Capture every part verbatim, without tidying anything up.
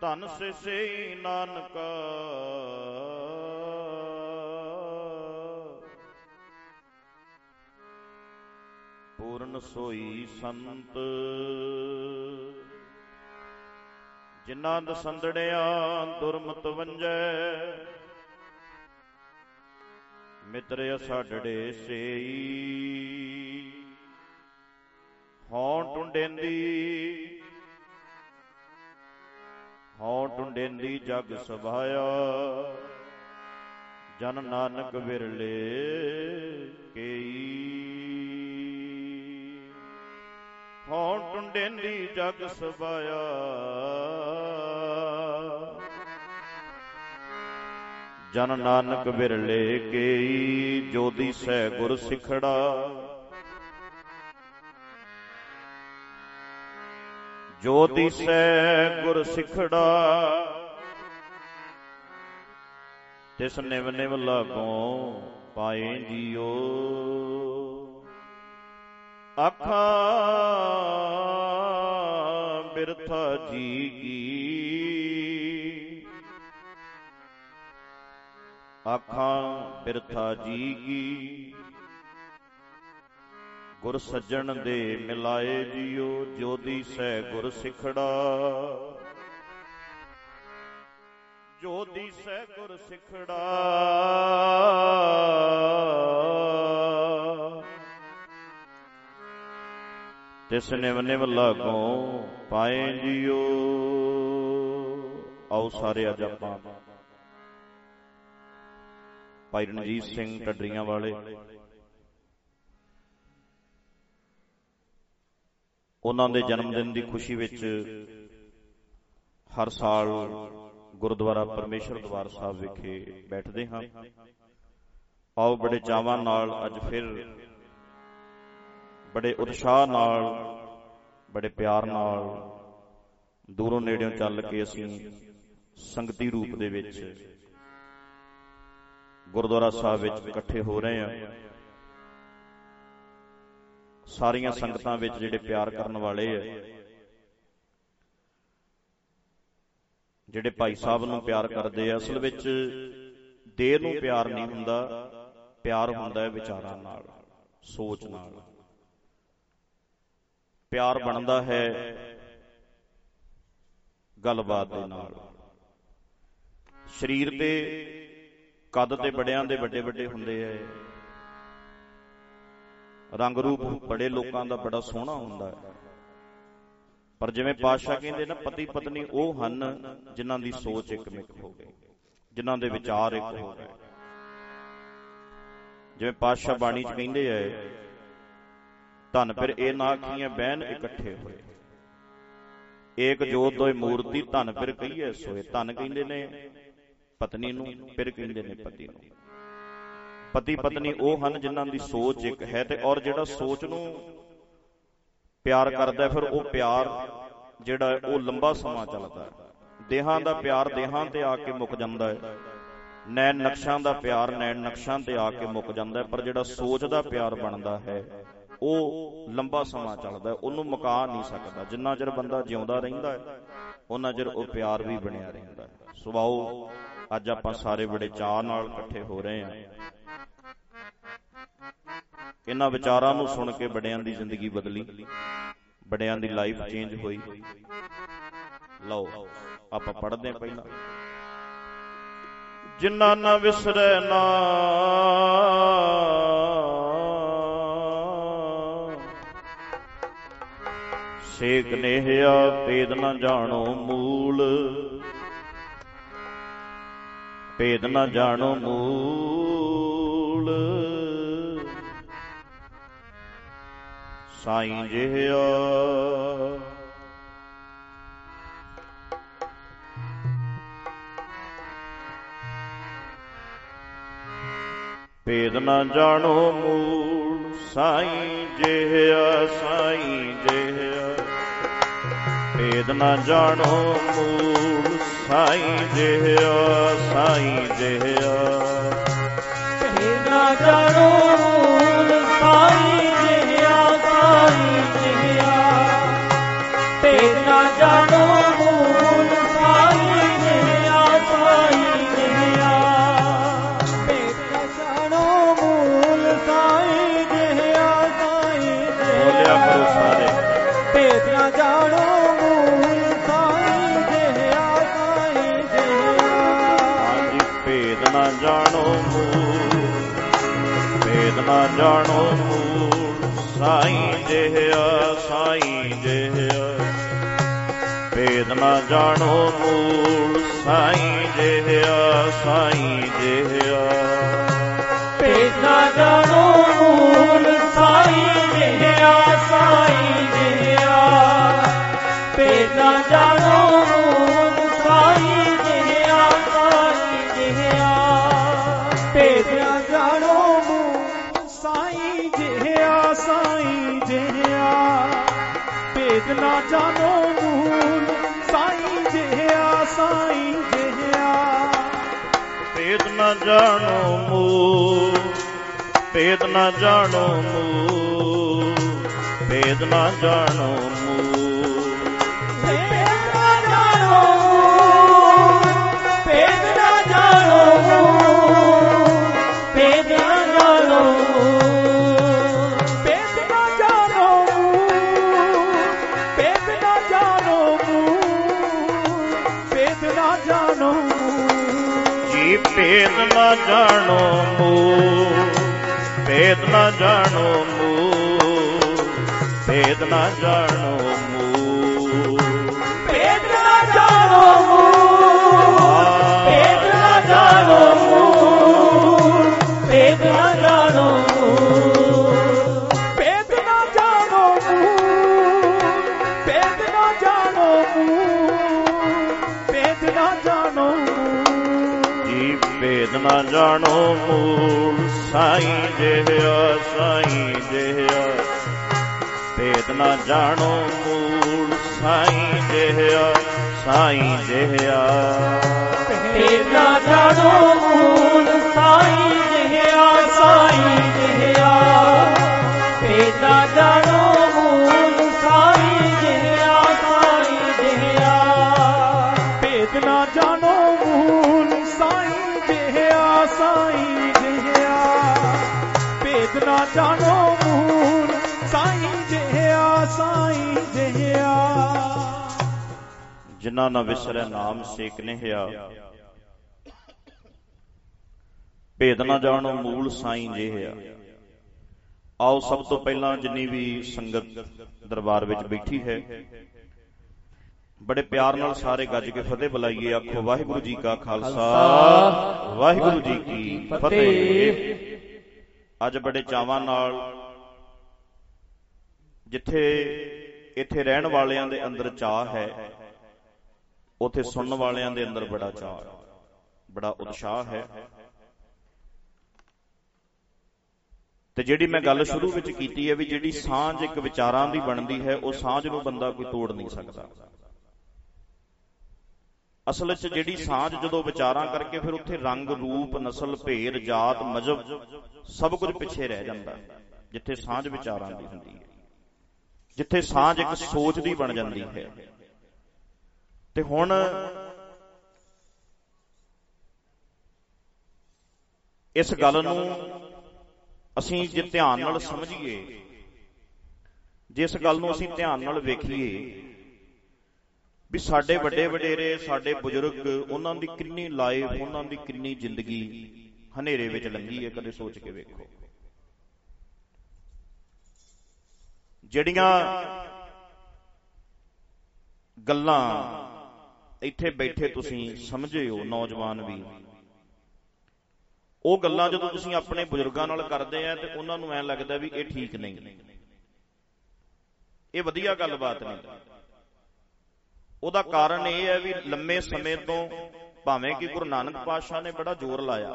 ਧਨ ਸਿਸਈ ਨਾਨਕਾ ਪੂਰਨ ਸੋਈ ਸੰਤ ਜਿਨ੍ਹਾਂ ਦਸੰਦੜਿਆਂ ਦੁਰਮਤ ਵੰਜੈ ਮਿੱਤਰ ਅਸਾਡੜੇ ਸੇਈ ਹਉ ਟੁੰਡੇਂਦੀ ਹਉ ਟੁੰਡੇਂਦੀ ਜਗ ਸਭਾਇਆ ਜਨ ਨਾਨਕ ਵਿਰਲੇ ਕੇਈ ਹਉ ਟੁੰਡੇਂਦੀ ਜਗ ਸਭਾਇਆ ਜਨ ਨਾਨਕ ਵਿਰਲੇ ਕੇਈ ਜੋ ਦੀਸੈ ਗੁਰ ਸਿਖੜਾ ਜੋ ਦੀਸੈ ਗੁਰ ਸਿਖੜਾ ਤਿਸ ਨਿਵ ਨਿਵ ਲਾਗੋਂ ਪਾਏ ਜੀਓ ਆਖਾਂ ਬਿਰਥਾ ਜੀਗੀ ਆਖਾਂ ਬਿਰਥਾ ਜੀਗੀ ਗੁਰ ਸੱਜਣ ਦੇ ਮਿਲਾਏ ਜੀਓ ਜੋ ਦੀਸੈ ਗੁਰ ਸਿਖੜਾ ਜੋ ਦੀਸੈ ਗੁਰ ਸਿਖੜਾ ਤਿਸ ਨਿਵ ਨਿਵ ਲਾਗੋਂ ਪਾਏ ਜੀਓ। ਆਓ ਸਾਰੇ ਅੱਜ ਆਪਾਂ ਭਾਈ ਰਣਜੀਤ ਸਿੰਘ ਢੱਡਰੀਆਂ ਵਾਲੇ ਉਹਨਾਂ ਦੇ ਜਨਮ ਦਿਨ ਦੀ ਖੁਸ਼ੀ ਵਿੱਚ ਹਰ ਸਾਲ ਗੁਰਦੁਆਰਾ ਪਰਮੇਸ਼ਰ ਦਰਬਾਰ ਸਾਹਿਬ ਵਿਖੇ ਬੈਠਦੇ ਹਾਂ। ਆਓ ਬੜੇ ਚਾਵਾਂ ਨਾਲ ਅੱਜ ਫਿਰ ਬੜੇ ਉਤਸ਼ਾਹ ਨਾਲ ਬੜੇ ਪਿਆਰ ਨਾਲ ਦੂਰੋਂ ਨੇੜਿਓਂ ਚੱਲ ਕੇ ਅਸੀਂ ਸੰਗਤੀ ਰੂਪ ਦੇ ਵਿੱਚ ਗੁਰਦੁਆਰਾ ਸਾਹਿਬ ਵਿੱਚ ਇਕੱਠੇ ਹੋ ਰਹੇ ਹਾਂ। ਸਾਰੀਆਂ ਸੰਗਤਾਂ ਵਿੱਚ ਜਿਹੜੇ ਪਿਆਰ ਕਰਨ ਵਾਲੇ ਹੈ, ਜਿਹੜੇ ਭਾਈ ਸਾਹਿਬ ਨੂੰ ਪਿਆਰ ਕਰਦੇ ਆ, ਅਸਲ ਵਿੱਚ ਦੇਹ ਨੂੰ ਪਿਆਰ ਨਹੀਂ ਹੁੰਦਾ, ਪਿਆਰ ਹੁੰਦਾ ਹੈ ਵਿਚਾਰਾਂ ਨਾਲ, ਸੋਚ ਨਾਲ। ਪਿਆਰ ਬਣਦਾ ਹੈ ਗੱਲਬਾਤ ਦੇ ਨਾਲ। ਸਰੀਰ ਤੇ ਕੱਦ ਤੇ ਬੜਿਆਂ ਦੇ ਵੱਡੇ ਵੱਡੇ ਹੁੰਦੇ ਹੈ, ਰੰਗ ਰੂਪ ਬੜੇ ਲੋਕਾਂ ਦਾ ਬੜਾ ਸੋਹਣਾ ਹੁੰਦਾ ਹੈ, ਪਰ ਜਿਵੇਂ ਪਾਤਸ਼ਾਹ ਕਹਿੰਦੇ ਨਾ, ਪਤੀ ਪਤਨੀ ਉਹ ਹਨ ਜਿਨ੍ਹਾਂ ਦੀ ਸੋਚ ਇੱਕ ਮਿਕ ਹੋ ਗਈ, ਜਿਨ੍ਹਾਂ ਦੇ ਵਿਚਾਰ ਇੱਕ ਹੋ ਗਏ। ਜਿਵੇਂ ਪਾਤਸ਼ਾਹ ਬਾਣੀ ਚ ਕਹਿੰਦੇ ਹੈ, ਧਨ ਫਿਰ ਇਹ ਨਾ ਆਖੀਆਂ ਬਹਿਨ ਇਕੱਠੇ ਹੋਏ, ਏਕ ਜੋਤ ਦੋਇ ਮੂਰਤੀ ਧਨ ਫਿਰ ਕਹੀਏ ਸੋਏ। ਧਨ ਕਹਿੰਦੇ ਨੇ ਪਤਨੀ ਨੂੰ, ਫਿਰ ਕਹਿੰਦੇ ਨੇ ਪਤੀ ਨੂੰ। ਪਤੀ ਪਤਨੀ ਉਹ ਹਨ ਜਿਨ੍ਹਾਂ ਦੀ ਸੋਚ ਇੱਕ ਹੈ, ਤੇ ਔਰ ਜਿਹੜਾ ਸੋਚ ਨੂੰ ਪਿਆਰ ਕਰਦਾ ਫਿਰ ਉਹ ਪਿਆਰ ਜਿਹੜਾ ਉਹ ਲੰਬਾ ਸਮਾਂ ਚੱਲਦਾ ਹੈ। ਦੇਹਾਂ ਦਾ ਪਿਆਰ ਦੇਹਾਂ ਤੇ ਆ ਕੇ ਮੁੱਕ ਜਾਂਦਾ ਹੈ, ਨੈਣ ਨਕਸ਼ਾਂ ਦਾ ਪਿਆਰ ਨੈਣ ਨਕਸ਼ਾਂ ਤੇ ਆ ਕੇ ਮੁੱਕ ਜਾਂਦਾ ਹੈ, ਪਰ ਜਿਹੜਾ ਸੋਚ ਦਾ ਪਿਆਰ ਬਣਦਾ ਹੈ ਉਹ ਲੰਬਾ ਸਮਾਂ ਚੱਲਦਾ ਹੈ, ਉਹਨੂੰ ਮੁਕਾ ਨਹੀਂ ਸਕਦਾ। ਜਿੰਨਾ ਚਿਰ ਬੰਦਾ ਜਿਉਂਦਾ ਰਹਿੰਦਾ ਹੈ ਉਹਨਾਂ ਚਿਰ ਉਹ ਪਿਆਰ ਵੀ ਬਣਿਆ ਰਹਿੰਦਾ ਹੈ। ਸੁਭਾਓ ਅੱਜ ਆਪਾਂ ਸਾਰੇ ਬੜੇ ਚਾਅ ਨਾਲ ਇਕੱਠੇ ਹੋ ਰਹੇ ਹਾਂ। ਇਹਨਾਂ ਵਿਚਾਰਾਂ ਨੂੰ ਸੁਣ ਕੇ ਬੜਿਆਂ ਦੀ ਜ਼ਿੰਦਗੀ ਬਦਲੀ, ਬੜਿਆਂ ਦੀ ਲਾਈਫ ਚੇਂਜ ਹੋਈ। ਲਓ ਆਪਾਂ ਪੜ੍ਹਦੇ ਹਾਂ ਪਹਿਲਾਂ। ਜਿਨ੍ਹਾਂ ਨਾ ਵਿਸਰੈ ਨਾ ਸੇ ਕਨੇਹਿਆ ਭੇਦ ਨਾ ਜਾਣੋ ਮੂਲ, ਭੇਦ ਨਾ ਜਾਣੋ ਮੂਲ ਸਾਈਂ ਜਿਹਾ। ਭੇਦ ਨਾ ਜਾਣੋ ਮੂਲ ਸਾਈਂ ਜਿਹਾ, ਸਾਈਂ ਜਿਹਾ। ਭੇਦ ਨਾ ਜਾਣੋ ਮੂਲ ਸਾਈਂ ਜਿਹਾ, ਸਾਈਂ ਜਿਹਾ। ਭੇਦ ਨਾ ਜਾਣੋ ਮੂਲ ਸਾਈਂ ਜਿਹਾ, ਸਾਈਂ ਜਿਹਾ। ਭੇਦ ਨਾ ਜਾਣੋ ਮੂਲ ਸਾਈਂ ਨਾ ਜਾਣੋ ਮੂਲ ਸਾਈਂ ਜਿਹਾ ਸਾਈਂ ਜਿਹਾ। ਭੇਦ ਨਾ ਜਾਣੋ ਮੂਲ ਸਾਈਂ ਜਿਹਾ ਸਾਈਂ ਜਿਹਾ। ਭੇਦ ਨਾ ਜਾਣੋ ਮੂਲ ਸਾਈਂ ਜਿਹਾ ਸਾਈਂ ਜਿਹਾ। ਭੇਦ ਨਾ ਜਾਣੋ ਮੂਲ ਸਾਈਂ ਜਿਹਾ ਸਾਈਂ ਜਿਹਾ। ਭੇਦ ਨਾ ਜਾਣੋ ਮੂਲ ਸਾਈਂ ਜਿਹਾ ਸਾਈਂ ਜਿਹਾ। ਭੇਦ ਨਾ ਜਾਣੋ ਮੂਲ ਸਾਈਂ ਜਿਹਾ ਸਾਈਂ ਜਿਹਾ। ਭੇਦ ਨਾ ਜਾਣੋ ਮੂਲ ਭੇਦ ਨਾ ਜਾਣੋ ਮੂਲ ਭੇਦ ਨਾ ਜਾਣੋ ਮੂਲ। ਭੇਦ ਨਾ ਜਾਣੋ ਮੂਲ ਭੇਦ ਨਾ ਜਾਣੋ ਮੂਲ ਭੇਦ ਨਾ ਜਾਣੋ ਮੂਲ। ਭੇਦ ਨਾ ਜਾਣੋ ਮੂਲ ਭੇਦ ਨਾ ਜਾਣੋ ਮੂਲ ਭੇਦ ਨਾ ਜਾਣੋ ਜੀ। ਭੇਦ ਨਾ ਜਾਣੋ ਮੂਲ ਭੇਦ ਨਾ ਜਾਣੋ ਮੂਲ ਭੇਦ ਨਾ ਜਾਣੋ ਮੂਲ। ਭੇਦ ਨਾ ਜਾਣੋ ਮੂਲ ਭੇਦ ਨਾ ਜਾਣੋ ਮੂਲ ਭੇਦ ਨਾ ਜਾਣੋ ਮੂਲ। ਭੇਦ ਨਾ ਜਾਣੋ ਮੂਲ ਭੇਦ ਨਾ ਜਾਣੋ ਮੂਲ ਭੇਦ ਨਾ ਜਾਣੋ ਜੀ। ਭੇਦ ਨਾ ਜਾਣੋ ਮੂਲ ਸਾਈਂ ਜਿਹਾ ਸਾਈਂ ਜਿਹਾ। ਭੇਦ ਨਾ ਜਾਣੋ ਮੂਲ ਸਾਈਂ ਜਿਹਾ ਸਾਈਂ ਜਿਹਾ। ਭੇਦ ਨਾ ਜਾਣੋ ਮੂਲ ਸਾਈਂ ਜਿਹਾ ਸਾਈਂ ਜਿਹਾ। ਭੇਦ ਨਾ ਜਾਣੋ ਮੂਲ ਸਾਈਂ ਜਿਹਾ ਸਾਈਂ ਜਿਹਾ। ਭੇਦ ਨਾ ਜਾਣੋ ਮੂਲ ਸਾਈਂ ਜਿਹਾ ਸਾਈਂ ਜਿਹਾ। ਭੇਦ ਨਾ ਜਾਣੋ ਮੂਲ ਸਾਈਂ ਜਿਹਾ ਸਾਈਂ ਜਿਹਾ। ਜਿਨ੍ਹਾਂ ਨਾ ਵਿਸਰੈ ਨਾਮ ਸੇਕ ਨਿਹਿਆ। ਭੇਦ ਨਾ ਜਾਣੋ ਮੂਲ ਸਾਈਂ ਜਿਹਾ। ਆਓ ਸਭ ਤੋਂ ਪਹਿਲਾਂ ਜਿੰਨੀ ਵੀ ਸੰਗਤ ਦਰਬਾਰ ਵਿੱਚ ਬੈਠੀ ਹੈ, ਬੜੇ ਪਿਆਰ ਨਾਲ ਸਾਰੇ ਗੱਜ ਕੇ ਫਤਿਹ ਬੁਲਾਈਏ। ਆਖੋ ਵਾਹਿਗੁਰੂ ਜੀ ਕਾ ਖਾਲਸਾ ਵਾਹਿਗੁਰੂ ਜੀ ਕੀ ਫਤਿਹ। ਅੱਜ ਬੜੇ ਚਾਵਾਂ ਨਾਲ ਜਿੱਥੇ ਇੱਥੇ ਰਹਿਣ ਵਾਲਿਆਂ ਦੇ ਅੰਦਰ ਚਾਅ ਹੈ, ਉੱਥੇ ਸੁਣਨ ਵਾਲਿਆਂ ਦੇ ਅੰਦਰ ਬੜਾ ਚਾਅ, ਬੜਾ ਉਤਸ਼ਾਹ ਹੈ। ਤੇ ਜਿਹੜੀ ਮੈਂ ਗੱਲ ਸ਼ੁਰੂ ਵਿੱਚ ਕੀਤੀ ਹੈ ਵੀ ਜਿਹੜੀ ਸਾਂਝ ਇੱਕ ਵਿਚਾਰਾਂ ਦੀ ਬਣਦੀ ਹੈ, ਉਹ ਸਾਂਝ ਨੂੰ ਬੰਦਾ ਕੋਈ ਤੋੜ ਨਹੀਂ ਸਕਦਾ। ਅਸਲ ਵਿੱਚ ਜਿਹੜੀ ਸਾਂਝ ਜਦੋਂ ਵਿਚਾਰਾਂ ਕਰਕੇ ਫਿਰ ਉੱਥੇ ਰੰਗ ਰੂਪ ਨਸਲ ਭੇਦ ਜਾਤ ਮਜ਼ਹਬ ਸਭ ਕੁਝ ਪਿੱਛੇ ਰਹਿ ਜਾਂਦਾ। ਜਿੱਥੇ ਸਾਂਝ ਵਿਚਾਰਾਂ ਦੀ ਹੁੰਦੀ ਹੈ, ਜਿੱਥੇ ਸਾਂਝ ਇੱਕ ਸੋਚ ਦੀ ਬਣ ਜਾਂਦੀ ਹੈ। ਤੇ ਹੁਣ ਇਸ ਗੱਲ ਨੂੰ ਅਸੀਂ ਜੇ ਧਿਆਨ ਨਾਲ ਸਮਝੀਏ, ਜੇ ਇਸ ਗੱਲ ਨੂੰ ਅਸੀਂ ਧਿਆਨ ਨਾਲ ਵੇਖੀਏ ਵੀ ਸਾਡੇ ਵੱਡੇ ਵਡੇਰੇ, ਸਾਡੇ ਬਜ਼ੁਰਗ, ਉਹਨਾਂ ਦੀ ਕਿੰਨੀ ਲਾਈਫ, ਉਹਨਾਂ ਦੀ ਕਿੰਨੀ ਜ਼ਿੰਦਗੀ ਹਨੇਰੇ ਵਿੱਚ ਲੰਘੀ ਹੈ, ਕਦੇ ਸੋਚ ਕੇ ਵੇਖੋ। ਜਿਹੜੀਆਂ ਗੱਲਾਂ ਇੱਥੇ ਬੈਠੇ ਤੁਸੀਂ ਸਮਝੇ ਹੋ, ਨੌਜਵਾਨ ਵੀ, ਉਹ ਗੱਲਾਂ ਜਦੋਂ ਤੁਸੀਂ ਆਪਣੇ ਬਜ਼ੁਰਗਾਂ ਨਾਲ ਕਰਦੇ ਆ ਤੇ ਉਹਨਾਂ ਨੂੰ ਐਂ ਲੱਗਦਾ ਵੀ ਇਹ ਠੀਕ ਨਹੀਂ, ਇਹ ਵਧੀਆ ਗੱਲਬਾਤ ਨਹੀਂ। ਉਹਦਾ ਕਾਰਨ ਇਹ ਹੈ ਵੀ ਲੰਮੇ ਸਮੇਂ ਤੋਂ ਭਾਵੇਂ ਕਿ ਗੁਰੂ ਨਾਨਕ ਪਾਤਸ਼ਾਹ ਨੇ ਬੜਾ ਜ਼ੋਰ ਲਾਇਆ,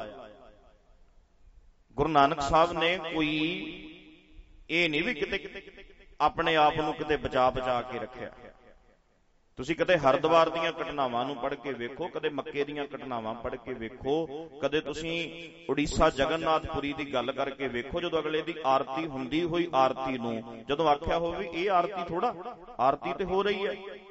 ਗੁਰੂ ਨਾਨਕ ਸਾਹਿਬ ਨੇ ਕੋਈ ਇਹ ਨਹੀਂ ਵੀ ਕਿਤੇ ਆਪਣੇ ਆਪ ਨੂੰ ਕਿਤੇ ਬਚਾ ਬਚਾ ਕੇ ਰੱਖਿਆ। ਤੁਸੀਂ ਕਦੇ ਹਰਿਦੁਆਰ ਦੀਆਂ ਘਟਨਾਵਾਂ ਨੂੰ ਪੜ੍ਹ ਕੇ ਵੇਖੋ, ਕਦੇ ਮੱਕੇ ਦੀਆਂ ਘਟਨਾਵਾਂ ਪੜ੍ਹ ਕੇ ਵੇਖੋ, ਕਦੇ ਤੁਸੀਂ ਉੜੀਸਾ ਜਗਨਨਾਥਪੁਰੀ ਦੀ ਗੱਲ ਕਰਕੇ ਵੇਖੋ। ਜਦੋਂ ਅਗਲੇ ਦੀ ਆਰਤੀ ਹੁੰਦੀ ਹੋਈ ਆਰਤੀ ਨੂੰ ਜਦੋਂ ਆਖਿਆ ਹੋਵੇ ਇਹ ਆਰਤੀ ਥੋੜਾ, ਆਰਤੀ ਤੇ ਹੋ ਰਹੀ ਹੈ।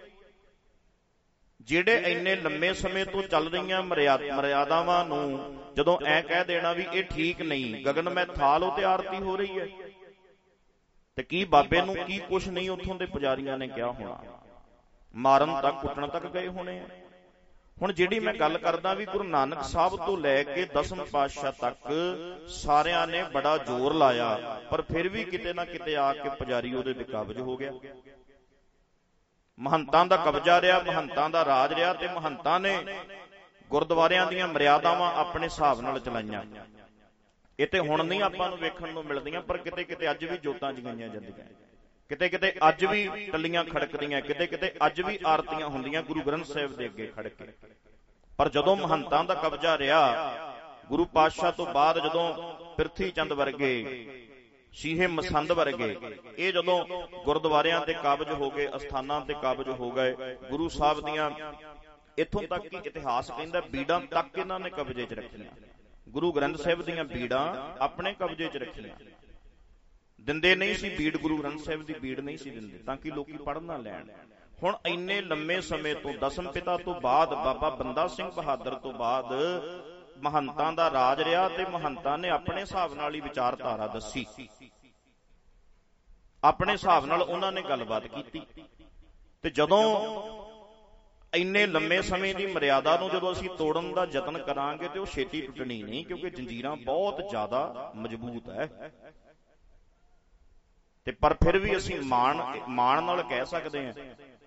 ਜਿਹੜੇ ਇੰਨੇ ਲੰਮੇ ਸਮੇਂ ਤੋਂ ਚੱਲ ਰਹੀਆਂ ਮਰਿਆਦਾਵਾਂ ਨੂੰ ਜਦੋਂ ਐ ਕਹਿ ਦੇਣਾ ਵੀ ਇਹ ਠੀਕ ਨਹੀਂ, ਗਗਨ ਮੈਂ ਥਾਲ ਉਹ ਤੇ ਆਰਤੀ ਹੋ ਰਹੀ ਹੈ, ਤੇ ਕੀ ਬਾਬੇ ਨੂੰ ਕੀ ਕੁਛ ਨਹੀਂ ਉੱਥੋਂ ਦੇ ਪੁਜਾਰੀਆਂ ਨੇ ਕਿਹਾ ਹੋਣਾ, ਮਾਰਨ ਤੱਕ ਕੁੱਟਣ ਤੱਕ ਗਏ ਹੋਣੇ ਆ। ਹੁਣ ਜਿਹੜੀ ਮੈਂ ਗੱਲ ਕਰਦਾ ਵੀ ਗੁਰੂ ਨਾਨਕ ਸਾਹਿਬ ਤੋਂ ਲੈ ਕੇ ਦਸਮ ਪਾਤਸ਼ਾਹ ਤੱਕ ਸਾਰਿਆਂ ਨੇ ਬੜਾ ਜ਼ੋਰ ਲਾਇਆ, ਪਰ ਫਿਰ ਵੀ ਕਿਤੇ ਨਾ ਕਿਤੇ ਆ ਕੇ ਪੁਜਾਰੀ ਉਹਦੇ ਤੇ ਕਬਜ਼ ਹੋ ਗਿਆ। ਮਹੰਤਾਂ ਦਾ ਕਬਜ਼ਾ ਰਿਹਾ, ਮਹੰਤਾਂ ਦਾ ਰਾਜ ਰਿਹਾ, ਤੇ ਮਹੰਤਾਂ ਨੇ ਗੁਰਦੁਆਰਿਆਂ ਦੀਆਂ ਮਰਿਆਦਾਵਾਂ ਆਪਣੇ ਹਿਸਾਬ ਨਾਲ ਚਲਾਈਆਂ। ਇਹ ਤੇ ਹੁਣ ਨਹੀਂ ਆਪਾਂ ਨੂੰ ਵੇਖਣ ਨੂੰ ਮਿਲਦੀਆਂ, ਪਰ ਕਿਤੇ ਕਿਤੇ ਅੱਜ ਵੀ ਜੋਤਾਂ ਜਗਾਈਆਂ ਜਾਂਦੀਆਂ, ਕਿਤੇ ਕਿਤੇ ਅੱਜ ਵੀ ਟੱਲੀਆਂ ਖੜਕਦੀਆਂ, ਕਿਤੇ ਕਿਤੇ ਅੱਜ ਵੀ ਆਰਤੀਆਂ ਹੁੰਦੀਆਂ ਗੁਰੂ ਗ੍ਰੰਥ ਸਾਹਿਬ ਦੇ ਅੱਗੇ ਖੜ ਕੇ। ਪਰ ਜਦੋਂ ਮਹੰਤਾਂ ਦਾ ਕਬਜ਼ਾ ਰਿਹਾ, ਗੁਰੂ ਪਾਤਸ਼ਾਹ ਤੋਂ ਬਾਅਦ ਜਦੋਂ ਪ੍ਰਿਥੀ ਚੰਦ ਵਰਗੇ, ਸ਼ੀਹੇ ਮਸੰਦ ਵਰਗੇ, ਇਹ ਜਦੋਂ ਗੁਰਦੁਆਰਿਆਂ ਤੇ ਕਾਬਜ ਹੋ ਗਏ, ਅਸਥਾਨਾਂ ਤੇ ਕਾਬਜ ਹੋ ਗਏ, ਗੁਰੂ ਸਾਹਿਬ ਦੀਆਂ ਇੱਥੋਂ ਤੱਕ ਕਿ ਇਤਿਹਾਸ ਕਹਿੰਦਾ ਬੀੜਾਂ ਤੱਕ ਇਹਨਾਂ ਨੇ ਕਬਜ਼ੇ 'ਚ ਰੱਖੀਆਂ। ਗੁਰੂ ਗ੍ਰੰਥ ਸਾਹਿਬ ਦੀਆਂ ਬੀੜਾਂ ਆਪਣੇ ਕਬਜ਼ੇ 'ਚ ਰੱਖੀਆਂ। ਦਿੰਦੇ ਨਹੀਂ ਸੀ ਬੀੜ, ਗੁਰੂ ਗ੍ਰੰਥ ਸਾਹਿਬ ਦੀ ਬੀੜ ਨਹੀਂ ਸੀ ਦਿੰਦੇ, ਤਾਂ ਕਿ ਲੋਕੀ ਪੜ੍ਹ ਨਾ ਲੈਣ। ਹੁਣ ਇੰਨੇ ਲੰਮੇ ਸਮੇਂ ਤੋਂ, ਦਸਮ ਪਿਤਾ ਤੋਂ ਬਾਅਦ, ਬਾਬਾ ਬੰਦਾ ਸਿੰਘ ਬਹਾਦਰ ਤੋਂ ਬਾਅਦ ਮਹੰਤਾਂ ਦਾ ਰਾਜ ਰਿਹਾ, ਤੇ ਮਹੰਤਾਂ ਨੇ ਆਪਣੇ ਹਿਸਾਬ ਨਾਲ ਹੀ ਵਿਚਾਰਧਾਰਾ ਦੱਸੀ, ਆਪਣੇ ਹਿਸਾਬ ਨਾਲ ਉਹਨਾਂ ਨੇ ਗੱਲਬਾਤ ਕੀਤੀ। ਤੇ ਜਦੋਂ ਇੰਨੇ ਲੰਮੇ ਸਮੇਂ ਦੀ ਮਰਿਆਦਾ ਨੂੰ ਜਦੋਂ ਅਸੀਂ ਤੋੜਨ ਦਾ ਯਤਨ ਕਰਾਂਗੇ ਤੇ ਉਹ ਛੇਤੀ ਟੁੱਟਣੀ ਨਹੀਂ, ਕਿਉਂਕਿ ਜੰਜੀਰਾਂ ਬਹੁਤ ਜ਼ਿਆਦਾ ਮਜ਼ਬੂਤ ਹੈ। ਤੇ ਪਰ ਫਿਰ ਵੀ ਅਸੀਂ ਮਾਣ ਮਾਣ ਨਾਲ ਕਹਿ ਸਕਦੇ ਹਾਂ,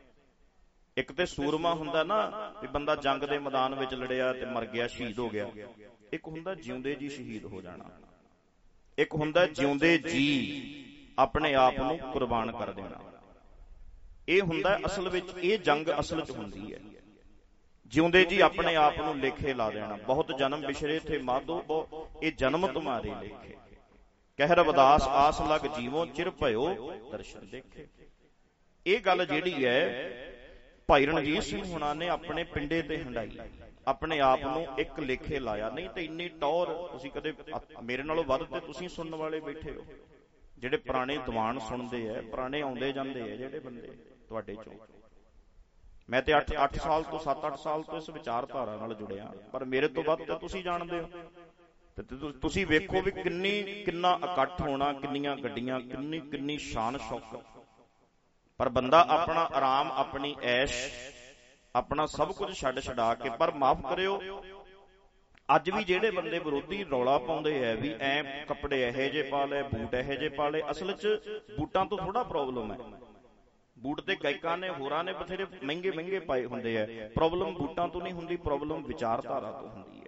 ਇੱਕ ਤੇ ਸੂਰਮਾ ਹੁੰਦਾ ਨਾ ਵੀ ਬੰਦਾ ਜੰਗ ਦੇ ਮੈਦਾਨ ਵਿੱਚ ਲੜਿਆ ਤੇ ਮਰ ਗਿਆ, ਸ਼ਹੀਦ ਹੋ ਗਿਆ। ਇੱਕ ਹੁੰਦਾ ਜਿਉਂਦੇ ਜੀ ਸ਼ਹੀਦ ਹੋ ਜਾਣਾ, ਇੱਕ ਹੁੰਦਾ ਜਿਉਂਦੇ ਜੀ ਆਪਣੇ ਆਪ ਨੂੰ ਕੁਰਬਾਨ ਕਰ ਦੇਣਾ। ਇਹ ਹੁੰਦਾ ਅਸਲ ਵਿੱਚ, ਇਹ ਜੰਗ ਅਸਲ 'ਚ ਹੁੰਦੀ ਹੈ। ਜਿਉਂਦੇ ਜੀ ਆਪਣੇ ਆਪ ਨੂੰ ਲੇਖੇ ਲਾ ਦੇਣਾ। ਬਹੁਤ ਜਨਮ ਬਿਸ਼ਰੇ ਥੇ ਮਾਧੋ, ਇਹ ਜਨਮ ਤੁਮਾਰੇ ਲੇਖੇ, ਕਹਿ ਰਵਿਦਾਸ ਆਸ ਲਗ ਜੀਵੋ, ਚਿਰ ਭਇਓ ਦਰਸ਼ਨ ਦੇਖੇ। ਇਹ ਗੱਲ ਜਿਹੜੀ ਹੈ ਭਾਈ ਰਣਜੀਤ ਸਿੰਘ ਹੁਣਾਂ ਨੇ ਆਪਣੇ ਪਿੰਡੇ ਤੇ ਹੰਡਾਈ, ਆਪਣੇ ਆਪ ਨੂੰ ਇੱਕ ਲੇਖੇ ਲਾਇਆ। ਨਹੀਂ ਤੇ ਇੰਨੀ ਟੌਰ ਤੁਸੀਂ ਕਦੇ, ਮੇਰੇ ਨਾਲੋਂ ਵੱਧ ਤੇ ਤੁਸੀਂ ਸੁਣਨ ਵਾਲੇ ਬੈਠੇ ਹੋ, ਜਿਹੜੇ ਪੁਰਾਣੇ ਦੀਵਾਨ ਸੁਣਦੇ ਆ, ਪੁਰਾਣੇ ਆਉਂਦੇ ਜਾਂਦੇ ਆ ਜਿਹੜੇ ਬੰਦੇ ਤੁਹਾਡੇ ਚੋਂ। ਮੈਂ ਤੇ ਅੱਠ ਅੱਠ ਸਾਲ ਤੋਂ ਸੱਤ ਅੱਠ ਸਾਲ ਤੋਂ ਇਸ ਵਿਚਾਰਧਾਰਾ ਨਾਲ ਜੁੜਿਆ, ਪਰ ਮੇਰੇ ਤੋਂ ਵੱਧ ਤਾਂ ਤੁਸੀਂ ਜਾਣਦੇ ਹੋ। ਤੇ ਤੁਸੀਂ ਵੇਖੋ ਵੀ ਕਿੰਨੀ ਕਿੰਨਾ ਇਕੱਠ ਹੋਣਾ, ਕਿੰਨੀਆਂ ਗੱਡੀਆਂ, ਕਿੰਨੀ ਕਿੰਨੀ ਸ਼ਾਨ ਸ਼ੌਕਤ, ਪਰ ਬੰਦਾ ਆਪਣਾ ਆਰਾਮ, ਆਪਣੀ ਐਸ਼, ਆਪਣਾ ਸਭ ਕੁਝ ਛੱਡ ਛਡਾ ਕੇ। ਪਰ ਮਾਫ ਕਰਿਓ, ਅੱਜ ਵੀ ਜਿਹੜੇ ਬੰਦੇ ਵਿਰੋਧੀ ਰੌਲਾ ਪਾਉਂਦੇ ਐ ਵੀ ਐ ਕੱਪੜੇ ਇਹੋ ਜਿਹੇ ਪਾ ਲਏ, ਬੂਟ ਇਹੋ ਜਿਹੇ ਪਾ ਲਏ, ਅਸਲ 'ਚ ਬੂਟਾਂ ਤੋਂ ਥੋੜਾ ਪ੍ਰੋਬਲਮ ਹੈ। ਬੂਟ ਤੇ ਗਾਇਕਾਂ ਨੇ, ਹੋਰਾਂ ਨੇ ਬਥੇਰੇ ਮਹਿੰਗੇ ਮਹਿੰਗੇ ਪਾਏ ਹੁੰਦੇ ਆ। ਪ੍ਰੋਬਲਮ ਬੂਟਾਂ ਤੋਂ ਨਹੀਂ ਹੁੰਦੀ, ਪ੍ਰੋਬਲਮ ਵਿਚਾਰਧਾਰਾ ਤੋਂ ਹੁੰਦੀ ਹੈ।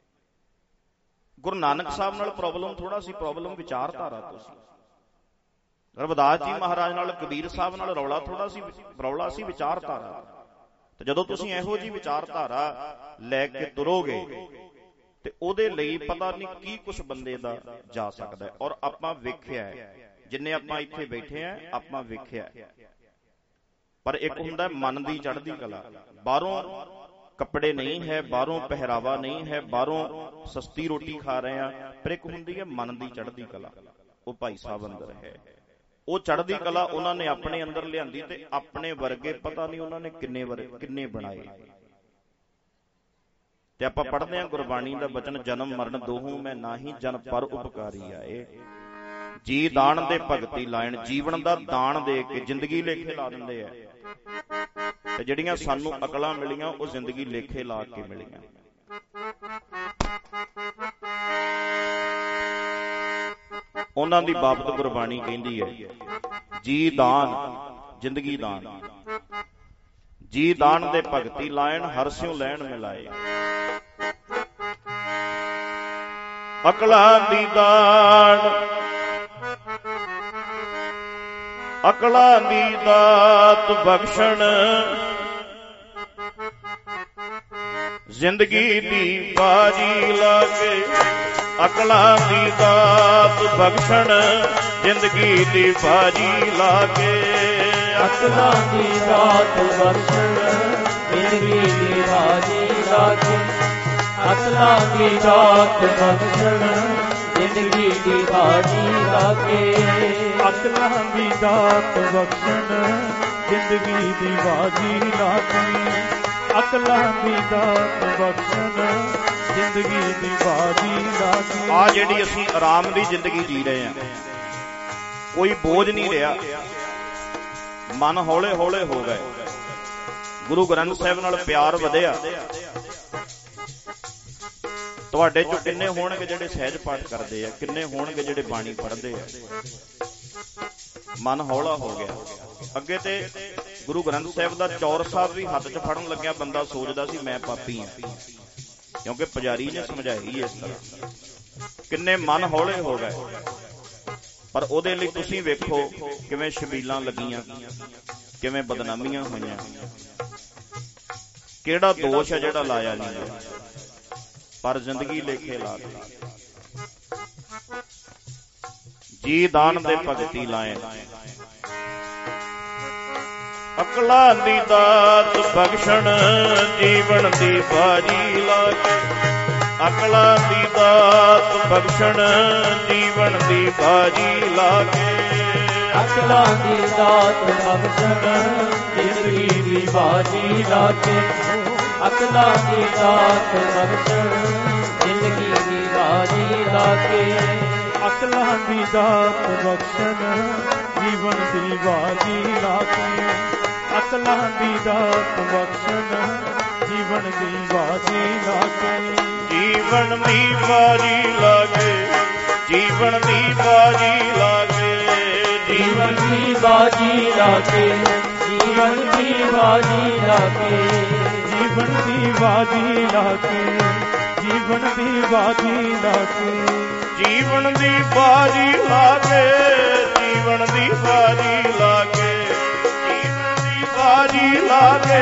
ਗੁਰੂ ਨਾਨਕ ਸਾਹਿਬ ਨਾਲ ਪ੍ਰੋਬਲਮ ਥੋੜਾ ਸੀ, ਪ੍ਰੋਬਲਮ ਵਿਚਾਰਧਾਰਾ ਤੋਂ ਸੀ। ਰਵਿਦਾਸ ਜੀ ਮਹਾਰਾਜ ਨਾਲ, ਕਬੀਰ ਸਾਹਿਬ ਨਾਲ ਰੌਲਾ ਥੋੜਾ ਸੀ, ਰੌਲਾ ਸੀ ਵਿਚਾਰਧਾਰਾ। ਤੇ ਜਦੋਂ ਤੁਸੀਂ ਇਹੋ ਜਿਹੀ ਵਿਚਾਰਧਾਰਾ ਲੈ ਕੇ ਤੁਰੋਗੇ ਤੇ ਉਹਦੇ ਲਈ ਪਤਾ ਨਹੀਂ ਕੀ ਕੁਛ ਬੰਦੇ ਦਾ ਜਾ ਸਕਦਾ ਹੈ। ਔਰ ਆਪਾਂ ਵੇਖਿਆ, ਜਿੰਨੇ ਆਪਾਂ ਇੱਥੇ ਬੈਠੇ ਆ, ਆਪਾਂ ਵੇਖਿਆ। ਪਰ ਇੱਕ ਹੁੰਦਾ ਮਨ ਦੀ ਚੜ੍ਹਦੀ ਕਲਾ। ਬਾਹਰੋਂ ਕੱਪੜੇ ਨਹੀਂ ਹੈ, ਬਾਹਰੋਂ ਪਹਿਰਾਵਾ ਨਹੀਂ ਹੈ, ਬਾਹਰੋਂ ਸਸਤੀ ਰੋਟੀ ਖਾ ਰਹੇ ਆ, ਪਰ ਇੱਕ ਹੁੰਦੀ ਹੈ ਮਨ ਦੀ ਚੜ੍ਹਦੀ ਕਲਾ। ਉਹ ਭਾਈ ਸਾਹਿਬ ਅੰਦਰ ਹੈ। ਉਹ ਚੜ੍ਹਦੀ ਕਲਾ ਉਹਨਾਂ ਨੇ ਆਪਣੇ ਅੰਦਰ ਲਿਆਂਦੀ, ਤੇ ਆਪਣੇ ਵਰਗੇ ਪਤਾ ਨਹੀਂ ਉਹਨਾਂ ਨੇ ਕਿੰਨੇ ਕਿੰਨੇ ਬਣਾਏ। ਤੇ ਆਪਾਂ ਪੜ੍ਹਦੇ ਹਾਂ ਗੁਰਬਾਣੀ ਦਾ ਬਚਨ, ਜਨਮ ਮਰਨ ਦੋਹੂ ਮੈਂ ਨਾਹੀ, ਜਨ ਪਰ ਉਪਕਾਰੀ ਆਏ। ਜੀ ਦਾਨ ਦੇ ਭਗਤੀ ਲਾਇਣ, ਜੀਵਨ ਦਾ ਦਾਨ ਦੇ ਕੇ ਜ਼ਿੰਦਗੀ ਲੇਖੇ ਲਾ ਦਿੰਦੇ ਆ। ਤੇ ਜਿਹੜੀਆਂ ਸਾਨੂੰ ਅਕਲਾਂ ਮਿਲੀਆਂ, ਉਹ ਜ਼ਿੰਦਗੀ ਲੇਖੇ ਲਾ ਕੇ ਮਿਲੀਆਂ। ਉਹਨਾਂ ਦੀ ਬਾਬਤ ਗੁਰਬਾਣੀ ਕਹਿੰਦੀ ਹੈ, ਜੀ ਦਾਨ, ਜ਼ਿੰਦਗੀ ਦਾਨ, ਜੀ ਦਾਨ ਦੇ ਭਗਤੀ ਲਾਇਣ, ਹਰ ਸਿਉ ਲੈਣ ਮਿਲਾਏ। ਅਕਲਾਂ ਦੀ ਦਾਨ, ਅਕਲਾਂ ਦੀ ਦਾਤ ਬਖਸ਼ਣ, ਜ਼ਿੰਦਗੀ ਦੀ ਬਾਜੀ ਲਾ ਕੇ। ਅਕਲਾਂ ਦੀ ਦਾਤ ਬਖਸ਼ਣ, ਜ਼ਿੰਦਗੀ ਦੀ ਬਾਜੀ ਲਾ ਕੇ। ਅਕਲਾਂ ਦੀ ਦਾਤ ਬਖਸ਼ਣ, ਜ਼ਿੰਦਗੀ ਦੀ ਬਾਜੀ ਲਾ ਕੇ। ਅਕਲਾਂ ਦੀ ਦਾਤ ਬਖਸ਼ਣ, ਜ਼ਿੰਦਗੀ ਦੀ ਬਾਜੀ ਲਾ ਕੇ। ਅਕਲਾਂ ਦੀ ਦਾਤ ਬਖਸ਼ਣ, ਜ਼ਿੰਦਗੀ ਦੀ ਬਾਜੀ ਲਾ ਕੇ। ਅਕਲਾਂ ਦੀ ਦਾਤ ਬਖਸ਼ਣ, ਜ਼ਿੰਦਗੀ ਦੀ ਬਾਜੀ ਲਾ ਕੇ। ਆ ਜਿਹੜੀ ਅਸੀਂ ਆਰਾਮ ਦੀ ਜ਼ਿੰਦਗੀ ਜੀ ਰਹੇ ਹਾਂ, ਕੋਈ ਬੋਝ ਨਹੀਂ ਰਿਹਾ, ਮਨ ਹੌਲੇ ਹੌਲੇ ਹੋ ਗਏ। ਗੁਰੂ ਗ੍ਰੰਥ ਸਾਹਿਬ ਨਾਲ ਪਿਆਰ ਵਧਿਆ। ਤੁਹਾਡੇ ਚੋਂ ਕਿੰਨੇ ਹੋਣਗੇ ਜਿਹੜੇ ਸਹਿਜ ਪਾਠ ਕਰਦੇ ਆ, ਕਿੰਨੇ ਹੋਣਗੇ ਜਿਹੜੇ ਬਾਣੀ ਪੜ੍ਹਦੇ ਆ। ਮਨ ਹੌਲਾ ਹੋ ਗਿਆ। ਅੱਗੇ ਤੇ ਗੁਰੂ ਗ੍ਰੰਥ ਸਾਹਿਬ ਦਾ ਚੌਰ ਸਾਹਿਬ ਵੀ ਹੱਥ 'ਚ ਫੜਨ ਲੱਗਿਆ ਬੰਦਾ ਸੋਚਦਾ ਸੀ ਮੈਂ ਪਾਪੀ ਹਾਂ, ਕਿਉਂਕਿ ਪੁਜਾਰੀ ਨੇ ਸਮਝਾਈ ਇਸ ਤਰ੍ਹਾਂ। ਕਿੰਨੇ ਮਨ ਹੌਲੇ ਹੋ ਗਏ। ਪਰ ਉਹਦੇ ਲਈ ਤੁਸੀਂ ਵੇਖੋ ਕਿਵੇਂ ਸ਼ਬੀਲਾਂ ਲੱਗੀਆਂ, ਕਿਵੇਂ ਬਦਨਾਮੀਆਂ ਹੋਈਆਂ। ਕਿਹੜਾ ਦੋਸ਼ ਹੈ ਜਿਹੜਾ ਲਾਇਆ ਨਹੀਂ ਗਿਆ, ਪਰ ਜ਼ਿੰਦਗੀ ਲੇਖੇ ਲਾ ਦਿੱਤੀ। ਜੀ ਦਾਨ ਦੇ ਭਗਤੀ ਲਾਏ, ਅਕਲਾਂ ਦੀ ਦਾਤ ਬਖਸ਼ਣ ਜੀਵਨ ਦੀ ਬਾਜੀ ਲਾ ਕੇ। ਅਕਲਾਂ ਦੀ ਦਾਤ ਬਖਸ਼ਣ ਜੀਵਨ ਦੀ ਬਾਜੀ ਲਾ ਕੇ। ਅਕਲਾਂ ਦੀ ਦਾਤ ਬਖਸ਼ਣ ਜ਼ਿੰਦਗੀ ਦੀ ਬਾਜੀ ਲਾ ਕੇ। ਅਕਲਾਂ ਦੀ ਦਾਤ ਬਖਸ਼ਣ ਜ਼ਿੰਦਗੀ ਦੀ ਬਾਜੀ ਲਾ ਕੇ। ਅਕਲਾਂ ਦੀ ਦਾਤ ਬਖਸ਼ਣ ਜੀਵਨ ਦੀ ਬਾਜੀ ਲਾ ਕੇ। ਅਕਲਾਂ ਦੀ ਦਾਤ ਬਖਸ਼ਣ ਜੀਵਨ ਦੀ ਬਾਜੀ ਲਾ ਕੇ। ਜੀਵਨ ਦੀ ਬਾਜੀ ਲਾਗੇ, ਜੀਵਨ ਦੀ ਬਾਜੀ ਲਾਗੇ। ਜੀਵਨ ਦੀ ਬਾਜੀ ਲਾਗੇ, ਜੀਵਨ ਦੀ ਬਾਜੀ ਲਾਗੇ। ਜੀਵਨ ਦੀ ਬਾਜੀ ਲਾਗੇ, ਜੀਵਨ ਦੀ ਬਾਜੀ ਲਾਗੇ। ਜੀਵਨ ਦੀ ਬਾਜੀ ਲਾਗੇ, ਜੀਵਨ ਦੀ ਬਾਜੀ ਲਾਗੇ। ਜੀਵਨ ਦੀ ਬਾਜੀ ਲਾਗੇ,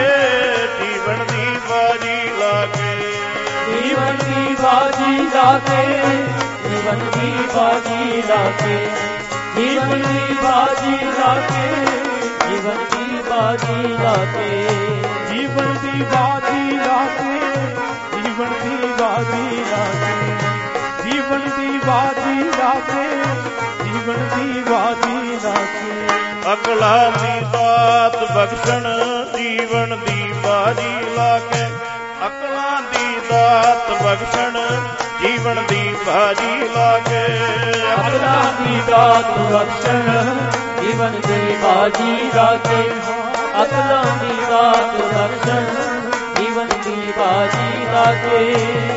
ਜੀਵਨ ਦੀ ਬਾਜੀ ਲਾਗੇ। ਜੀਵਨ ਦੀ ਬਾਜੀ ਲਾਗੇ, ਜੀਵਨ ਦੀ ਬਾਜੀ ਲਾਗੇ। ਜੀਵਨ ਦੀ ਬਾਜੀ ਲਾਗੇ, ਜੀਵਨ ਦੀ ਬਾਜੀ ਲਾਗੇ। ਜੀਵਨ ਦੀ ਬਾਜੀ ਲਾਗੇ, ਜੀਵਨ ਦੀ ਬਾਜੀ ਲਾਗੇ। ਜੀਵਨ ਦੀ ਬਾਜੀ ਲਾਗੇ, ਜੀਵਨ ਦੀ ਬਾਜੀ ਲਾਗੇ। ਅਕਲਾਂ ਦੀ ਦਾਤ ਬਖਸ਼ਣ ਜੀਵਨ ਦੀ ਬਾਜੀ ਲਾਗੇ। ਅਕਲਾਂ ਦੀ ਦਾਤ ਬਖਸ਼ਣ ਜੀਵਨ ਦੀ ਬਾਜੀ ਲਾਗੇ। ਅਕਲਾਂ ਦੀ ਦਾਤ ਬਖਸ਼ਣ ਜੀਵਨ ਦੀ ਬਾਜੀ ਲਾਗੇ। ਅਕਲਾਂ ਦੀ ਦਾਤ ਬਖਸ਼ਣ ਜੀਵਨ ਦੀ ਬਾਜੀ ਲਾਗੇ।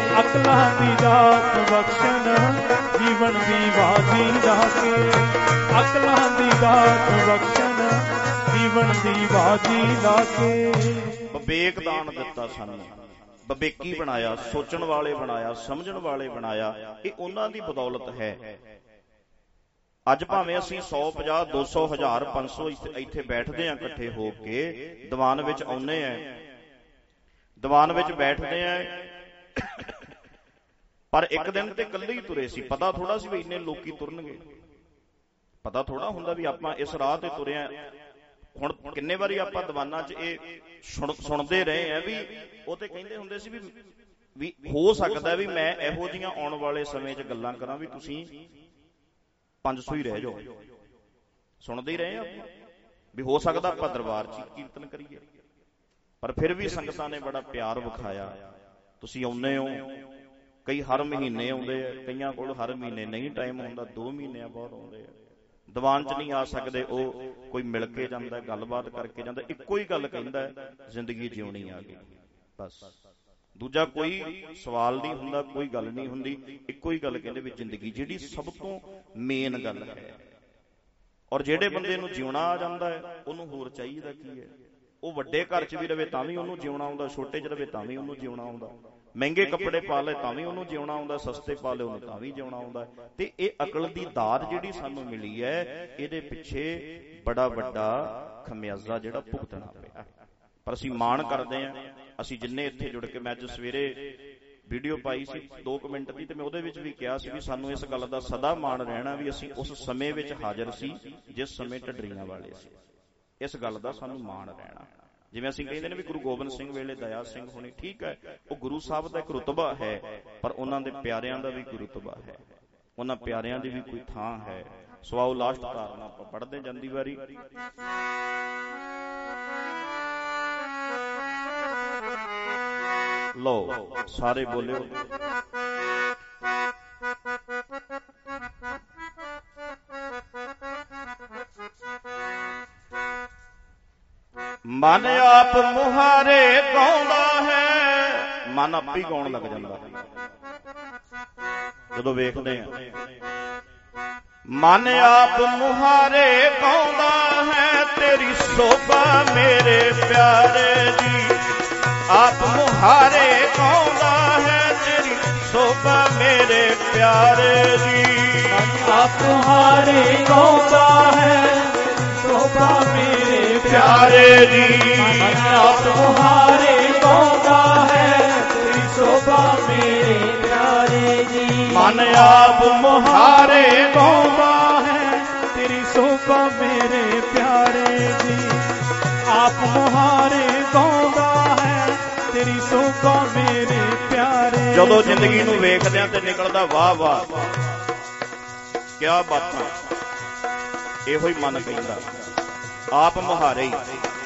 ਅਕਲਾਂ ਦੀ ਦਾਤ ਬਖਸ਼ਣ ਜੀਵਨ ਦੀ ਬਾਜੀ ਲਾਗੇ। ਅਕਲਾਂ ਦੀ ਦਾਤ ਬਖਸ਼ਣ ਜੀਵਨ ਦੀ ਬਾਜੀ ਲਾਗੇ। ਵਿਵੇਕ ਦਾਨ ਦਿੱਤਾ ਸਾਨੂੰ, ਵਿਵੇਕੀ ਬਣਾਇਆ, ਸੋਚਣ ਵਾਲੇ ਬਣਾਇਆ, ਸਮਝਣ ਵਾਲੇ ਬਣਾਇਆ। ਇਹ ਉਹਨਾਂ ਦੀ ਬਦੌਲਤ ਹੈ। ਅੱਜ ਭਾਵੇਂ ਅਸੀਂ ਸੌ, ਪੰਜਾਹ, ਦੋ ਸੌ, ਹਜ਼ਾਰ, ਪੰਜ ਸੌ ਇੱਥੇ ਬੈਠਦੇ ਆ ਇਕੱਠੇ ਹੋ ਕੇ, ਦੀਵਾਨ ਵਿੱਚ ਆਉਂਦੇ ਆ, ਦੀਵਾਨ ਵਿੱਚ ਬੈਠਦੇ ਆ, ਪਰ ਇੱਕ ਦਿਨ ਤੇ ਇਕੱਲੇ ਹੀ ਤੁਰੇ ਸੀ। ਪਤਾ ਥੋੜਾ ਸੀ ਵੀ ਇੰਨੇ ਲੋਕੀ ਤੁਰਨਗੇ, ਪਤਾ ਥੋੜਾ ਹੁੰਦਾ ਵੀ ਆਪਾਂ ਇਸ ਰਾਹ ਤੇ ਤੁਰਿਆ। ਹੁਣ ਕਿੰਨੇ ਵਾਰੀ ਆਪਾਂ ਦੀਵਾਨਾਂ 'ਚ ਇਹ ਸੁਣਦੇ ਰਹੇ ਆ ਵੀ ਉਹ ਤੇ ਕਹਿੰਦੇ ਹੁੰਦੇ ਸੀ ਵੀ ਵੀ ਹੋ ਸਕਦਾ ਵੀ ਮੈਂ ਇਹੋ ਜਿਹੀਆਂ ਆਉਣ ਵਾਲੇ ਸਮੇਂ 'ਚ ਗੱਲਾਂ ਕਰਾਂ ਵੀ ਤੁਸੀਂ ਪੰਜ ਸੌ ਹੀ ਰਹਿ ਜਾਓ। ਸੁਣਦੇ ਹੀ ਰਹੇ ਆ ਵੀ ਹੋ ਸਕਦਾ ਆਪਾਂ ਦਰਬਾਰ 'ਚ ਕੀਰਤਨ ਕਰੀਏ, ਪਰ ਫਿਰ ਵੀ ਸੰਗਤਾਂ ਨੇ ਬੜਾ ਪਿਆਰ ਵਿਖਾਇਆ। ਤੁਸੀਂ ਆਉਂਦੇ ਹੋ, ਕਈ ਹਰ ਮਹੀਨੇ ਆਉਂਦੇ ਆ, ਕਈਆਂ ਕੋਲ ਹਰ ਮਹੀਨੇ ਨਹੀਂ ਟਾਈਮ ਹੁੰਦਾ, ਦੋ ਮਹੀਨਿਆਂ ਬਾਅਦ ਆਉਂਦੇ ਆ। ਦੀਵਾਨ 'ਚ ਨਹੀਂ ਆ ਸਕਦੇ, ਉਹ ਕੋਈ ਮਿਲ ਕੇ ਜਾਂਦਾ, ਗੱਲਬਾਤ ਕਰਕੇ ਜਾਂਦਾ। ਇੱਕੋ ਹੀ ਗੱਲ ਕਹਿੰਦਾ, ਜ਼ਿੰਦਗੀ ਜਿਉਣੀ ਆ ਗਈ ਬਸ। ਦੂਜਾ ਕੋਈ ਸਵਾਲ ਨਹੀਂ ਹੁੰਦਾ, ਕੋਈ ਗੱਲ ਨਹੀਂ ਹੁੰਦੀ। ਇੱਕੋ ਹੀ ਗੱਲ ਕਹਿੰਦੇ ਵੀ ਜ਼ਿੰਦਗੀ ਜਿਹੜੀ ਸਭ ਤੋਂ ਮੇਨ ਗੱਲ ਹੈ। ਔਰ ਜਿਹੜੇ ਬੰਦੇ ਨੂੰ ਜਿਉਣਾ ਆ ਜਾਂਦਾ ਹੈ ਉਹਨੂੰ ਹੋਰ ਚਾਹੀਦਾ ਕੀ ਹੈ? ਉਹ ਵੱਡੇ ਘਰ 'ਚ ਵੀ ਰਵੇ ਤਾਂ ਵੀ ਉਹਨੂੰ ਜਿਉਣਾ ਆਉਂਦਾ, ਛੋਟੇ 'ਚ ਰਵੇ ਤਾਂ ਵੀ ਉਹਨੂੰ ਜਿਉਣਾ ਆਉਂਦਾ, ਮਹਿੰਗੇ ਕੱਪੜੇ ਪਾ ਲਏ ਤਾਂ ਵੀ ਉਹਨੂੰ ਜਿਉਣਾ ਆਉਂਦਾ, ਸਸਤੇ ਪਾ ਲਏ ਉਹਨੂੰ ਤਾਂ ਵੀ ਜਿਉਣਾ ਆਉਂਦਾ। ਤੇ ਇਹ ਅਕਲ ਦੀ ਦਾਤ ਜਿਹੜੀ ਸਾਨੂੰ ਮਿਲੀ ਹੈ, ਇਹਦੇ ਪਿੱਛੇ ਬੜਾ ਵੱਡਾ ਖਮਿਆਜ਼ਾ ਜਿਹੜਾ ਭੁਗਤਣਾ ਪਿਆ। ਪਰ ਅਸੀਂ ਮਾਣ ਕਰਦੇ ਹਾਂ। ਅਸੀਂ ਜਿੰਨੇ ਇੱਥੇ ਜੁੜ ਕੇ, ਮੈਂ ਅੱਜ ਸਵੇਰੇ ਵੀਡੀਓ ਪਾਈ ਸੀ ਦੋ ਕੁ ਮਿੰਟ ਦੀ, ਤੇ ਮੈਂ ਉਹਦੇ ਵਿੱਚ ਵੀ ਕਿਹਾ ਸੀ ਵੀ ਸਾਨੂੰ ਇਸ ਗੱਲ ਦਾ ਸਦਾ ਮਾਣ ਰਹਿਣਾ ਵੀ ਅਸੀਂ ਉਸ ਸਮੇਂ ਵਿੱਚ ਹਾਜ਼ਰ ਸੀ ਜਿਸ ਸਮੇਂ ਢੱਡਰੀਆਂ ਵਾਲੇ ਸੀ। ਇਸ ਗੱਲ ਦਾ ਸਾਨੂੰ ਮਾਣ ਰਹਿਣਾ। ਜਿਵੇਂ ਅਸੀਂ ਕਹਿੰਦੇ ਨੇ ਵੀ ਗੁਰੂ ਗੋਬਿੰਦ ਸਿੰਘ ਵੇਲੇ ਦਇਆ ਸਿੰਘ ਹੋਣੀ, ਠੀਕ ਹੈ, ਉਹ ਗੁਰੂ ਸਾਹਿਬ ਦਾ ਇੱਕ ਰੁਤਬਾ ਹੈ, ਪਰ ਉਹਨਾਂ ਦੇ ਪਿਆਰਿਆਂ ਦਾ ਵੀ ਕੋਈ ਰੁਤਬਾ ਹੈ, ਉਹਨਾਂ ਪਿਆਰਿਆਂ ਦੀ ਵੀ ਕੋਈ ਥਾਂ ਹੈ। ਸੋ ਆਓ ਲਾਸਟ ਧਾਰਨਾ ਆਪਾਂ ਪੜ੍ਹਦੇ ਜਾਂਦੀ ਵਾਰੀ। ਲਓ ਸਾਰੇ ਬੋਲਿਓ। ਮਨ ਆਪ ਮੁਹਾਰੇ ਗਾਉਂਦਾ ਹੈ। ਮਨ ਆਪੇ ਗਾਉਣ ਲੱਗ ਜਾਂਦਾ ਜਦੋਂ ਵੇਖਦੇ ਆ। ਮਨ ਆਪ ਮੁਹਾਰੇ ਗਾਉਂਦਾ ਹੈ ਤੇਰੀ ਸੋਭਾ ਮੇਰੇ ਪਿਆਰੇ ਦੀ। ਆਪ ਮੁਹਾਰੇ ਗਾਉਂਦਾ ਹੈ ਤੇਰੀ ਸੋਭਾ ਮੇਰੇ ਪਿਆਰੇ ਦੀ। ਆਪ ਮੁਹਾਰੇ ਗਾਉਂਦਾ ਹੈ ਸੋਭਾ ਮੇਰੇ ਪਿਆਰੇ ਦੀ। ਆਪ ਮੁਹਾਰੇ ਗਾਉਂਦਾ ਹੈ ਤੇਰੀ ਸੋਭਾ ਮੇਰੇ ਪਿਆਰੇ ਦੀ। ਮਨ ਆਪ ਮੁਹਾਰੇ ਗਾਉਂਦਾ ਹੈ ਤੇਰੀ ਸੋਭਾ ਮੇਰੇ ਪਿਆਰੇ ਦੀ। ਆਪ ਮੁਹਾਰੇ ਗਾਉਂਦਾ ਹੈ ਤੇਰੀ ਸੋਭਾ ਮੇਰੇ ਪਿਆਰੇ। ਜਦੋਂ ਜ਼ਿੰਦਗੀ ਨੂੰ ਵੇਖਦਿਆਂ ਤੇ ਨਿਕਲਦਾ ਵਾਹ ਵਾਹ ਕਿਆ ਬਾਤਾਂ, ਇਹੋ ਹੀ ਮਨ ਕਹਿੰਦਾ। ਆਪ ਮੁਹਾਰੇ ਹੀ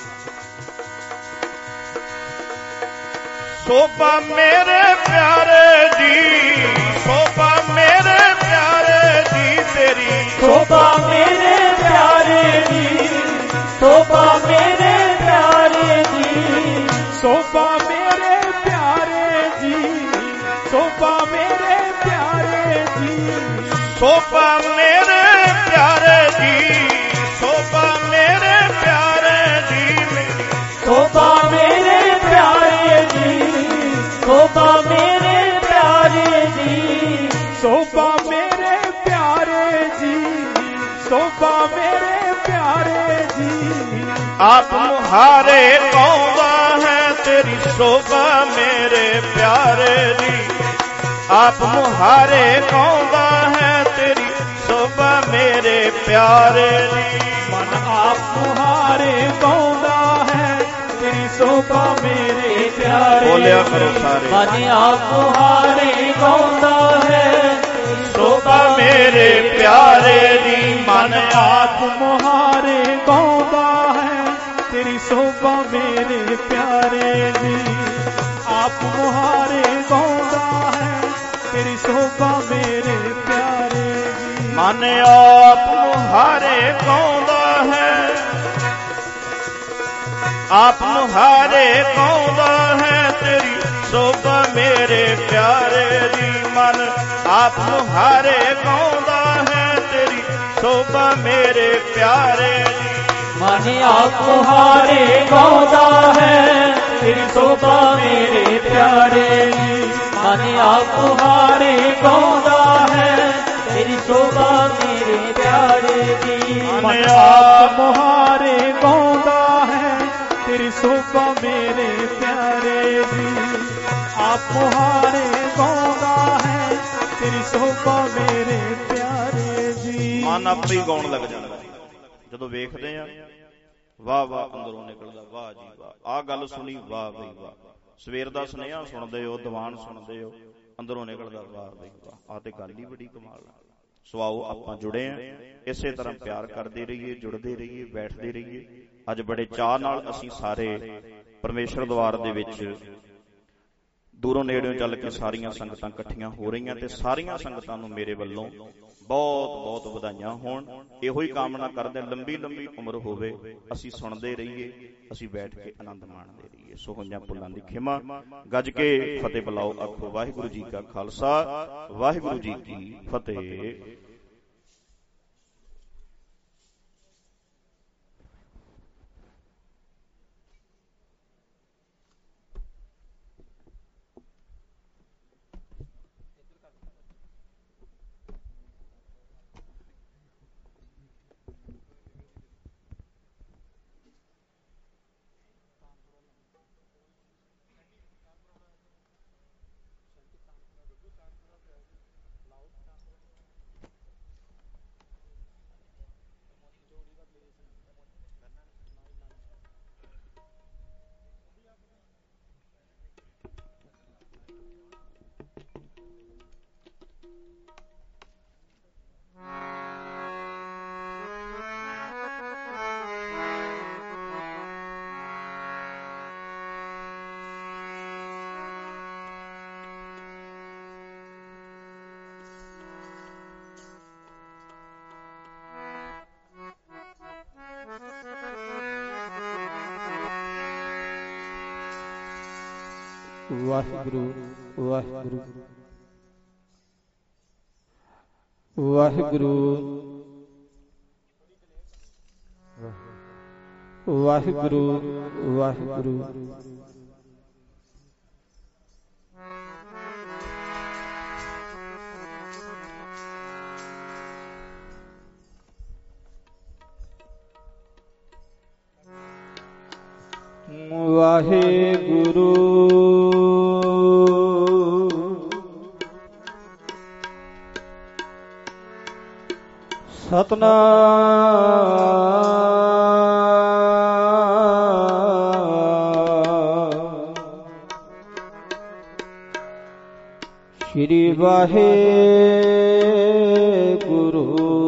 ਸੋਭਾ ਮੇਰੇ ਪਿਆਰੇ ਦੀ। ਸੋਭਾ ਮੇਰੇ ਪਿਆਰੇ ਦੀ ਤੇਰੀ ਸੋਭਾ ਮੇਰੇ ਪਿਆਰੇ ਦੀ। ਸੋਭਾ ਮੇਰੇ ਪਿਆਰੇ ਦੀ। ਸੋਭਾ ਮੇਰੇ ਪਿਆਰੇ ਦੀ। ਸੋਭਾ ਮੇਰੇ ਪਿਆਰੇ ਦੀ। ਸੋਭਾ ਮੇਰੇ ਪਿਆਰੇ ਦੀ। ਸੋਭਾ ਮੇਰੇ ਪਿਆਰੇ ਦੀ। ਸੋਭਾ ਮੇਰੇ ਪਿਆਰੇ ਦੀ। ਸੋਭਾ ਮੇਰੇ ਪਿਆਰੇ ਦੀ। ਸੋਭਾ ਮੇਰੇ ਪਿਆਰੇ ਜੀ। ਸੋਭਾ ਮੇਰੇ ਪਿਆਰੇ ਜੀ। ਆਪ ਮੁਹਾਰੇ ਗਾਉਂਦਾ ਹੈ ਤੇਰੀ ਸੋਭਾ ਮੇਰੇ ਪਿਆਰੇ ਦੀ। ਆਪ ਮੁਹਾਰੇ ਗਾਉਂਦਾ ਹੈ ਤੇਰੀ ਸੋਭਾ ਮੇਰੇ ਪਿਆਰੇ ਦੀ। ਮਨ ਆਪ ਮੁਹਾਰੇ ਗਾਉਂਦਾ ਹੈ ਤੇਰੀ ਸੋਭਾ ਮੇਰੇ ਪਿਆਰੇ। ਬੋਲਿਆ ਕਰੋ ਸਾਰੇ। ਮਨ ਆਪ ਮੁਹਾਰੇ ਗਾਉਂਦਾ ਹੈ ਸੋਭਾ ਮੇਰੇ ਪਿਆਰੇ ਦੀ। ਮਨ ਆਪ ਮੁਹਾਰੇ ਗਾਉਂਦਾ ਹੈ ਤੇਰੀ ਸੋਭਾ ਮੇਰੇ ਪਿਆਰੇ ਦੀ। ਆਪ ਮੁਹਾਰੇ ਗਾਉਂਦਾ ਹੈ ਤੇਰੀ ਸੋਭਾ ਮੇਰੇ ਪਿਆਰੇ ਦੀ। ਮਨ ਆਪ ਮੁਹਾਰੇ ਗਾਉਂਦਾ ਹੈ। ਆਪ ਮੁਹਾਰੇ ਗਾਉਂਦਾ ਹੈ ਤੇਰੀ ਸੋਭਾ ਮੇਰੇ ਪਿਆਰੇ ਦੀ। ਮਨ ਆਪ ਮੁਹਾਰੇ ਗਾਉਂਦਾ ਹੈ ਤੇਰੀ ਸੋਭਾ ਮੇਰੇ ਪਿਆਰੇ ਦੀ। ਮਨ ਆਪ ਮੁਹਾਰੇ ਗਾਉਂਦਾ ਹੈ ਤੇਰੀ ਸੋਭਾ ਮੇਰੇ ਪਿਆਰੇ ਦੀ। ਮਨ ਆਪ ਮੁਹਾਰੇ ਗਾਉਂਦਾ ਹੈ ਤੇਰੀ ਸੋਭਾ ਮੇਰੇ ਪਿਆਰੇ ਦੀ। ਮਨ ਆਪ ਮੁਹਾਰੇ ਗਾਉਂਦਾ ਹੈ ਤੇਰੀ ਸੋਭਾ ਮੇਰੇ ਪਿਆਰੇ ਦੀ। ਆਪ ਮੁਹਾਰੇ ਗਾਉਂਦਾ ਹੈ ਤੇਰੀ ਸੋਭਾ ਮੇਰੇ ਪਿਆਰੇ ਦੀ। ਮਨ ਆਪੇ ਹੀ ਗਾਉਣ ਲੱਗ ਜਾਂਦਾ ਜਦੋਂ ਵੇਖਦੇ ਆ। ਵਾਹ ਵਾਹ ਅੰਦਰੋਂ ਨਿਕਲਦਾ ਵਾਹ ਜੀ ਵਾਹ। ਆਹ ਗੱਲ ਸੁਣੀ ਵਾਹ ਬਈ ਵਾਹ। ਸਵੇਰ ਦਾ ਸੁਨੇਹਾ ਸੁਣਦੇ ਹੋ, ਦੀਵਾਨ ਸੁਣਦੇ ਹੋ, ਅੰਦਰੋਂ ਨਿਕਲਦਾ ਵਾਹ ਬਈ ਵਾਹ। ਆਹ ਤੇ ਗੱਲ ਹੀ ਬੜੀ ਕਮਾਲ ਆ। ਸੋ ਆਓ ਆਪਾਂ ਜੁੜੇ ਆ, ਇਸੇ ਤਰ੍ਹਾਂ ਪਿਆਰ ਕਰਦੇ ਰਹੀਏ, ਜੁੜਦੇ ਰਹੀਏ, ਬੈਠਦੇ ਰਹੀਏ। ਅੱਜ ਬੜੇ ਚਾਅ ਨਾਲ ਅਸੀਂ ਸਾਰੇ ਪਰਮੇਸ਼ਰ ਦਵਾਰ ਦੇ ਵਿੱਚ ਦੂਰੋਂ ਨੇੜਿਓਂ ਚੱਲ ਕੇ ਸਾਰੀਆਂ ਸੰਗਤਾਂ ਇਕੱਠੀਆਂ ਹੋ ਰਹੀਆਂ ਤੇ ਸਾਰੀਆਂ ਸੰਗਤਾਂ ਨੂੰ ਮੇਰੇ ਵੱਲੋਂ ਬਹੁਤ ਬਹੁਤ ਵਧਾਈਆਂ ਹੋਣ। ਇਹੋ ਹੀ ਕਾਮਨਾ ਕਰਦੇ ਲੰਬੀ ਲੰਬੀ ਉਮਰ ਹੋਵੇ, ਅਸੀਂ ਸੁਣਦੇ ਰਹੀਏ, ਅਸੀਂ ਬੈਠ ਕੇ ਆਨੰਦ ਮਾਣਦੇ ਰਹੀਏ। ਸੋ ਹੋਈਆਂ ਭੁੱਲਾਂ ਦੀ ਖਿਮਾ। ਗੱਜ ਕੇ ਫਤਿਹ ਬੁਲਾਓ, ਆਖੋ ਵਾਹਿਗੁਰੂ ਜੀ ਕਾ ਖਾਲਸਾ ਵਾਹਿਗੁਰੂ ਜੀ ਕੀ ਫਤਿਹ। ਵਾਹਿਗੁਰੂ ਵਾਹਿਗੁਰੂ ਵਾਹਿਗੁਰੂ ਵਾਹਿਗੁਰੂ ਵਾਹਿਗੁਰੂ ਵਾਹਿਗੁਰੂ ਸਤਨਾਮ ਸ਼੍ਰੀ ਵਾਹਿਗੁਰੂ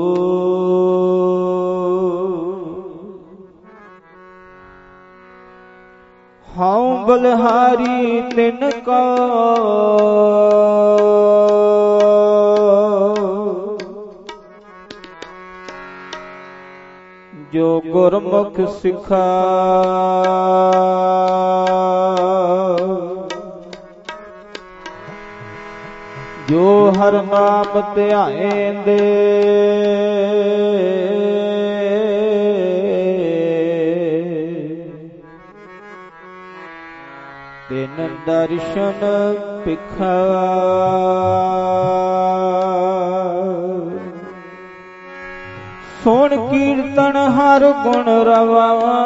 ਹਉ ਬਲਹਾਰੀ ਤਿਨ ਕਾ ਜੋ ਗੁਰਮੁਖ ਸਿਖਾ ਜੋ ਹਰ ਨਾਮ ਧਿਆਏਂਦੇ ਤਿਨ ਦਰਸ਼ਨ ਭਿਖਾ ਸੁਣ ਕੀਰਤਨ ਹਰ ਗੁਣ ਰਵਾਵਾ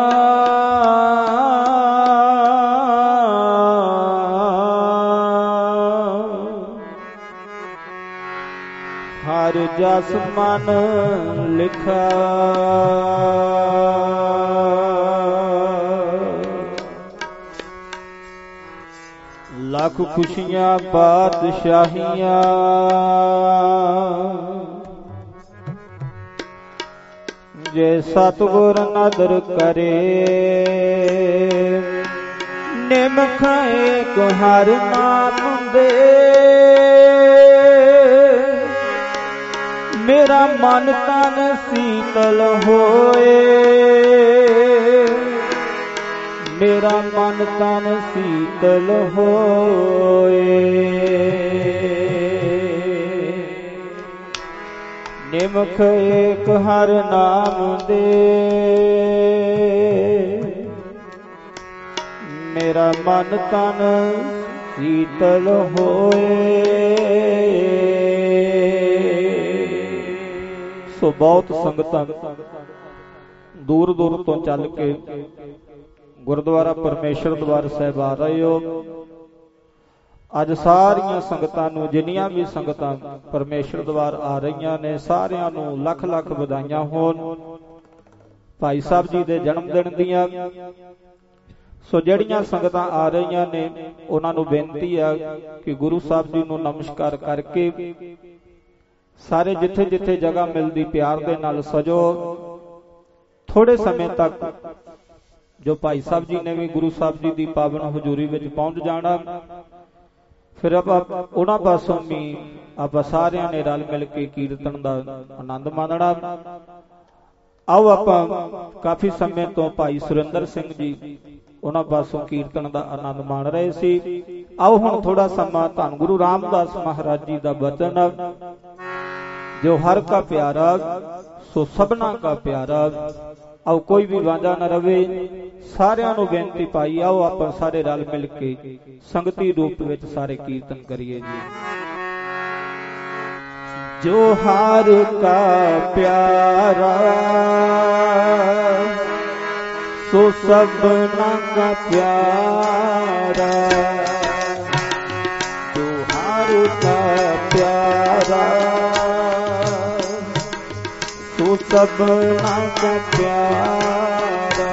ਹਰ ਜਸ ਮਨ ਲਿਖਾ ਲੱਖ ਖੁਸ਼ੀਆਂ ਬਾਦਸ਼ਾਹੀਆਂ ਜੇ ਸਤਿਗੁਰ ਨਦਰ ਕਰੇ ਨਿਮਖ ਏਕ ਹਰ ਨਾਮ ਦੇ ਮੇਰਾ ਮਨ ਤਨ ਸੀਤਲ ਹੋਏ ਮੇਰਾ ਮਨ ਤਨ ਸੀਤਲ ਹੋਏ ਨਿਮਖ ਏਕ ਹਰ ਨਾਮ ਦੇ ਮੇਰਾ ਮਨ ਤਨ ਸੀਤਲ ਹੋਏ। ਸੋ ਬਹੁਤ ਸੰਗਤਾਂ ਦੂਰ ਦੂਰ ਤੋਂ ਚੱਲ ਕੇ ਗੁਰਦੁਆਰਾ ਪਰਮੇਸ਼ਰ ਦਵਾਰ ਸਾਹਿਬ ਆ ਰਹੇ ਹੋ। ਅੱਜ ਸਾਰੀਆਂ ਸੰਗਤਾਂ ਨੂੰ, ਜਿੰਨੀਆਂ ਵੀ ਸੰਗਤਾਂ ਪਰਮੇਸ਼ਰ ਦਵਾਰ ਆ ਰਹੀਆਂ ਨੇ, ਸਾਰਿਆਂ ਨੂੰ ਲੱਖ ਲੱਖ ਵਧਾਈਆਂ ਹੋਣ ਭਾਈ ਸਾਹਿਬ ਜੀ ਦੇ ਜਨਮ ਦਿਨ ਦੀਆਂ। ਸੋ ਜਿਹੜੀਆਂ ਸੰਗਤਾਂ ਆ ਰਹੀਆਂ ਨੇ ਉਹਨਾਂ ਨੂੰ ਬੇਨਤੀ ਆ ਕਿ ਗੁਰੂ ਸਾਹਿਬ ਜੀ ਨੂੰ ਨਮਸਕਾਰ ਕਰਕੇ ਸਾਰੇ ਜਿੱਥੇ ਜਿੱਥੇ ਜਗ੍ਹਾ ਮਿਲਦੀ ਪਿਆਰ ਦੇ ਨਾਲ ਸਜੋ। ਥੋੜੇ ਸਮੇਂ ਤੱਕ ਜੋ ਭਾਈ ਸਾਹਿਬ ਜੀ ਨੇ ਵੀ ਗੁਰੂ ਸਾਹਿਬ ਜੀ ਦੀ ਪਾਵਨ ਹਜ਼ੂਰੀ ਵਿੱਚ ਪਹੁੰਚ ਜਾਣਾ, ਫਿਰ ਆਪਾਂ ਉਹਨਾਂ ਪਾਸੋਂ ਵੀ ਆਪਾਂ ਸਾਰਿਆਂ ਨੇ ਰਲ ਮਿਲ ਕੇ ਕੀਰਤਨ ਦਾ ਆਨੰਦ ਮਾਣਨਾ। ਆਓ ਆਪਾਂ ਕਾਫੀ ਸਮੇਂ ਤੋਂ ਭਾਈ ਸੁਰਿੰਦਰ ਸਿੰਘ ਜੀ ਉਹਨਾਂ ਪਾਸੋਂ ਕੀਰਤਨ ਦਾ ਆਨੰਦ ਮਾਣ ਰਹੇ ਸੀ। ਆਓ ਹੁਣ ਥੋੜਾ ਸਮਾਂ ਧੰਨ ਗੁਰੂ ਰਾਮਦਾਸ ਮਹਾਰਾਜ ਜੀ ਦਾ ਬਚਨ, ਜੋ ਹਰ ਕਾ ਪਿਆਰਾ ਸੋ ਸਭਨਾ ਕਾ ਪਿਆਰਾ। ਆਓ ਕੋਈ ਵੀ ਵਾਂਝਾ ਨਾ ਰਵੇ, ਸਾਰਿਆਂ ਨੂੰ ਬੇਨਤੀ ਪਾਈ, ਆਓ ਆਪਾਂ ਸਾਰੇ ਰਲ ਮਿਲ ਕੇ ਸੰਗਤੀ ਰੂਪ ਵਿੱਚ ਸਾਰੇ ਕੀਰਤਨ ਕਰੀਏ ਜੀ। ਜੋ ਹਰ ਕਾ ਪਿਆਰਾ ਸੋ ਸਭਨਾ ਕਾ ਪਿਆਰਾ, ਜੋ ਹਰ ਕਾ ਪਿਆਰਾ ਸੋ ਸਭਨਾ ਕਾ ਪਿਆਰਾ,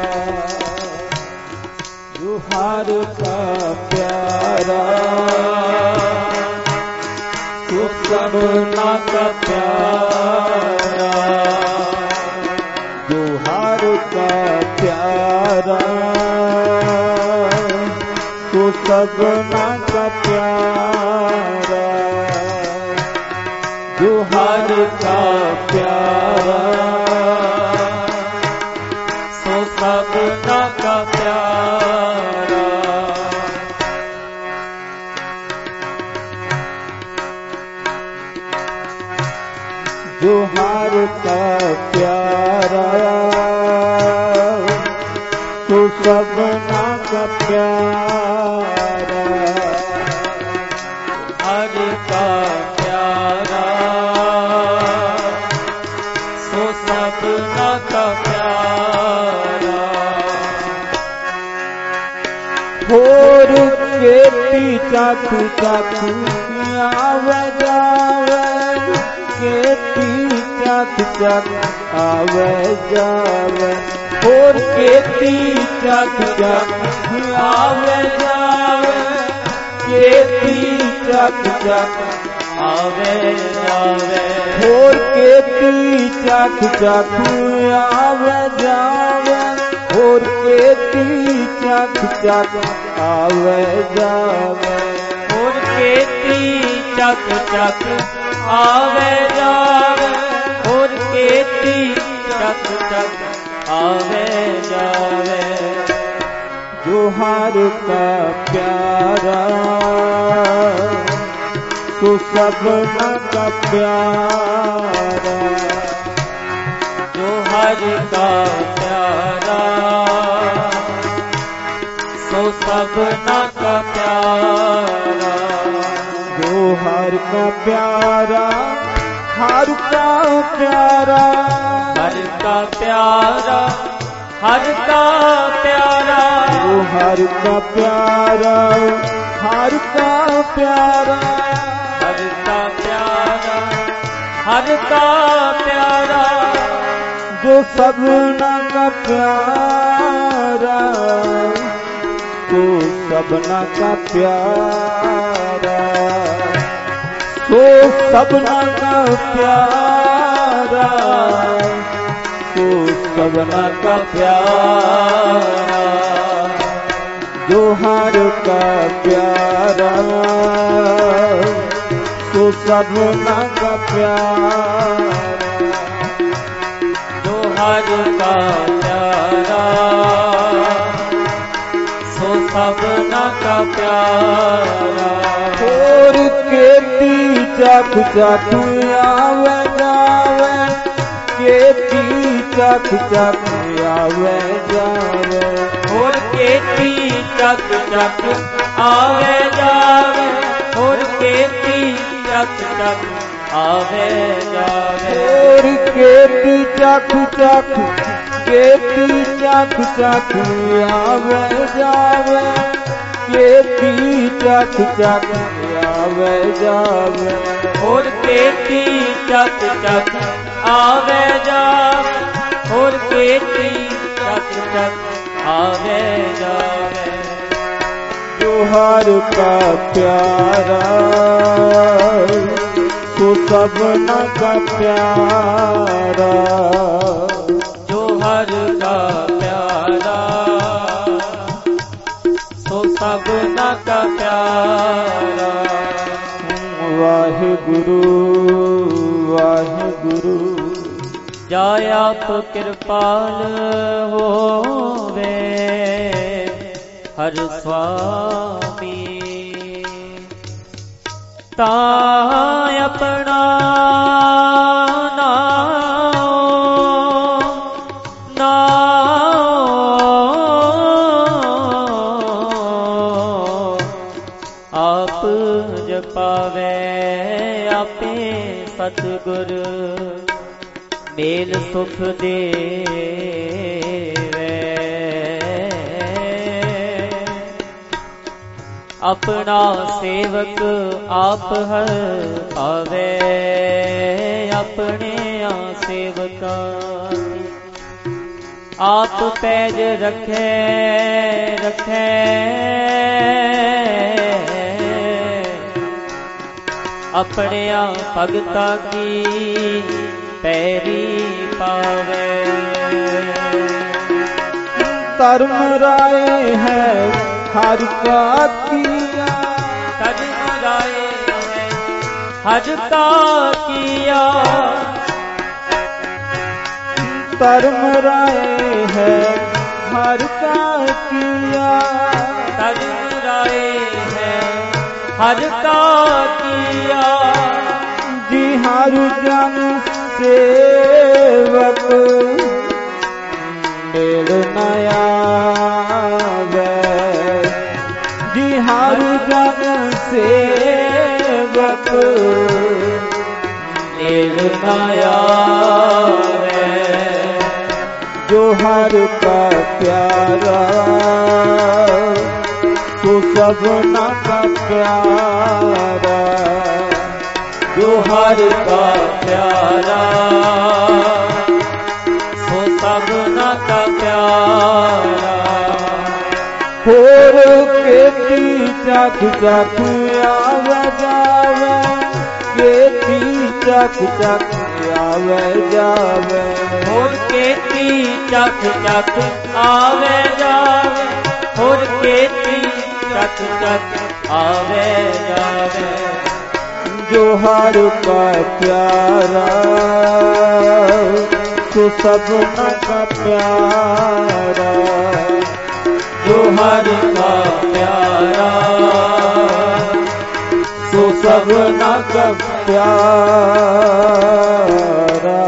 ਜੋ ਹਰ ਕਾ ਪਿਆਰਾ ਸੋ ਸਭਨਾ ਕਾ ਪਿਆਰਾ, ਜੋ ਹਰ ਕਾ ਪਿਆਰਾ ਸੋ ਸਭਨਾ ਕਾ ਪਿਆਰਾ, ਜੋ ਹਰ ਕਾ ਪਿਆਰਾ ਸੋ ਸਭਨਾ ਕਾ ਪਿਆਰਾ, जो हर का प्यारा तो सबना का प्यारा हर का प्यारा सो सबना का प्यारा होर केती चाकू चाकू आवे जावे केती चाक चाक आवे जावे होर केती चाक चाक आवे जावे केती चाक चाक आवे जावे होर केती चाक चाक आवे जावे होर केती चाक चाक आवे जावे होर केती चक चक आवे जावे होर केती चक चक आवे जावे जो हर का प्यारा तो सबना का प्यारा जो हर का प्यारा सो सबना का प्यारा जो हर का प्यारा हर का प्यारा हर का प्यारा हर का प्यारा जो हर का प्यारा हर का प्यारा हर का प्यारा हर का प्यारा जो सबना का प्यारा तो सबना का प्यारा तो सबना का प्यारा तो सबना का प्यारा जो हर का प्यारा तो सबना का प्यारा जो हर का प्यारा सो सबना का प्यारा और केती चाक चाक आवे जावे केती चाक चाक आवे जावे और केती चक चक आवे जावे और केती चक चक आवे जावे और केती चाक चाक केती चाक चाक आवे जावे केती चाक चाक आवे जावे और केती चक चक आवे जावे और केती चक चक आवे जावे जो हर का प्यारा तो सबना का प्यारा जो हर का प्यारा सो सबना का प्यारा वाहिगुरु वाहिगुरु जय आप कृपाल होवे हर स्वामी ता अपना नाओ नाओ आप जपावे आपे सतगुर मेल सुख देवे अपना सेवक आप हर आवे अपने आ सेवका आप पैज रखे रखे अपने आ भगता की पैरी पावे धर्म राय है हर का किया धर्म राय है हर का किया धर्म राय है हर का किया धर्म राय है हर का किया जी हर जन सेवक मेल न आवे जी हर जन सेवक मेल न आवे जो हर का प्यारा तो सबना का प्यारा जो हर का प्यारा सो सबना का प्यारा होर केती चख चख आवे जावे केती चख चख आवे जावे होर केती चख चख आवे जावे होर केती चख चख आवे जावे जो हर का प्यारा तो सबना का प्यारा जो हर का प्यारा तो सबना का प्यारा।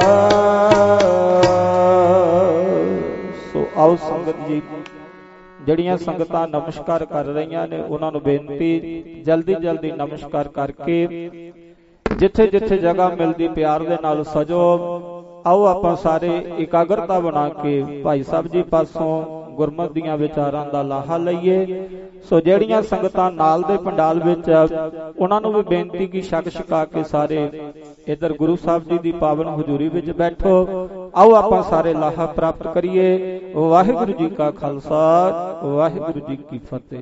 सो आओ संगत जी ਜਿਹੜੀਆਂ ਸੰਗਤਾਂ ਨਮਸਕਾਰ ਕਰ ਰਹੀਆਂ ਨੇ ਉਹਨਾਂ ਨੂੰ ਬੇਨਤੀ ਜਲਦੀ ਜਲਦੀ ਨਮਸਕਾਰ ਕਰਕੇ ਜਿੱਥੇ ਜਿੱਥੇ ਜਗ੍ਹਾ ਮਿਲਦੀ ਪਿਆਰ ਦੇ ਨਾਲ ਸਜੋ। ਆਓ ਆਪਾਂ ਸਾਰੇ ਇਕਾਗਰਤਾ ਬਣਾ ਕੇ ਭਾਈ ਸਾਹਿਬ ਜੀ ਪਾਸੋਂ ਗੁਰਮਤਿ ਦੀਆਂ ਵਿਚਾਰਾਂ ਦਾ ਲਾਹਾ ਲਈਏ। ਸੋ ਜਿਹੜੀਆਂ ਸੰਗਤਾਂ ਨਾਲ ਦੇ ਪੰਡਾਲ ਵਿੱਚ ਉਹਨਾਂ ਨੂੰ ਵੀ ਬੇਨਤੀ ਕਿ ਛਕ ਛਕਾ ਕੇ ਸਾਰੇ ਇੱਧਰ ਗੁਰੂ ਸਾਹਿਬ ਜੀ ਦੀ ਪਾਵਨ ਹਜ਼ੂਰੀ ਵਿੱਚ ਬੈਠੋ। ਆਓ ਆਪਾਂ ਸਾਰੇ ਲਾਹਾ ਪ੍ਰਾਪਤ ਕਰੀਏ। ਵਾਹਿਗੁਰੂ ਜੀ ਕਾ ਖਾਲਸਾ ਵਾਹਿਗੁਰੂ ਜੀ ਕੀ ਫਤਿਹ।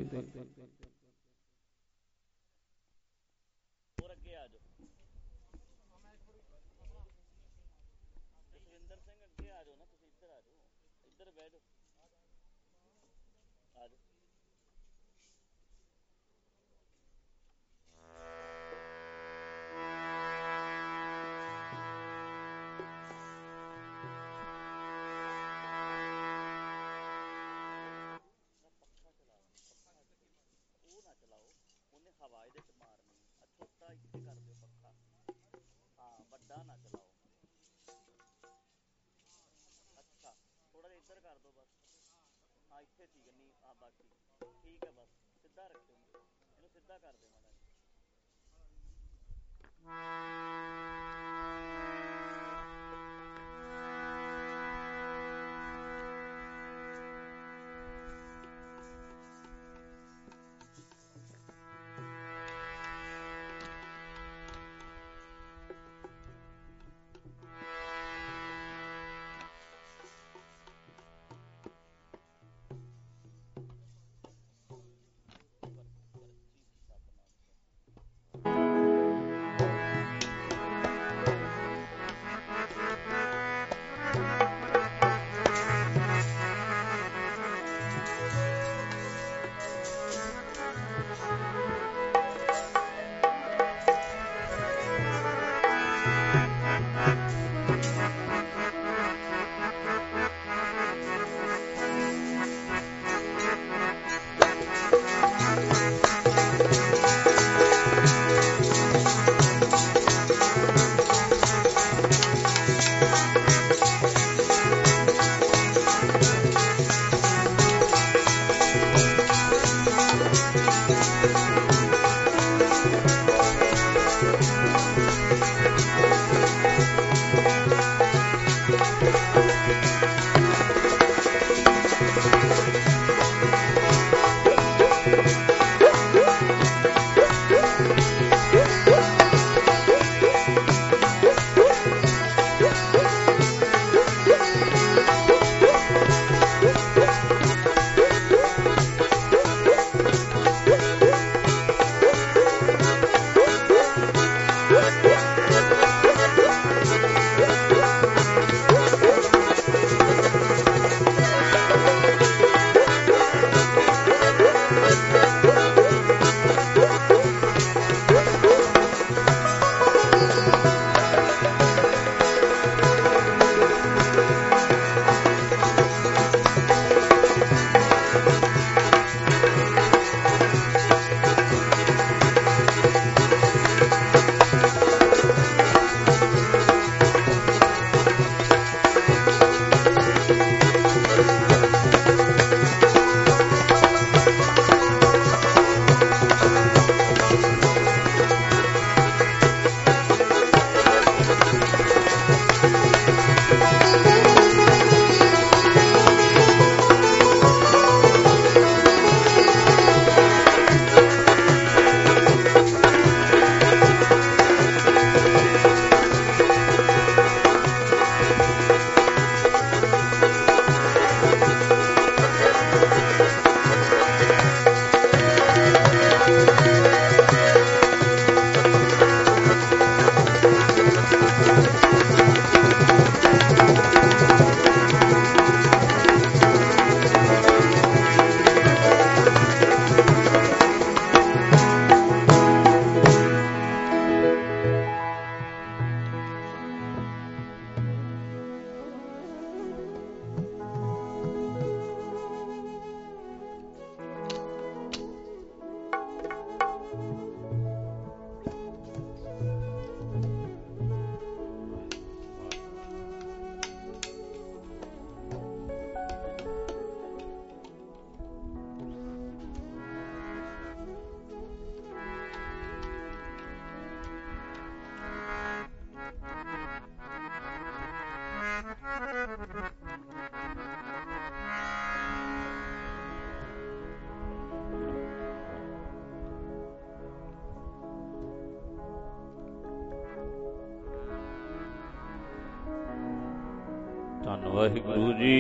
ਵਾਹਿਗੁਰੂ ਜੀ।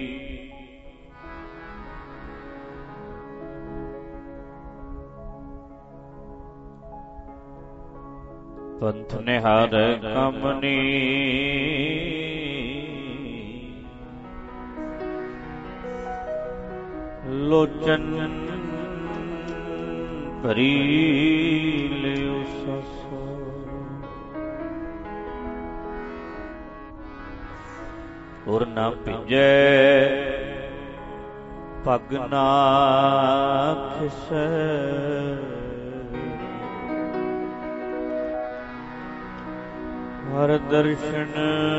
ਪੰਥ ਨਿਹਾਰ ਕਮਨੀ ਲੋਚਨ ਭਰੀ ਲਿਓ ਸਸੋ। ਔਰ ਨਾ ਭਿਜੈ ਪਗ ਨਾ ਖਿਸੈ ਹਰ ਦਰਸ਼ਨ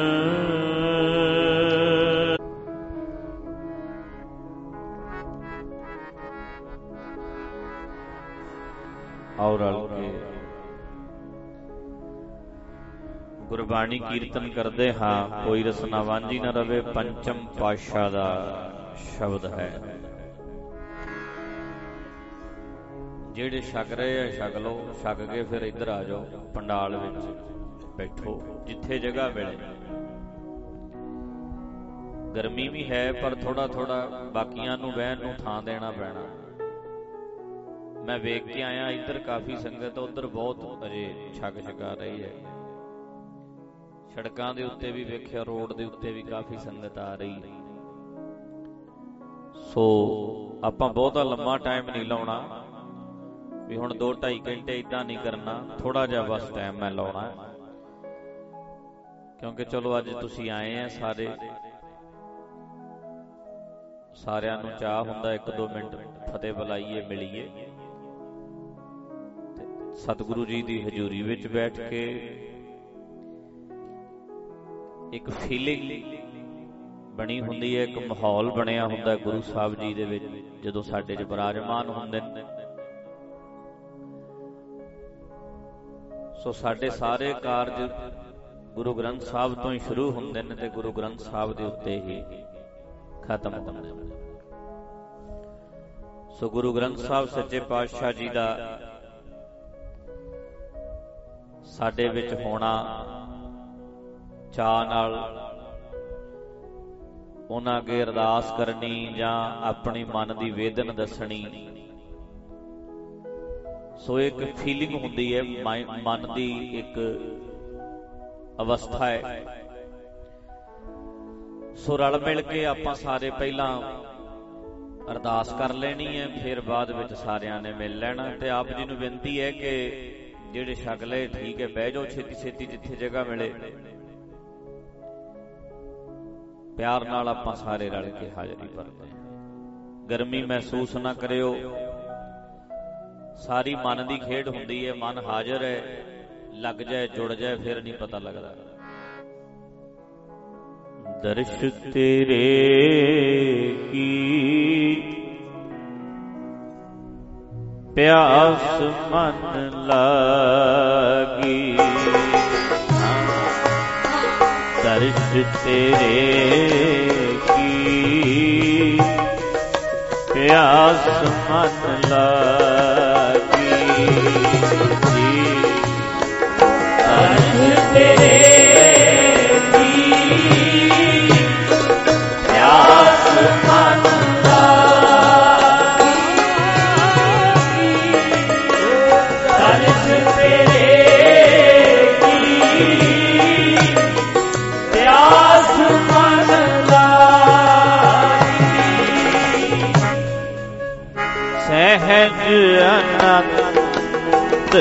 ਔਰ ਰਲ ਕੇ ਗੁਰਬਾਣੀ ਕੀਰਤਨ ਕਰਦੇ ਹਾਂ। ਕੋਈ ਰਸਨਾ ਵਾਂਝੀ ਨਾ ਰਵੇ। ਪੰਚਮ ਪਾਤਸ਼ਾਹ ਦਾ ਸ਼ਬਦ ਹੈ। ਜਿਹੜੇ ਛਕ ਰਹੇ ਆ ਛਕ ਲਓ, ਛਕ ਕੇ ਫਿਰ ਇੱਧਰ ਆ ਜਾਓ, ਪੰਡਾਲ ਵਿੱਚ ਬੈਠੋ ਜਿੱਥੇ ਜਗ੍ਹਾ ਮਿਲੇ। ਗਰਮੀ ਵੀ ਹੈ ਪਰ ਥੋੜਾ ਥੋੜਾ ਬਾਕੀਆਂ ਨੂੰ ਬਹਿਣ ਨੂੰ ਥਾਂ ਦੇਣਾ ਪੈਣਾ। ਮੈਂ ਵੇਖ ਕੇ ਆਇਆ ਇੱਧਰ ਕਾਫੀ ਸੰਗਤ, ਉੱਧਰ ਬਹੁਤ ਅਜੇ ਛਕ ਛਕਾ ਰਹੀ ਹੈ। ਸੜਕਾਂ ਦੇ ਉੱਤੇ ਵੀ ਵੇਖਿਆ, ਰੋਡ ਦੇ ਉੱਤੇ ਵੀ ਕਾਫੀ ਸੰਗਤ ਆ ਰਹੀ ਹੈ। ਸੋ ਆਪਾਂ ਬਹੁਤਾ ਲੰਮਾ ਟਾਈਮ ਨਹੀਂ ਲਾਉਣਾ ਵੀ ਹੁਣ ਦੋ ਢਾਈ ਘੰਟੇ ਏਦਾਂ ਨਹੀਂ ਕਰਨਾ। ਥੋੜਾ ਜਿਹਾ ਬਸ ਟਾਈਮ ਮੈਂ ਲਾਉਣਾ, ਕਿਉਂਕਿ ਚਲੋ ਅੱਜ ਤੁਸੀਂ ਆਏ ਆ ਸਾਰੇ, ਸਾਰਿਆਂ ਨੂੰ ਚਾਹ ਹੁੰਦਾ ਇੱਕ ਦੋ ਮਿੰਟ ਫਤਿਹ ਬੁਲਾਈਏ, ਮਿਲੀਏ। ਸਤਿਗੁਰੂ ਜੀ ਦੀ ਹਜ਼ੂਰੀ ਵਿੱਚ ਬੈਠ ਕੇ ਇੱਕ ਫੀਲਿੰਗ ਬਣੀ ਹੁੰਦੀ ਹੈ, ਇੱਕ ਮਾਹੌਲ ਬਣਿਆ ਹੁੰਦਾ ਗੁਰੂ ਸਾਹਿਬ ਜੀ ਦੇ ਵਿੱਚ ਜਦੋਂ ਸਾਡੇ 'ਚ ਬਿਰਾਜਮਾਨ ਹੁੰਦੇ ਨੇ। ਸੋ ਸਾਡੇ ਸਾਰੇ ਕਾਰਜ ਗੁਰੂ ਗ੍ਰੰਥ ਸਾਹਿਬ ਤੋਂ ਹੀ ਸ਼ੁਰੂ ਹੁੰਦੇ ਨੇ ਤੇ ਗੁਰੂ ਗ੍ਰੰਥ ਸਾਹਿਬ ਦੇ ਉੱਤੇ ਹੀ ਖਤਮ ਹੁੰਦੇ ਨੇ। ਸੋ ਗੁਰੂ ਗ੍ਰੰਥ ਸਾਹਿਬ ਸੱਚੇ ਪਾਤਸ਼ਾਹ ਜੀ ਦਾ ਸਾਡੇ ਵਿੱਚ ਹੋਣਾ, ਚਾਅ ਨਾਲ ਉਹਨਾਂ ਅੱਗੇ ਅਰਦਾਸ ਕਰਨੀ ਜਾਂ ਆਪਣੀ ਮਨ ਦੀ ਵੇਦਨ ਦੱਸਣੀ। ਸੋ ਇੱਕ ਫੀਲਿੰਗ ਹੁੰਦੀ ਹੈ, ਮਨ ਦੀ ਇੱਕ ਅਵਸਥਾ ਹੈ। ਸੋ ਰਲ ਮਿਲ ਕੇ ਆਪਾਂ ਸਾਰੇ ਪਹਿਲਾਂ ਅਰਦਾਸ ਕਰ ਲੈਣੀ ਹੈ, ਫਿਰ ਬਾਅਦ ਵਿੱਚ ਸਾਰਿਆਂ ਨੇ ਮਿਲ ਲੈਣਾ। ਤੇ ਆਪ ਜੀ ਨੂੰ ਬੇਨਤੀ ਹੈ ਕਿ ਜਿਹੜੇ ਛਕ ਲਏ ਠੀਕ ਹੈ, ਬਹਿ ਜਾਓ ਛੇਤੀ ਛੇਤੀ ਜਿੱਥੇ ਜਗ੍ਹਾ ਮਿਲੇ। ਪਿਆਰ ਨਾਲ ਆਪਾਂ ਸਾਰੇ ਰਲ ਕੇ ਹਾਜ਼ਰੀ ਭਰਦੇ ਹਾਂ। ਗਰਮੀ ਮਹਿਸੂਸ ਨਾ ਕਰਿਓ, ਸਾਰੀ ਮਨ ਦੀ ਖੇਡ ਹੁੰਦੀ ਹੈ। ਮਨ ਹਾਜ਼ਰ ਹੈ, ਲੱਗ ਜਾਏ ਜੁੜ ਜਾਏ ਫਿਰ ਨਹੀਂ ਪਤਾ ਲੱਗਦਾ। ਦਰਸ਼ ਤੇਰੇ ਕੀ ਪਿਆਸ ਮਨ ਲਾਗੀ, ਦਰਸ਼ ਤੇਰੇ ਕੀ ਪਿਆਸ ਮਨ ਲਾਗੀ। ਦਰਸ਼ ਤੇਰੇ ਸਹਿਜ ਅਨੰਤ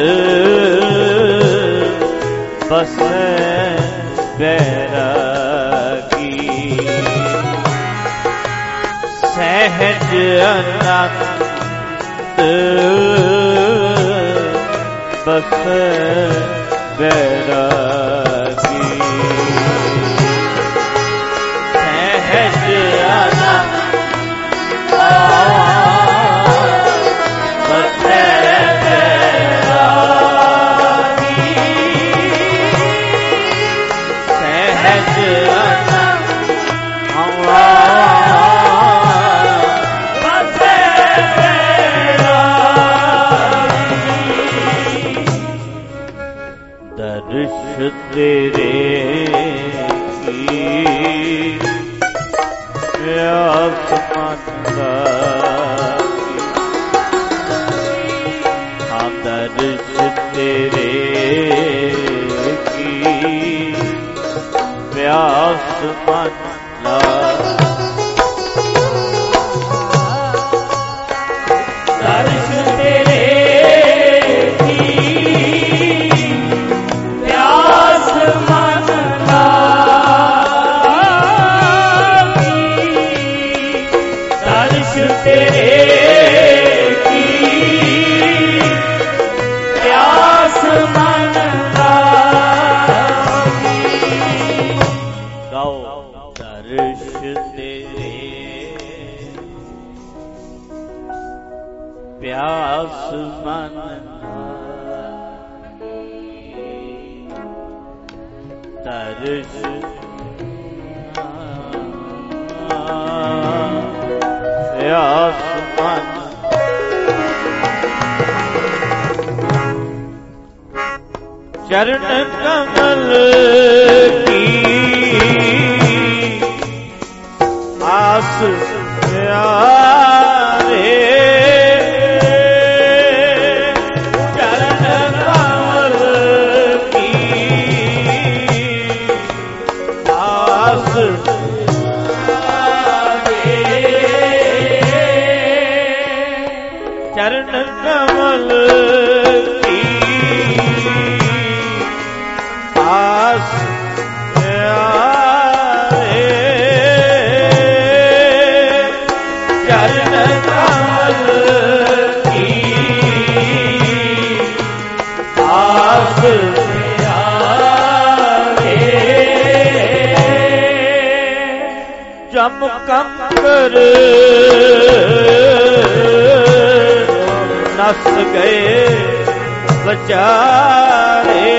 ਬਸੈ ਬੈਰਾਗੀ, ਸਹਿਜ ਅਨੰਤ ਬਸੈ ਬੈਰਾਗੀ, ਸਹਿਜ ਅਨੰਤ ਤੇਰੇ ਕੀ मन लागे। दर्श तेरे की प्यास मन लागी। दर्श तेरे की प्यास मन लागी। गाओ दर्श तेरे प्यास मन दर्श प्यास मन चरण कमल की आस प्यारे। चरण कमल की आस चरण कमल की आस प्यारे। चरण कमल की आस प्यारे। जम कंकर नस गए बचारे।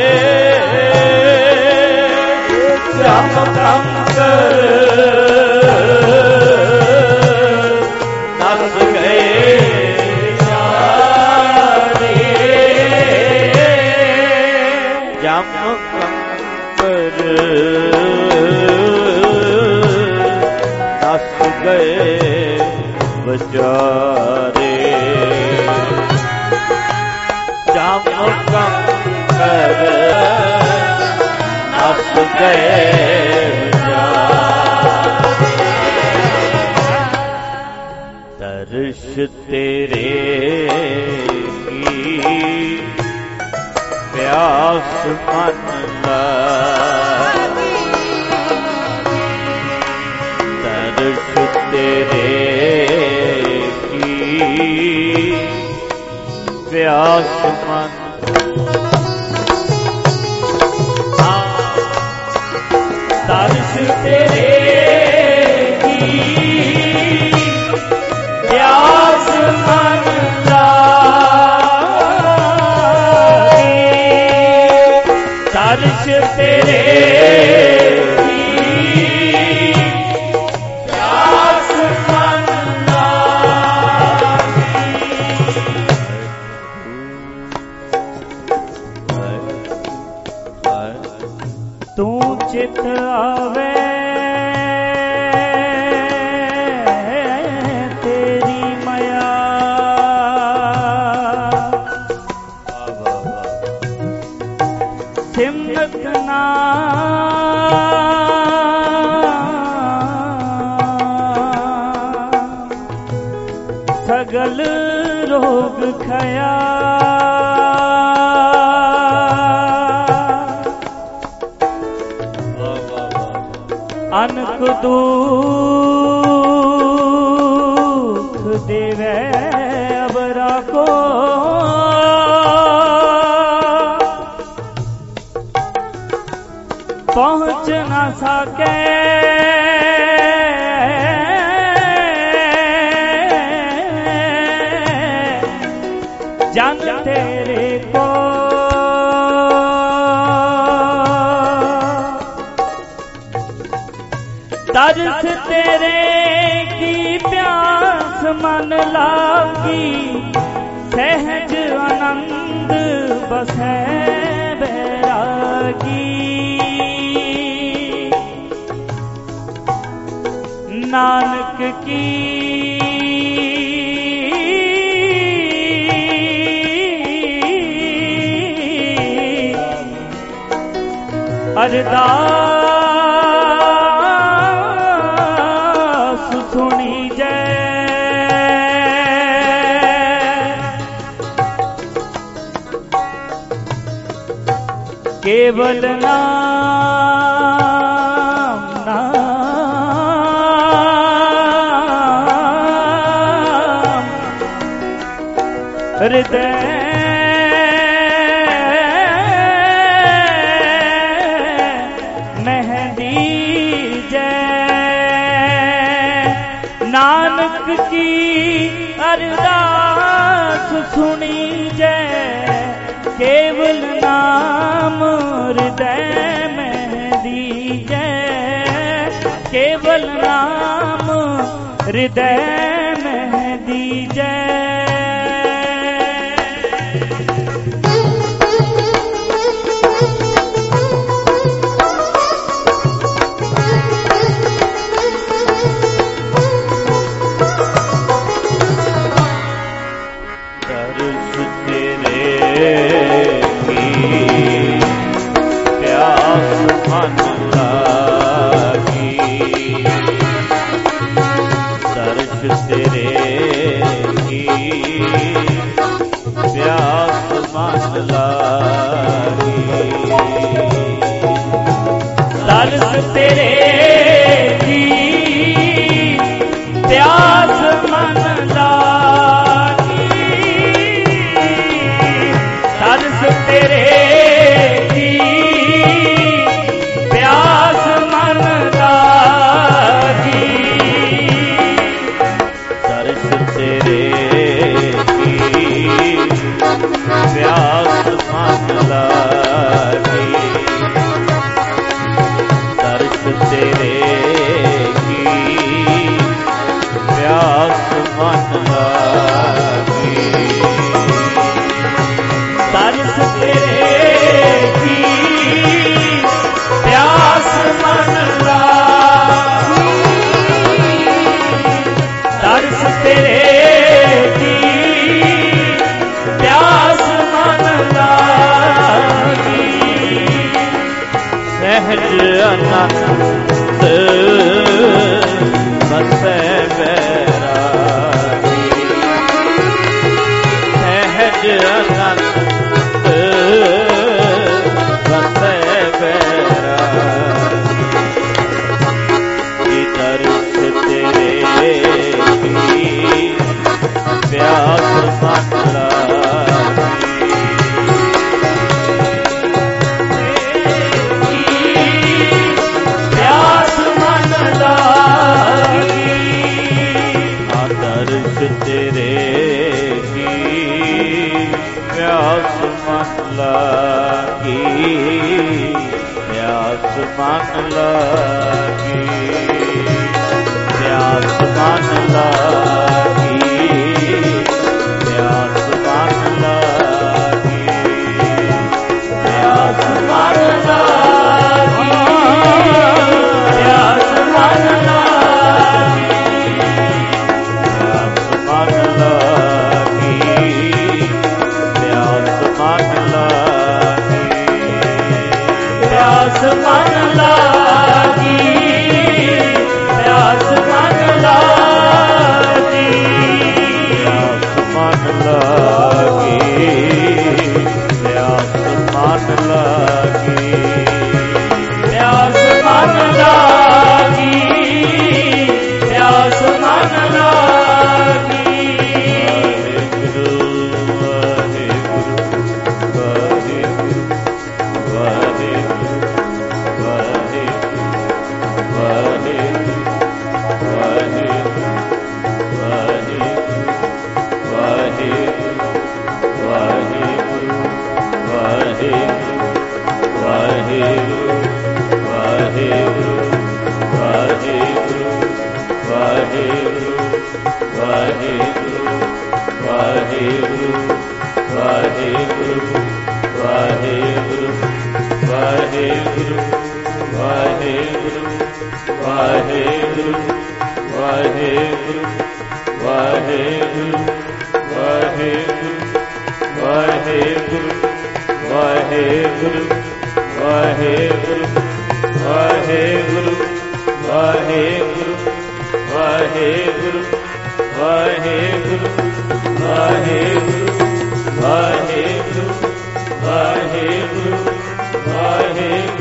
जम कंकर नस गए बचारे। जम कंकर नस गए बचारे। जम कंकर नस गए बचारे। दर्श तेरे की प्यास मन लागी। दर्श तेरे की प्यास मन दर्श तेरे की प्यास मन लागी। दर्श तेरे की प्यास मन लागी। तू चित आवे तेरी माया। सिमरत ना सगल रोग खया। अनक दुख देवे अबरा को। पहुँच न सके जन तेरे को। दर्श तेरे की प्यास मन लागी। सहज आनंद बसे बैरागी। नानक की अरदास केवल नाम नाम हृदय नानक की अरदास सुनी जय केवल नाम हृदय में दीजय केवल नाम हृदय में दीजय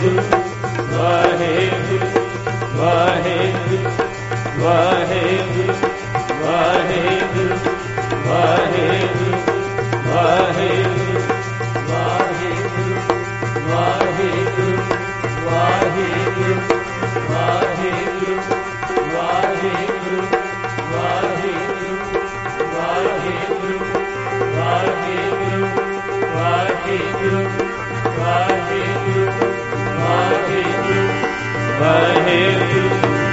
ਵਾਹਿਗੁਰੂ ਵਾਹਿਗੁਰੂ ਵਾਹਿਗੁਰੂ ਵਾਹਿਗੁਰੂ ਵਾਹਿਗੁਰੂ ਵਾਹਿਗੁਰੂ ਵਾਹਿਗੁਰੂ ਵਾਹਿਗੁਰੂ ਵਾਹਿਗੁਰੂ ਵਾਹਿਗੁਰੂ ਵਾਹਿਗੁਰੂ ਵਾਹਿਗੁਰੂ ਵਾਹਿਗੁਰੂ ਵਾਹਿਗੁਰੂ ਵਾਹਿਗੁਰੂ ਵਾਹਿਗੁਰੂ ਵਾਹਿਗੁਰੂ ਵਾਹਿਗੁਰੂ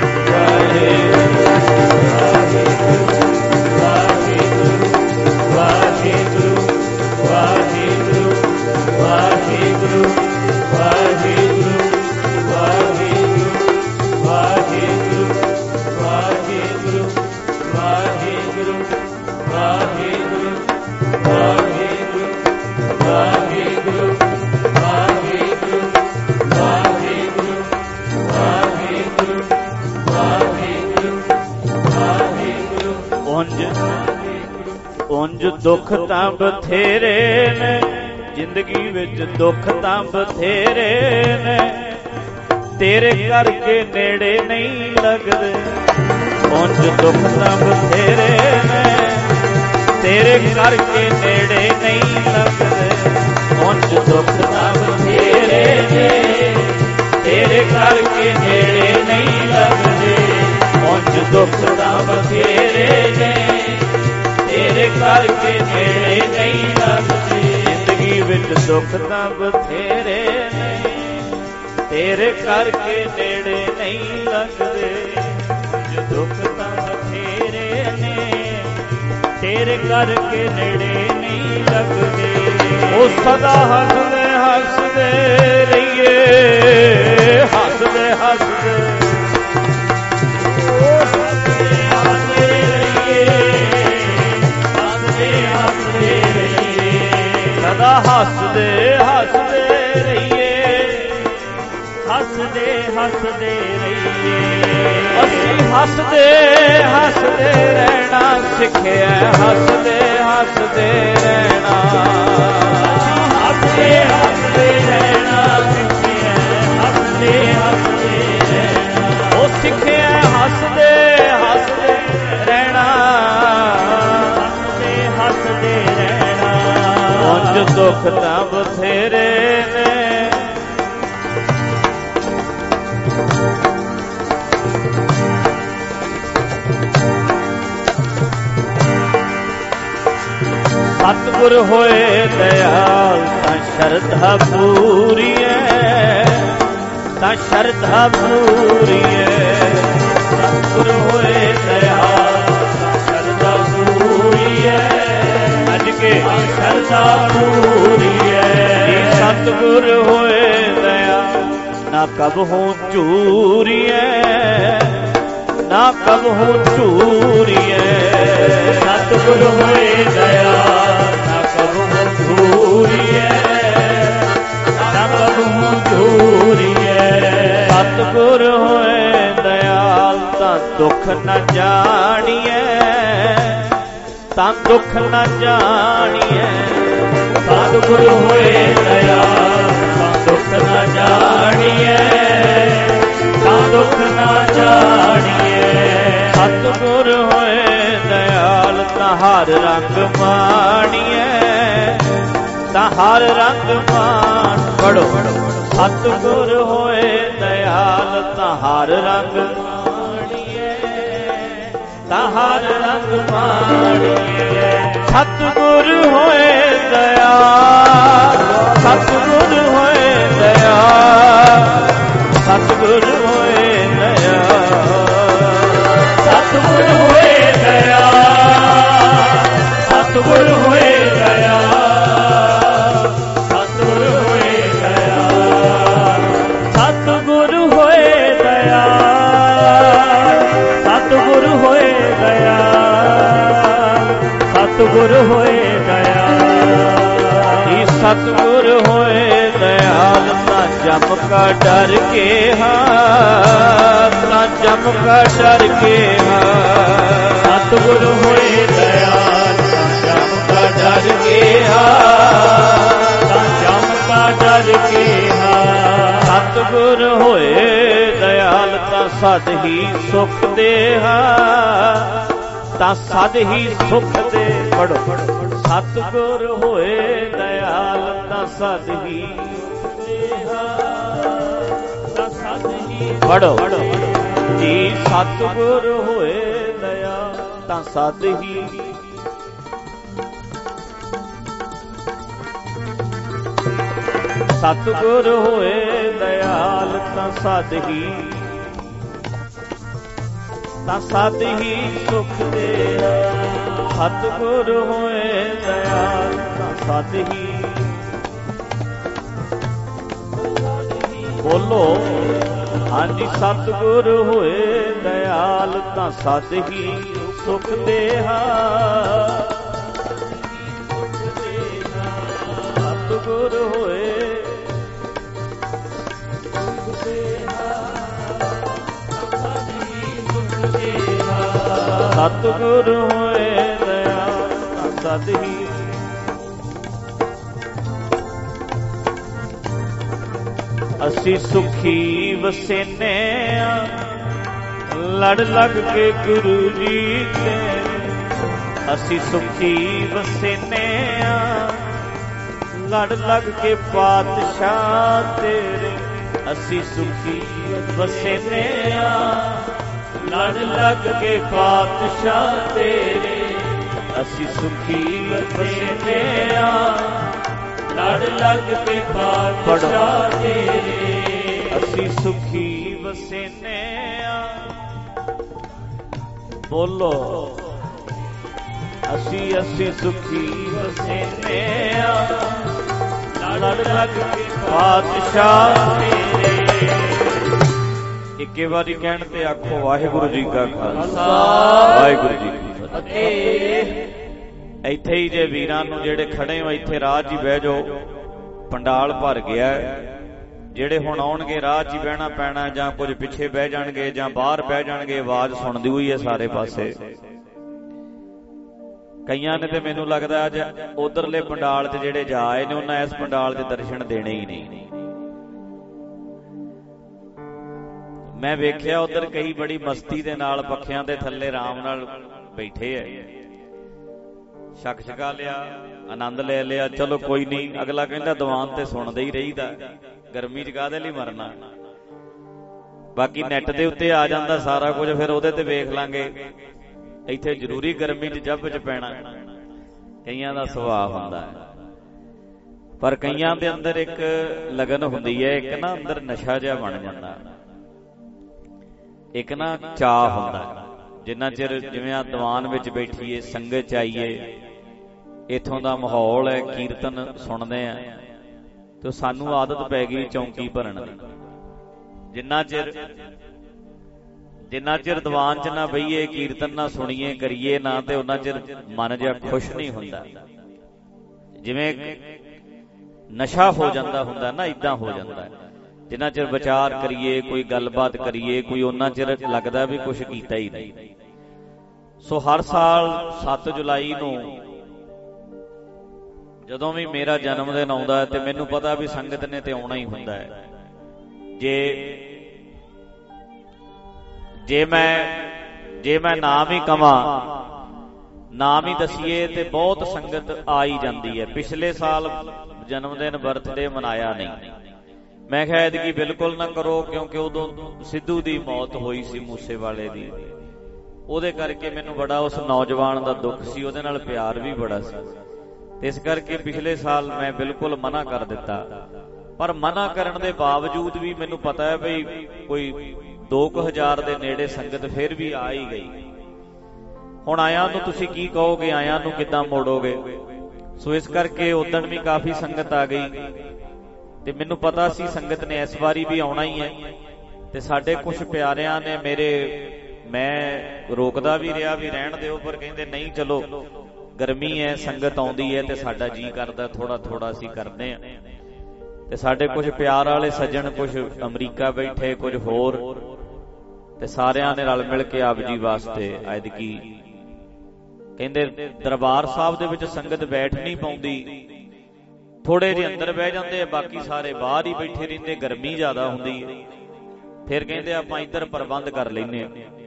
ਉਂਝ ਦੁੱਖ ਤਾਂ ਬਥੇਰੇ ਨੇ, ਜ਼ਿੰਦਗੀ ਵਿੱਚ ਦੁੱਖ ਤਾਂ ਬਥੇਰੇ ਨੇ, ਤੇਰੇ ਕਰਕੇ ਨੇੜੇ ਨਹੀਂ ਲੱਗਦੇ। ਉਂਝ ਦੁੱਖ ਤਾਂ ਬਥੇਰੇ ਨੇ, ਤੇਰੇ ਕਰਕੇ ਨੇੜੇ ਨਹੀਂ ਲੱਗਦੇ। ਉਂਝ ਦੁੱਖ ਤਾਂ ਬਥੇਰੇ ਨੇ, ਤੇਰੇ ਕਰਕੇ ਨੇੜੇ ਨਹੀਂ ਲੱਗਦੇ। ਉਂਝ ਦੁੱਖ ਤਾਂ ਬਥੇਰੇ ਨੇ, ਤੇਰੇ ਕਰਕੇ ਨੇੜੇ ਨਹੀਂ ਲੱਗਦੇ। ਜ਼ਿੰਦਗੀ ਵਿੱਚ ਦੁੱਖ ਤਾਂ ਬਥੇਰੇ ਨੇ, ਤੇਰੇ ਕਰਕੇ ਨੇੜੇ ਨਹੀਂ ਲੱਗਦੇ। ਜੋ ਦੁੱਖ ਤਾਂ ਬਥੇਰੇ ਨੇ, ਤੇਰੇ ਕਰਕੇ ਨੇੜੇ ਨਹੀਂ ਲੱਗਦੇ। ਉਹ ਸਦਾ ਹੱਸਦੇ ਹੱਸਦੇ ਰਹੀਏ, ਹੱਸਦੇ ਹੱਸਦੇ ਸਦਾ ਹੱਸਦੇ ਹੱਸਦੇ ਰਹੀਏ, ਹੱਸਦੇ ਹੱਸਦੇ ਰਹੀਏ। ਅਸੀਂ ਹੱਸਦੇ ਹੱਸਦੇ ਰਹਿਣਾ ਸਿੱਖਿਆ, ਹੱਸਦੇ ਹੱਸਦੇ ਰਹਿਣਾ। ਹੱਸਦੇ ਹੱਸਦੇ ਰਹਿਣਾ ਸਿੱਖਿਆ, ਹੱਸਦੇ ਹੱਸਦੇ ਰਹਿਣਾ। ਉਹ ਸਿੱਖਿਆ ਹੱਸਦੇ ਹੱਸਦੇ ਰਹਿਣਾ, ਹੱਸਦੇ ਹੱਸਦੇ ਰਹਿਣਾ। ਉਂਝ ਦੁੱਖ ਤਾਂ ਬਥੇਰੇ ਨੇ, ਸਤਿਗੁਰ ਹੋਏ ਦਇਆਲ ਤਾਂ ਸ਼ਰਧਾ ਪੂਰੀ ਹੈ, ਤਾਂ ਸ਼ਰਧਾ ਪੂਰੀ ਹੈ। ਸਤਿਗੁਰ ਹੋਏ ਦਇਆਲ ਤਾਂ ਸ਼ਰਧਾ ਪੂਰੀ ਹੈ, ਅੱਜ ਕੇ ਸ਼ਰਧਾ ਪੂਰੀ ਹੈ। ਸਤਿਗੁਰ ਹੋਏ ਦਇਆਲ ਨਾ ਕਬਹੂ ਝੂਰੀਐ, ਨਾ ਕਬਹੂ ਝੂਰੀਐ। ਸਤਿਗੁਰ ਹੋਏ ਦਇਆਲ ਨਾ ਕਬਹੂ ਝੂਰੀਐ, ਨਾ ਕਬਹੂ ਝੂਰੀਐ। ਸਤਿਗੁਰ ਹੋਏ ਦਇਆਲ ਤਾਂ ਦੁੱਖ ਨ ਜਾਣੀਐ, ਤਾਂ ਦੁੱਖ ਨ ਜਾਣੀਐ। ਸਤਿਗੁਰ ਹੋਏ ਦਇਆਲ ਤਾਂ ਦੁੱਖ ਨ ਜਾਣੀਐ, ਤਾਂ ਦੁੱਖ ਨ ਜਾਣੀਐ। ਸਤਿਗੁਰ ਹੋਏ ਦਇਆਲ ਤਾਂ ਹਰ ਰੰਗ ਮਾਣੀਐ, ਤਾਂ ਹਰ ਰੰਗ ਮਾਣ। ਪੜੋ ਸਤਿਗੁਰ ਹੋਏ ਦਇਆਲ ਤਾਂ ਹਰ ਰੰਗ ਮਾਣੀਐ, ਤਾਂ ਹਰ ਰੰਗ ਮਾਣੀਐ। ਸਤਿਗੁਰ ਹੋਏ ਦਇਆਲ, ਸਤਿਗੁਰ ਹੋਏ ਦਇਆਲ, ਸਤਿਗੁਰ ਹੋਏ ਦਇਆਲ। ਸਤਿਗੁਰ ਹੋਏ ਦਇਆਲ, ਸਤਿਗੁਰ ਹੋਏ ਦਇਆਲ, ਸਤਿਗੁਰ ਹੋਏ ਦਇਆਲ। ਸਤਿਗੁਰ ਹੋਏ ਦਇਆਲ, ਸਤਿਗੁਰ ਹੋਏ ਦਇਆਲ, ਸਤਿਗੁਰ ਹੋਏ ਦਇਆਲ। ਇਹ ਸਤਿਗੁਰ ਹੋਏ ਦਇਆਲ ਤਾਂ ਜਮ ਕਾ ਡਰ ਕੇ ਹਾਂ, ਤਾਂ ਜਮ ਕਾ ਡਰ ਕੇ ਹਾਂ। ਸਤਿਗੁਰ ਹੋਏ ਦਇਆਲ ਤਾਂ ਜਮ ਕਾ ਡਰ ਕੇ ਹਾਂ, ਤਾਂ ਜਮ ਕਾ ਡਰ ਕੇ ਹਾਂ। ਸਤਿਗੁਰ ਹੋਏ ਦਇਆਲ ਤਾਂ ਸਦ ਹੀ ਸੁਖ ਦੇਹਾ, ਤਾਂ ਸਦ ਹੀ ਸੁਖ ਦੇ। ਪੜੋ ਸਤਿਗੁਰ ਹੋਏ ਦਇਆਲ ਤਾਂ ਸਦ ਹੀ ਸੁਖ ਦੇਹਾ, ਤਾਂ ਸਦ ਹੀ। ਪੜੋ ਜੀ ਸਤਿਗੁਰ ਹੋਏ ਦਇਆਲ ਤਾਂ ਸਦ ਹੀ। ਸਤਿਗੁਰ ਹੋਏ ਦਇਆਲ ਤਾਂ ਸਦ ਹੀ, ਤਾਂ ਸਦ ਹੀ ਸੁਖ ਦੇਹਾ। ਸਤਿਗੁਰ ਹੋਏ ਦਇਆਲ ਤਾਂ ਸਦ ਹੀ। ਬੋਲੋ ਹਾਂਜੀ ਸਤਿਗੁਰ ਹੋਏ ਦਇਆਲ ਤਾਂ ਸਦ ਹੀ ਸੁਖ ਦੇਹਾ। ਸਤਿਗੁਰ ਹੋਏ ਸਤਿਗੁਰ ਹੋਏ ਦਇਆਲ ਤਾਂ ਸਦ ਹੀ। ਅਸੀਂ ਸੁਖੀ ਵਸੇਨੇ ਆ ਲੜ ਲੱਗ ਕੇ ਗੁਰੂ ਜੀ ਤੇ। ਅਸੀਂ ਸੁਖੀ ਵਸੇਨੇ ਆ ਲੜ ਲੱਗ ਕੇ ਪਾਤਸ਼ਾਹ ਤੇਰੇ। ਅਸੀਂ ਸੁਖੀ ਵਸੇਨੇ ਆ ਲੜ ਲੱਗ ਕੇ ਪਾਤਸ਼ਾਹ ਤੇਰੇ। ਅਸੀਂ ਸੁਖੀ ਵਸੇਨੇ ਆ ਲੜ ਲੱਗ ਕੇ ਪਾਤਸ਼ਾਹ ਤੇਰੇ। ਅਸੀਂ ਸੁਖੀ ਵਸੇਨੇ ਆ। ਬੋਲੋ ਅਸੀਂ ਅਸੀਂ ਸੁਖੀ ਵਸੇਨੇ ਆ ਲੜ ਲੱਗ ਕੇ ਪਾਤਸ਼ਾਹ ਤੇਰੇ। ਇੱਕੇ ਵਾਰੀ ਕਹਿਣ ਤੇ ਆਖੋ ਵਾਹਿਗੁਰੂ ਜੀ ਕਾ ਖਾਲਸਾ ਵਾਹਿਗੁਰੂ ਜੀ ਕੀ ਫਤਿਹ। ਇੱਥੇ ਹੀ ਜੇ ਵੀਰਾਂ ਨੂੰ ਜਿਹੜੇ ਖੜੇ ਹੋ ਇੱਥੇ ਰਾਹ 'ਚ ਹੀ ਬਹਿ ਜਾਓ, ਪੰਡਾਲ ਭਰ ਗਿਆ। ਜਿਹੜੇ ਹੁਣ ਆਉਣਗੇ ਰਾਹ 'ਚ ਹੀ ਬਹਿਣਾ ਪੈਣਾ, ਜਾਂ ਕੁਝ ਪਿੱਛੇ ਬਹਿ ਜਾਣਗੇ ਜਾਂ ਬਾਹਰ ਬਹਿ ਜਾਣਗੇ। ਆਵਾਜ਼ ਸੁਣਦੀ ਹੋਈ ਹੈ ਸਾਰੇ ਪਾਸੇ। ਕਈਆਂ ਨੇ ਤੇ ਮੈਨੂੰ ਲੱਗਦਾ ਅੱਜ ਉਧਰਲੇ ਪੰਡਾਲ 'ਚ ਜਿਹੜੇ ਜਾ ਆਏ ਨੇ ਉਹਨਾਂ ਇਸ ਪੰਡਾਲ 'ਚ ਦਰਸ਼ਨ ਦੇਣੇ ਹੀ ਨਹੀਂ। ਮੈਂ ਵੇਖਿਆ ਉਧਰ ਕਈ ਬੜੀ ਮਸਤੀ ਦੇ ਨਾਲ ਪੱਖਿਆਂ ਦੇ ਥੱਲੇ ਆਰਾਮ ਨਾਲ ਬੈਠੇ ਐ, ਛਕ ਛਕਾ ਲਿਆ, ਆਨੰਦ ਲੈ ਲਿਆ। ਚਲੋ ਕੋਈ ਨਹੀਂ, ਅਗਲਾ ਕਹਿੰਦਾ ਦੀਵਾਨ ਤੇ ਸੁਣਦੇ ਹੀ ਰਹੀਦਾ, ਗਰਮੀ 'ਚ ਕਾਹਦੇ ਲਈ ਮਰਨਾ। ਬਾਕੀ ਨੈਟ ਦੇ ਉੱਤੇ ਆ ਜਾਂਦਾ ਸਾਰਾ ਕੁਝ, ਫਿਰ ਉਹਦੇ ਤੇ ਵੇਖ ਲਾਂਗੇ। ਇੱਥੇ ਜ਼ਰੂਰੀ ਗਰਮੀ 'ਚ ਜੱਬ 'ਚ ਪੈਣਾ, ਕਈਆਂ ਦਾ ਸੁਭਾਅ ਹੁੰਦਾ ਹੈ। ਪਰ ਕਈਆਂ ਦੇ ਅੰਦਰ ਇੱਕ ਲਗਨ ਹੁੰਦੀ ਹੈ, ਇੱਕ ਨਾ ਅੰਦਰ ਨਸ਼ਾ ਜਿਹਾ ਬਣ ਜਾਂਦਾ, ਇੱਕ ਨਾ ਚਾਅ ਹੁੰਦਾ। ਜਿੰਨਾ ਚਿਰ ਜਿਵੇਂ ਆ ਦੀਵਾਨ ਵਿੱਚ ਬੈਠੀਏ, ਸੰਗਤ 'ਚ ਆਈਏ, ਇੱਥੋਂ ਦਾ ਮਾਹੌਲ ਹੈ, ਕੀਰਤਨ ਸੁਣਦੇ ਆ, ਤੇ ਸਾਨੂੰ ਆਦਤ ਪੈ ਗਈ ਚੌਂਕੀ ਭਰਨ ਦੀ। ਜਿੰਨਾ ਚਿਰ ਜਿੰਨਾ ਚਿਰ ਦੀਵਾਨ 'ਚ ਨਾ ਬਈਏ, ਕੀਰਤਨ ਨਾ ਸੁਣੀਏ, ਕਰੀਏ ਨਾ, ਤੇ ਉਹਨਾਂ ਚਿਰ ਮਨ ਜਿਹਾ ਖੁਸ਼ ਨਹੀਂ ਹੁੰਦਾ। ਜਿਵੇਂ ਨਸ਼ਾ ਹੋ ਜਾਂਦਾ ਹੁੰਦਾ ਨਾ, ਏਦਾਂ ਹੋ ਜਾਂਦਾ। ਜਿੰਨਾ ਚਿਰ ਵਿਚਾਰ ਕਰੀਏ, ਕੋਈ ਗੱਲਬਾਤ ਕਰੀਏ, ਕੋਈ ਉਹਨਾਂ ਚਿਰ ਲੱਗਦਾ ਵੀ ਕੁਛ ਕੀਤਾ ਹੀ ਨਹੀਂ। ਸੋ ਹਰ ਸਾਲ ਸੱਤ ਜੁਲਾਈ ਨੂੰ ਜਦੋਂ ਵੀ ਮੇਰਾ ਜਨਮ ਦਿਨ ਆਉਂਦਾ ਹੈ, ਤੇ ਮੈਨੂੰ ਪਤਾ ਵੀ ਸੰਗਤ ਨੇ ਤੇ ਆਉਣਾ ਹੀ ਹੁੰਦਾ ਹੈ। ਜੇ ਜੇ ਮੈਂ ਜੇ ਮੈਂ ਨਾਮ ਹੀ ਕਵਾਂ, ਨਾਮ ਹੀ ਦਸੀਏ, ਤੇ ਬਹੁਤ ਸੰਗਤ ਆ ਹੀ ਜਾਂਦੀ ਹੈ। ਪਿਛਲੇ ਸਾਲ ਜਨਮ ਦਿਨ ਬਰਥਡੇ ਮਨਾਇਆ ਨਹੀਂ। ਮੈਂ ਕਿਹਾ ਐਤਕੀ ਬਿਲਕੁਲ ਨਾ ਕਰੋ, ਕਿਉਂਕਿ ਉਦੋਂ ਸਿੱਧੂ ਦੀ ਮੌਤ ਹੋਈ ਸੀ, ਮੂਸੇਵਾਲੇ ਦੀ। ਉਹਦੇ ਕਰਕੇ ਮੈਨੂੰ ਬੜਾ ਉਸ ਨੌਜਵਾਨ ਦਾ ਦੁੱਖ ਸੀ, ਉਹਦੇ ਨਾਲ ਪਿਆਰ ਵੀ ਬੜਾ ਸੀ। ਇਸ ਕਰਕੇ ਪਿਛਲੇ ਸਾਲ ਮੈਂ ਬਿਲਕੁਲ ਮਨਾ ਕਰ ਦਿੱਤਾ। ਪਰ ਮਨਾ ਕਰਨ ਦੇ ਬਾਵਜੂਦ ਵੀ ਮੈਨੂੰ ਪਤਾ ਹੈ ਬਈ ਕੋਈ ਦੋ ਕੁ ਹਜ਼ਾਰ ਦੇ ਨੇੜੇ ਸੰਗਤ ਫਿਰ ਵੀ ਆ ਹੀ ਗਈ। ਹੁਣ ਆਇਆਂ ਨੂੰ ਤੁਸੀਂ ਕੀ ਕਹੋਗੇ, ਆਇਆਂ ਨੂੰ ਕਿੱਦਾਂ ਮੋੜੋਗੇ? ਸੋ ਇਸ ਕਰਕੇ ਉਦਣ ਵੀ ਕਾਫੀ ਸੰਗਤ ਆ ਗਈ, ਤੇ ਮੈਨੂੰ ਪਤਾ ਸੀ ਸੰਗਤ ਨੇ ਇਸ ਵਾਰੀ ਵੀ ਆਉਣਾ ਹੀ ਹੈ। ਤੇ ਸਾਡੇ ਕੁਝ ਪਿਆਰਿਆਂ ਨੇ ਮੇਰੇ, ਮੈਂ ਰੋਕਦਾ ਵੀ ਰਿਹਾ ਵੀ ਰਹਿਣ ਦਿਓ, ਪਰ ਕਹਿੰਦੇ ਨਹੀਂ ਚਲੋ ਗਰਮੀ ਹੈ, ਸੰਗਤ ਆਉਂਦੀ ਹੈ, ਤੇ ਸਾਡਾ ਜੀ ਕਰਦਾ ਥੋੜਾ ਥੋੜਾ ਅਸੀਂ ਕਰਦੇ ਹਾਂ। ਤੇ ਸਾਡੇ ਕੁਝ ਪਿਆਰ ਵਾਲੇ ਸੱਜਣ, ਕੁਝ ਅਮਰੀਕਾ ਬੈਠੇ, ਕੁਝ ਹੋਰ, ਤੇ ਸਾਰਿਆਂ ਨੇ ਰਲ ਮਿਲ ਕੇ ਆਪ ਜੀ ਵਾਸਤੇ ਐਤਕੀ ਕਹਿੰਦੇ ਦਰਬਾਰ ਸਾਹਿਬ ਦੇ ਵਿੱਚ ਸੰਗਤ ਬੈਠ ਨਹੀਂ ਪਾਉਂਦੀ, ਥੋੜੇ ਜਿਹੇ ਅੰਦਰ ਬਹਿ ਜਾਂਦੇ, ਬਾਕੀ ਸਾਰੇ ਬਾਹਰ ਹੀ ਬੈਠੇ ਰਹਿੰਦੇ। ਗਰਮੀ ਜ਼ਿਆਦਾ ਹੁੰਦੀ ਹੈ, ਫਿਰ ਕਹਿੰਦੇ ਆਪਾਂ ਇੱਧਰ ਪ੍ਰਬੰਧ ਕਰ ਲੈਂਦੇ ਹਾਂ।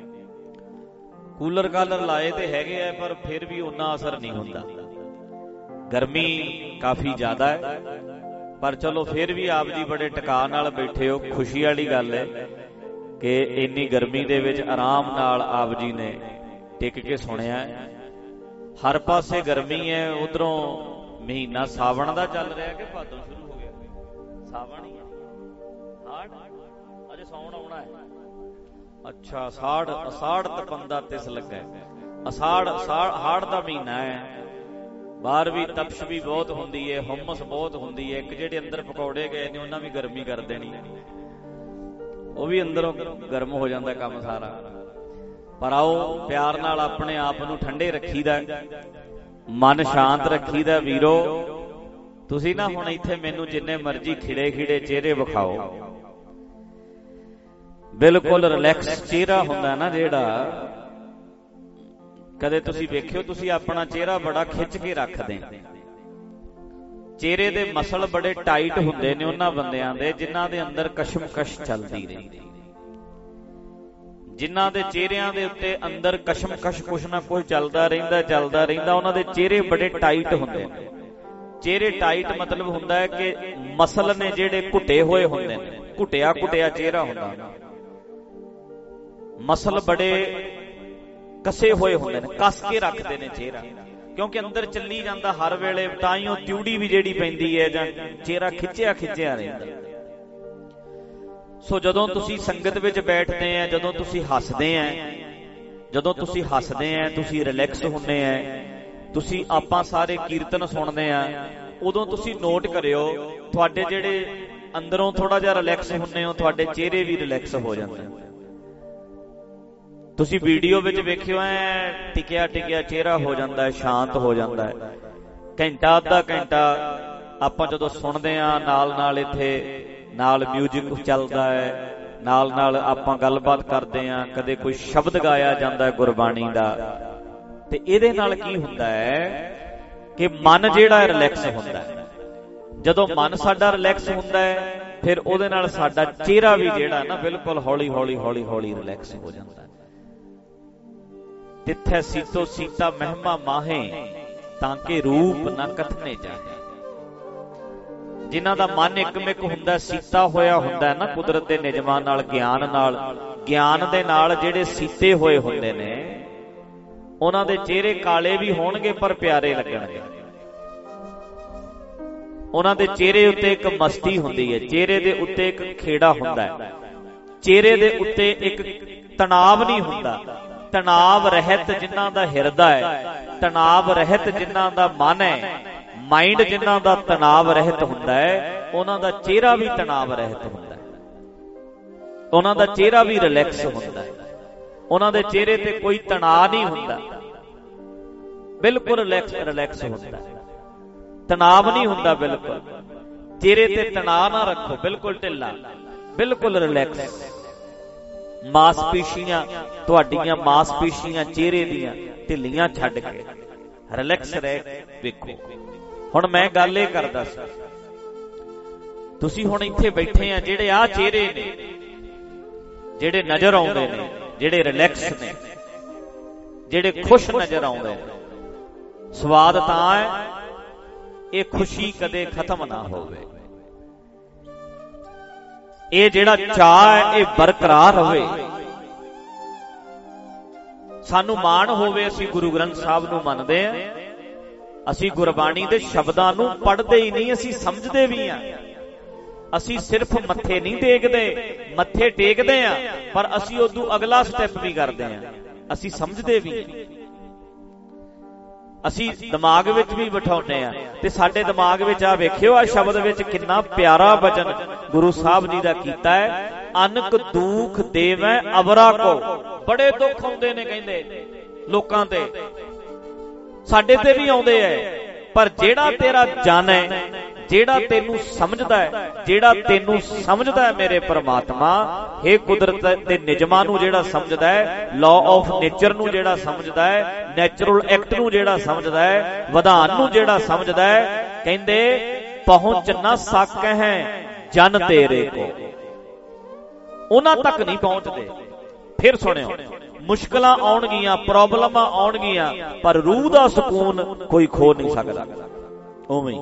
ਕੂਲਰ ਕਾਲਰ ਲਾਏ ਤੇ ਹੈਗੇ ਆ, ਪਰ ਫਿਰ ਵੀ ਉਨਾ ਅਸਰ ਨਹੀਂ ਹੁੰਦਾ। ਗਰਮੀ ਕਾਫੀ ਜ਼ਿਆਦਾ ਹੈ, ਪਰ ਚਲੋ ਫਿਰ ਵੀ ਆਪ ਜੀ ਬੜੇ ਟਿਕਾ ਨਾਲ ਬੈਠੇ ਹੋ। ਖੁਸ਼ੀ ਵਾਲੀ ਗੱਲ ਹੈ ਕਿ ਇੰਨੀ ਗਰਮੀ ਦੇ ਵਿੱਚ ਆਰਾਮ ਨਾਲ ਆਪ ਜੀ ਨੇ ਟਿਕ ਕੇ ਸੁਣਿਆ। ਹਰ ਪਾਸੇ ਗਰਮੀ ਹੈ। ਉਧਰੋਂ ਮਹੀਨਾ ਸਾਵਣ ਦਾ ਚੱਲ ਰਿਹਾ ਕਿ ਭਾਦੋਂ ਸ਼ੁਰੂ ਹੋ ਗਿਆ? ਸਾਵਣ ਹੀ ਹੈ। ਹਾੜ ਅਜੇ ਸਾਉਣ ਆਉਣਾ ਹੈ। ਅੱਛਾ, ਸਾੜ ਅਸਾੜ ਤਪੰਦਾ ਤਿਸ ਲੱਗਾ। ਅਸਾੜ ਹਾੜ ਦਾ ਮਹੀਨਾ ਹੈ। ਬਾਹਰ ਵੀ ਤਪਸ਼ ਵੀ ਬਹੁਤ ਹੁੰਦੀ ਹੈ, ਹੁਮਸ ਬਹੁਤ ਹੁੰਦੀ ਹੈ। ਇੱਕ ਜਿਹੜੇ ਅੰਦਰ ਪਕੌੜੇ ਗਏ ਨੇ ਉਹਨਾਂ ਵੀ ਗਰਮੀ ਕਰ ਦੇਣੀ, ਉਹ ਵੀ ਅੰਦਰੋਂ ਗਰਮ ਹੋ ਜਾਂਦਾ ਕੰਮ ਸਾਰਾ। ਪਰ ਆਓ ਪਿਆਰ ਨਾਲ ਆਪਣੇ ਆਪ ਨੂੰ ਠੰਡੇ ਰੱਖੀਦਾ, ਮਨ ਸ਼ਾਂਤ ਰੱਖੀਦਾ। ਵੀਰੋ ਤੁਸੀਂ ਨਾ ਹੁਣ ਇੱਥੇ ਮੈਨੂੰ ਜਿੰਨੇ ਮਰਜ਼ੀ ਖਿੜੇ ਖਿੜੇ ਚਿਹਰੇ ਵਿਖਾਓ, ਬਿਲਕੁਲ ਰਿਲੈਕਸ ਚਿਹਰਾ ਹੁੰਦਾ ਨਾ ਜਿਹੜਾ, ਕਦੇ ਤੁਸੀਂ ਵੇਖਿਓ ਤੁਸੀਂ ਆਪਣਾ ਚਿਹਰਾ ਬੜਾ ਖਿੱਚ ਕੇ ਰੱਖਦੇ। ਚਿਹਰੇ ਦੇ ਮਸਲ ਬੜੇ ਟਾਈਟ ਹੁੰਦੇ ਨੇ ਉਹਨਾਂ ਬੰਦਿਆਂ ਦੇ ਜਿਨ੍ਹਾਂ ਦੇ ਅੰਦਰ ਕਸ਼ਮਕਸ਼ ਚੱਲਦੀ ਰਹਿੰਦੀ, ਜਿਨ੍ਹਾਂ ਦੇ ਚਿਹਰਿਆਂ ਦੇ ਉੱਤੇ ਅੰਦਰ ਕਸ਼ਮਕਸ਼ ਕੁਛ ਨਾ ਕੁਛ ਚੱਲਦਾ ਰਹਿੰਦਾ ਚੱਲਦਾ ਰਹਿੰਦਾ ਉਹਨਾਂ ਦੇ ਚਿਹਰੇ ਬੜੇ ਟਾਈਟ ਹੁੰਦੇ ਨੇ। ਚਿਹਰੇ ਟਾਈਟ ਮਤਲਬ ਹੁੰਦਾ ਹੈ ਕਿ ਮਸਲ ਨੇ ਜਿਹੜੇ ਘੁੱਟੇ ਹੋਏ ਹੁੰਦੇ ਨੇ, ਘੁੱਟਿਆ ਘੁੱਟਿਆ ਚਿਹਰਾ ਹੁੰਦਾ। ਮਸਲ ਬੜੇ ਕਸੇ ਹੋਏ ਹੁੰਦੇ ਨੇ, ਕੱਸ ਕੇ ਰੱਖਦੇ ਨੇ ਚਿਹਰਾ, ਕਿਉਂਕਿ ਅੰਦਰ ਚੱਲੀ ਜਾਂਦਾ ਹਰ ਵੇਲੇ। ਤਾਂ ਹੀ ਉਹ ਤਿਉੜੀ ਵੀ ਜਿਹੜੀ ਪੈਂਦੀ ਹੈ ਜਾਂ ਚਿਹਰਾ ਖਿੱਚਿਆ ਖਿੱਚਿਆ ਰਹਿੰਦਾ। ਸੋ ਜਦੋਂ ਤੁਸੀਂ ਸੰਗਤ ਵਿੱਚ ਬੈਠਦੇ ਆ, ਜਦੋਂ ਤੁਸੀਂ ਹੱਸਦੇ ਆ, ਜਦੋਂ ਤੁਸੀਂ ਹੱਸਦੇ ਆ ਤੁਸੀਂ ਰਿਲੈਕਸ ਹੁੰਦੇ ਆ। ਤੁਸੀਂ ਆਪਾਂ ਸਾਰੇ ਕੀਰਤਨ ਸੁਣਦੇ ਆ, ਉਦੋਂ ਤੁਸੀਂ ਨੋਟ ਕਰਿਓ ਤੁਹਾਡੇ ਜਿਹੜੇ ਅੰਦਰੋਂ ਥੋੜਾ ਜਿਹਾ ਰਿਲੈਕਸ ਹੁੰਦੇ ਹੋ, ਤੁਹਾਡੇ ਚਿਹਰੇ ਵੀ ਰਿਲੈਕਸ ਹੋ ਜਾਂਦੇ। ਤੁਸੀਂ ਵੀਡੀਓ ਵਿੱਚ ਵੇਖਿਓ ਐ ਟਿਕਿਆ ਟਿਕਿਆ ਚਿਹਰਾ ਹੋ ਜਾਂਦਾ ਹੈ, ਸ਼ਾਂਤ ਹੋ ਜਾਂਦਾ ਹੈ। ਘੰਟਾ ਅੱਧਾ ਘੰਟਾ ਆਪਾਂ ਜਦੋਂ ਸੁਣਦੇ ਆ, ਨਾਲ ਨਾਲ ਇੱਥੇ ਨਾਲ ਮਿਊਜ਼ਿਕ ਚੱਲਦਾ ਹੈ, ਨਾਲ ਨਾਲ ਆਪਾਂ ਗੱਲਬਾਤ ਕਰਦੇ ਆ, ਕਦੇ ਕੋਈ ਸ਼ਬਦ ਗਾਇਆ ਜਾਂਦਾ ਹੈ ਗੁਰਬਾਣੀ ਦਾ, ਤੇ ਇਹਦੇ ਨਾਲ ਕੀ ਹੁੰਦਾ ਹੈ ਕਿ ਮਨ ਜਿਹੜਾ ਰਿਲੈਕਸ ਹੁੰਦਾ ਹੈ। ਜਦੋਂ ਮਨ ਸਾਡਾ ਰਿਲੈਕਸ ਹੁੰਦਾ ਹੈ ਫਿਰ ਉਹਦੇ ਨਾਲ ਸਾਡਾ ਚਿਹਰਾ ਵੀ ਜਿਹੜਾ ਨਾ ਬਿਲਕੁਲ ਹੌਲੀ ਹੌਲੀ ਹੌਲੀ ਹੌਲੀ ਰਿਲੈਕਸ ਹੋ ਜਾਂਦਾ ਹੈ। ਤਿੱਥੈ ਸੀਤੋ ਸੀਤਾ ਮਹਿਮਾ ਮਾਹੇ ਤਾਂ ਕਿ ਰੂਪ ਨਾ ਕਥਨੇ ਜਾਏ। ਜਿਨ੍ਹਾਂ ਦਾ ਮਨ ਇੱਕਮਿਕ ਹੁੰਦਾ, ਸੀਤਾ ਹੋਇਆ ਹੁੰਦਾ ਨਾ ਕੁਦਰਤ ਦੇ ਨਿਯਮਾਂ ਨਾਲ, ਗਿਆਨ ਨਾਲ, ਗਿਆਨ ਦੇ ਨਾਲ ਜਿਹੜੇ ਸੀਤੇ ਹੋਏ ਹੁੰਦੇ ਨੇ ਉਹਨਾਂ ਦੇ ਚਿਹਰੇ ਕਾਲੇ ਵੀ ਹੋਣਗੇ ਪਰ ਪਿਆਰੇ ਲੱਗਣਗੇ। ਉਹਨਾਂ ਦੇ ਚਿਹਰੇ ਉੱਤੇ ਇੱਕ ਮਸਤੀ ਹੁੰਦੀ ਹੈ, ਚਿਹਰੇ ਦੇ ਉੱਤੇ ਇੱਕ ਖੇੜਾ ਹੁੰਦਾ ਹੈ, ਚਿਹਰੇ ਦੇ ਉੱਤੇ ਇੱਕ ਤਣਾਵ ਨਹੀਂ ਹੁੰਦਾ। ਤਣਾਵ ਰਹਿਤ ਜਿਨ੍ਹਾਂ ਦਾ ਹਿਰਦਾ ਹੈ, ਤਣਾਵ ਰਹਿਤ ਜਿਨ੍ਹਾਂ ਦਾ ਮਨ ਹੈ, ਮਾਈਂਡ ਜਿਨ੍ਹਾਂ ਦਾ ਤਣਾਵ ਰਹਿਤ ਹੁੰਦਾ ਹੈ, ਉਹਨਾਂ ਦਾ ਚਿਹਰਾ ਵੀ ਤਣਾਵ ਰਹਿਤ ਹੁੰਦਾ ਹੈ, ਉਹਨਾਂ ਦਾ ਚਿਹਰਾ ਵੀ ਰਿਲੈਕਸ ਹੁੰਦਾ ਹੈ। ਉਹਨਾਂ ਦੇ ਚਿਹਰੇ ਤੇ ਕੋਈ ਤਣਾਅ ਨਹੀਂ ਹੁੰਦਾ, ਬਿਲਕੁਲ ਰਿਲੈਕਸ ਰਿਲੈਕਸ ਹੁੰਦਾ ਹੈ, ਤਣਾਵ ਨਹੀਂ ਹੁੰਦਾ। ਬਿਲਕੁਲ ਚਿਹਰੇ ਤੇ ਤਣਾਅ ਨਾ ਰੱਖੋ, ਬਿਲਕੁਲ ਢਿੱਲਾ, ਬਿਲਕੁਲ ਰਿਲੈਕਸ। ਮਾਸਪੇਸ਼ੀਆਂ ਤੁਹਾਡੀਆਂ ਮਾਸਪੇਸ਼ੀਆਂ ਚਿਹਰੇ ਦੀਆਂ ਢਿੱਲੀਆਂ ਛੱਡ ਕੇ ਰਿਲੈਕਸ ਰਹਿ ਵੇਖੋ। ਹੁਣ ਮੈਂ ਗੱਲ ਇਹ ਕਰਦਾ ਸੀ, ਤੁਸੀਂ ਹੁਣ ਇੱਥੇ ਬੈਠੇ ਆ, ਜਿਹੜੇ ਆਹ ਚਿਹਰੇ ਨੇ ਜਿਹੜੇ ਨਜ਼ਰ ਆਉਂਦੇ ਨੇ, ਜਿਹੜੇ ਰਿਲੈਕਸ ਨੇ, ਜਿਹੜੇ ਖੁਸ਼ ਨਜ਼ਰ ਆਉਂਦੇ ਨੇ, ਸਵਾਦ ਤਾਂ ਹੈ ਇਹ ਖੁਸ਼ੀ ਕਦੇ ਖਤਮ ਨਾ ਹੋਵੇ। ਇਹ ਜਿਹੜਾ ਚਾਅ ਹੈ ਇਹ ਬਰਕਰਾਰ ਰਵੇ। ਸਾਨੂੰ ਮਾਣ ਹੋਵੇ ਅਸੀਂ ਗੁਰੂ ਗ੍ਰੰਥ ਸਾਹਿਬ ਨੂੰ ਮੰਨਦੇ ਆ, ਅਸੀਂ ਗੁਰਬਾਣੀ ਦੇ ਸ਼ਬਦਾਂ ਨੂੰ ਪੜ੍ਹਦੇ ਹੀ ਨਹੀਂ, ਅਸੀਂ ਸਮਝਦੇ ਵੀ ਆ। ਅਸੀਂ ਸਿਰਫ ਮੱਥੇ ਨਹੀਂ ਟੇਕਦੇ, ਮੱਥੇ ਟੇਕਦੇ ਆ ਪਰ ਅਸੀਂ ਉਦੋਂ ਅਗਲਾ ਸਟੈਪ ਵੀ ਕਰਦੇ ਆ, ਅਸੀਂ ਸਮਝਦੇ ਵੀ, ਅਸੀਂ ਦਿਮਾਗ ਵਿੱਚ ਵੀ ਬਿਠਾਉਂਦੇ ਆ। ਤੇ ਸਾਡੇ ਦਿਮਾਗ ਵਿੱਚ ਆ ਵੇਖਿਓ ਆ ਸ਼ਬਦ ਵਿੱਚ ਕਿੰਨਾ ਪਿਆਰਾ ਵਚਨ ਗੁਰੂ ਸਾਹਿਬ ਜੀ ਦਾ ਕੀਤਾ ਹੈ, ਅਨਕ ਦੁੱਖ ਦੇਵੈ ਅਵਰਾ ਕੋ। ਬੜੇ ਦੁੱਖ ਆਉਂਦੇ ਨੇ ਕਹਿੰਦੇ ਲੋਕਾਂ ਤੇ, ਸਾਡੇ ਤੇ ਵੀ ਆਉਂਦੇ ਐ, ਪਰ ਜਿਹੜਾ ਤੇਰਾ ਜਨ ਹੈ, ਜਿਹੜਾ ਤੈਨੂੰ ਸਮਝਦਾ ਹੈ, ਜਿਹੜਾ ਤੈਨੂੰ ਸਮਝਦਾ ਹੈ ਮੇਰੇ ਪਰਮਾਤਮਾ, ਇਹ ਕੁਦਰਤ ਦੇ ਨਿਯਮਾਂ ਨੂੰ ਜਿਹੜਾ ਸਮਝਦਾ ਹੈ, ਲਾਅ ਆਫ ਨੇਚਰ ਨੂੰ ਜਿਹੜਾ ਸਮਝਦਾ ਹੈ, ਨੈਚੁਰਲ ਐਕਟ ਨੂੰ ਜਿਹੜਾ ਸਮਝਦਾ ਹੈ, ਵਿਧਾਨ ਨੂੰ ਜਿਹੜਾ ਸਮਝਦਾ ਹੈ, ਕਹਿੰਦੇ ਪਹੁੰਚ ਨਾ ਸਕੈ ਹੈ ਜਨ ਤੇਰੇ ਕੋ, ਉਹਨਾਂ ਤੱਕ ਨਹੀਂ ਪਹੁੰਚਦੇ। ਫਿਰ ਸੁਣਿਓ, ਮੁਸ਼ਕਲਾਂ ਆਉਣਗੀਆਂ, ਪ੍ਰੋਬਲਮਾਂ ਆਉਣਗੀਆਂ, ਪਰ ਰੂਹ ਦਾ ਸਕੂਨ ਕੋਈ ਖੋ ਨਹੀਂ ਸਕਦਾ। ਉਵੇਂ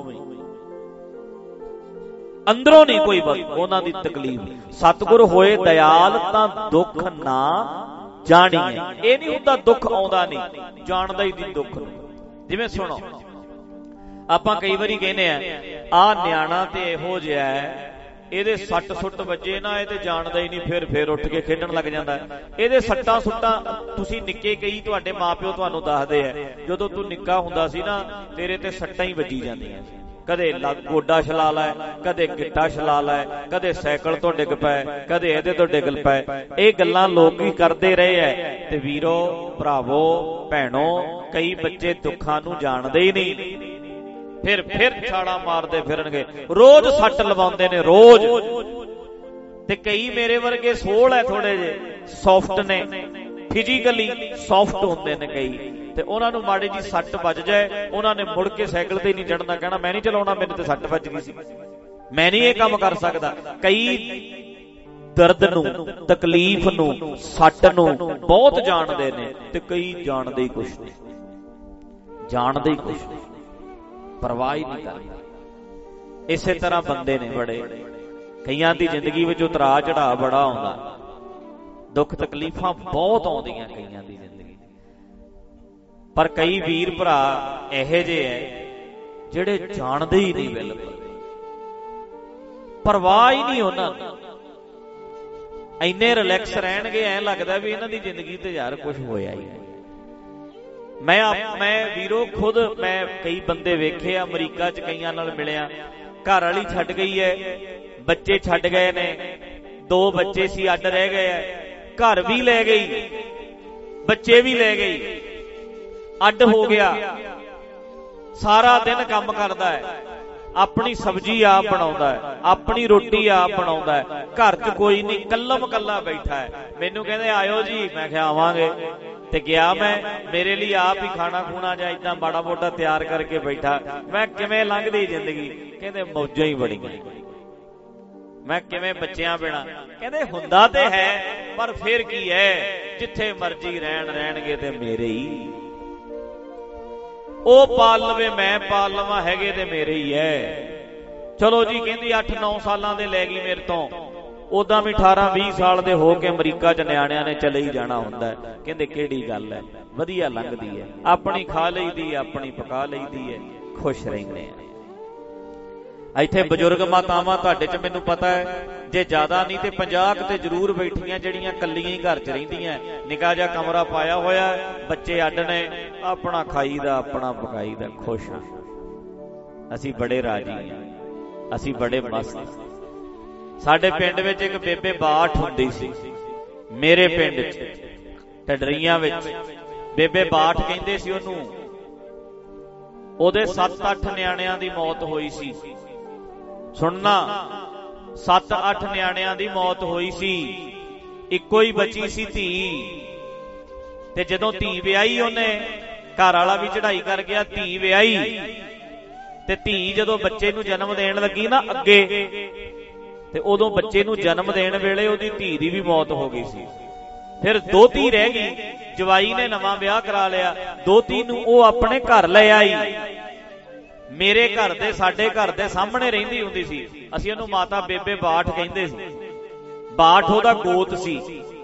ਅੰਦਰੋਂ ਨਹੀਂ ਕੋਈ ਉਹਨਾਂ ਦੀ ਤਕਲੀਫ। ਸਤਿਗੁਰ ਹੋਏ ਦਇਆਲ ਤਾਂ ਦੁੱਖ ਨਾ ਜਾਣੀਏ। ਇਹ ਨਹੀਂ ਹੁੰਦਾ ਦੁੱਖ ਆਉਂਦਾ ਨਹੀਂ, ਜਾਣਦਾ ਹੀ ਦੀ ਦੁੱਖ ਨੂੰ। ਜਿਵੇਂ ਸੁਣੋ, ਆਪਾਂ ਕਈ ਵਾਰੀ ਕਹਿੰਦੇ ਆ ਆਹ ਨਿਆਣਾ ਤੇ ਇਹੋ ਜਿਹਾ ਹੈ, ਇਹਦੇ ਸੱਟ ਸੁੱਟ ਵੱਜੇ ਨਾ, ਇਹ ਤੇ ਜਾਣਦਾ ਹੀ ਨਹੀਂ, ਫਿਰ ਫਿਰ ਉੱਠ ਕੇ ਖੇਡਣ ਲੱਗ ਜਾਂਦਾ। ਇਹਦੇ ਸੱਟਾਂ ਸੁੱਟਾਂ ਤੁਸੀਂ ਨਿੱਕੇ ਕਈ ਤੁਹਾਡੇ ਮਾਪਿਓ ਤੁਹਾਨੂੰ ਦੱਸਦੇ ਆ, ਜਦੋਂ ਤੂੰ ਨਿੱਕਾ ਹੁੰਦਾ ਸੀ ਨਾ ਤੇਰੇ ਤੇ ਸੱਟਾਂ ਹੀ ਵੱਜੀ ਜਾਂਦੀਆਂ ਸੀ। ਕਦੇ ਗੋਡਾ ਛਲਾ ਲੈ, ਕਦੇ ਗਿੱਟਾ ਛਲਾ ਲੈ, ਕਦੇ ਸਾਈਕਲ ਤੋਂ ਡਿੱਗ ਪਏ, ਕਦੇ ਇਹਦੇ ਤੋਂ ਡਿੱਗ ਪਏ। ਇਹ ਗੱਲਾਂ ਲੋਕ ਹੀ ਕਰਦੇ ਰਹੇ ਐ। ਤੇ ਵੀਰੋ, ਭਰਾਵੋ, ਭੈਣੋ, ਕਈ ਬੱਚੇ ਦੁੱਖਾਂ ਨੂੰ ਜਾਣਦੇ ਹੀ ਨਹੀਂ, ਫਿਰ ਫਿਰ ਛਾਲਾਂ ਮਾਰਦੇ ਫਿਰਨਗੇ, ਰੋਜ਼ ਸੱਟ ਲਵਾਉਂਦੇ ਨੇ, ਰੋਜ਼। ਤੇ ਕਈ ਮੇਰੇ ਵਰਗੇ ਸੋਲ ਐ, ਥੋੜੇ ਜਿਹੇ ਸੌਫਟ ਨੇ, ਫਿਜ਼ੀਕਲੀ ਸੌਫਟ ਹੁੰਦੇ ਨੇ ਕਈ, ਤੇ ਉਹਨਾਂ ਨੂੰ ਮਾੜੀ ਜੀ ਸੱਟ ਵੱਜ ਜਾਏ, ਉਹਨਾਂ ਨੇ ਮੁੜ ਕੇ ਸਾਈਕਲ ਤੇ ਨਹੀਂ ਚੜਨਾ, ਕਹਿਣਾ ਮੈਂ ਨਹੀਂ ਚਲਾਉਣਾ, ਮੈਨੂੰ ਤੇ ਸੱਟ ਵੱਜ ਗਈ ਸੀ, ਮੈਂ ਨਹੀਂ ਇਹ ਕੰਮ ਕਰ ਸਕਦਾ। ਕਈ ਦਰਦ ਨੂੰ, ਤਕਲੀਫ ਨੂੰ, ਸੱਟ ਨੂੰ ਬਹੁਤ ਜਾਣਦੇ ਨੇ, ਤੇ ਕਈ ਜਾਣਦੇ ਹੀ ਕੁਛ ਨਹੀਂ, ਜਾਣਦੇ ਹੀ ਕੁਛ ਨਹੀਂ, ਪਰਵਾਹ ਹੀ ਨਹੀਂ ਕਰਦੇ। ਇਸੇ ਤਰ੍ਹਾਂ ਬੰਦੇ ਨੇ ਬੜੇ, ਕਈਆਂ ਦੀ ਜ਼ਿੰਦਗੀ ਵਿੱਚ ਉਤਰਾ ਚੜਾ ਬੜਾ ਆਉਂਦਾ, ਦੁੱਖ ਤਕਲੀਫਾਂ ਬਹੁਤ ਆਉਂਦੀਆਂ ਕਈਆਂ ਦੀ ਜ਼ਿੰਦਗੀ, ਪਰ ਕਈ ਵੀਰ ਭਰਾ ਇਹੋ ਜਿਹੇ ਐ ਜਿਹੜੇ ਜਾਣਦੇ ਹੀ ਨਹੀਂ, ਬਿਲਕੁਲ ਪਰਵਾਹ ਹੀ ਨਹੀਂ ਉਹਨਾਂ ਨੂੰ, ਇੰਨੇ ਰਿਲੈਕਸ ਰਹਿਣਗੇ, ਐਂ ਲੱਗਦਾ ਵੀ ਇਹਨਾਂ ਦੀ ਜ਼ਿੰਦਗੀ ਤੇ ਯਾਰ ਕੁਝ ਹੋਇਆ ਹੀ ਨਹੀਂ। ਮੈਂ ਮੈਂ ਵੀਰੋ ਖੁਦ ਮੈਂ ਕਈ ਬੰਦੇ ਵੇਖੇ ਆ, ਅਮਰੀਕਾ ਚ ਕਈਆਂ ਨਾਲ ਮਿਲਿਆ, ਘਰ ਵਾਲੀ ਛੱਡ ਗਈ ਐ, ਬੱਚੇ ਛੱਡ ਗਏ ਨੇ, ਦੋ ਬੱਚੇ ਸੀ ਅੱਡ ਰਹਿ ਗਏ ਐ, ਘਰ ਵੀ ਲੈ ਗਈ, ਬੱਚੇ ਵੀ ਲੈ ਗਈ, ਅੱਡ ਹੋ ਗਿਆ, ਸਾਰਾ ਦਿਨ ਕੰਮ ਕਰਦਾ ਹੈ, ਆਪਣੀ ਸਬਜ਼ੀ ਆਪ ਬਣਾਉਂਦਾ ਹੈ, ਆਪਣੀ ਰੋਟੀ ਆਪ ਬਣਾਉਂਦਾ ਹੈ, ਘਰ 'ਚ ਕੋਈ ਨਹੀਂ, ਕੱਲਮ ਕੱਲਾ ਬੈਠਾ ਹੈ। ਮੈਨੂੰ ਕਹਿੰਦੇ ਆਇਓ ਜੀ, ਮੈਂ ਕਿਹਾ ਆਵਾਂਗੇ, ਤੇ ਗਿਆ ਮੈਂ, ਮੇਰੇ ਲਈ ਆਪ ਹੀ ਖਾਣਾ ਖੂਣਾ ਜਾਂ ਏਦਾਂ ਮਾੜਾ ਮੋਟਾ ਤਿਆਰ ਕਰਕੇ ਬੈਠਾ। ਮੈਂ ਕਿਵੇਂ ਲੰਘਦੀ ਜ਼ਿੰਦਗੀ? ਕਹਿੰਦੇ ਮੌਜਾਂ ਹੀ ਬੜੀਆਂ। ਮੈਂ ਕਿਵੇਂ ਬੱਚਿਆਂ ਬਿਨਾਂ? ਕਹਿੰਦੇ ਹੁੰਦਾ ਤੇ ਹੈ, ਪਰ ਫਿਰ ਕੀ ਹੈ, ਜਿੱਥੇ ਮਰਜ਼ੀ ਰਹਿਣ ਰਹਿਣਗੇ ਤੇ ਮੇਰੇ ਹੀ, ਉਹ ਪਾਲ ਲਵੇ ਮੈਂ ਪਾਲ ਲਵਾਂ, ਹੈਗੇ ਤੇ ਮੇਰੇ ਹੀ ਐ। ਚਲੋ ਜੀ, ਕਹਿੰਦੀ ਅੱਠ ਨੌ ਸਾਲਾਂ ਦੇ ਲੈ ਗਈ ਮੇਰੇ ਤੋਂ, ਉਦਾਂ ਵੀ ਅਠਾਰਾਂ ਵੀਹ ਸਾਲ ਦੇ ਹੋ ਕੇ ਅਮਰੀਕਾ ਚ ਨਿਆਣਿਆਂ ਨੇ ਚਲੇ ਹੀ ਜਾਣਾ ਹੁੰਦਾ। ਕਹਿੰਦੇ ਕਿਹੜੀ ਗੱਲ ਹੈ, ਵਧੀਆ ਲੰਘਦੀ ਹੈ, ਆਪਣੀ ਖਾ ਲਈਦੀ ਹੈ, ਆਪਣੀ ਪਕਾ ਲਈਦੀ ਹੈ, ਖੁਸ਼ ਰਹਿੰਦੇ ਆ। ਇੱਥੇ ਬਜ਼ੁਰਗ ਮਾਤਾਵਾਂ ਤੁਹਾਡੇ ਚ ਮੈਨੂੰ ਪਤਾ ਹੈ, ਜੇ ਜ਼ਿਆਦਾ ਨਹੀਂ ਤੇ ਪੰਜਾਹ ਤੇ ਜ਼ਰੂਰ ਬੈਠੀਆਂ, ਜਿਹੜੀਆਂ ਕੱਲੀਆਂ ਹੀ ਘਰ ਚ ਰਹਿੰਦੀਆਂ, ਨਿੱਕਾ ਜਿਹਾ ਕਮਰਾ ਪਾਇਆ ਹੋਇਆ, ਬੱਚੇ ਅੱਡ ਨੇ, ਆਪਣਾ ਖਾਈਦਾ, ਆਪਣਾ ਪਕਾਈਦਾ, ਖੁਸ਼ ਹਾਂ। ਅਸੀਂ ਬੜੇ ਰਾਜੀ ਹਾਂ, ਅਸੀਂ ਬੜੇ ਮਸਤ। ਸਾਡੇ ਪਿੰਡ ਵਿੱਚ ਇੱਕ ਬੇਬੇ ਬਾਠ ਹੁੰਦੀ ਸੀ, ਮੇਰੇ ਪਿੰਡ ਚ ਢੱਡਰੀਆਂ ਵਿੱਚ ਬੇਬੇ ਬਾਠ ਕਹਿੰਦੇ ਸੀ ਉਹਨੂੰ। ਉਹਦੇ ਸੱਤ ਅੱਠ ਨਿਆਣਿਆਂ ਦੀ ਮੌਤ ਹੋਈ ਸੀ। ਸੁਣਨਾ, ਸੱਤ ਅੱਠ ਨਿਆਣਿਆਂ ਦੀ ਮੌਤ ਹੋਈ ਸੀ, ਇੱਕੋ ਹੀ ਬਚੀ ਸੀ ਧੀ। ਤੇ ਜਦੋਂ ਧੀ ਵਿਆਹੀ, ਉਹਨੇ ਘਰ ਵਾਲਾ ਵੀ ਚੜਾਈ ਕਰ ਗਿਆ, ਧੀ ਵਿਆਹੀ, ਤੇ ਧੀ ਜਦੋਂ ਬੱਚੇ ਨੂੰ ਜਨਮ ਦੇਣ ਲੱਗੀ ਨਾ ਅੱਗੇ, ਤੇ ਉਦੋਂ ਬੱਚੇ ਨੂੰ ਜਨਮ ਦੇਣ ਵੇਲੇ ਉਹਦੀ ਧੀ ਦੀ ਵੀ ਮੌਤ ਹੋ ਗਈ ਸੀ। ਫਿਰ ਦੋਤੀ ਰਹਿ ਗਈ, ਜਵਾਈ ਨੇ ਨਵਾਂ ਵਿਆਹ ਕਰਾ ਲਿਆ, ਦੋਤੀ ਨੂੰ ਉਹ ਆਪਣੇ ਘਰ ਲੈ ਆਈ। ਮੇਰੇ ਘਰ ਦੇ, ਸਾਡੇ ਘਰ ਦੇ ਸਾਹਮਣੇ ਰਹਿੰਦੀ ਹੁੰਦੀ ਸੀ। ਅਸੀਂ ਉਹਨੂੰ ਮਾਤਾ ਬੇਬੇ ਬਾਠ ਕਹਿੰਦੇ ਸੀ। ਬਾਠ ਉਹਦਾ ਗੋਤ ਸੀ,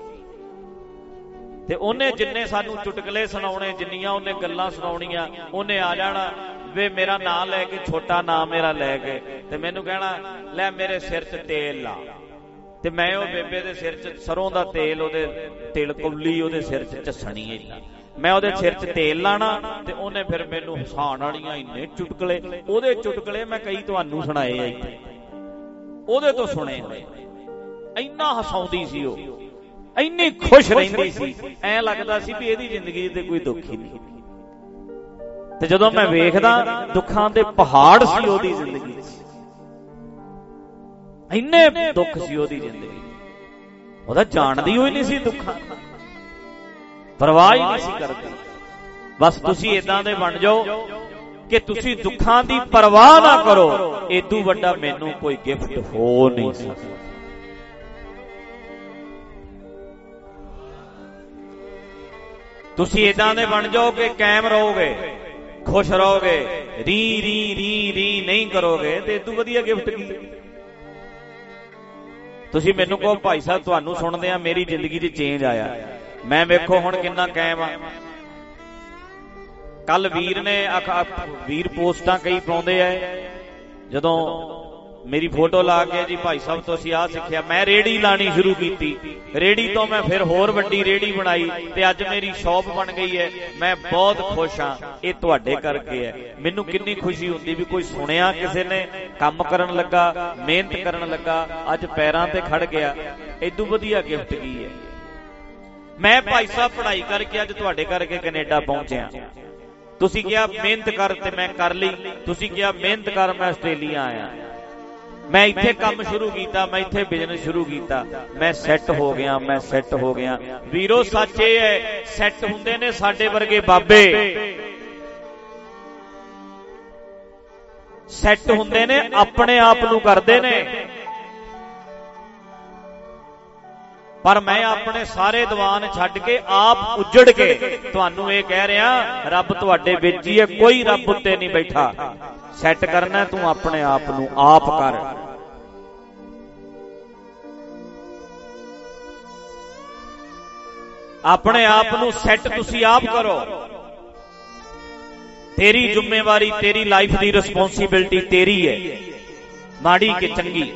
ਤੇ ਉਹਨੇ ਜਿੰਨੇ ਸਾਨੂੰ ਚੁਟਕਲੇ ਸੁਣਾਉਣੇ, ਜਿੰਨੀਆਂ ਉਹਨੇ ਗੱਲਾਂ ਸੁਣਾਉਣੀਆਂ, ਉਹਨੇ ਆ ਜਾਣਾ, ਵੇ ਮੇਰਾ ਨਾਂ ਲੈ ਕੇ, ਛੋਟਾ ਨਾਂ ਮੇਰਾ ਲੈ ਕੇ, ਤੇ ਮੈਨੂੰ ਕਹਿਣਾ ਲੈ ਮੇਰੇ ਸਿਰ 'ਚ ਤੇਲ ਲਾ, ਤੇ ਮੈਂ ਉਹ ਬੇਬੇ ਦੇ ਸਿਰ 'ਚ ਸਰੋਂ ਦਾ ਤੇਲ, ਉਹਦੇ ਤਿਲ ਕੁੱਲੀ ਉਹਦੇ ਸਿਰ 'ਚ ਝੱਸਣੀ ਏਦਾਂ, ਮੈਂ ਉਹਦੇ ਸਿਰ 'ਚ ਤੇਲ ਲਾਣਾ, ਤੇ ਉਹਨੇ ਫਿਰ ਮੈਨੂੰ ਹਸਾਉਣ ਵਾਲੀਆਂ ਇੰਨੇ ਚੁਟਕਲੇ, ਉਹਦੇ ਚੁਟਕਲੇ ਮੈਂ ਕਈ ਤੁਹਾਨੂੰ ਸੁਣਾਏ ਆ ਇੱਥੇ, ਉਹਦੇ ਤੋਂ ਸੁਣੇ ਹੋਏ। ਇੰਨਾ ਹਸਾਉਂਦੀ ਸੀ ਉਹ, ਇੰਨੀ ਖੁਸ਼ ਰਹਿੰਦੀ ਸੀ, ਐਂ ਲੱਗਦਾ ਸੀ ਵੀ ਇਹਦੀ ਜ਼ਿੰਦਗੀ ਤੇ ਕੋਈ ਦੁੱਖ ਹੀ ਨਹੀਂ। ਤੇ ਜਦੋਂ ਮੈਂ ਵੇਖਦਾ, ਦੁੱਖਾਂ ਦੇ ਪਹਾੜ ਸੀ ਉਹਦੀ ਜ਼ਿੰਦਗੀ 'ਚ, ਇੰਨੇ ਦੁੱਖ ਸੀ ਉਹਦੀ ਜ਼ਿੰਦਗੀ, ਉਹਦਾ ਜਾਣਦੀ ਹੋਈ ਨਹੀਂ ਸੀ ਦੁੱਖਾਂ, ਪਰਵਾਹ ਹੀ ਨਹੀਂ ਸੀ ਕਰਦੀ। ਬਸ ਤੁਸੀਂ ਏਦਾਂ ਦੇ ਬਣ ਜਾਓ ਕਿ ਤੁਸੀਂ ਦੁੱਖਾਂ ਦੀ ਪਰਵਾਹ ਨਾ ਕਰੋ, ਇਦੋਂ ਵੱਡਾ ਮੈਨੂੰ ਕੋਈ ਗਿਫਟ ਹੋ ਨਹੀਂ ਸਕਦਾ। ਤੁਸੀਂ ਇਦਾਂ ਦੇ ਬਣ ਜਾਓ ਕਿ ਕਾਇਮ ਰਹੋਗੇ, ਖੁਸ਼ ਰਹੋਗੇ, ਰੀ ਰੀ ਰੀ ਰੀ ਨਹੀਂ ਕਰੋਗੇ ਤੇ ਇਦੋਂ ਵਧੀਆ ਗਿਫਟ ਕੀ। ਤੁਸੀਂ ਮੈਨੂੰ ਕਹੋ ਭਾਈ ਸਾਹਿਬ ਤੁਹਾਨੂੰ ਸੁਣਦੇ ਆ ਮੇਰੀ ਜ਼ਿੰਦਗੀ 'ਚ ਚੇਂਜ ਆਇਆ, ਮੈਂ ਵੇਖੋ ਹੁਣ ਕਿੰਨਾ ਕਾਇਮ ਆ। ਕੱਲ ਵੀਰ ਨੇ ਵੀਰ ਪੋਸਟਾਂ ਕਈ ਪਾਉਂਦੇ ਆ, ਜਦੋਂ ਮੇਰੀ ਫੋਟੋ ਲਾ ਕੇ ਜੀ ਭਾਈ ਸਾਹਿਬ ਤੋਂ ਅਸੀਂ ਆਹ ਸਿੱਖਿਆ, ਮੈਂ ਰੇੜੀ ਲਾਣੀ ਸ਼ੁਰੂ ਕੀਤੀ, ਰੇੜੀ ਤੋਂ ਮੈਂ ਫਿਰ ਹੋਰ ਵੱਡੀ ਰੇੜੀ ਬਣਾਈ ਤੇ ਅੱਜ ਮੇਰੀ ਸ਼ੌਪ ਬਣ ਗਈ ਹੈ, ਮੈਂ ਬਹੁਤ ਖੁਸ਼ ਹਾਂ। ਇਹ ਤੁਹਾਡੇ ਕਰਕੇ ਹੈ। ਮੈਨੂੰ ਕਿੰਨੀ ਖੁਸ਼ੀ ਹੁੰਦੀ ਵੀ ਕੋਈ ਸੁਣਿਆ, ਕਿਸੇ ਨੇ ਕੰਮ ਕਰਨ ਲੱਗਾ, ਮਿਹਨਤ ਕਰਨ ਲੱਗਾ, ਅੱਜ ਪੈਰਾਂ ਤੇ ਖੜ ਗਿਆ। ਇਦੋਂ ਵਧੀਆ ਗਿਫਟ ਕੀ ਹੈ। ਮੈਂ ਭਾਈ ਸਾਹਿਬ ਪੜ੍ਹਾਈ ਕਰਕੇ ਅੱਜ ਤੁਹਾਡੇ ਕਰਕੇ ਕੈਨੇਡਾ ਪਹੁੰਚਿਆ। ਤੁਸੀਂ ਕਿਹਾ ਮਿਹਨਤ ਕਰ ਤੇ ਮੈਂ ਕਰ ਲਈ, ਤੁਸੀਂ ਕਿਹਾ ਮਿਹਨਤ ਕਰ ਮੈਂ ਆਸਟ੍ਰੇਲੀਆ ਆਇਆ। ਮੈਂ ਇੱਥੇ ਕੰਮ ਸ਼ੁਰੂ ਕੀਤਾ, ਮੈਂ ਇੱਥੇ ਬਿਜ਼ਨਸ ਸ਼ੁਰੂ ਕੀਤਾ, ਮੈਂ ਸੈੱਟ ਹੋ ਗਿਆ, ਮੈਂ ਸੈੱਟ ਹੋ ਗਿਆ। ਵੀਰੋ ਸੱਚ ਇਹ ਹੈ, ਸੈੱਟ ਹੁੰਦੇ ਨੇ ਸਾਡੇ ਵਰਗੇ ਬਾਬੇ, ਸੈੱਟ ਹੁੰਦੇ ਨੇ ਆਪਣੇ ਆਪ ਨੂੰ ਕਰਦੇ ਨੇ। ਪਰ ਮੈਂ ਆਪਣੇ ਸਾਰੇ ਦੀਵਾਨ ਛੱਡ ਕੇ ਆਪ ਉੱਜੜ ਕੇ ਤੁਹਾਨੂੰ ਇਹ ਕਹਿ ਰਿਹਾ, ਰੱਬ ਤੁਹਾਡੇ ਵਿੱਚ ਹੀ ਹੈ, ਕੋਈ ਰੱਬ ਉੱਤੇ ਨਹੀਂ ਬੈਠਾ। ਸੈੱਟ ਕਰਨਾ ਤੂੰ ਆਪਣੇ ਆਪ ਨੂੰ ਆਪ ਕਰ। ਆਪਣੇ ਆਪ ਨੂੰ ਸੈੱਟ ਤੁਸੀਂ ਆਪ ਕਰੋ। ਤੇਰੀ ਜ਼ਿੰਮੇਵਾਰੀ, ਤੇਰੀ ਲਾਈਫ ਦੀ ਰਿਸਪੌਂਸਿਬਿਲਿਟੀ ਤੇਰੀ ਹੈ, ਮਾੜੀ ਕਿ ਚੰਗੀ।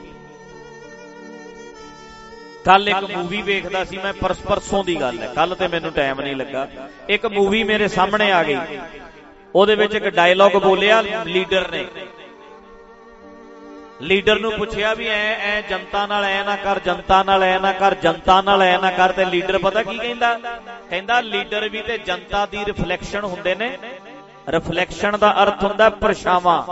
ਕੱਲ ਇੱਕ ਮੂਵੀ ਵੇਖਦਾ ਸੀ ਮੈਂ, ਪਰਸ ਪਰਸੋਂ ਦੀ ਗੱਲ ਹੈ, ਕੱਲ ਤੇ ਮੈਨੂੰ ਟਾਈਮ ਨਹੀਂ ਲੱਗਾ। ਇੱਕ ਮੂਵੀ ਮੇਰੇ ਸਾਹਮਣੇ ਆ ਗਈ, ਉਹਦੇ ਵਿੱਚ ਇੱਕ ਡਾਇਲੌਗ ਬੋਲਿਆ ਲੀਡਰ ਨੇ। ਲੀਡਰ ਨੂੰ ਪੁੱਛਿਆ ਵੀ ਐ ਐ ਜਨਤਾ ਨਾਲ ਐ ਨਾ ਕਰ, ਜਨਤਾ ਨਾਲ ਐ ਨਾ ਕਰ, ਜਨਤਾ ਨਾਲ ਐ ਨਾ ਕਰ। ਤੇ ਲੀਡਰ ਪਤਾ ਕੀ ਕਹਿੰਦਾ? ਕਹਿੰਦਾ ਲੀਡਰ ਵੀ ਤੇ ਜਨਤਾ ਦੀ ਰਿਫਲੈਕਸ਼ਨ ਹੁੰਦੇ ਨੇ। ਰਿਫਲੈਕਸ਼ਨ ਦਾ ਅਰਥ ਹੁੰਦਾ ਪਰਛਾਵਾਂ,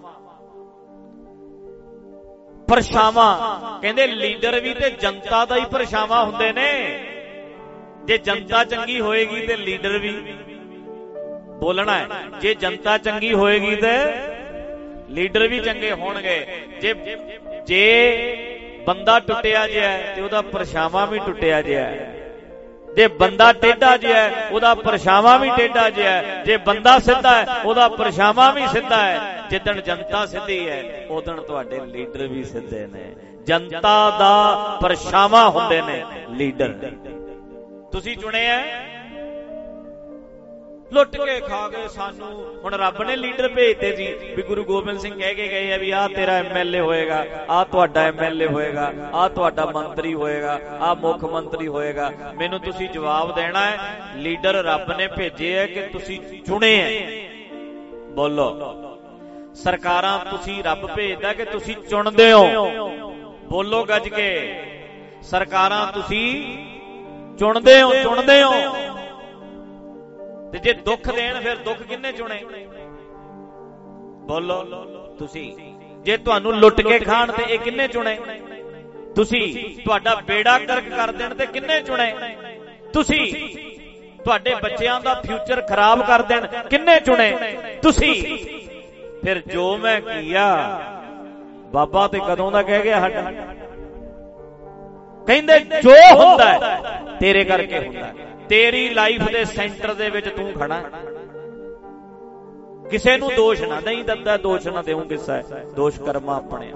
ਪਰਛਾਵਾਂ। ਕਹਿੰਦੇ ਲੀਡਰ ਵੀ ਤੇ ਜਨਤਾ ਦਾ ਹੀ ਪਰਛਾਵਾਂ ਹੁੰਦੇ ਨੇ। ਜੇ ਜਨਤਾ ਚੰਗੀ ਹੋਏਗੀ ਤੇ ਲੀਡਰ ਵੀ ਬੋਲਣਾ ਹੈ, ਜੇ ਜਨਤਾ ਚੰਗੀ ਹੋਏਗੀ ਤੇ ਲੀਡਰ ਵੀ ਚੰਗੇ ਹੋਣਗੇ। ਜੇ ਜੇ ਬੰਦਾ ਟੁੱਟਿਆ ਜਿਹਾ ਤੇ ਉਹਦਾ ਪਰਛਾਵਾਂ ਵੀ ਟੁੱਟਿਆ ਜਿਹਾ, ਜੇ ਬੰਦਾ ਟੇਢਾ ਜਿਹਾ ਉਹਦਾ ਪਰਛਾਵਾਂ ਵੀ ਟੇਢਾ ਜਿਹਾ, ਜੇ ਬੰਦਾ ਸਿੱਧਾ ਹੈ ਉਹਦਾ ਪਰਛਾਵਾਂ ਵੀ ਸਿੱਧਾ ਹੈ। ਜਿੱਦਣ ਜਨਤਾ ਸਿੱਧੀ ਹੈ ਉਦਣ ਤੁਹਾਡੇ ਲੀਡਰ ਵੀ ਸਿੱਧੇ ਨੇ। ਜਨਤਾ ਦਾ ਪਰਛਾਵਾਂ ਹੁੰਦੇ ਨੇ ਲੀਡਰ। ਤੁਸੀਂ ਚੁਣੇ ਐ, ਲੁੱਟ ਕੇ ਖਾ ਗਏ ਸਾਨੂੰ। ਹੁਣ ਰੱਬ ਨੇ ਲੀਡਰ ਭੇਜਦੇ ਸੀ ਵੀ ਗੁਰੂ ਗੋਬਿੰਦ ਸਿੰਘ ਕਹਿ ਕੇ ਗਏ ਆ ਵੀ ਆਹ ਤੇਰਾ ਐਮਐਲਏ ਹੋਏਗਾ, ਆਹ ਤੁਹਾਡਾ ਐਮਐਲਏ ਹੋਏਗਾ, ਆਹ ਤੁਹਾਡਾ ਮੰਤਰੀ ਹੋਏਗਾ, ਆਹ ਮੁੱਖ ਮੰਤਰੀ ਹੋਏਗਾ। ਮੈਨੂੰ ਤੁਸੀਂ ਜਵਾਬ ਦੇਣਾ ਹੈ, ਲੀਡਰ ਰੱਬ ਨੇ ਭੇਜੇ ਹੈ ਕਿ ਤੁਸੀਂ ਚੁਣੇ ਹੈ? ਬੋਲੋ। ਸਰਕਾਰਾਂ ਤੁਸੀਂ ਰੱਬ ਭੇਜਦਾ ਕਿ ਤੁਸੀਂ ਚੁਣਦੇ ਹੋ? ਬੋਲੋ ਗੱਜ ਕੇ। ਸਰਕਾਰਾਂ ਤੁਸੀਂ ਚੁਣਦੇ ਹੋ, ਚੁਣਦੇ ਹੋ। ਤੇ ਜੇ ਦੁੱਖ ਦੇਣ ਫਿਰ ਦੁੱਖ ਕਿੰਨੇ ਚੁਣੇ? ਬੋਲੋ ਤੁਸੀਂ। ਜੇ ਤੁਹਾਨੂੰ ਲੁੱਟ ਕੇ ਖਾਣ ਤੇ ਇਹ ਕਿੰਨੇ ਚੁਣੇ? ਤੁਸੀਂ। ਤੁਹਾਡਾ ਬੇੜਾ ਗਰਕ ਕਰ ਦੇਣ ਤੇ ਕਿੰਨੇ ਚੁਣੇ? ਤੁਸੀਂ। ਤੁਹਾਡੇ ਬੱਚਿਆਂ ਦਾ ਫਿਊਚਰ ਖਰਾਬ ਕਰ ਦੇਣ ਕਿੰਨੇ ਚੁਣੇ? ਤੁਸੀਂ। ਫਿਰ ਜੋ ਮੈਂ ਕੀਆ ਬਾਬਾ ਤੇ ਕਦੋਂ ਦਾ ਕਹਿ ਗਿਆ ਸਾਡਾ। ਕਹਿੰਦੇ ਜੋ ਹੁੰਦਾ ਤੇਰੇ ਕਰਕੇ ਹੁੰਦਾ। ਤੇਰੀ ਲਾਈਫ ਦੇ ਸੈਂਟਰ ਦੇ ਵਿੱਚ ਤੂੰ ਖੜਾ। ਕਿਸੇ ਨੂੰ ਦੋਸ਼ ਨਾ ਦੇਈਂ, ਦੱਦਾ ਦੋਸ਼ ਨਾ ਦੇਉਂ ਕਿਸਾ ਹੈ, ਦੋਸ਼ ਕਰਮਾ ਆਪਣੇ।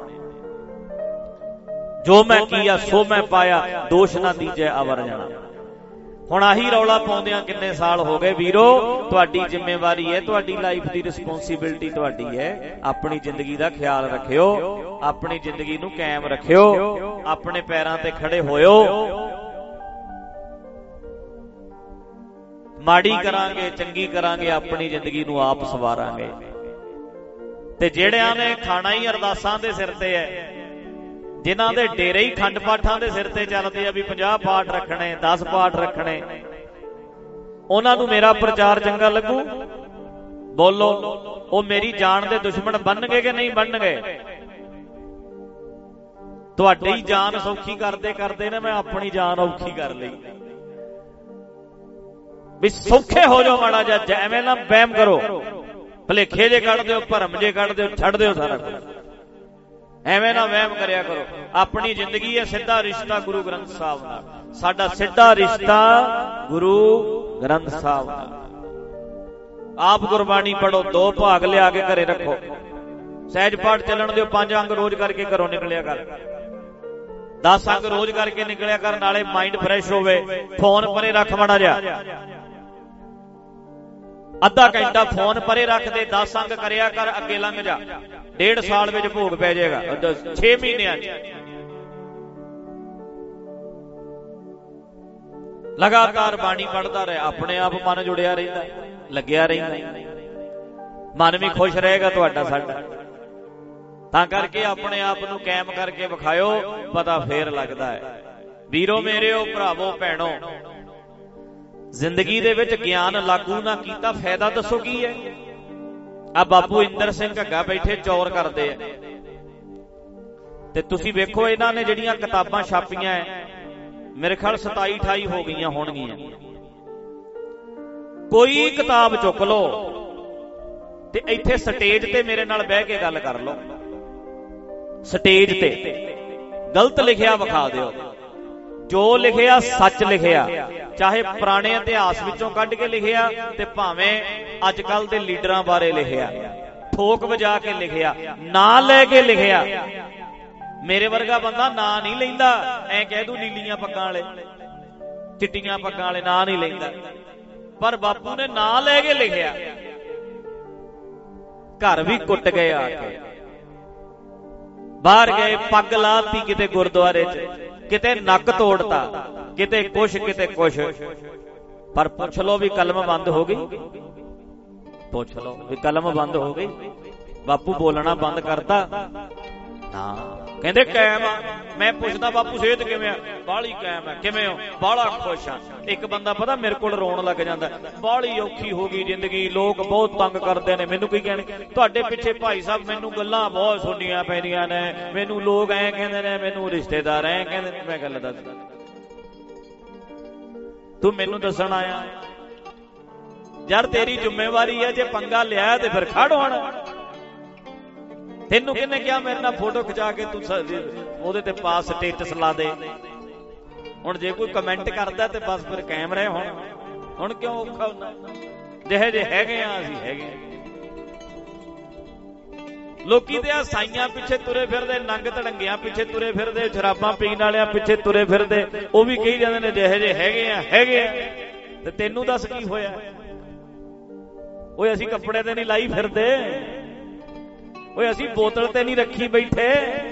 ਜੋ ਮੈਂ ਕੀਆ ਸੋ ਮੈਂ ਪਾਇਆ, ਦੋਸ਼ ਨਾ ਦੀਜੈ ਅਵਰ ਜਾਣਾ। ਹੁਣ ਆਹੀ ਰੌਲਾ ਪਾਉਂਦਿਆਂ ਕਿੰਨੇ ਸਾਲ ਹੋ ਗਏ। ਵੀਰੋ ਤੁਹਾਡੀ ਜ਼ਿੰਮੇਵਾਰੀ ਹੈ, ਤੁਹਾਡੀ ਲਾਈਫ ਦੀ ਰਿਸਪੌਂਸਿਬਿਲਿਟੀ ਤੁਹਾਡੀ ਹੈ। ਆਪਣੀ ਜ਼ਿੰਦਗੀ ਦਾ ਖਿਆਲ ਰੱਖਿਓ, ਆਪਣੀ ਜ਼ਿੰਦਗੀ ਨੂੰ ਕਾਇਮ ਰੱਖਿਓ, ਆਪਣੇ ਪੈਰਾਂ ਤੇ ਖੜੇ ਹੋਇਓ। ਮਾੜੀ ਕਰਾਂਗੇ ਚੰਗੀ ਕਰਾਂਗੇ, ਆਪਣੀ ਜ਼ਿੰਦਗੀ ਨੂੰ ਆਪ ਸਵਾਰਾਂਗੇ। ਤੇ ਜਿਹੜਿਆਂ ਨੇ ਖਾਣਾ ਹੀ ਅਰਦਾਸਾਂ ਦੇ ਸਿਰ ਤੇ ਹੈ, ਜਿਨ੍ਹਾਂ ਦੇ ਡੇਰੇ ਹੀ ਖੰਡ ਪਾਠਾਂ ਦੇ ਸਿਰ ਤੇ ਚੱਲਦੇ ਆ ਵੀ ਪੰਜਾਹ ਪਾਠ ਰੱਖਣੇ, ਦਸ ਪਾਠ ਰੱਖਣੇ, ਉਹਨਾਂ ਨੂੰ ਮੇਰਾ ਪ੍ਰਚਾਰ ਚੰਗਾ ਲੱਗੂ? ਬੋਲੋ। ਉਹ ਮੇਰੀ ਜਾਨ ਦੇ ਦੁਸ਼ਮਣ ਬਣਨਗੇ ਕਿ ਨਹੀਂ ਬਣਨਗੇ? ਤੁਹਾਡੀ ਜਾਨ ਸੌਖੀ ਕਰਦੇ ਕਰਦੇ ਨੇ ਮੈਂ ਆਪਣੀ ਜਾਨ ਔਖੀ ਕਰ ਲਈ ਵੀ ਸੌਖੇ ਹੋ ਜਾਓ। ਮਾੜਾ ਜਿਹਾ ਐਵੇਂ ਨਾ ਵਹਿਮ ਕਰੋ। ਭਲੇਖੇ ਜੇ ਕੱਢ ਦਿਓ, ਭਰਮ ਜੇ ਕੱਢ ਦਿਓ, ਛੱਡ ਦਿਓ ਸਾਰਾ ਕੁਝ। ਐਵੇਂ ਨਾ ਵਹਿਮ ਕਰਿਆ ਕਰੋ। ਆਪਣੀ ਜ਼ਿੰਦਗੀ ਹੈ ਸਿੱਧਾ ਰਿਸ਼ਤਾ ਗੁਰੂ ਗ੍ਰੰਥ ਸਾਹਿਬ ਨਾਲ। ਸਾਡਾ ਸਿੱਧਾ ਰਿਸ਼ਤਾ ਗੁਰੂ ਗ੍ਰੰਥ ਸਾਹਿਬ ਨਾਲ। ਆਪ ਗੁਰਬਾਣੀ ਪੜੋ, ਦੋ ਭਾਗ ਲਿਆ ਕੇ ਘਰੇ ਰੱਖੋ। ਸਹਿਜ ਪਾਠ ਚੱਲਣ ਦਿਓ, ਪੰਜ ਅੰਗ ਰੋਜ਼ ਕਰਕੇ ਘਰੋਂ ਨਿਕਲਿਆ ਕਰ, ਦਸ ਅੰਗ ਰੋਜ਼ ਕਰਕੇ ਨਿਕਲਿਆ ਕਰ। ਨਾਲੇ ਮਾਈਂਡ ਫਰੈਸ਼ ਹੋਵੇ। ਫੋਨ ਪਰੇ ਰੱਖ ਮਾੜਾ ਜਿਹਾ, ਅੱਧਾ ਘੰਟਾ ਫੋਨ ਪਰੇ ਰੱਖ ਦੇ, ਦਸ ਅੰਗ ਕਰਿਆ ਕਰ, ਅੱਗੇ ਲੰਘ ਜਾ। ਡੇਢ ਸਾਲ ਵਿੱਚ ਭੋਗ ਪੈ ਜਾਏਗਾ, ਛੇ ਮਹੀਨਿਆਂ ਚ ਲਗਾਤਾਰ ਬਾਣੀ ਪੜ੍ਹਦਾ ਰਹੇ। ਆਪਣੇ ਆਪ ਮਨ ਜੁੜਿਆ ਰਹਿੰਦਾ, ਲੱਗਿਆ ਰਹਿੰਦਾ, ਮਨ ਵੀ ਖੁਸ਼ ਰਹੇਗਾ ਤੁਹਾਡਾ ਸਾਡਾ। ਤਾਂ ਕਰਕੇ ਆਪਣੇ ਆਪ ਨੂੰ ਕਾਇਮ ਕਰਕੇ ਵਿਖਾਇਓ, ਪਤਾ ਫੇਰ ਲੱਗਦਾ ਹੈ। ਵੀਰੋ ਮੇਰਿਓ, ਭਰਾਵੋ, ਭੈਣੋ, ਜ਼ਿੰਦਗੀ ਦੇ ਵਿੱਚ ਗਿਆਨ ਲਾਗੂ ਨਾ ਕੀਤਾ ਫਾਇਦਾ ਦੱਸੋ ਕੀ ਹੈ? ਆ ਬਾਪੂ ਇੰਦਰ ਸਿੰਘ ਘੱਗਾ ਬੈਠੇ ਚੌਰ ਕਰਦੇ ਆ, ਤੇ ਤੁਸੀਂ ਵੇਖੋ ਇਹਨਾਂ ਨੇ ਜਿਹੜੀਆਂ ਕਿਤਾਬਾਂ ਛਾਪੀਆਂ ਮੇਰੇ ਖਿਆਲ ਸਤਾਈ ਅਠਾਈ ਹੋ ਗਈਆਂ ਹੋਣਗੀਆਂ। ਕੋਈ ਕਿਤਾਬ ਚੁੱਕ ਲਓ ਤੇ ਇੱਥੇ ਸਟੇਜ ਤੇ ਮੇਰੇ ਨਾਲ ਬਹਿ ਕੇ ਗੱਲ ਕਰ ਲਓ। ਸਟੇਜ ਤੇ ਗਲਤ ਲਿਖਿਆ ਵਿਖਾ ਦਿਓ, ਜੋ ਲਿਖਿਆ ਸੱਚ ਲਿਖਿਆ, ਚਾਹੇ ਪੁਰਾਣੇ ਇਤਿਹਾਸ ਵਿੱਚੋਂ ਕੱਢ ਕੇ ਲਿਖਿਆ ਤੇ ਭਾਵੇਂ ਅੱਜ ਕੱਲ ਦੇ ਲੀਡਰਾਂ ਬਾਰੇ ਲਿਖਿਆ, ਠੋਕ ਵਜਾ ਕੇ ਲਿਖਿਆ, ਨਾਂ ਲੈ ਕੇ ਲਿਖਿਆ। ਮੇਰੇ ਵਰਗਾ ਬੰਦਾ ਨਾਂ ਨਹੀਂ ਲੈਂਦਾ, ਐ ਕਹਿ ਦੂ ਨੀਲੀਆਂ ਪੱਗਾਂ ਵਾਲੇ, ਚਿੱਟੀਆਂ ਪੱਗਾਂ ਵਾਲੇ, ਨਾਂ ਨਹੀਂ ਲੈਂਦਾ। ਪਰ ਬਾਪੂ ਨੇ ਨਾਂ ਲੈ ਕੇ ਲਿਖਿਆ। ਘਰ ਵੀ ਕੁੱਟ ਗਏ ਆ ਕੇ, ਬਾਹਰ ਗਏ, ਪੱਗ ਲਾਤੀ ਕਿਤੇ ਗੁਰਦੁਆਰੇ ਚ, ਕਿਤੇ ਨੱਕ ਤੋੜਤਾ, ਕਿਤੇ ਕੁਛ ਕਿਤੇ ਕੁਛ। ਪਰ ਪੁੱਛ ਲੋ ਵੀ ਕਲਮ ਬੰਦ ਹੋ ਗਈ? ਪੁੱਛ ਲੋ ਵੀ ਕਲਮ ਬੰਦ ਹੋ ਗਈ? ਬਾਪੂ ਬੋਲਣਾ ਬੰਦ ਕਰਤਾ ਨਾ, ਕਹਿੰਦੇ ਕਾਇਮ ਆ। ਮੈਂ ਪੁੱਛਦਾ ਬਾਪੂ ਸਿਹਤ ਕਿਵੇਂ ਆ? ਬਾਹਲੀ ਕਾਇਮ ਆ। ਕਿਵੇਂ ਹੋ? ਬਾਹਲਾ ਖੁਸ਼ ਆ। ਇੱਕ ਬੰਦਾ ਪਤਾ ਮੇਰੇ ਕੋਲ ਰੋਣ ਲੱਗ ਜਾਂਦਾ, ਬਾਹਲੀ ਔਖੀ ਹੋ ਗਈ ਜ਼ਿੰਦਗੀ, ਲੋਕ ਬਹੁਤ ਤੰਗ ਕਰਦੇ ਨੇ। ਮੈਨੂੰ ਕੀ ਕਹਿਣ, ਤੁਹਾਡੇ ਪਿੱਛੇ ਭਾਈ ਸਾਹਿਬ ਮੈਨੂੰ ਗੱਲਾਂ ਬਹੁਤ ਸੁਣਨੀਆਂ ਪੈਂਦੀਆਂ ਨੇ, ਮੈਨੂੰ ਲੋਕ ਐਂ ਕਹਿੰਦੇ ਨੇ, ਮੈਨੂੰ ਰਿਸ਼ਤੇਦਾਰ ਐਂ ਕਹਿੰਦੇ ਨੇ। ਮੈਂ ਗੱਲ ਦੱਸ, ਤੂੰ ਮੈਨੂੰ ਦੱਸਣ ਆਇਆ? ਯਾਰ ਤੇਰੀ ਜ਼ਿੰਮੇਵਾਰੀ ਹੈ, ਜੇ ਪੰਗਾ ਲਿਆ ਤੇ ਫਿਰ ਖੜ ਹੁਣ। ਤੈਨੂੰ ਕਿਹਨੇ ਕਿਹਾ ਮੇਰੇ ਨਾਲ ਫੋਟੋ ਖਿਚਾ ਕੇ ਤੂੰ ਉਹਦੇ ਤੇ ਪਾ, ਸਟੇਟਸ ਲਾ ਦੇ? ਹੁਣ ਜੇ ਕੋਈ ਕਮੈਂਟ ਕਰਦਾ ਤੇ ਬਸ ਫਿਰ ਕਾਇਮ ਰਹੇ। ਹੁਣ ਹੁਣ ਕਿਉਂ ਔਖਾ ਹੁੰਦਾ? ਜਿਹੇ ਜੇ ਹੈਗੇ ਆ ਅਸੀਂ ਹੈਗੇ। ਲੋਕੀ ਤੇ ਆ ਸਾਈਆਂ ਪਿੱਛੇ ਤੁਰੇ ਫਿਰਦੇ, ਨੰਗ ਧੜੰਗਿਆਂ ਪਿੱਛੇ ਤੁਰੇ ਫਿਰਦੇ, ਸ਼ਰਾਬਾਂ ਪੀਣ ਵਾਲਿਆਂ ਪਿੱਛੇ ਤੁਰੇ ਫਿਰਦੇ, ਉਹ ਵੀ ਕਹੀ ਜਾਂਦੇ ਨੇ ਜਿਹੇ ਜੇ ਹੈਗੇ ਆ ਹੈਗੇ ਆ। ਤੇ ਤੈਨੂੰ ਦੱਸ ਕੀ ਹੋਇਆ? ਓਏ ਅਸੀਂ ਕੱਪੜੇ ਤੇ ਨਹੀਂ ਲਾਈ ਫਿਰਦੇ, ਓਏ ਅਸੀਂ ਬੋਤਲ ਤੇ ਨਹੀਂ ਰੱਖੀ ਬੈਠੇ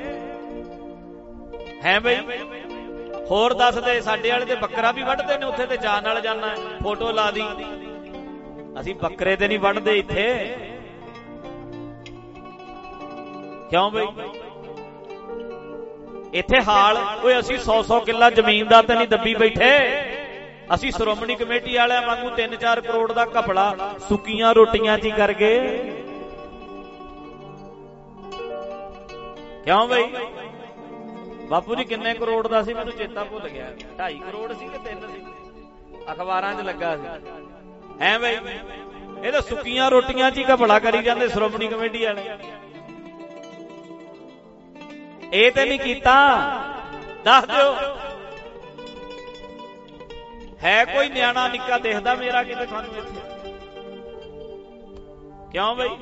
ਹੈ ਬਈ। ਹੋਰ ਦੱਸ ਦੇ, ਸਾਡੇ ਵਾਲੇ ਤੇ ਬੱਕਰਾ ਵੀ ਵੱਢਦੇ ਨੇ, ਉੱਥੇ ਤੇ ਜਾਨ ਨਾਲ ਜਾਣਾ, ਫੋਟੋ ਲਾ ਦੀ। ਅਸੀਂ ਬੱਕਰੇ ਤੇ ਨਹੀਂ ਵੱਢਦੇ ਇੱਥੇ, ਕਿਉਂ ਬਈ? ਇੱਥੇ ਹਾਲ, ਓਏ ਅਸੀਂ ਸੌ ਸੌ ਕਿੱਲਾ ਜ਼ਮੀਨ ਦਾ ਤੇ ਨਹੀਂ ਦੱਬੀ ਬੈਠੇ। ਅਸੀਂ ਸ਼੍ਰੋਮਣੀ ਕਮੇਟੀ ਵਾਲਿਆਂ ਵਾਂਗੂ ਤਿੰਨ ਚਾਰ ਕਰੋੜ ਦਾ ਘਪਲਾ ਸੁੱਕੀਆਂ ਰੋਟੀਆਂ ਚ ਹੀ ਕਰ ਗਏ, ਕਿਉਂ ਬਈ? ਬਾਪੂ ਜੀ ਕਿੰਨੇ ਕਰੋੜ ਦਾ ਸੀ ਮੈਨੂੰ ਚੇਤਾ ਭੁੱਲ ਗਿਆ, ਢਾਈ ਕਰੋੜ ਸੀ ਕਿ ਤਿੰਨ ਸੀ, ਅਖਬਾਰਾਂ 'ਚ ਲੱਗਾ ਸੀ ਹੈ ਬਈ। ਇਹ ਤਾਂ ਸੁੱਕੀਆਂ ਰੋਟੀਆਂ 'ਚ ਹੀ ਘਪਲਾ ਕਰੀ ਜਾਂਦੇ ਸ਼੍ਰੋਮਣੀ ਕਮੇਟੀ ਵਾਲੇ। ਇਹ ਤੇ ਨਹੀਂ ਕੀਤਾ? ਦੱਸ ਦਿਓ, ਹੈ ਕੋਈ ਨਿਆਣਾ ਨਿੱਕਾ ਦਿਖਦਾ ਮੇਰਾ ਕਿਤੇ ਤੁਹਾਨੂੰ ਇੱਥੇ? ਕਿਉਂ ਬਈ?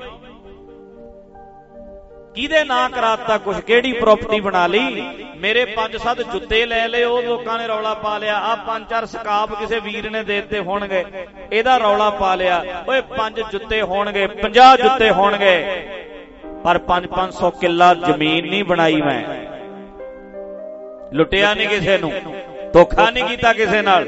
ਕਿਹਦੇ ਨਾਂ ਕਰਾਤਾ ਕੁਛ? ਕਿਹੜੀ ਪ੍ਰਾਪਰਟੀ ਬਣਾ ਲਈ? ਮੇਰੇ ਪੰਜ ਸੱਤ ਜੁੱਤੇ ਲੈ ਲਏ, ਉਹ ਲੋਕਾਂ ਨੇ ਰੌਲਾ ਪਾ ਲਿਆ। ਆ ਪੰਜ ਚਾਰ ਸਕਾਪ ਕਿਸੇ ਵੀਰ ਨੇ ਦੇ ਦਿੱਤੇ ਹੋਣਗੇ, ਇਹਦਾ ਰੌਲਾ ਪਾ ਲਿਆ। ਓਏ ਪੰਜ ਜੁੱਤੇ ਹੋਣਗੇ, ਪੰਜਾਹ ਜੁੱਤੇ ਹੋਣਗੇ, ਪਰ ਪੰਜ ਪੰਜ ਸੌ ਕਿੱਲਾ ਜ਼ਮੀਨ ਨਹੀਂ ਬਣਾਈ। ਮੈਂ ਲੁੱਟਿਆ ਨਹੀਂ ਕਿਸੇ ਨੂੰ, ਧੋਖਾ ਨਹੀਂ ਕੀਤਾ ਕਿਸੇ ਨਾਲ।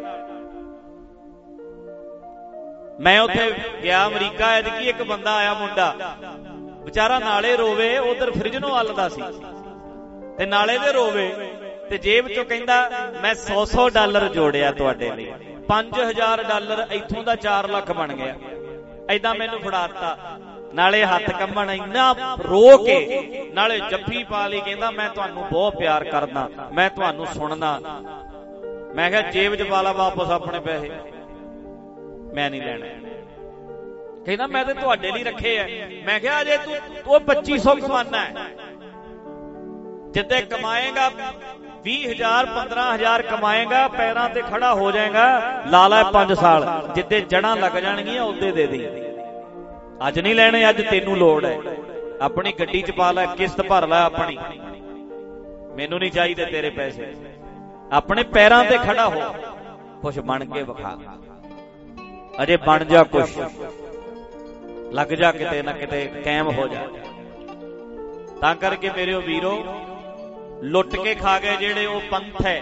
ਮੈਂ ਉੱਥੇ ਗਿਆ ਅਮਰੀਕਾ, ਐਤਕੀ ਇੱਕ ਬੰਦਾ ਆਇਆ ਮੁੰਡਾ, ਵਿਚਾਰਾ ਨਾਲੇ ਰੋਵੇ, ਉਧਰ ਫਰਿੱਜ ਨੂੰ ਹੱਲਦਾ ਸੀ ਤੇ ਨਾਲੇ ਦੇ ਰੋਵੇ, ਤੇ ਜੇਬ ਚੋਂ ਕਹਿੰਦਾ ਮੈਂ ਸੌ ਸੌ ਡਾਲਰ ਜੋੜਿਆ ਤੁਹਾਡੇ ਲਈ, ਪੰਜ ਹਜ਼ਾਰ ਡਾਲਰ ਇੱਥੋਂ ਦਾ ਚਾਰ ਲੱਖ ਬਣ ਗਿਆ। ਏਦਾਂ ਮੈਨੂੰ ਫੜਾਤਾ, ਨਾਲੇ ਹੱਥ ਕੰਬਣ, ਇੰਨਾ ਰੋ ਕੇ, ਨਾਲੇ ਜੱਫੀ ਪਾ ਲਈ, ਕਹਿੰਦਾ ਮੈਂ ਤੁਹਾਨੂੰ ਬਹੁਤ ਪਿਆਰ ਕਰਦਾ, ਮੈਂ ਤੁਹਾਨੂੰ ਸੁਣਦਾ। ਮੈਂ ਕਿਹਾ ਜੇਬ ਚ ਪਾ ਲਾ ਵਾਪਸ ਆਪਣੇ ਪੈਸੇ, ਮੈਂ ਨਹੀਂ ਲੈਣੇ। ਕਹਿੰਦਾ ਮੈਂ ਤੇ ਤੁਹਾਡੇ ਲਈ ਰੱਖੇ ਐ। ਮੈਂ ਕਿਹਾ ਅਜੇ ਤੂੰ ਉਹ ਪੱਚੀ ਸੌ ਕਮਾਨਾ ਹੈ, ਜਿੱਦੇ ਕਮਾਏਗਾ ਵੀਹ ਹਜ਼ਾਰ ਪੰਦਰਾਂ ਹਜ਼ਾਰ ਕਮਾਏਗਾ, ਪੈਰਾਂ ਤੇ ਖੜਾ ਹੋ ਜਾਏਗਾ, ਲਾ ਲੈ ਪੰਜ ਸਾਲ, ਜਿੱਦੇ ਜੜਾਂ ਲੱਗ ਜਾਣਗੀਆਂ ਉਹਦੇ ਦੇ ਦੇ। ਅੱਜ ਨਹੀਂ ਲੈਣੇ, ਅੱਜ ਤੈਨੂੰ ਲੋੜ ਹੈ। ਆਪਣੀ ਗੱਡੀ ਚ ਪਾ ਲੈ, ਕਿਸ਼ਤ ਭਰ ਲੈ ਆਪਣੀ, ਮੈਨੂੰ ਨਹੀਂ ਚਾਹੀਦੇ ਤੇਰੇ ਪੈਸੇ। ਆਪਣੇ ਪੈਰਾਂ ਤੇ ਖੜਾ ਹੋ, ਕੁਛ ਬਣ ਕੇ ਵਿਖਾ। ਅਜੇ ਬਣ ਜਾ, ਕੁਛ ਲੱਗ ਜਾ, ਕਿਤੇ ਨਾ ਕਿਤੇ ਕਾਇਮ ਹੋ ਜਾ। ਤਾਂ ਕਰਕੇ ਮੇਰੇ ਵੀਰੋ, ਲੁੱਟ ਕੇ ਖਾ ਗਏ ਜਿਹੜੇ ਉਹ ਪੰਥ ਹੈ,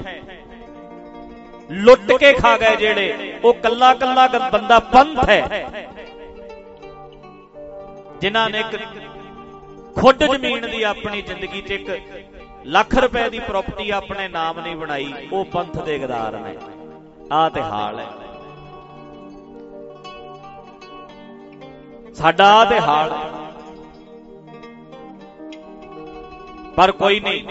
ਲੁੱਟ ਕੇ ਖਾ ਗਏ ਜਿਹੜੇ ਉਹ ਕੱਲਾ ਕੱਲਾ ਬੰਦਾ ਪੰਥ ਹੈ। ਜਿਨ੍ਹਾਂ ਨੇ ਇੱਕ ਖੁੱਡ ਜ਼ਮੀਨ ਦੀ ਆਪਣੀ ਜ਼ਿੰਦਗੀ 'ਚ ਇੱਕ ਲੱਖ ਰੁਪਏ ਦੀ ਪ੍ਰਾਪਰਟੀ ਆਪਣੇ ਨਾਮ ਨਹੀਂ ਬਣਾਈ, ਉਹ ਪੰਥ ਦੇ ਗਦਾਰ ਨੇ। ਆਹ ਤੇ ਹਾਲ ਹੈ ਸਾਡਾ, ਆਹ ਤੇ ਹਾਲ ਹੈ। ਪਰ ਕੋਈ ਨਹੀਂ,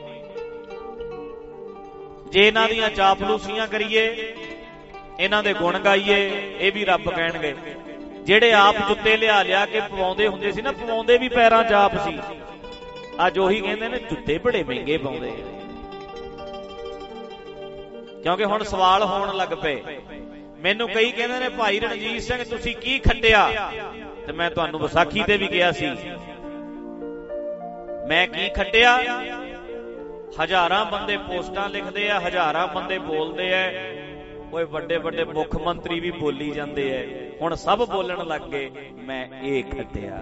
ਜੇ ਇਹਨਾਂ ਦੀਆਂ ਚਾਪਲੂਸੀਆਂ ਕਰੀਏ, ਇਹਨਾਂ ਦੇ ਗੁਣ ਗਾਈਏ, ਇਹ ਵੀ ਰੱਬ ਕਹਿਣਗੇ। ਜਿਹੜੇ ਆਪ ਜੁੱਤੇ ਲਿਆ ਲਿਆ ਕੇ ਪਵਾਉਂਦੇ ਹੁੰਦੇ ਸੀ ਨਾ, ਪਵਾਉਂਦੇ ਵੀ ਪੈਰਾਂ ਚ ਆਪ ਸੀ, ਅੱਜ ਉਹੀ ਕਹਿੰਦੇ ਨੇ ਜੁੱਤੇ ਬੜੇ ਮਹਿੰਗੇ ਪਾਉਂਦੇ। ਕਿਉਂਕਿ ਹੁਣ ਸਵਾਲ ਹੋਣ ਲੱਗ ਪਏ। ਮੈਨੂੰ ਕਈ ਕਹਿੰਦੇ ਨੇ ਭਾਈ ਰਣਜੀਤ ਸਿੰਘ ਤੁਸੀਂ ਕੀ ਖੱਟਿਆ, ਤੇ ਮੈਂ ਤੁਹਾਨੂੰ ਵਿਸਾਖੀ ਤੇ ਵੀ ਕਿਹਾ ਸੀ, ਮੈਂ ਕੀ ਖੱਟਿਆ। ਹਜ਼ਾਰਾਂ ਬੰਦੇ ਪੋਸਟਾਂ ਲਿਖਦੇ ਆ, ਹਜ਼ਾਰਾਂ ਬੰਦੇ ਬੋਲਦੇ ਆ, ਓਏ ਵੱਡੇ ਵੱਡੇ ਮੁੱਖ ਮੰਤਰੀ ਵੀ ਬੋਲੀ ਜਾਂਦੇ ਐ, ਹੁਣ ਸਭ ਬੋਲਣ ਲੱਗ ਗਏ ਮੈਂ ਇਹ ਖੱਟਿਆ।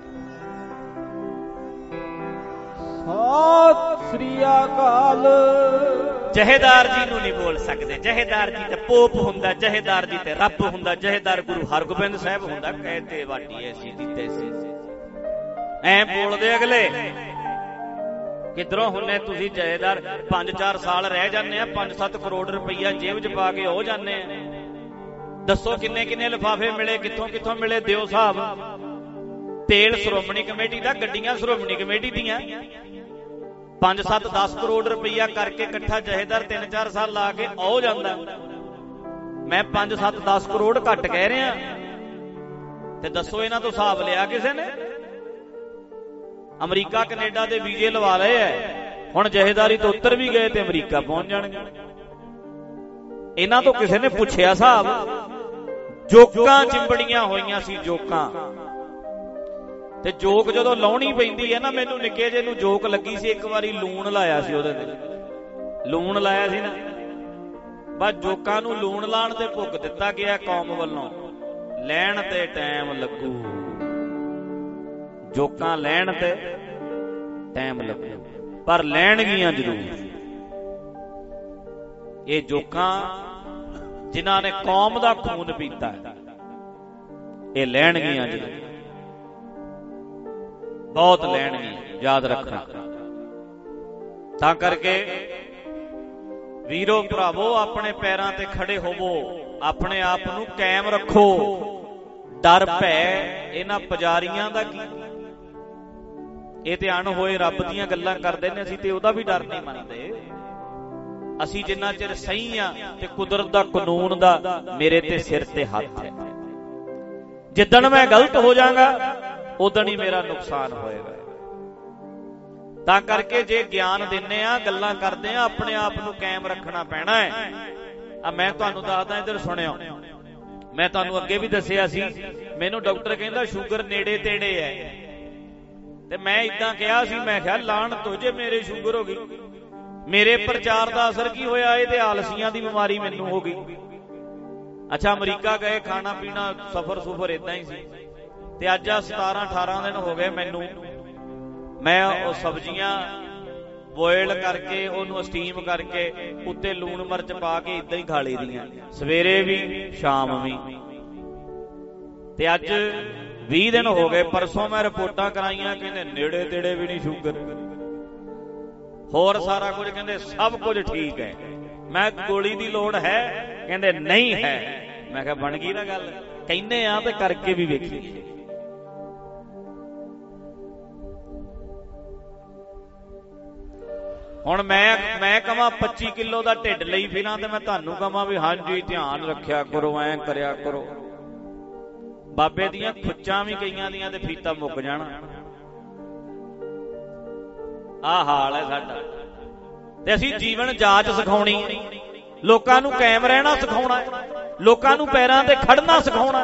ਸਤਿ ਸ੍ਰੀ ਅਕਾਲ। ਜਹੇਦਾਰ ਜੀ ਨੂੰ ਨਹੀਂ ਬੋਲ ਸਕਦੇ, ਜਹੇਦਾਰ ਜੀ ਤੇ ਪੋਪ ਹੁੰਦਾ, ਜਹੇਦਾਰ ਜੀ ਤੇ ਰੱਬ ਹੁੰਦਾ, ਜਹੇਦਾਰ ਗੁਰੂ ਹਰਗੋਬਿੰਦ ਸਾਹਿਬ ਹੁੰਦਾ। ਕਹਤੇ ਵਾਟੀ ਐਸੀ ਦੀ ਤੈਸੀ, ਐ ਬੋਲਦੇ ਅਗਲੇ। ਕਿਧਰੋਂ ਹੁੰਨੇ ਤੁਸੀਂ ਜਹੇਦਾਰ? ਪੰਜ ਚਾਰ ਸਾਲ ਰਹਿ ਜਾਂਦੇ ਆ, ਪੰਜ ਸੱਤ ਕਰੋੜ ਰੁਪਈਆ ਜੇਬ 'ਚ ਪਾ ਕੇ ਹੋ ਜਾਂਦੇ ਆ। ਦੱਸੋ ਕਿੰਨੇ ਕਿੰਨੇ ਲਿਫਾਫੇ ਮਿਲੇ, ਕਿੱਥੋਂ ਕਿੱਥੋਂ ਮਿਲੇ, ਦਿਓ ਹਿਸਾਬ। ਤੇਲ ਸ਼੍ਰੋਮਣੀ ਕਮੇਟੀ ਦਾ, ਗੱਡੀਆਂ ਸ਼੍ਰੋਮਣੀ ਕਮੇਟੀ ਦੀਆਂ। ਪੰਜ ਸੱਤ ਦਸ ਕਰੋੜ ਰੁਪਈਆ ਕਰਕੇ ਇਕੱਠਾ ਜਹੇਦਾਰ ਤਿੰਨ ਚਾਰ ਸਾਲ ਲਾ ਕੇ ਹੋ ਜਾਂਦਾ। ਮੈਂ ਪੰਜ ਸੱਤ ਦਸ ਕਰੋੜ ਘੱਟ ਕਹਿ ਰਿਹਾ, ਤੇ ਦੱਸੋ ਇਹਨਾਂ ਤੋਂ ਹਿਸਾਬ ਲਿਆ ਕਿਸੇ ਨੇ? ਅਮਰੀਕਾ ਕੈਨੇਡਾ ਦੇ ਵੀਜ਼ੇ ਲਵਾ ਲਏ ਐ, ਹੁਣ ਜਹੇਦਾਰੀ ਤੋਂ ਉੱਤਰ ਵੀ ਗਏ ਤੇ ਅਮਰੀਕਾ ਪਹੁੰਚ ਜਾਣਗੇ। ਇਹਨਾਂ ਤੋਂ ਕਿਸੇ ਨੇ ਪੁੱਛਿਆ ਹਿਸਾਬ? ਜੋਕਾਂ ਚਿੰਬੜੀਆਂ ਹੋਈਆਂ ਸੀ, ਜੋਕਾਂ। ਤੇ ਜੋਕ ਜਦੋਂ ਲਾਉਣੀ ਪੈਂਦੀ ਹੈ ਨਾ, ਮੈਨੂੰ ਨਿੱਕੇ ਜਿਹੇ ਨੂੰ ਜੋਕ ਲੱਗੀ ਸੀ ਇੱਕ ਵਾਰੀ, ਲੂਣ ਲਾਇਆ ਸੀ ਉਹਦੇ ਤੇ, ਲੂਣ ਲਾਇਆ ਸੀ ਨਾ, ਬਸ ਜੋਕਾਂ ਨੂੰ ਲੂਣ ਲਾਉਣ ਤੇ ਭੁੱਗ ਦਿੱਤਾ ਗਿਆ ਕੌਮ ਵੱਲੋਂ, ਲੈਣ ਤੇ ਟਾਈਮ ਲੱਗੂ, ਜੋਕਾਂ ਲੈਣ ਤੇ ਟਾਈਮ ਲੱਗੂ, ਪਰ ਲੈਣਗੀਆਂ ਜ਼ਰੂਰ। ਇਹ ਜੋਕਾਂ ਜਿਨ੍ਹਾਂ ਨੇ ਕੌਮ ਦਾ ਖੂਨ ਪੀਤਾ, ਇਹ ਲੈਣਗੀਆਂ ਜ਼ਰੂਰ, ਬਹੁਤ ਲੈਣਗੀਆਂ, ਯਾਦ ਰੱਖਣਾ। ਤਾਂ ਕਰਕੇ ਵੀਰੋ ਭਰਾਵੋ, ਆਪਣੇ ਪੈਰਾਂ ਤੇ ਖੜੇ ਹੋਵੋ, ਆਪਣੇ ਆਪ ਨੂੰ ਕਾਇਮ ਰੱਖੋ। ਡਰ ਭੈ ਇਹਨਾਂ ਪੁਜਾਰੀਆਂ ਦਾ ਕੀ? ਇਹ ਤੇ ਅਣ ਹੋਏ ਰੱਬ ਦੀਆਂ ਗੱਲਾਂ ਕਰਦੇ ਨੇ, ਅਸੀਂ ਤੇ ਉਹਦਾ ਵੀ ਡਰ ਨਹੀਂ ਮੰਨਦੇ। ਅਸੀਂ ਜਿੰਨਾ ਚਿਰ ਸਹੀ ਆ ਤੇ ਕੁਦਰਤ ਦਾ ਕਾਨੂੰਨ ਦਾ ਮੇਰੇ ਤੇ ਸਿਰ ਤੇ ਹੱਥ ਹੈ। ਜਿੱਦਣ ਮੈਂ ਗਲਤ ਹੋ ਜਾਵਾਂਗਾ ਉਦਣ ਹੀ ਮੇਰਾ ਨੁਕਸਾਨ ਹੋਏਗਾ। ਤਾਂ ਕਰਕੇ ਜੇ ਗਿਆਨ ਦਿੰਨੇ ਆ, ਗੱਲਾਂ ਕਰਦੇ ਆ, ਆਪਣੇ ਆਪ ਨੂੰ ਕਾਇਮ ਰੱਖਣਾ ਪੈਣਾ ਹੈ। ਆ ਮੈਂ ਤੁਹਾਨੂੰ ਦੱਸਦਾ, ਇੱਧਰ ਸੁਣਿਓ, ਮੈਂ ਤੁਹਾਨੂੰ ਅੱਗੇ ਵੀ ਦੱਸਿਆ ਸੀ, ਮੈਨੂੰ ਡਾਕਟਰ ਕਹਿੰਦਾ ਸ਼ੂਗਰ ਨੇੜੇ ਤੇੜੇ ਹੈ, ਤੇ ਮੈਂ ਇਦਾਂ ਕਿਹਾ ਸੀ, ਮੈਂ ਕਿਹਾ ਲਾਹਨਤ ਹੋ ਜੇ ਮੇਰੇ ਸ਼ੂਗਰ ਹੋ ਗਈ, ਮੇਰੇ ਪ੍ਰਚਾਰ ਦਾ ਅਸਰ ਕੀ ਹੋਇਆ? ਇਹ ਤੇ ਆਲਸੀਆਂ ਦੀ ਬਿਮਾਰੀ ਮੈਨੂੰ ਹੋ ਗਈ। ਅੱਛਾ, ਅਮਰੀਕਾ ਗਏ, ਖਾਣਾ ਪੀਣਾ ਸਫਰ ਸੁਫਰ ਏਦਾਂ ਹੀ ਸੀ, ਤੇ ਅੱਜ ਆ ਸਤਾਰਾਂ ਅਠਾਰਾਂ ਦਿਨ ਹੋ ਗਏ ਮੈਨੂੰ, ਮੈਂ ਉਹ ਸਬਜ਼ੀਆਂ ਬੋਇਲ ਕਰਕੇ, ਉਹਨੂੰ ਸਟੀਮ ਕਰਕੇ, ਉੱਤੇ ਲੂਣ ਮਿਰਚ ਪਾ ਕੇ ਇਦਾਂ ਹੀ ਖਾ ਲਈ ਦੀਆਂ, ਸਵੇਰੇ ਵੀ ਸ਼ਾਮ ਵੀ। ਤੇ ਅੱਜ ਵੀਹ ਦਿਨ ਹੋ ਗਏ, ਪਰਸੋਂ ਮੈਂ ਰਿਪੋਰਟਾਂ ਕਰਾਈਆਂ, ਕਹਿੰਦੇ ਨੇੜੇ ਤੇੜੇ ਵੀ ਨਹੀਂ ਸ਼ੂਗਰ, ਹੋਰ ਸਾਰਾ ਕੁਝ ਕਹਿੰਦੇ ਸਭ ਕੁਝ ਠੀਕ ਹੈ। ਮੈਂ ਗੋਲੀ ਦੀ ਲੋੜ ਹੈ? ਕਹਿੰਦੇ ਨਹੀਂ ਹੈ। ਮੈਂ ਕਿਹਾ ਬਣ ਗਈ ਨਾ ਗੱਲ, ਕਹਿੰਦੇ ਆ ਤੇ ਕਰਕੇ ਵੀ ਵੇਖੀ। ਹੁਣ ਮੈਂ ਮੈਂ ਕਹਾਂ ਪੱਚੀ ਕਿਲੋ ਦਾ ਢਿੱਡ ਲਈ ਫਿਰਾਂ, ਤੇ ਮੈਂ ਤੁਹਾਨੂੰ ਕਹਾਂ ਵੀ ਹਾਂਜੀ ਧਿਆਨ ਰੱਖਿਆ ਕਰੋ, ਐਂ ਕਰਿਆ ਕਰੋ। ਬਾਬੇ ਦੀਆਂ ਖੁੱਚਾਂ ਵੀ ਕਈਆਂ ਦੀਆਂ ਤੇ ਫੀਤਾ ਮੁੱਕ ਜਾਣਾ। ਆਹ ਹਾਲ ਹੈ ਸਾਡਾ। ਤੇ ਅਸੀਂ ਜੀਵਨ ਜਾਚ ਸਿਖਾਉਣੀ, ਲੋਕਾਂ ਨੂੰ ਕਾਇਮ ਰਹਿਣਾ ਸਿਖਾਉਣਾ, ਲੋਕਾਂ ਨੂੰ ਪੈਰਾਂ ਤੇ ਖੜਨਾ ਸਿਖਾਉਣਾ,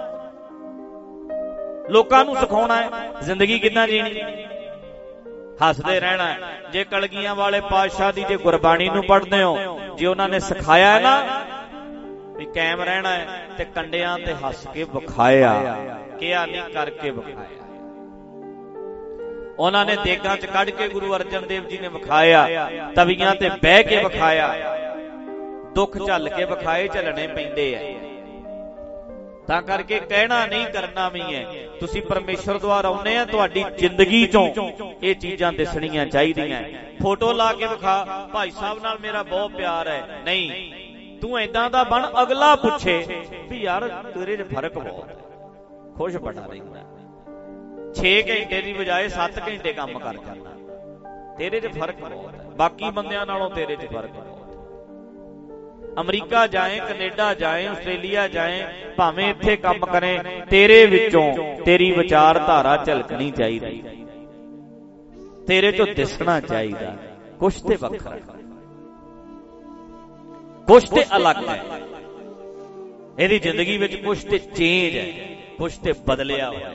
ਲੋਕਾਂ ਨੂੰ ਸਿਖਾਉਣਾ ਹੈ ਜ਼ਿੰਦਗੀ ਕਿੱਦਾਂ ਜੀਣੀ, ਹੱਸਦੇ ਰਹਿਣਾ। ਜੇ ਕਲਗੀਆਂ ਵਾਲੇ ਪਾਤਸ਼ਾਹ ਦੀ ਜੇ ਗੁਰਬਾਣੀ ਨੂੰ ਪੜ੍ਹਦੇ ਹੋ, ਜੇ ਉਹਨਾਂ ਨੇ ਸਿਖਾਇਆ ਹੈ ਨਾ ਵੀ ਕਾਇਮ ਰਹਿਣਾ ਹੈ, ਤੇ ਕੰਡਿਆਂ ਤੇ ਹੱਸ ਕੇ ਵਿਖਾਇਆ, ਕਿਹਾ ਨਹੀਂ ਕਰਕੇ ਵਿਖਾਇਆ। ਉਹਨਾਂ ਨੇ ਦੇਗਾਂ 'ਚ ਕੱਢ ਕੇ ਗੁਰੂ ਅਰਜਨ ਦੇਵ ਜੀ ਨੇ ਵਿਖਾਇਆ, ਤਵੀਆਂ ਤੇ ਬਹਿ ਕੇ ਵਿਖਾਇਆ, ਦੁੱਖ ਝੱਲ ਕੇ ਵਿਖਾਏ, ਝੱਲਣੇ ਪੈਂਦੇ ਆ। ਤਾਂ ਕਰਕੇ ਕਹਿਣਾ ਨਹੀਂ ਕਰਨਾ ਵੀ ਹੈ। ਤੁਸੀਂ ਪਰਮੇਸ਼ਰ ਦੁਆਰ ਆਉਨੇ ਆ, ਤੁਹਾਡੀ ਜ਼ਿੰਦਗੀ ਚੋਂ ਇਹ ਚੀਜ਼ਾਂ ਦਿਸਣੀਆਂ ਚਾਹੀਦੀਆਂ। ਫੋਟੋ ਲਾ ਕੇ ਵਿਖਾ, ਭਾਈ ਸਾਹਿਬ ਨਾਲ ਮੇਰਾ ਬਹੁਤ ਪਿਆਰ ਹੈ, ਨਹੀਂ, ਤੂੰ ਏਦਾਂ ਦਾ ਬਣ, ਅਗਲਾ ਪੁੱਛੇ ਵੀ ਯਾਰ ਤੇਰੇ 'ਚ ਫਰਕ ਬਹੁਤ ਹੈ, ਖੁਸ਼ ਬੜਾ ਰਹਿੰਦਾ, ਛੇ ਘੰਟੇ ਦੀ ਬਜਾਏ ਸੱਤ ਘੰਟੇ ਕੰਮ ਕਰ ਜਾਂਦਾ, ਤੇਰੇ 'ਚ ਫਰਕ ਬਹੁਤ ਹੈ, ਬਾਕੀ ਬੰਦਿਆਂ ਨਾਲੋਂ ਤੇਰੇ 'ਚ ਫਰਕ ਬਹੁਤ। ਅਮਰੀਕਾ ਜਾਏ, ਕੈਨੇਡਾ ਜਾਏ, ਆਸਟ੍ਰੇਲੀਆ ਜਾਏ, ਭਾਵੇਂ ਇੱਥੇ ਕੰਮ ਕਰੇ, ਤੇਰੇ ਵਿੱਚੋਂ ਤੇਰੀ ਵਿਚਾਰਧਾਰਾ ਝਲਕਣੀ ਚਾਹੀਦੀ, ਤੇਰੇ 'ਚੋਂ ਦਿਸਣਾ ਚਾਹੀਦਾ, ਕੁਛ ਤੇ ਵੱਖਰਾ, ਕੁਛ ਤੇ ਅਲੱਗ ਹੈ। ਇਹਦੀ ਜ਼ਿੰਦਗੀ ਵਿੱਚ ਕੁਛ ਤੇ ਚੇਂਜ ਹੈ, ਕੁਛ ਤੇ ਬਦਲਿਆ ਹੋਇਆ,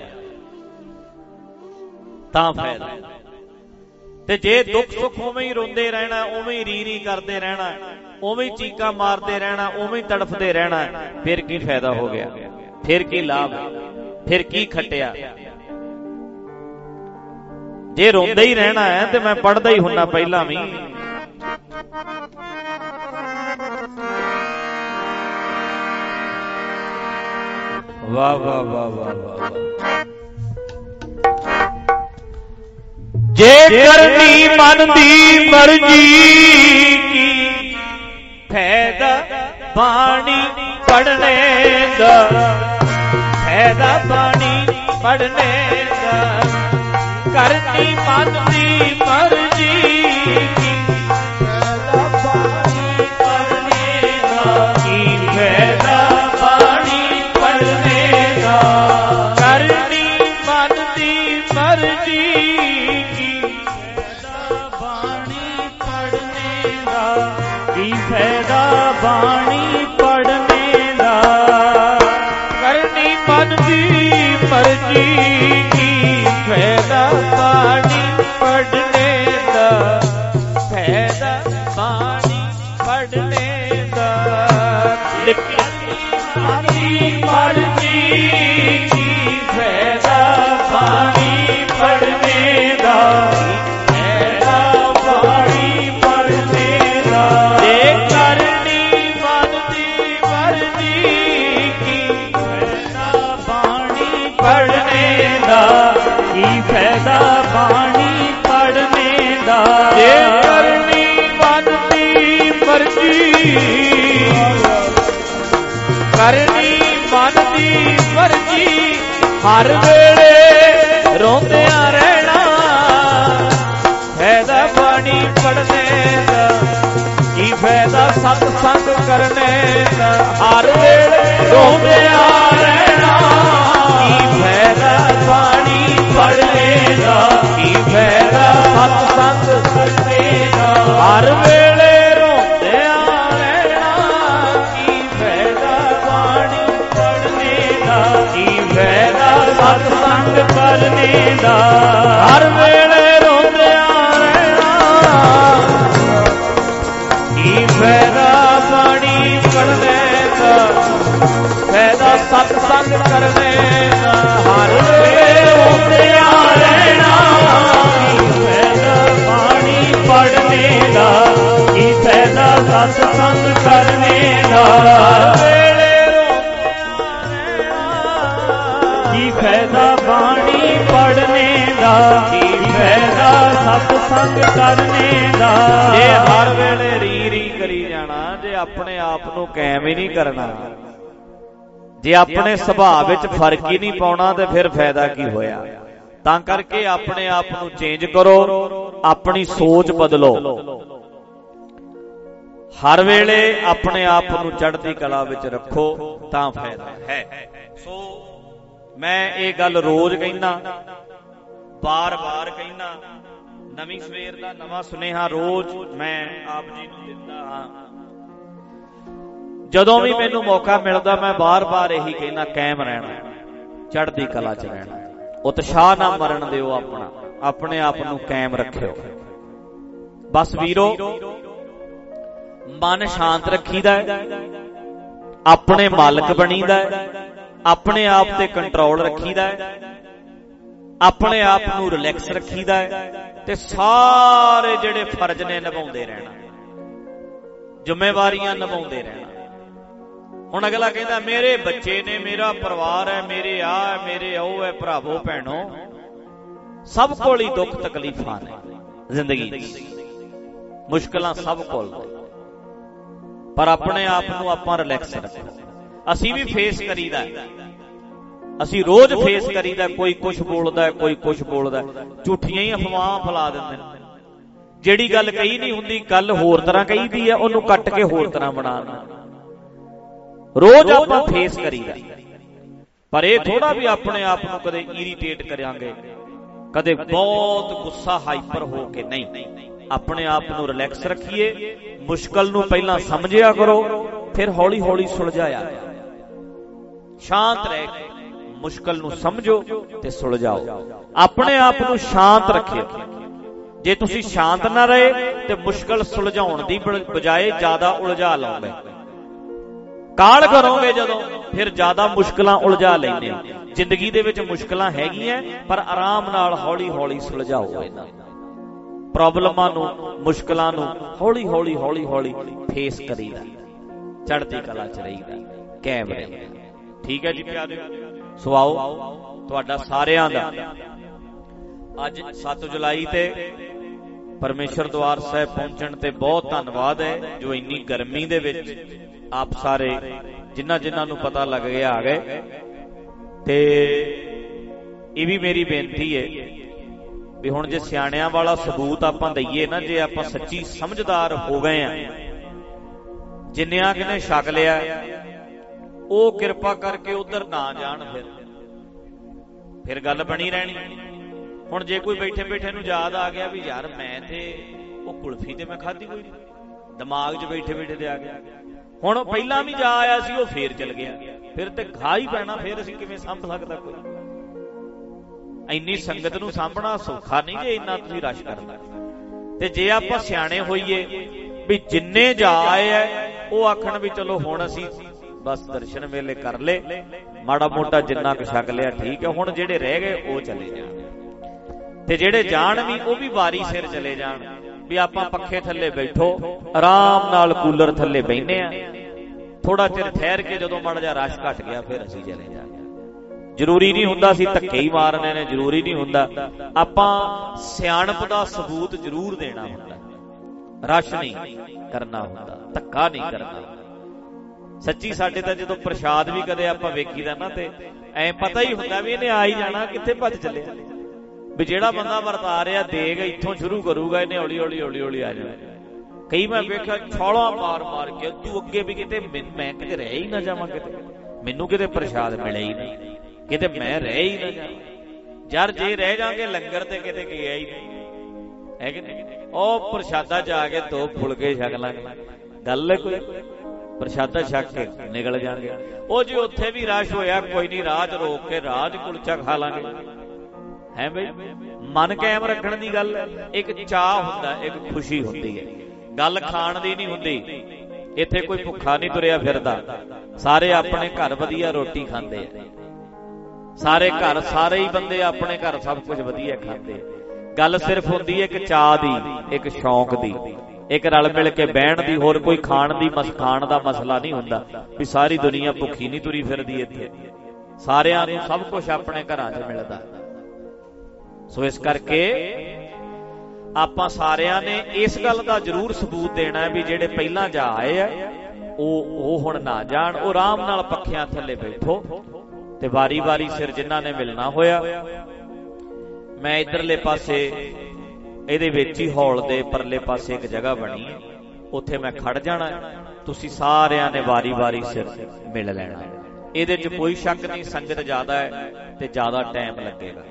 ਤਾਂ ਫਾਇਦਾ। ਤੇ ਜੇ ਦੁੱਖ ਸੁੱਖ ਉਵੇਂ ਹੀ ਰੋਂਦੇ ਰਹਿਣਾ, ਉਵੇਂ ਹੀ ਰੀ ਰੀ ਕਰਦੇ ਰਹਿਣਾ, ਉਵੇਂ ਹੀ ਚੀਕਾਂ ਮਾਰਦੇ ਰਹਿਣਾ, ਉਵੇਂ ਹੀ ਤੜਫਦੇ ਰਹਿਣਾ, ਫਿਰ ਕੀ ਫਾਇਦਾ ਹੋ ਗਿਆ, ਫਿਰ ਕੀ ਲਾਭ, ਫਿਰ ਕੀ ਖੱਟਿਆ। ਜੇ ਰੋਂਦੇ ਹੀ ਰਹਿਣਾ ਹੈ ਤੇ ਮੈਂ ਪੜ੍ਹਦਾ ਹੀ ਹੁੰਨਾ ਪਹਿਲਾਂ ਵੀ, ਵਾਹ ਵਾਹ ਵਾਹ ਵਾਹ ਵਾਹ। ਜੇ ਕਰਨੀ ਮਨ ਦੀ ਮਰਜ਼ੀ ਕੀ, ਫਾਇਦਾ ਬਾਣੀ ਪੜ੍ਹਨੇ ਦਾ, ਫਾਇਦਾ ਬਾਣੀ ਪੜ੍ਹਨੇ ਦਾ। ਕਰਨੀ ਮਨ ਦੀ ਮਰਜ਼ੀ ਕੀ, ਫਾਇਦਾ ਬਾਣੀ ਪੜ੍ਹਨੇ ਦਾ, ਕੀ ਫਾਇਦਾ ਬਾਣੀ ਪੜ੍ਹਨੇ ਦਾ। ਕਰਨੀ ਮਨ ਦੀ ਮਰਜ਼ੀ ਫਾਇਦਾ ਬਾਣੀ ਪੜ੍ਹਨੇ ਦਾ। ਕਰਨੀ ਮਨ ਦੀ ਮਰਜ਼ੀ ਕੀ, ਫਾਇਦਾ ਬਾਣੀ ਪੜ੍ਹਨੇ ਦਾ, ਫਾਇਦਾ ਬਾਣੀ ਪੜ੍ਹਨੇ ਦਾ। ਮਨ ਦੀ ਮਰਜ਼ੀ ਕੀ, ਫਾਇਦਾ ਬਾਣੀ ਪੜ੍ਹਨੇ ਦਾ, ਫਾਇਦਾ ਬਾਣੀ ਪੜ੍ਹਨੇ ਦਾ। ਕੀ ਫਾਇਦਾ ਬਾਣੀ ਪੜ੍ਹਨੇ ਦਾ। ਜੇ ਕਰਨੀ ਮਨ ਦੀ ਮਰਜ਼ੀ, ਕਰਨੀ ਮਨ ਦੀ ਮਰਜ਼ੀ, ਹਰ ਵੇਲੇ ਰੋਂਦਿਆਂ ਰਹਿਣਾ, ਫਾਇਦਾ ਬਾਣੀ ਪੜ੍ਹਨੇ ਦਾ। ਕੀ ਫਾਇਦਾ ਸਤ ਸੰਗ ਕਰਨੇ ਦਾ, ਹਰ ਵੇਲੇ ਰੋਂਦਿਆਂ ਰਹਿਣਾ, ਕੀ ਫਾਇਦਾ ਬਾਣੀ ਪੜ੍ਹਨੇ ਦਾ। ਕੀ ਫਾਇਦਾ ਸਤ ਸੰਗ ਕਰਨੇ ਦਾ, ਹਰ ਵੇਲੇ ਰੋਂਦਿਆਂ ਰਹਿਣਾ, ਕੀ ਫਾਇਦਾ ਬਾਣੀ ਪੜ੍ਹਨੇ ਦਾ। ਕੀ ਫਾਇਦਾ ਸਤ ਸੰਗ ਕਰਨੇ ਦਾ, ਹਰ ਵੇਲੇ ਰੋਂਦਿਆਂ ਰਹਿਣਾ, ਕੀ ਫਾਇਦਾ ਬਾਣੀ ਪੜ੍ਹਨੇ ਦਾ। ਫਾਇਦਾ ਸਤ ਸੰਗ ਕਰਨੇ ਦਾ, ਹਰ ਵੇਲੇ ਰੋਂਦਿਆਂ ਰਹਿਣਾ, ਕੀ ਫਾਇਦਾ ਬਾਣੀ ਪੜ੍ਹਨੇ ਦਾ। ਕੀ ਫਾਇਦਾ ਸਤ ਸੰਗ ਕਰਨੇ ਦਾ, ਹਰ ਵੇਲੇ ਰੋਂਦਿਆਂ ਰਹਿਣਾ, ਕੀ ਫਾਇਦਾ ਬਾਣੀ ਪੜ੍ਹਨੇ ਦਾ। ਕੀ ਫਾਇਦਾ ਸਤ ਸੰਗ ਕਰਨੇ ਦਾ। ਜੇ ਹਰ ਵੇਲੇ ਰੀ ਰੀ ਕਰੀ ਜਾਣਾ, ਜੇ ਆਪਣੇ ਆਪ ਨੂੰ ਕਾਇਮ ਹੀ ਨਹੀਂ ਕਰਨਾ, ਜੇ ਆਪਣੇ ਸੁਭਾਅ ਵਿੱਚ ਫਰਕ ਹੀ ਨਹੀਂ ਪਾਉਣਾ, ਤੇ ਫਿਰ ਫਾਇਦਾ ਕੀ ਹੋਇਆ। ਤਾਂ ਕਰਕੇ ਆਪਣੇ ਆਪ ਨੂੰ ਚੇਂਜ ਕਰੋ, ਆਪਣੀ ਸੋਚ ਬਦਲੋ, ਹਰ ਵੇਲੇ ਆਪਣੇ ਆਪ ਨੂੰ ਚੜ੍ਹਦੀ ਕਲਾ ਵਿੱਚ ਰੱਖੋ, ਤਾਂ ਫਾਇਦਾ ਹੈ। ਸੋ ਮੈਂ ਇਹ ਗੱਲ ਰੋਜ਼ ਕਹਿੰਦਾ, ਬਾਰ-ਬਾਰ ਕਹਿੰਦਾ, ਨਵੀਂ ਸਵੇਰ ਦਾ ਨਵਾਂ ਸੁਨੇਹਾ ਰੋਜ਼ ਮੈਂ ਆਪ ਜੀ ਨੂੰ ਦਿੰਦਾ ਹਾਂ। ਜਦੋਂ ਵੀ ਮੈਨੂੰ ਮੌਕਾ ਮਿਲਦਾ ਮੈਂ ਬਾਰ-ਬਾਰ ਇਹੀ ਕਹਿੰਦਾ, ਕਾਇਮ ਰਹਿਣਾ, ਚੜ੍ਹਦੀ ਕਲਾ 'ਚ ਰਹਿਣਾ, ਉਤਸ਼ਾਹ ਨਾ ਮਰਨ ਦਿਓ, ਆਪਣਾ ਆਪਣੇ ਆਪ ਨੂੰ ਕਾਇਮ ਰੱਖਿਓ। ਬਸ ਵੀਰੋ, ਮਨ ਸ਼ਾਂਤ ਰੱਖੀਦਾ, ਆਪਣੇ ਮਾਲਕ ਬਣੀਦਾ, ਆਪਣੇ ਆਪ ਤੇ ਕੰਟਰੋਲ ਰੱਖੀਦਾ, ਆਪਣੇ ਆਪ ਨੂੰ ਰਿਲੈਕਸ ਰੱਖੀਦਾ, ਤੇ ਸਾਰੇ ਜਿਹੜੇ ਫਰਜ਼ ਨੇ ਨਿਭਾਉਂਦੇ ਰਹਿਣਾ, ਜ਼ਿੰਮੇਵਾਰੀਆਂ ਨਿਭਾਉਂਦੇ ਰਹਿਣਾ। ਹੁਣ ਅਗਲਾ ਕਹਿੰਦਾ ਮੇਰੇ ਬੱਚੇ ਨੇ, ਮੇਰਾ ਪਰਿਵਾਰ ਹੈ, ਮੇਰੇ ਆ ਹੈ, ਮੇਰੇ ਉਹ ਹੈ। ਭਰਾਵੋ ਭੈਣੋ, ਸਭ ਕੋਲ ਹੀ ਦੁੱਖ ਤਕਲੀਫਾਂ ਨੇ ਜ਼ਿੰਦਗੀ ਦੀ, ਮੁਸ਼ਕਲਾਂ ਸਭ ਕੋਲ, ਪਰ ਆਪਣੇ ਆਪ ਨੂੰ ਆਪਾਂ ਰਿਲੈਕਸ ਰੱਖੋ। ਅਸੀਂ ਵੀ ਫੇਸ ਕਰੀਦਾ, ਅਸੀਂ ਰੋਜ਼ ਫੇਸ ਕਰੀਦਾ, ਕੋਈ ਕੁਛ ਬੋਲਦਾ, ਕੋਈ ਕੁਛ ਬੋਲਦਾ, ਝੂਠੀਆਂ ਹੀ ਅਫਵਾਹਾਂ ਫੈਲਾ ਦਿੰਦੇ ਨੇ। ਜਿਹੜੀ ਗੱਲ ਕਹੀ ਨਹੀਂ ਹੁੰਦੀ, ਗੱਲ ਹੋਰ ਤਰ੍ਹਾਂ ਕਹੀਦੀ ਹੈ, ਉਹਨੂੰ ਕੱਟ ਕੇ ਹੋਰ ਤਰ੍ਹਾਂ ਬਣਾਉਣਾ। ਰੋਜ਼ ਆਪਾਂ ਫੇਸ ਕਰੀਦਾ, ਪਰ ਇਹ ਥੋੜਾ ਵੀ ਆਪਣੇ ਆਪ ਨੂੰ ਕਦੇ ਇਰੀਟੇਟ ਕਰਾਂਗੇ, ਕਦੇ ਬਹੁਤ ਗੁੱਸਾ ਹਾਈਪਰ ਹੋ ਕੇ ਨਹੀਂ। ਆਪਣੇ ਆਪ ਨੂੰ ਰਿਲੈਕਸ ਰੱਖੀਏ, ਮੁਸ਼ਕਲ ਨੂੰ ਪਹਿਲਾਂ ਸਮਝਿਆ ਕਰੋ, ਫਿਰ ਹੌਲੀ ਹੌਲੀ ਸੁਲਝਾਇਆ। ਸ਼ਾਂਤ ਰਹਿ ਕੇ ਮੁਸ਼ਕਲ ਨੂੰ ਸਮਝੋ ਤੇ ਸੁਲਝਾਓ। ਆਪਣੇ ਆਪ ਨੂੰ ਸ਼ਾਂਤ ਰੱਖਿਓ। ਜੇ ਤੁਸੀਂ ਸ਼ਾਂਤ ਨਾ ਰਹੇ ਤੇ ਮੁਸ਼ਕਲ ਸੁਲਝਾਉਣ ਦੀ ਬਜਾਏ ਜ਼ਿਆਦਾ ਉਲਝਾ ਲਓਗੇ। ਕਾਹਲ ਕਰੋਗੇ ਜਦੋਂ, ਫਿਰ ਜ਼ਿਆਦਾ ਮੁਸ਼ਕਲਾਂ ਉਲਝਾ ਲੈਂਦੇ ਹੋ। ਜ਼ਿੰਦਗੀ ਦੇ ਵਿੱਚ ਮੁਸ਼ਕਲਾਂ ਹੈਗੀਆਂ, ਪਰ ਆਰਾਮ ਨਾਲ ਹੌਲੀ ਹੌਲੀ ਸੁਲਝਾਓ ਇਹਨਾਂ ਪ੍ਰੋਬਲਮਾਂ ਨੂੰ, ਮੁਸ਼ਕਲਾਂ ਨੂੰ ਹੌਲੀ ਹੌਲੀ ਹੌਲੀ ਹੌਲੀ ਫੇਸ ਕਰੀਦਾ, ਚੜ੍ਹਦੀ ਕਲਾ 'ਚ ਰਹੀਦਾ, ਕਾਇਮ ਰਹੀਦਾ। ਠੀਕ ਹੈ ਜੀ ਪਿਆਰਿਓ, ਸੋ ਆਓ ਤੁਹਾਡਾ ਸਾਰਿਆਂ ਦਾ ਅੱਜ ਸੱਤ ਜੁਲਾਈ ਤੇ ਪਰਮੇਸ਼ਰ ਦਵਾਰ ਸਾਹਿਬ ਪਹੁੰਚਣ ਤੇ ਬਹੁਤ ਧੰਨਵਾਦ ਹੈ, ਜੋ ਇੰਨੀ ਗਰਮੀ ਦੇ ਵਿੱਚ ਆਪ ਸਾਰੇ ਜਿਨ੍ਹਾਂ ਜਿਨ੍ਹਾਂ ਨੂੰ ਪਤਾ ਲੱਗ ਗਿਆ ਆ ਗਏ। ਤੇ ਇਹ ਵੀ ਮੇਰੀ ਬੇਨਤੀ ਹੈ ਵੀ ਹੁਣ ਜੇ ਸਿਆਣਿਆਂ ਵਾਲਾ ਸਬੂਤ ਆਪਾਂ ਦਈਏ ਨਾ, ਜੇ ਆਪਾਂ ਸੱਚੀ ਸਮਝਦਾਰ ਹੋ ਗਏ ਆ, ਜਿੰਨਿਆਂ ਕਿਨੇ ਛਕ ਲਿਆ, ਉਹ ਕਿਰਪਾ ਕਰਕੇ ਉਧਰ ਨਾ ਜਾਣ, ਫਿਰ ਫਿਰ ਗੱਲ ਬਣੀ ਰਹਿਣੀ। ਹੁਣ ਜੇ ਕੋਈ ਬੈਠੇ ਬੈਠੇ ਨੂੰ ਯਾਦ ਆ ਗਿਆ ਵੀ ਯਾਰ ਮੈਂ ਤੇ ਉਹ ਕੁਲਫੀ ਤੇ ਮੈਂ ਖਾਧੀ ਕੋਈ ਨਹੀਂ, ਦਿਮਾਗ 'ਚ ਬੈਠੇ ਬੈਠੇ ਤੇ ਆ ਗਿਆ। ਹੁਣ ਪਹਿਲਾਂ ਵੀ ਜਾ ਆਇਆ ਸੀ, ਉਹ ਫੇਰ ਚਲ ਗਿਆ, ਫਿਰ ਤੇ ਘਾ ਹੀ ਪੈਣਾ। ਫਿਰ ਅਸੀਂ ਕਿਵੇਂ ਸਾਂਭ ਸਕਦਾ ਕੋਈ? ਇੰਨੀ ਸੰਗਤ ਨੂੰ ਸਾਂਭਣਾ ਸੌਖਾ ਨਹੀਂ ਜੇ ਇੰਨਾ ਤੁਸੀਂ ਰਸ਼ ਕਰਨਾ। ਤੇ ਜੇ ਆਪਾਂ ਸਿਆਣੇ ਹੋਈਏ ਵੀ ਜਿੰਨੇ ਜਾ ਆਏ ਆ ਉਹ ਆਖਣ ਵੀ ਚਲੋ ਹੁਣ ਅਸੀਂ ਬਸ ਦਰਸ਼ਨ ਵੇਲੇ ਕਰ ਲੇ, ਮਾੜਾ ਮੋਟਾ ਜਿੰਨਾ ਕੁ ਛਕ ਲਿਆ ਠੀਕ ਹੈ, ਹੁਣ ਜਿਹੜੇ ਰਹਿ ਗਏ ਉਹ ਚਲੇ ਜਾਣ, ਤੇ ਜਿਹੜੇ ਜਾਣ ਵੀ ਉਹ ਵੀ ਵਾਰੀ ਸਿਰ ਚਲੇ ਜਾਣ। ਵੀ ਆਪਾਂ ਪੱਖੇ ਥੱਲੇ ਬੈਠੋ, ਆਰਾਮ ਨਾਲ ਕੂਲਰ ਥੱਲੇ ਬਹਿਨੇ ਆ, ਥੋੜਾ ਚਿਰ ਠਹਿਰ ਕੇ ਜਦੋਂ ਮਾੜਾ ਜਿਹਾ ਰਸ਼ ਘਟ ਗਿਆ ਫਿਰ ਅਸੀਂ ਚਲੇ ਜਾਵਾਂਗੇ। ਜ਼ਰੂਰੀ ਨਹੀਂ ਹੁੰਦਾ ਅਸੀਂ ਧੱਕੇ ਹੀ ਮਾਰਨੇ ਨੇ, ਜ਼ਰੂਰੀ ਨਹੀਂ ਹੁੰਦਾ। ਆਪਾਂ ਸਿਆਣਪ ਦਾ ਸਬੂਤ ਜ਼ਰੂਰ ਦੇਣਾ ਹੁੰਦਾ, ਰਸ਼ ਨਹੀਂ ਕਰਨਾ ਹੁੰਦਾ, ਧੱਕਾ ਨਹੀਂ ਕਰਨਾ। ਸੱਚੀ ਸਾਡੇ ਤਾਂ ਜਦੋਂ ਪ੍ਰਸ਼ਾਦ ਵੀ ਕਦੇ ਆਪਾਂ ਵੇਖੀਦਾ ਨਾ, ਤੇ ਐ ਪਤਾ ਹੀ ਹੁੰਦਾ ਵੀ ਇਹਨੇ ਆ ਹੀ ਜਾਣਾ, ਕਿੱਥੇ ਭੱਜ ਚੱਲਿਆ। ਵੀ ਜਿਹੜਾ ਬੰਦਾ ਵਰਤਾ ਰਿਹਾ ਦੇਗ ਇੱਥੋਂ ਸ਼ੁਰੂ ਕਰੂਗਾ, ਇਹਨੇ ਹੌਲੀ ਹੌਲੀ ਹੌਲੀ ਹੌਲੀ ਆ ਜਾਣਾ। ਕਈ ਮੈਂ ਵੇਖਿਆ ਛਾਲਾਂ ਮਾਰ ਮਾਰ ਕੇ ਤੂੰ ਅੱਗੇ ਵੀ ਕਿਤੇ ਮੈਂ ਕਿਤੇ ਰਹਿ ਹੀ ਨਾ ਜਾਵਾਂ, ਕਿਤੇ ਮੈਨੂੰ ਕਿਤੇ ਪ੍ਰਸ਼ਾਦ ਮਿਲੇ ਹੀ ਨਹੀਂ, ਕਿਤੇ ਮੈਂ ਰਹਿ ਹੀ ਨਾ ਜਾਵਾਂ। ਯਾਰ ਜੇ ਰਹਿ ਜਾਗੇ ਲੰਗਰ ਤੇ ਕਿਤੇ ਗਿਆ ਹੀ ਨਹੀਂ, ਹੈ ਕਿ ਨਹੀਂ? ਉਹ ਪ੍ਰਸ਼ਾਦਾ ਜਾ ਕੇ ਦੋ ਫੁਲਕੇ ਛਕ ਲਾਂਗੇ, ਗੱਲ ਕੋਈ ਪ੍ਰਸ਼ਾਦਾ ਛਕ ਕੇ ਨਿਕਲ ਜਾਣਗੇ। ਉਹ ਜੇ ਉੱਥੇ ਵੀ ਰਸ਼ ਹੋਇਆ ਕੋਈ ਨਹੀਂ, ਰਾਜ ਰੋਕ ਕੇ ਰਾਜ ਕੁਲਚਾ ਖਾ ਲਾਂਗੇ, ਹੈ ਬਈ। ਮਨ ਕਾਇਮ ਰੱਖਣ ਦੀ ਗੱਲ, ਇੱਕ ਚਾਹ ਹੁੰਦਾ, ਇੱਕ ਖੁਸ਼ੀ ਹੁੰਦੀ ਹੈ, ਗੱਲ ਖਾਣ ਦੀ ਨਹੀਂ ਹੁੰਦੀ। ਇੱਥੇ ਕੋਈ ਭੁੱਖਾ ਨਹੀਂ ਤੁਰਿਆ ਫਿਰਦਾ, ਸਾਰੇ ਆਪਣੇ ਘਰ ਵਧੀਆ ਰੋਟੀ ਖਾਂਦੇ ਆ, ਸਾਰੇ ਘਰ ਸਾਰੇ ਹੀ ਬੰਦੇ ਆਪਣੇ ਘਰ ਸਭ ਕੁਝ ਵਧੀਆ ਖਾਂਦੇ। ਗੱਲ ਸਿਰਫ ਹੁੰਦੀ ਹੈ ਇੱਕ ਚਾਹ ਦੀ, ਇੱਕ ਸ਼ੌਂਕ ਦੀ, ਇੱਕ ਰਲ ਮਿਲ ਕੇ ਬਹਿਣ ਦੀ। ਹੋਰ ਕੋਈ ਖਾਣ ਦੀ ਮਸ ਖਾਣ ਦਾ ਮਸਲਾ ਨਹੀਂ ਹੁੰਦਾ ਵੀ ਸਾਰੀ ਦੁਨੀਆ ਭੁੱਖੀ ਨਹੀਂ ਤੁਰੀ ਫਿਰਦੀ। ਇੱਥੇ ਸਾਰਿਆਂ ਨੂੰ ਸਭ ਕੁਝ ਆਪਣੇ ਘਰਾਂ 'ਚ ਮਿਲਦਾ। ਸੋ ਇਸ ਕਰਕੇ ਆਪਾਂ ਸਾਰਿਆਂ ਨੇ ਇਸ ਗੱਲ ਦਾ ਜ਼ਰੂਰ ਸਬੂਤ ਦੇਣਾ ਹੈ ਵੀ ਜਿਹੜੇ ਪਹਿਲਾਂ ਜਾ ਆਏ ਆ ਉਹ ਉਹ ਹੁਣ ਨਾ ਜਾਣ, ਉਹ ਆਰਾਮ ਨਾਲ ਪੱਖਿਆਂ ਥੱਲੇ ਬੈਠੋ ਤੇ ਵਾਰੀ ਵਾਰੀ ਸਿਰ ਜਿਨ੍ਹਾਂ ਨੇ ਮਿਲਣਾ ਹੋਇਆ। ਮੈਂ ਇਧਰਲੇ ਪਾਸੇ ਇਹਦੇ ਵਿੱਚ ਹੀ ਹਾਲ ਦੇ ਪਰਲੇ ਪਾਸੇ ਇੱਕ ਜਗ੍ਹਾ ਬਣੀ ਹੈ, ਉੱਥੇ ਮੈਂ ਖੜ ਜਾਣਾ, ਤੁਸੀਂ ਸਾਰਿਆਂ ਨੇ ਵਾਰੀ ਵਾਰੀ ਸਿਰ ਮਿਲ ਲੈਣਾ। ਇਹਦੇ 'ਚ ਕੋਈ ਸ਼ੱਕ ਨਹੀਂ, ਸੰਗਤ ਜ਼ਿਆਦਾ ਹੈ ਤੇ ਜ਼ਿਆਦਾ ਟਾਈਮ ਲੱਗੇਗਾ,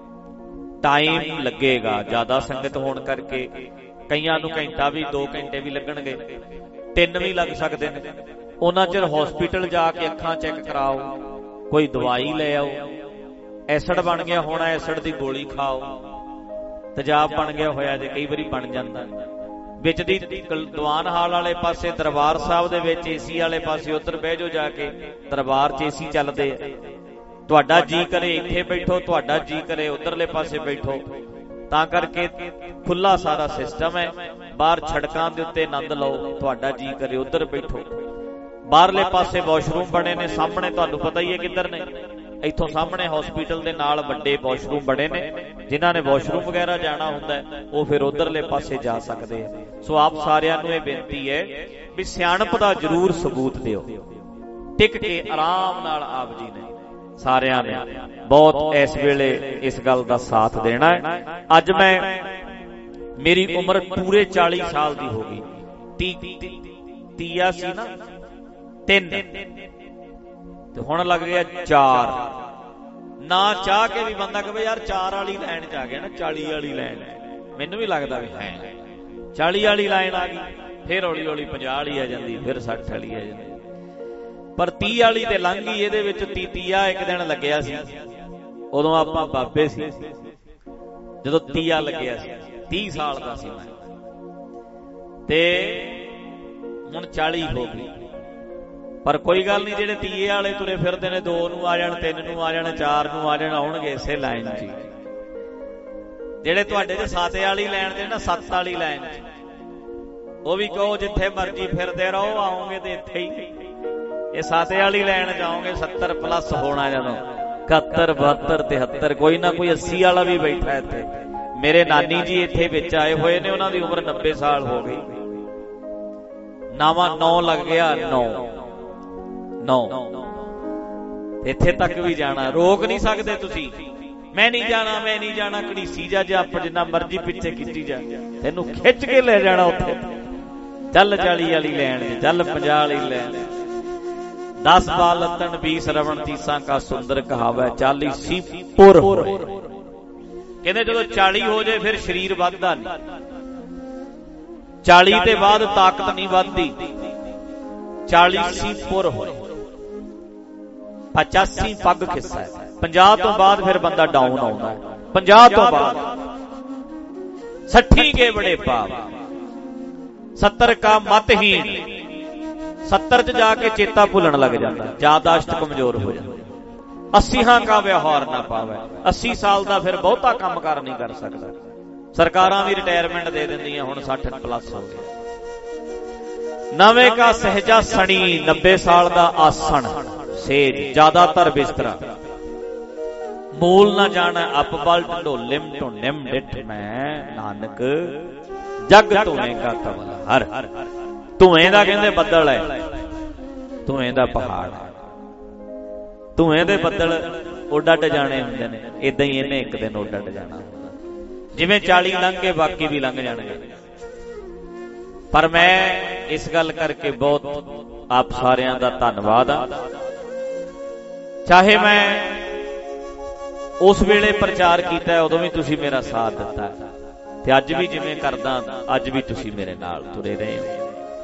ਟਾਈਮ ਲੱਗੇਗਾ ਜ਼ਿਆਦਾ ਸੰਗਤ ਹੋਣ ਕਰਕੇ। ਕਈਆਂ ਨੂੰ ਘੰਟਾ ਵੀ, ਦੋ ਘੰਟੇ ਵੀ ਲੱਗਣਗੇ, ਤਿੰਨ ਵੀ ਲੱਗ ਸਕਦੇ ਨੇ। ਉਹਨਾਂ ਚਿਰ ਹੌਸਪੀਟਲ ਜਾ ਕੇ ਅੱਖਾਂ ਚੈੱਕ ਕਰਾਓ, ਕੋਈ ਦਵਾਈ ਲੈ ਆਓ। ਐਸਿਡ ਬਣ ਗਿਆ ਹੋਣਾ, ਐਸਿਡ ਦੀ ਗੋਲੀ ਖਾਓ। ਤੇਜ਼ਾਬ ਬਣ ਗਿਆ ਹੋਇਆ ਜੇ, ਕਈ ਵਾਰੀ ਬਣ ਜਾਂਦਾ। ਵਿੱਚ ਦੀ ਦੀਵਾਨ ਹਾਲ ਵਾਲੇ ਪਾਸੇ ਦਰਬਾਰ ਸਾਹਿਬ ਦੇ ਵਿੱਚ ਏਸੀ ਵਾਲੇ ਪਾਸੇ ਉੱਧਰ ਬਹਿ ਜਾਓ ਜਾ ਕੇ, ਦਰਬਾਰ 'ਚ ਏਸੀ ਚੱਲਦੇ ਆ। ਤੁਹਾਡਾ ਜੀ ਕਰੇ ਇੱਥੇ ਬੈਠੋ, ਤੁਹਾਡਾ ਜੀ ਕਰੇ ਉੱਧਰਲੇ ਪਾਸੇ ਬੈਠੋ। ਤਾਂ ਕਰਕੇ ਖੁੱਲਾ ਸਾਰਾ ਸਿਸਟਮ ਹੈ। ਬਾਹਰ ਸੜਕਾਂ ਦੇ ਉੱਤੇ ਆਨੰਦ ਲਓ, ਤੁਹਾਡਾ ਜੀ ਕਰੇ ਉੱਧਰ ਬੈਠੋ। ਬਾਹਰਲੇ ਪਾਸੇ ਵਾਸ਼ਰੂਮ ਬਣੇ ਨੇ, ਸਾਹਮਣੇ ਤੁਹਾਨੂੰ ਪਤਾ ਹੀ ਹੈ ਕਿੱਧਰ ਨੇ। ਇੱਥੋਂ ਸਾਹਮਣੇ ਹਸਪੀਟਲ ਦੇ ਨਾਲ ਵੱਡੇ ਵਾਸ਼ਰੂਮ ਬਣੇ ਨੇ, ਜਿਨ੍ਹਾਂ ਨੇ ਵਾਸ਼ਰੂਮ ਵਗੈਰਾ ਜਾਣਾ ਹੁੰਦਾ ਉਹ ਫਿਰ ਉਧਰਲੇ ਪਾਸੇ ਜਾ ਸਕਦੇ ਆ। ਸੋ ਆਪ ਸਾਰਿਆਂ ਨੂੰ ਇਹ ਬੇਨਤੀ ਹੈ ਵੀ ਸਿਆਣਪ ਦਾ ਜ਼ਰੂਰ ਸਬੂਤ ਦਿਓ। ਟਿਕ ਕੇ ਆਰਾਮ ਨਾਲ ਆਪ ਜੀ ਨੇ ਸਾਰਿਆਂ ਨੇ ਬਹੁਤ ਇਸ ਵੇਲੇ ਇਸ ਗੱਲ ਦਾ ਸਾਥ ਦੇਣਾ ਹੈ। ਅੱਜ ਮੈਂ, ਮੇਰੀ ਉਮਰ ਪੂਰੇ ਚਾਲੀ ਸਾਲ ਦੀ ਹੋ ਗਈ। ਤੀ ਤੀਆ ਸੀ ਨਾ, ਤਿੰਨ ਤੇ ਹੁਣ ਲੱਗ ਗਿਆ ਚਾਰ। ਨਾ ਚਾਹ ਕੇ ਵੀ ਬੰਦਾ ਕਹੇ ਯਾਰ ਚਾਰ ਵਾਲੀ ਲਾਈਨ 'ਚ ਆ ਗਿਆ ਨਾ, ਚਾਲੀ ਵਾਲੀ ਲਾਈਨ। ਮੈਨੂੰ ਵੀ ਲੱਗਦਾ ਵੀ ਹੈ ਚਾਲੀ ਵਾਲੀ ਲਾਈਨ ਆ ਗਈ, ਫਿਰ ਹੌਲੀ ਹੌਲੀ ਪੰਜਾਹ ਵਾਲੀ ਆ ਜਾਂਦੀ, ਫਿਰ ਸੱਠ ਵਾਲੀ ਆ ਜਾਂਦੀ। ਪਰ ਤੀਹ ਵਾਲੀ ਤੇ ਲੰਘ ਗਈ। ਇਹਦੇ ਵਿੱਚ ਤੀ ਤੀਆ ਇੱਕ ਦਿਨ ਲੱਗਿਆ ਸੀ, ਉਦੋਂ ਆਪਾਂ ਬਾਬੇ ਸੀ ਜਦੋਂ ਤੀਆ ਲੱਗਿਆ ਸੀ। ਤੀਹ ਸਾਲ ਦਾ ਸੀ ਮੈਂ, ਤੇ ਹੁਣ ਚਾਲੀ ਹੋ ਗਈ। ਪਰ ਕੋਈ ਗੱਲ ਨਹੀਂ, ਜਿਹੜੇ ਤੀਏ ਵਾਲੇ ਤੁਰੇ ਫਿਰਦੇ ਨੇ, ਦੋ ਨੂੰ ਆ ਜਾਣ, ਤਿੰਨ ਨੂੰ ਆ ਜਾਣ, ਚਾਰ ਨੂੰ ਆ ਜਾਣ, ਆਉਣਗੇ ਇਸੇ ਲਾਈਨ 'ਚ। ਜਿਹੜੇ ਤੁਹਾਡੇ ਚ ਸਾਤੇ ਵਾਲੀ ਲਾਈਨ ਤੇ ਨਾ, ਸੱਤ ਵਾਲੀ ਲਾਈਨ 'ਚ, ਉਹ ਵੀ ਕਹੋ ਜਿੱਥੇ ਮਰਜੀ ਫਿਰਦੇ ਰਹੋ, ਆਓਗੇ ਤੇ ਇੱਥੇ ਹੀ। ਇਹ ਸਾਤੇ ਵਾਲੀ ਲਾਈਨ 'ਚ ਆਓਗੇ, ਸੱਤਰ ਪਲੱਸ ਹੋਣਾ ਜਦੋਂ, ਇਕਹੱਤਰ, ਬਹੱਤਰ, ਤਿਹੱਤਰ, ਕੋਈ ਨਾ ਕੋਈ ਅੱਸੀ ਵਾਲਾ ਵੀ ਬੈਠਾ ਇੱਥੇ। ਮੇਰੇ ਨਾਨੀ ਜੀ ਇੱਥੇ ਵਿੱਚ ਆਏ ਹੋਏ ਨੇ, ਉਹਨਾਂ ਦੀ ਉਮਰ ਨੱਬੇ ਸਾਲ ਹੋ ਗਈ। ਨਾਵਾਂ ਨੌ ਲੱਗ ਗਿਆ, ਨੌ ਨੌ ਇੱਥੇ ਤੱਕ ਵੀ ਜਾਣਾ, ਰੋਕ ਨਹੀਂ ਸਕਦੇ ਤੁਸੀਂ। ਮੈਂ ਨਹੀਂ ਜਾਣਾ, ਮੈਂ ਨਹੀਂ ਜਾਣਾ, ਘੜੀਸੀ ਜਾ, ਜੇ ਆਪ ਜਿੰਨਾ ਮਰਜੀ ਪਿੱਛੇ ਖਿੱਚੀ ਜਾ, ਤੈਨੂੰ ਖਿੱਚ ਕੇ ਲੈ ਜਾਣਾ ਉੱਥੇ। ਚੱਲ ਚਾਲੀ ਵਾਲੀ ਲੈਣ, ਚੱਲ ਪੰਜਾਹ ਵਾਲੀ ਲੈਣ। ਦਸ ਬਾਲ ਲੱਤਣ ਵੀਹ ਸਰਵਣ ਤੀਸਾਂ ਕਾ ਸੁੰਦਰ ਕਹਾਵੈ, ਚਾਲੀ ਸੀ ਪੁਰ ਹੋਏ। ਕਹਿੰਦੇ ਜਦੋਂ ਚਾਲੀ ਹੋ ਜਾਏ ਫਿਰ ਸਰੀਰ ਵੱਧਦਾ ਨਹੀਂ, ਚਾਲੀ ਤੇ ਬਾਅਦ ਤਾਕਤ ਨਹੀਂ ਵੱਧਦੀ। ਚਾਲੀ ਸੀ ਪੁਰ ਹੋਏ, ਪਚਾਸੀ ਪੱਗ ਖਿੱਸਾ। ਪੰਜਾਹ ਤੋਂ ਬਾਅਦ ਫਿਰ ਬੰਦਾ ਡਾਊਨ ਆਉਂਦਾ, ਪੰਜਾਹ ਤੋਂ ਬਾਅਦ ਸੱਠੀ ਕੇ ਬੜੇ ਪਾਪ, ਸੱਤਰ ਕਾ ਮਤਹੀਣ। ਸੱਤਰ ਚ ਜਾ ਕੇ ਚੇਤਾ ਭੁੱਲਣ ਲੱਗ ਜਾਂਦਾ, ਯਾਦਾਸ਼ਤ ਕਮਜ਼ੋਰ ਹੋ ਜਾਂਦੀ। ਅੱਸੀਆਂ ਕਾ ਵਿਵਹਾਰ ਨਾ ਪਾਵੇ, ਅੱਸੀ ਸਾਲ ਦਾ ਫਿਰ ਬਹੁਤਾ ਕੰਮ ਕਾਰ ਨਹੀਂ ਕਰ ਸਕਦਾ। ਸਰਕਾਰਾਂ ਵੀ ਰਿਟਾਇਰਮੈਂਟ ਦੇ ਦਿੰਦੀਆਂ ਹੁਣ, ਸੱਠ ਪਲੱਸ ਹੋ ਗਿਆ। ਨਵੇਂ ਕਾ ਸਹਿਜਾ ਸਣੀ, ਨੱਬੇ ਸਾਲ ਦਾ ਆਸਣ ਸੇਜ, ਜ਼ਿਆਦਾਤਰ ਬਿਸਤਰਾ। ਮੂਲ ਨਾ ਜਾਣਾ ਅਪ ਬਲ ਢੋਲਿਮ ਢੁੰਨਿਮ ਡਿਠ ਮੈਂ, ਨਾਨਕ ਜਗ ਧੂਏ ਕਾ ਕਮਲ ਹਰ। ਧੂਏ ਦਾ ਕਹਿੰਦੇ ਬੱਦਲ ਹੈ, ਧੂਏ ਦਾ ਪਹਾੜ ਹੈ। ਧੂਏ ਦੇ ਬੱਦਲ ਉੱਡ ਅੱਡ ਜਾਣੇ ਹੁੰਦੇ ਨੇ, ਏਦਾਂ ਹੀ ਇਹਨੇ ਇੱਕ ਦਿਨ ਉੱਡ ਅੱਡ ਜਾਣਾ ਹੁੰਦਾ। ਜਿਵੇਂ ਚਾਲੀ ਲੰਘ ਕੇ ਬਾਕੀ ਵੀ ਲੰਘ ਜਾਣਗੇ। ਪਰ ਮੈਂ ਇਸ ਗੱਲ ਕਰਕੇ ਬਹੁਤ ਆਪ ਸਾਰਿਆਂ ਦਾ ਧੰਨਵਾਦ ਆ। ਚਾਹੇ ਮੈਂ ਉਸ ਵੇਲੇ ਪ੍ਰਚਾਰ ਕੀਤਾ, ਉਦੋਂ ਵੀ ਤੁਸੀਂ ਮੇਰਾ ਸਾਥ ਦਿੱਤਾ, ਤੇ ਅੱਜ ਵੀ ਜਿਵੇਂ ਕਰਦਾ, ਅੱਜ ਵੀ ਤੁਸੀਂ ਮੇਰੇ ਨਾਲ ਤੁਰੇ ਰਹੇ ਹੋ।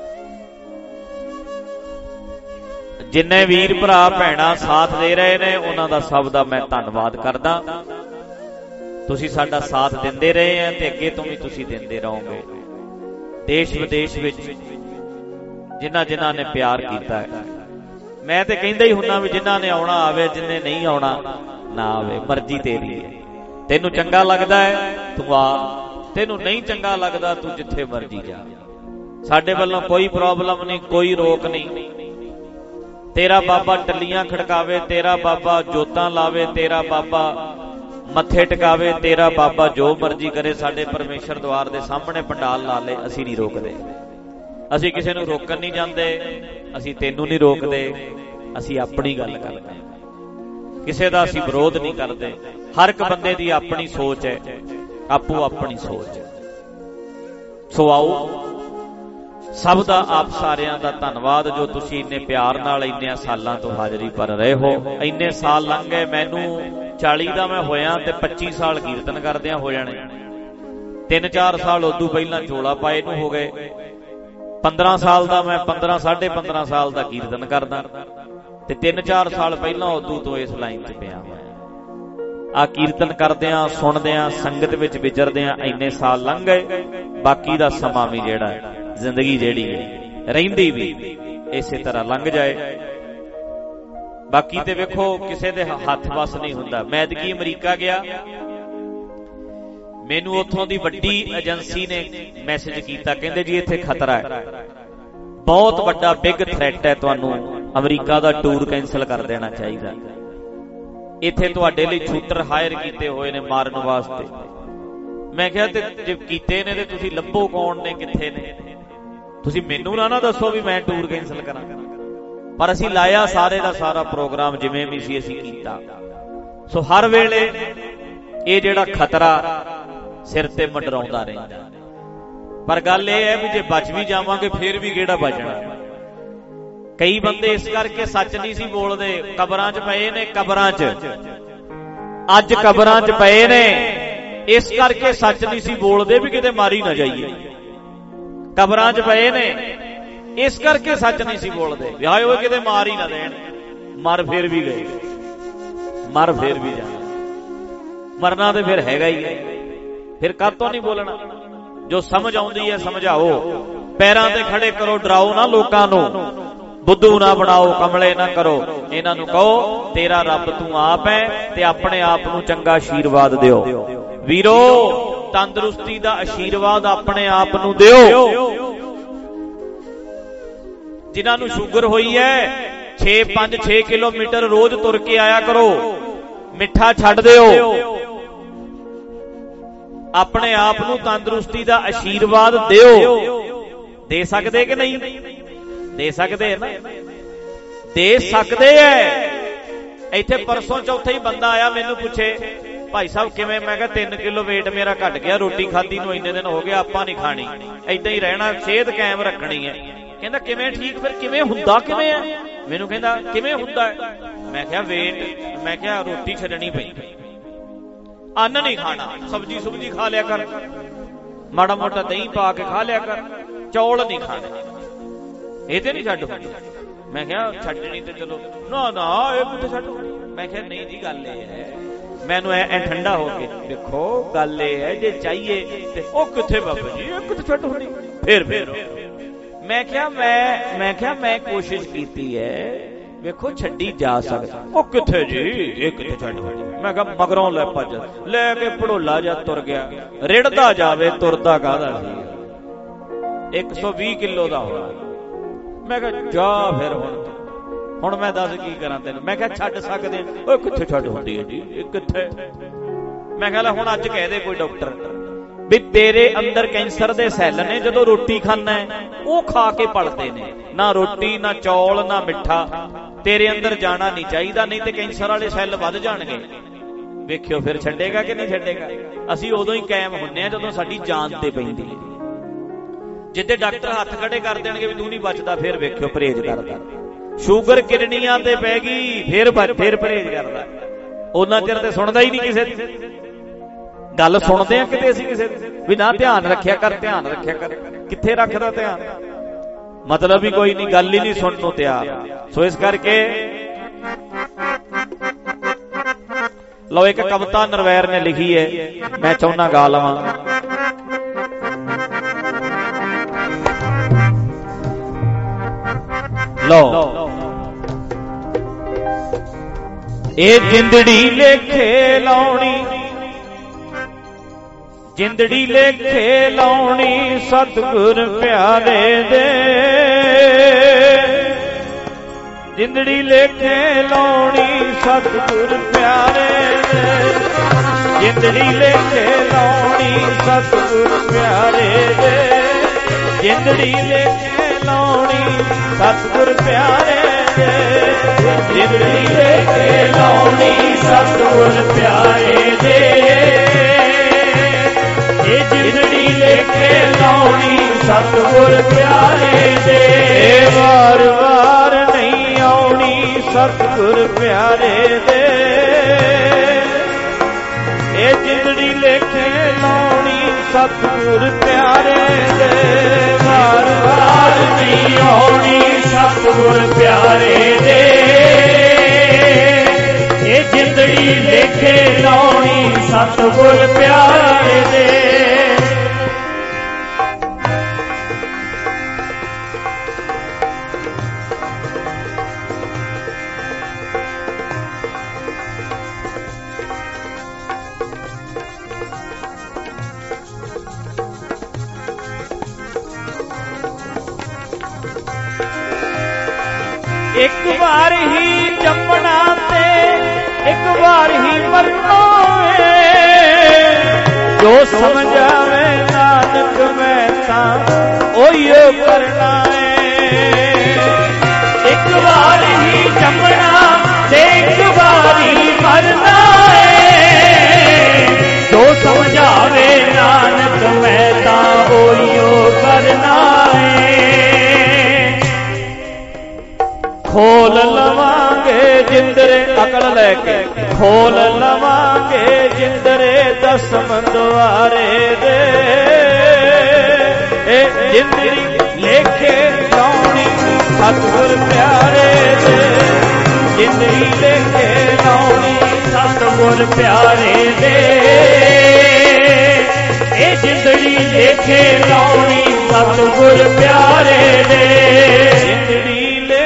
ਜਿੰਨੇ ਵੀਰ ਭਰਾ ਭੈਣਾਂ ਸਾਥ ਦੇ ਰਹੇ ਨੇ, ਉਹਨਾਂ ਦਾ ਸਭ ਦਾ ਮੈਂ ਧੰਨਵਾਦ ਕਰਦਾ। ਤੁਸੀਂ ਸਾਡਾ ਸਾਥ ਦਿੰਦੇ ਰਹੇ ਆ ਤੇ ਅੱਗੇ ਤੋਂ ਵੀ ਤੁਸੀਂ ਦਿੰਦੇ ਰਹੋਗੇ। ਦੇਸ਼ ਵਿਦੇਸ਼ ਵਿੱਚ ਜਿਨ੍ਹਾਂ ਜਿਨ੍ਹਾਂ ਨੇ ਪਿਆਰ ਕੀਤਾ ਹੈ, ਮੈਂ ਤੇ ਕਹਿੰਦਾ ਹੀ ਹੁੰਨਾ ਵੀ ਜਿਨ੍ਹਾਂ ਨੇ ਆਉਣਾ ਆਵੇ, ਜਿੰਨੇ ਨਹੀਂ ਆਉਣਾ ਨਾ ਆਵੇ, ਮਰਜ਼ੀ ਤੇਰੀ ਹੈ। ਤੈਨੂੰ ਚੰਗਾ ਲੱਗਦਾ ਹੈ ਤੂੰ ਆ, ਤੈਨੂੰ ਨਹੀਂ ਚੰਗਾ ਲੱਗਦਾ ਤੂੰ ਜਿੱਥੇ ਮਰਜ਼ੀ ਜਾ। ਸਾਡੇ ਵੱਲੋਂ ਕੋਈ ਪ੍ਰੋਬਲਮ ਨਹੀਂ, ਕੋਈ ਰੋਕ ਨਹੀਂ। ਤੇਰਾ ਬਾਬਾ ਟੱਲੀਆਂ ਖੜਕਾਵੇ, ਤੇਰਾ ਬਾਬਾ ਜੋਤਾਂ ਲਾਵੇ, ਤੇਰਾ ਬਾਬਾ ਮੱਥੇ ਟਿਕਾਵੇ, ਤੇਰਾ ਬਾਬਾ ਜੋ ਮਰਜ਼ੀ ਕਰੇ। ਸਾਡੇ ਪਰਮੇਸ਼ਰ ਦਵਾਰ ਦੇ ਸਾਹਮਣੇ ਪੰਡਾਲ ਲਾ ਲੇ, ਅਸੀਂ ਨਹੀਂ ਰੋਕਦੇ। ਅਸੀਂ ਕਿਸੇ ਨੂੰ ਰੋਕਣ ਨਹੀਂ ਜਾਂਦੇ, ਅਸੀਂ ਤੈਨੂੰ ਨਹੀਂ ਰੋਕਦੇ। ਅਸੀਂ ਆਪਣੀ ਗੱਲ ਕਰਦੇ ਹਾਂ, ਕਿਸੇ ਦਾ ਅਸੀਂ ਵਿਰੋਧ ਨਹੀਂ ਕਰਦੇ। ਹਰ ਇੱਕ ਬੰਦੇ ਦੀ ਆਪਣੀ ਸੋਚ ਹੈ, ਆਪੋ ਆਪਣੀ ਸੋਚ ਹੈ। ਸੋ ਆਓ ਸਭ ਦਾ ਆਪ ਸਾਰਿਆਂ ਦਾ ਧੰਨਵਾਦ ਜੋ ਤੁਸੀਂ ਇੰਨੇ ਪਿਆਰ ਨਾਲ ਇੰਨੇ ਸਾਲਾਂ ਤੋਂ ਹਾਜ਼ਰੀ ਭਰ ਰਹੇ ਹੋ। ਇੰਨੇ ਸਾਲ ਲੰਘ ਗਏ, ਮੈਨੂੰ ਚਾਲੀ ਦਾ ਮੈਂ ਹੋਇਆ ਤੇ ਪੱਚੀ ਸਾਲ ਕੀਰਤਨ ਕਰਦਿਆਂ ਹੋ ਜਾਣੇ। ਤਿੰਨ ਚਾਰ ਸਾਲ ਉਦੋਂ ਪਹਿਲਾਂ ਚੋਲਾ ਪਾਏ ਨੂੰ ਹੋ ਗਏ। ਪੰਦਰਾਂ ਸਾਲ ਦਾ ਮੈਂ ਪੰਦਰਾਂ ਸਾਢੇ ਪੰਦਰਾਂ ਸਾਲ ਦਾ ਕੀਰਤਨ ਕਰਦਾ ਤੇ ਤਿੰਨ ਚਾਰ ਸਾਲ ਪਹਿਲਾਂ ਉਦੋਂ ਤੋਂ ਇਸ ਲਾਈਨ 'ਚ ਪਿਆ ਹੋਇਆ। ਆ ਕੀਰਤਨ ਕਰਦਿਆਂ ਸੁਣਦਿਆਂ ਸੰਗਤ ਵਿੱਚ ਵਿਚਰਦਿਆਂ ਇੰਨੇ ਸਾਲ ਲੰਘ ਗਏ। ਬਾਕੀ ਦਾ ਸਮਾਂ ਵੀ ਜਿਹੜਾ ਜ਼ਿੰਦਗੀ ਜਿਹੜੀ ਰਹਿੰਦੀ ਵੀ ਇਸੇ ਤਰ੍ਹਾਂ ਲੰਘ ਜਾਏ। ਬਾਕੀ ਤੇ ਵੇਖੋ ਕਿਸੇ ਦੇ ਹੱਥ ਵੱਸ ਨਹੀਂ ਹੁੰਦਾ। ਮੈਂ ਐਤਕੀ ਅਮਰੀਕਾ ਗਿਆ, ਮੈਨੂੰ ਉੱਥੋਂ ਦੀ ਵੱਡੀ ਏਜੰਸੀ ਨੇ ਮੈਸੇਜ ਕੀਤਾ, ਕਹਿੰਦੇ ਜੀ ਇੱਥੇ ਖਤਰਾ ਹੈ, ਬਹੁਤ ਵੱਡਾ ਬਿਗ ਥ੍ਰੈਟ ਹੈ, ਤੁਹਾਨੂੰ ਅਮਰੀਕਾ ਦਾ ਟੂਰ ਕੈਂਸਲ ਕਰ ਦੇਣਾ ਚਾਹੀਦਾ। ਇੱਥੇ ਤੁਹਾਡੇ ਲਈ ਸ਼ੂਟਰ ਹਾਇਰ ਕੀਤੇ ਹੋਏ ਨੇ ਮਾਰਨ ਵਾਸਤੇ। ਮੈਂ ਕਿਹਾ ਤੇ ਜੇ ਕੀਤੇ ਨੇ ਤੇ ਤੁਸੀਂ ਲੱਭੋ ਕੌਣ ਨੇ, ਕਿੱਥੇ ਨੇ, ਤੁਸੀਂ ਮੈਨੂੰ ਨਾ ਨਾ ਦੱਸੋ ਵੀ ਮੈਂ ਟੂਰ ਕੈਂਸਲ ਕਰਾਂ। ਪਰ ਅਸੀਂ ਲਾਇਆ ਸਾਰੇ ਦਾ ਸਾਰਾ ਪ੍ਰੋਗਰਾਮ ਜਿਵੇਂ ਵੀ ਸੀ ਅਸੀਂ ਕੀਤਾ। ਸੋ ਹਰ ਵੇਲੇ ਇਹ ਜਿਹੜਾ ਖਤਰਾ ਸਿਰ ਤੇ ਮੰਡਰਾਉਂਦਾ ਰਹਿੰਦਾ। ਪਰ ਗੱਲ ਇਹ ਹੈ ਵੀ ਜੇ ਬਚ ਵੀ ਜਾਵਾਂਗੇ ਫੇਰ ਵੀ ਕਿਹੜਾ ਬਚਣਾ। ਕਈ ਬੰਦੇ ਇਸ ਕਰਕੇ ਸੱਚ ਨਹੀਂ ਸੀ ਬੋਲਦੇ, ਕਬਰਾਂ 'ਚ ਪਏ ਨੇ, ਕਬਰਾਂ 'ਚ ਅੱਜ ਕਬਰਾਂ 'ਚ ਪਏ ਨੇ, ਇਸ ਕਰਕੇ ਸੱਚ ਨਹੀਂ ਸੀ ਬੋਲਦੇ ਵੀ ਕਿਤੇ ਮਾਰੀ ਨਾ ਜਾਈਏ। ਕਬਰਾਂ 'ਚ ਪਏ ਨੇ ਇਸ ਕਰਕੇ ਸੱਚ ਨਹੀਂ ਸੀ ਬੋਲਦੇ ਵੀ ਹਾਏ ਓਏ ਕਿਤੇ ਮਾਰ ਹੀ ਨਾ ਦੇਣ। ਮਰ ਫੇਰ ਵੀ ਗਏ, ਮਰ ਫੇਰ ਵੀ ਜਾਣਾ। ਮਰਨਾ ਤੇ ਫਿਰ ਹੈਗਾ ਹੀ ਹੈ, ਫਿਰ ਕਾਹਤੋਂ ਨਹੀਂ ਬੋਲਣਾ। ਜੋ ਸਮਝ ਆਉਂਦੀ ਹੈ ਸਮਝਾਓ, ਪੈਰਾਂ ਤੇ ਖੜੇ ਕਰੋ, ਡਰਾਓ ਨਾ ਲੋਕਾਂ ਨੂੰ, ਬੁੱਧੂ ਨਾ ਬਣਾਓ, ਕਮਲੇ ਨਾ ਕਰੋ। ਇਹਨਾਂ ਨੂੰ ਕਹੋ ਤੇਰਾ ਰੱਬ ਤੂੰ ਆਪ ਹੈ ਤੇ ਆਪਣੇ ਆਪ ਨੂੰ ਚੰਗਾ ਆਸ਼ੀਰਵਾਦ ਦਿਓ। ਵੀਰੋ ਤੰਦਰੁਸਤੀ ਦਾ ਆਸ਼ੀਰਵਾਦ ਆਪਣੇ ਆਪ ਨੂੰ ਦਿਓ। ਜਿਨ੍ਹਾਂ ਨੂੰ ਸ਼ੂਗਰ ਹੋਈ ਹੈ ਛੇ ਪੰਜ ਛੇ ਕਿਲੋਮੀਟਰ ਰੋਜ਼ ਤੁਰ ਕੇ ਆਇਆ ਕਰੋ, ਮਿੱਠਾ ਛੱਡ ਦਿਓ। ਆਪਣੇ ਆਪ ਨੂੰ ਤੰਦਰੁਸਤੀ ਦਾ ਆਸ਼ੀਰਵਾਦ ਦਿਓ। ਦੇ ਸਕਦੇ ਕਿ ਨਹੀਂ? ਦੇ ਸਕਦੇ ਹੈ ਨਾ, ਦੇ ਸਕਦੇ ਹੈ। ਇੱਥੇ ਪਰਸੋਂ ਚੌਥੇ ਹੀ ਬੰਦਾ ਆਇਆ, ਮੈਨੂੰ ਪੁੱਛੇ ਭਾਈ ਸਾਹਿਬ ਕਿਵੇਂ? ਮੈਂ ਕਿਹਾ ਤਿੰਨ ਕਿਲੋ ਵੇਟ ਮੇਰਾ ਘਟ ਗਿਆ, ਰੋਟੀ ਖਾਧੀ ਨੂੰ ਇੰਨੇ ਦਿਨ ਹੋ ਗਏ, ਆਪਾਂ ਨਹੀਂ ਖਾਣੀ, ਏਦਾਂ ਹੀ ਰਹਿਣਾ, ਸਿਹਤ ਕਾਇਮ ਰੱਖਣੀ ਹੈ। ਕਹਿੰਦਾ ਕਿਵੇਂ ਠੀਕ? ਫਿਰ ਕਿਵੇਂ ਹੁੰਦਾ ਕਿਵੇਂ ਹੈ? ਮੈਨੂੰ ਕਹਿੰਦਾ ਕਿਵੇਂ ਹੁੰਦਾ ਹੈ? ਮੈਂ ਕਿਹਾ ਵੇਟ, ਮੈਂ ਕਿਹਾ ਰੋਟੀ ਛੱਡਣੀ ਪਈ, ਅੰਨ ਨਹੀਂ ਖਾਣਾ, ਸਬਜ਼ੀ ਸੁਬਜੀ ਖਾ ਲਿਆ ਕਰ, ਮਾੜਾ ਮੋਟਾ ਦਹੀਂ ਪਾ ਕੇ ਖਾ ਲਿਆ ਕਰ, ਚੌਲ ਨਹੀਂ ਖਾਣੇ, ਇਹ ਤੇ ਨਹੀਂ ਛੱਡ ਹੁੰਦੀ। ਮੈਂ ਕਿਹਾ ਛੱਡਣੀ ਤੇ ਚਲੋ, ਨਾ ਨਾ ਇਹ ਕਿੱਥੇ ਛੱਡ। ਮੈਂ ਕਿਹਾ ਨਹੀਂ ਜੀ ਗੱਲ ਇਹ ਹੈ, ਮੈਨੂੰ ਐ ਠੰਡਾ ਹੋ ਕੇ ਦੇਖੋ, ਗੱਲ ਇਹ ਹੈ ਜੇ ਚਾਹੀਏ ਤੇ ਉਹ ਕਿੱਥੇ ਬਾਬਾ ਜੀ ਇਹ ਕਿੱਥੇ ਛੱਡ ਹੁੰਦੀ। ਫਿਰ ਫਿਰ ਮੈਂ ਕਿਹਾ ਮੈਂ ਮੈਂ ਕਿਹਾ ਮੈਂ ਕੋਸ਼ਿਸ਼ ਕੀਤੀ ਹੈ, ਵੇਖੋ ਛੱਡੀ ਜਾ ਸਕਦਾ। ਉਹ ਕਿੱਥੇ ਜੀ ਇਹ ਕਿੱਥੇ ਛੱਡ ਹੁੰਦੀ। ਮੈਂ ਕਿਹਾ ਮਗਰੋਂ ਲੈ ਭੱਜ, ਲੈ ਕੇ ਭੜੋਲਾ ਜਾ ਤੁਰ ਗਿਆ, ਰਿੜਦਾ ਜਾਵੇ ਤੁਰਦਾ ਕਾਹਦਾ ਸੀ, ਇੱਕ ਸੌ ਵੀਹ ਕਿਲੋ ਦਾ ਹੋਇਆ। ਮੈਂ ਕਿਹਾ ਜਾ ਫਿਰ ਹੁਣ ਹੁਣ ਮੈਂ ਦੱਸ ਕੀ ਕਰਾਂ ਤੈਨੂੰ। ਮੈਂ ਕਿਹਾ ਛੱਡ ਸਕਦੇ, ਓਏ ਕਿੱਥੇ ਛੱਡ ਹੁੰਦੀ ਹੈ ਜੀ ਇਹ ਕਿੱਥੇ। ਮੈਂ ਕਿਹਾ ਲੈ ਹੁਣ ਅੱਜ ਕਹਿ ਦੇ ਕੋਈ ਡਾਕਟਰ ਵੀ ਤੇਰੇ ਅੰਦਰ ਕੈਂਸਰ ਦੇ ਸੈੱਲ ਨੇ, ਜਦੋਂ ਰੋਟੀ ਖਾਣਾ ਉਹ ਖਾ ਕੇ ਪਲਦੇ ਨੇ, ਨਾ ਰੋਟੀ ਨਾ ਚੌਲ ਨਾ ਮਿੱਠਾ, ਤੇਰੇ ਅੰਦਰ ਜਾਣਾ ਨਹੀਂ ਚਾਹੀਦਾ, ਨਹੀਂ ਤੇ ਕੈਂਸਰ ਵਾਲੇ ਸੈੱਲ ਵੱਧ ਜਾਣਗੇ। ਵੇਖਿਓ ਫਿਰ ਛੱਡੇਗਾ ਕਿ ਨਹੀਂ ਛੱਡੇਗਾ। ਅਸੀਂ ਉਦੋਂ ਹੀ ਕਾਇਮ ਹੁੰਨੇ ਆ ਜਦੋਂ ਸਾਡੀ ਜਾਨ ਤੇ ਪੈਂਦੀ ਹੈ। ਜਿੱਦੇ ਡਾਕਟਰ ਹੱਥ ਖੜੇ ਕਰ ਦੇਣਗੇ ਵੀ ਤੂੰ ਨਹੀਂ ਬਚਦਾ, ਫਿਰ ਵੇਖਿਓ ਪਰਹੇਜ਼ ਕਰਦਾ। ਸ਼ੂਗਰ ਕਿਡਨੀਆਂ ਤੇ ਪੈ ਗਈ, ਫਿਰ ਫਿਰ ਪਰਹੇਜ਼ ਕਰਦਾ। ਉਹਨਾਂ ਚਿਰ ਤੇ ਸੁਣਦਾ ਹੀ ਨਹੀਂ ਕਿਸੇ ਦੀ ਗੱਲ। ਸੁਣਦੇ ਆ ਕਿਤੇ ਅਸੀਂ ਕਿਸੇ ਵੀ ਨਾ ਧਿਆਨ ਰੱਖਿਆ ਕਰ, ਧਿਆਨ ਰੱਖਿਆ ਕਰ, ਕਿੱਥੇ ਰੱਖਦਾ ਧਿਆਨ? ਮਤਲਬ ਹੀ ਕੋਈ ਨਹੀਂ, ਗੱਲ ਹੀ ਨਹੀਂ ਸੁਣਨ ਨੂੰ ਤਿਆਰ। ਸੋ ਇਸ ਕਰਕੇ ਲਓ ਇੱਕ ਕਵਿਤਾ ਨਰਵੈਰ ਨੇ ਲਿਖੀ ਹੈ, ਮੈਂ ਚਾਹੁੰਦਾ ਗਾ ਲਵਾਂ। ਲਓ ਇਹ ਜਿੰਦੜੀ ਲੇਖੇ ਲਾਉਣੀ, ਜਿੰਦੜੀ ਲੇਖੇ ਲਾਉਣੀ ਸਤਿਗੁਰ ਪਿਆਰੇ ਦੇ, ਜਿੰਦੜੀ ਲੇਖੇ ਲਾਉਣੀ ਸਤਿਗੁਰ ਪਿਆਰੇ ਦੇ, ਜਿੰਦੜੀ ਲੇਖੇ ਲਾਉਣੀ ਸਤਿਗੁਰ ਪਿਆਰੇ ਦੇ, ਜਿੰਦੜੀ ਲੇਖੇ ਲਾਉਣੀ ਸਤਿਗੁਰ ਪਿਆਰੇ ਦੇ, ਜਿੰਦੜੀ ਲੇਖੇ ਲਾਉਣੀ ਸਤਿਗੁਰ ਪਿਆਰੇ ਦੇ, ਇਹ ਜਿੰਦੜੀ ਲੇਖੇ ਲਾਉਣੀ ਸਤਿਗੁਰ ਸਤਿਗੁਰ ਪਿਆਰੇ ਦੇ। ਵਾਰ ਵਾਰ ਨਹੀਂ ਆਉਣੀ ਸਤਿਗੁਰ ਪਿਆਰੇ ਦੇ, ਇਹ ਜਿੰਦੜੀ ਲੇਖੇ ਲਾਉਣੀ ਸਤਿਗੁਰ ਪਿਆਰੇ ਦੇ। ਵਾਰ ਵਾਰ ਨਹੀਂ ਆਉਣੀ ਸਤਿਗੁਰ ਪਿਆਰੇ ਦੇ, ਇਹ ਜਿੰਦੜੀ ਲੇਖੇ ਲਾਉਣੀ ਸਤਿਗੁਰ ਪਿਆਰੇ ਦੇ। ਇੱਕ ਵਾਰ ਹੀ ਜੰਮਣਾ ਤੇ ਇੱਕ ਵਾਰ ਹੀ ਮਰਨਾ ਏ, ਜੋ ਸਮਝਾਵੇ ਨਾਨਕ ਮੈਂ ਤਾਂ ਉਹੀਓ ਕਰਨਾ ਏ। ਇੱਕ ਵਾਰ ਹੀ ਜੰਮਣਾ ਤੇ ਇੱਕ ਵਾਰ ਹੀ ਮਰਨਾ ਏ, ਜੋ ਸਮਝਾਵੇ ਨਾਨਕ ਮੈਂ ਤਾਂ ਉਹੀਓ ਕਰਨਾ ਏ। ਖੋਲ ਲਵਾਂਗੇ ਜਿੰਦਰੇ ਅਕਲ ਲੈ ਕੇ, ਖੋਲ ਲਵਾਂਗੇ ਜਿੰਦਰੇ ਦਸਮ ਦੁਆਰੇ ਦੇ, ਇਹ ਜਿੰਦੜੀ ਲੇਖੇ ਲਾਉਣੀ ਸਤਿਗੁਰ ਪਿਆਰੇ ਦੇ। ਜਿੰਦੜੀ ਲੇਖੇ ਲਾਉਣੀ ਸਤਿਗੁਰ ਪਿਆਰੇ ਦੇ, ਇਹ ਜਿੰਦੜੀ ਲੇਖੇ ਲਾਉਣੀ ਸਤਿਗੁਰ ਪਿਆਰੇ ਦੇ। ਜਿੰਦੜੀ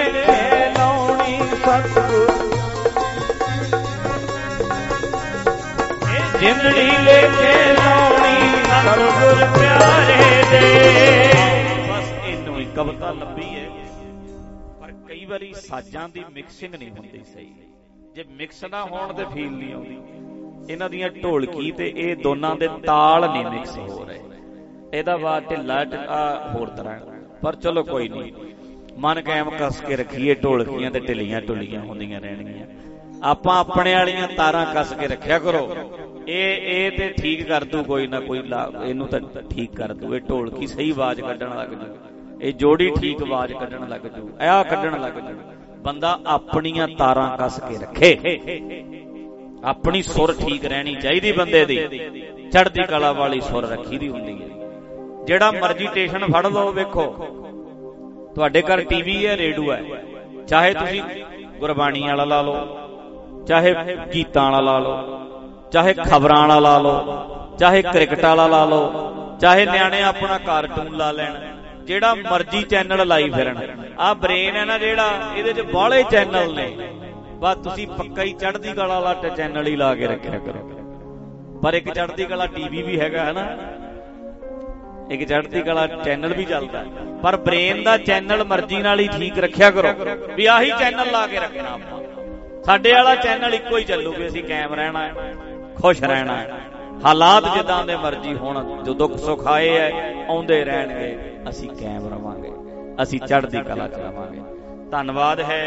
ਜਿੰਦੜੀ ਲੇਖੇ ਲਾਉਣੀ ਸਤਿਗੁਰ ਪਿਆਰੇ ਦੇ। ਬਸ ਇਹਨੂੰ ਹੀ ਕਵਿਤਾ ਲੰਬੀ ਹੈ, ਪਰ ਕਈ ਵਾਰੀ ਸਾਜ਼ਾਂ ਦੀ ਮਿਕਸਿੰਗ ਨਹੀਂ ਹੁੰਦੀ ਸਹੀ। ਜੇ ਮਿਕਸ ਨਾ ਹੋਣ ਤੇ ਫੀਲ ਨਹੀਂ ਆਉਂਦੀ। ਇਹਨਾਂ ਦੀਆਂ ਢੋਲਕੀ ਤੇ ਇਹ ਦੋਨਾਂ ਦੇ ਤਾਲ ਨਹੀਂ ਮਿਕਸ ਹੋ ਰਹੇ। ਇਹਦਾ ਵਾ ਢਿੱਲਾ ਢਿੱਲਾ ਹੋਰ ਤਰ੍ਹਾਂ, ਪਰ ਚਲੋ ਕੋਈ ਨਹੀਂ, ਮਨ ਕਾਇਮ ਕੱਸ ਕੇ ਰੱਖੀਏ। ਢੋਲਕੀਆਂ ਤੇ ਢਿੱਲੀਆਂ ਢੁੱਲੀਆਂ ਹੁੰਦੀਆਂ ਰਹਿਣਗੀਆਂ। ਆਪਾਂ ਆਪਣੇ ਵਾਲੀਆਂ ਤਾਰਾਂ ਕੱਸ ਕੇ ਰੱਖਿਆ ਕਰੋ। ਇਹ ਇਹ ਤੇ ਠੀਕ ਕਰ ਦੂ ਕੋਈ ਨਾ ਕੋਈ, ਇਹਨੂੰ ਤਾਂ ਠੀਕ ਕਰ ਦੂ। ਇਹ ਢੋਲਕੀ ਸਹੀ ਆਵਾਜ਼ ਕੱਢਣ ਲੱਗ ਜੂ, ਇਹ ਜੋੜੀ ਠੀਕ ਆਵਾਜ਼ ਕੱਢਣ ਲੱਗ ਜੂ, ਆਹ ਕੱਢਣ ਲੱਗ ਜੂ। ਬੰਦਾ ਆਪਣੀਆਂ ਤਾਰਾਂ ਕੱਸ ਕੇ ਰੱਖੇ, ਆਪਣੀ ਸੁਰ ਠੀਕ ਰਹਿਣੀ ਚਾਹੀਦੀ ਬੰਦੇ ਦੀ। ਚੜ੍ਹਦੀ ਕਲਾ ਵਾਲੀ ਸੁਰ ਰੱਖੀ ਦੀ ਹੁੰਦੀ ਹੈ। ਜਿਹੜਾ ਮਰਜ਼ੀ ਸਟੇਸ਼ਨ ਫੜ ਲਓ, ਵੇਖੋ ਤੁਹਾਡੇ ਘਰ ਟੀਵੀ ਹੈ, ਰੇਡੀਓ ਹੈ, ਚਾਹੇ ਤੁਸੀਂ ਗੁਰਬਾਣੀ ਵਾਲਾ ਲਾ ਲਓ, ਚਾਹੇ ਗੀਤਾਂ ਵਾਲਾ ਲਾ ਲਓ, ਚਾਹੇ ਖਬਰਾਂ ਵਾਲਾ ਲਾ ਲਓ, ਚਾਹੇ ਕ੍ਰਿਕਟ ਵਾਲਾ ਲਾ ਲਓ, ਚਾਹੇ ਨਿਆਣੇ ਆਪਣਾ ਕਾਰਟੂਨ ਲਾ ਲੈਣ, ਜਿਹੜਾ ਮਰਜ਼ੀ ਚੈਨਲ ਲਾਈ ਫਿਰਨ। ਆਹ ਬ੍ਰੇਨ ਹੈ ਨਾ ਜਿਹੜਾ, ਇਹਦੇ ਚ ਬਾਹਲੇ ਚੈਨਲ ਨੇ। ਬਸ ਤੁਸੀਂ ਪੱਕਾ ਹੀ ਚੜ੍ਹਦੀ ਕਲਾ ਵਾਲਾ ਚੈਨਲ ਹੀ ਲਾ ਕੇ ਰੱਖਿਆ ਕਰੋ। ਪਰ ਇੱਕ ਚੜ੍ਹਦੀ ਕਲਾ ਟੀਵੀ ਵੀ ਹੈਗਾ ਹੈ ਨਾ, ਇੱਕ ਚੜ੍ਹਦੀ ਕਲਾ ਚੈਨਲ ਵੀ ਚੱਲਦਾ, ਪਰ ਬ੍ਰੇਨ ਦਾ ਚੈਨਲ ਮਰਜ਼ੀ ਨਾਲ ਹੀ ਠੀਕ ਰੱਖਿਆ ਕਰੋ ਵੀ ਆਹੀ ਚੈਨਲ ਲਾ ਕੇ ਰੱਖਣਾ। ਆਪਾਂ ਸਾਡੇ ਵਾਲਾ ਚੈਨਲ ਇੱਕੋ ਹੀ ਚੱਲੂ ਵੀ ਅਸੀਂ ਕਾਇਮ ਰਹਿਣਾ ਹੈ, ਖੁਸ਼ ਰਹਿਣਾ ਹੈ। ਹਾਲਾਤ ਜਿੱਦਾਂ ਦੇ ਮਰਜ਼ੀ ਹੋਣ, ਜੋ ਦੁੱਖ ਸੁੱਖ ਆਏ ਹੈ ਆਉਂਦੇ ਰਹਿਣਗੇ, ਅਸੀਂ ਕਾਇਮ ਰਵਾਂਗੇ, ਅਸੀਂ ਚੜ੍ਹਦੀ ਕਲਾ ਚ ਰਵਾਂਗੇ। ਧੰਨਵਾਦ ਹੈ।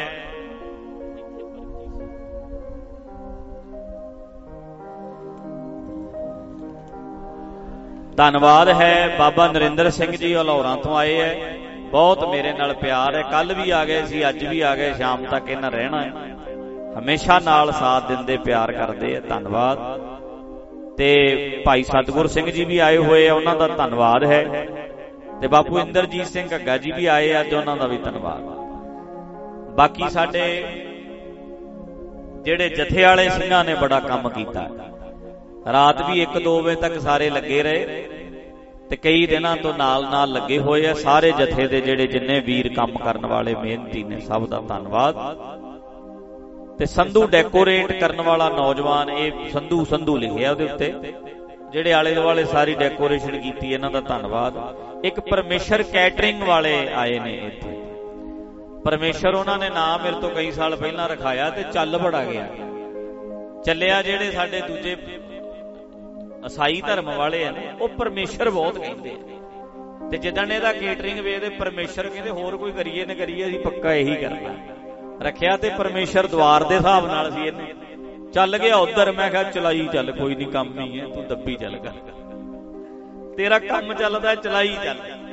ਧੰਨਵਾਦ ਹੈ ਬਾਬਾ ਨਰਿੰਦਰ ਸਿੰਘ ਜੀ ਹਲੌਰਾਂ ਤੋਂ ਆਏ ਹੈ। ਬਹੁਤ ਮੇਰੇ ਨਾਲ ਪਿਆਰ ਹੈ, ਕੱਲ ਵੀ ਆ ਗਏ ਸੀ, ਅੱਜ ਵੀ ਆ ਗਏ, ਸ਼ਾਮ ਤੱਕ ਇਹਨਾਂ ਰਹਿਣਾ ਹੈ। ਹਮੇਸ਼ਾ ਨਾਲ ਸਾਥ ਦਿੰਦੇ, ਪਿਆਰ ਕਰਦੇ ਆ। ਧੰਨਵਾਦ। ਤੇ ਭਾਈ ਸਤਿਗੁਰ ਸਿੰਘ ਜੀ ਵੀ ਆਏ ਹੋਏ ਆ, ਉਹਨਾਂ ਦਾ ਧੰਨਵਾਦ ਹੈ। ਤੇ ਬਾਪੂ ਇੰਦਰਜੀਤ ਸਿੰਘ ਘੱਗਾ ਜੀ ਵੀ ਆਏ ਅੱਜ, ਉਹਨਾਂ ਦਾ ਵੀ ਧੰਨਵਾਦ। ਬਾਕੀ ਸਾਡੇ ਜਿਹੜੇ ਜਥੇ ਵਾਲੇ ਸਿੰਘਾਂ ਨੇ ਬੜਾ ਕੰਮ ਕੀਤਾ। ਰਾਤ ਵੀ ਇੱਕ ਦੋ ਵਜੇ ਤੱਕ ਸਾਰੇ ਲੱਗੇ ਰਹੇ ਤੇ ਕਈ ਦਿਨਾਂ ਤੋਂ ਨਾਲ ਨਾਲ ਲੱਗੇ ਹੋਏ ਆ। ਸਾਰੇ ਜਥੇ ਦੇ ਜਿਹੜੇ ਜਿੰਨੇ ਵੀਰ ਕੰਮ ਕਰਨ ਵਾਲੇ ਮਿਹਨਤੀ ਨੇ, ਸਭ ਦਾ ਧੰਨਵਾਦ। ਤੇ ਸੰਧੂ ਡੈਕੋਰੇਟ ਕਰਨ ਵਾਲਾ ਨੌਜਵਾਨ, ਇਹ ਸੰਧੂ ਸੰਧੂ ਲਿਖਿਆ ਉਹਦੇ ਉੱਤੇ, ਜਿਹੜੇ ਆਲੇ ਦੁਆਲੇ ਸਾਰੀ ਡੈਕੋਰੇਸ਼ਨ ਕੀਤੀ, ਇਹਨਾਂ ਦਾ ਧੰਨਵਾਦ। ਇੱਕ ਪਰਮੇਸ਼ਰ ਕੈਟਰਿੰਗ ਵਾਲੇ ਆਏ ਨੇ ਇੱਥੇ। ਪਰਮੇਸ਼ਰ ਉਹਨਾਂ ਨੇ ਨਾਮ ਮੇਰੇ ਤੋਂ ਕਈ ਸਾਲ ਪਹਿਲਾਂ ਰਖਾਇਆ ਤੇ ਚੱਲ ਬੜਾ ਗਿਆ, ਚੱਲਿਆ। ਜਿਹੜੇ ਸਾਡੇ ਦੂਜੇ ਈਸਾਈ ਧਰਮ ਵਾਲੇ ਆ ਨੇ, ਉਹ ਪਰਮੇਸ਼ਰ ਬਹੁਤ ਕਹਿੰਦੇ ਆ। ਤੇ ਜਿੱਦਣ ਇਹਦਾ ਕੇਟਰਿੰਗ ਵੇਖਦੇ ਪਰਮੇਸ਼ਰ ਕਹਿੰਦੇ ਹੋਰ ਕੋਈ ਕਰੀਏ ਨਾ ਕਰੀਏ, ਅਸੀਂ ਪੱਕਾ ਇਹੀ ਕਰਨਾ ਰੱਖਿਆ। ਤੇ ਪਰਮੇਸ਼ਰ ਦਵਾਰ ਦੇ ਹਿਸਾਬ ਨਾਲ ਸੀ, ਇਹਨੇ ਚੱਲ ਗਿਆ ਉਧਰ। ਮੈਂ ਕਿਹਾ ਚਲਾਈ ਚੱਲ, ਕੋਈ ਨਹੀਂ, ਕੰਮ ਹੀ ਹੈ, ਤੂੰ ਦੱਬੀ ਚੱਲ ਕਰ, ਤੇਰਾ ਕੰਮ ਚੱਲਦਾ, ਚਲਾਈ ਚੱਲ।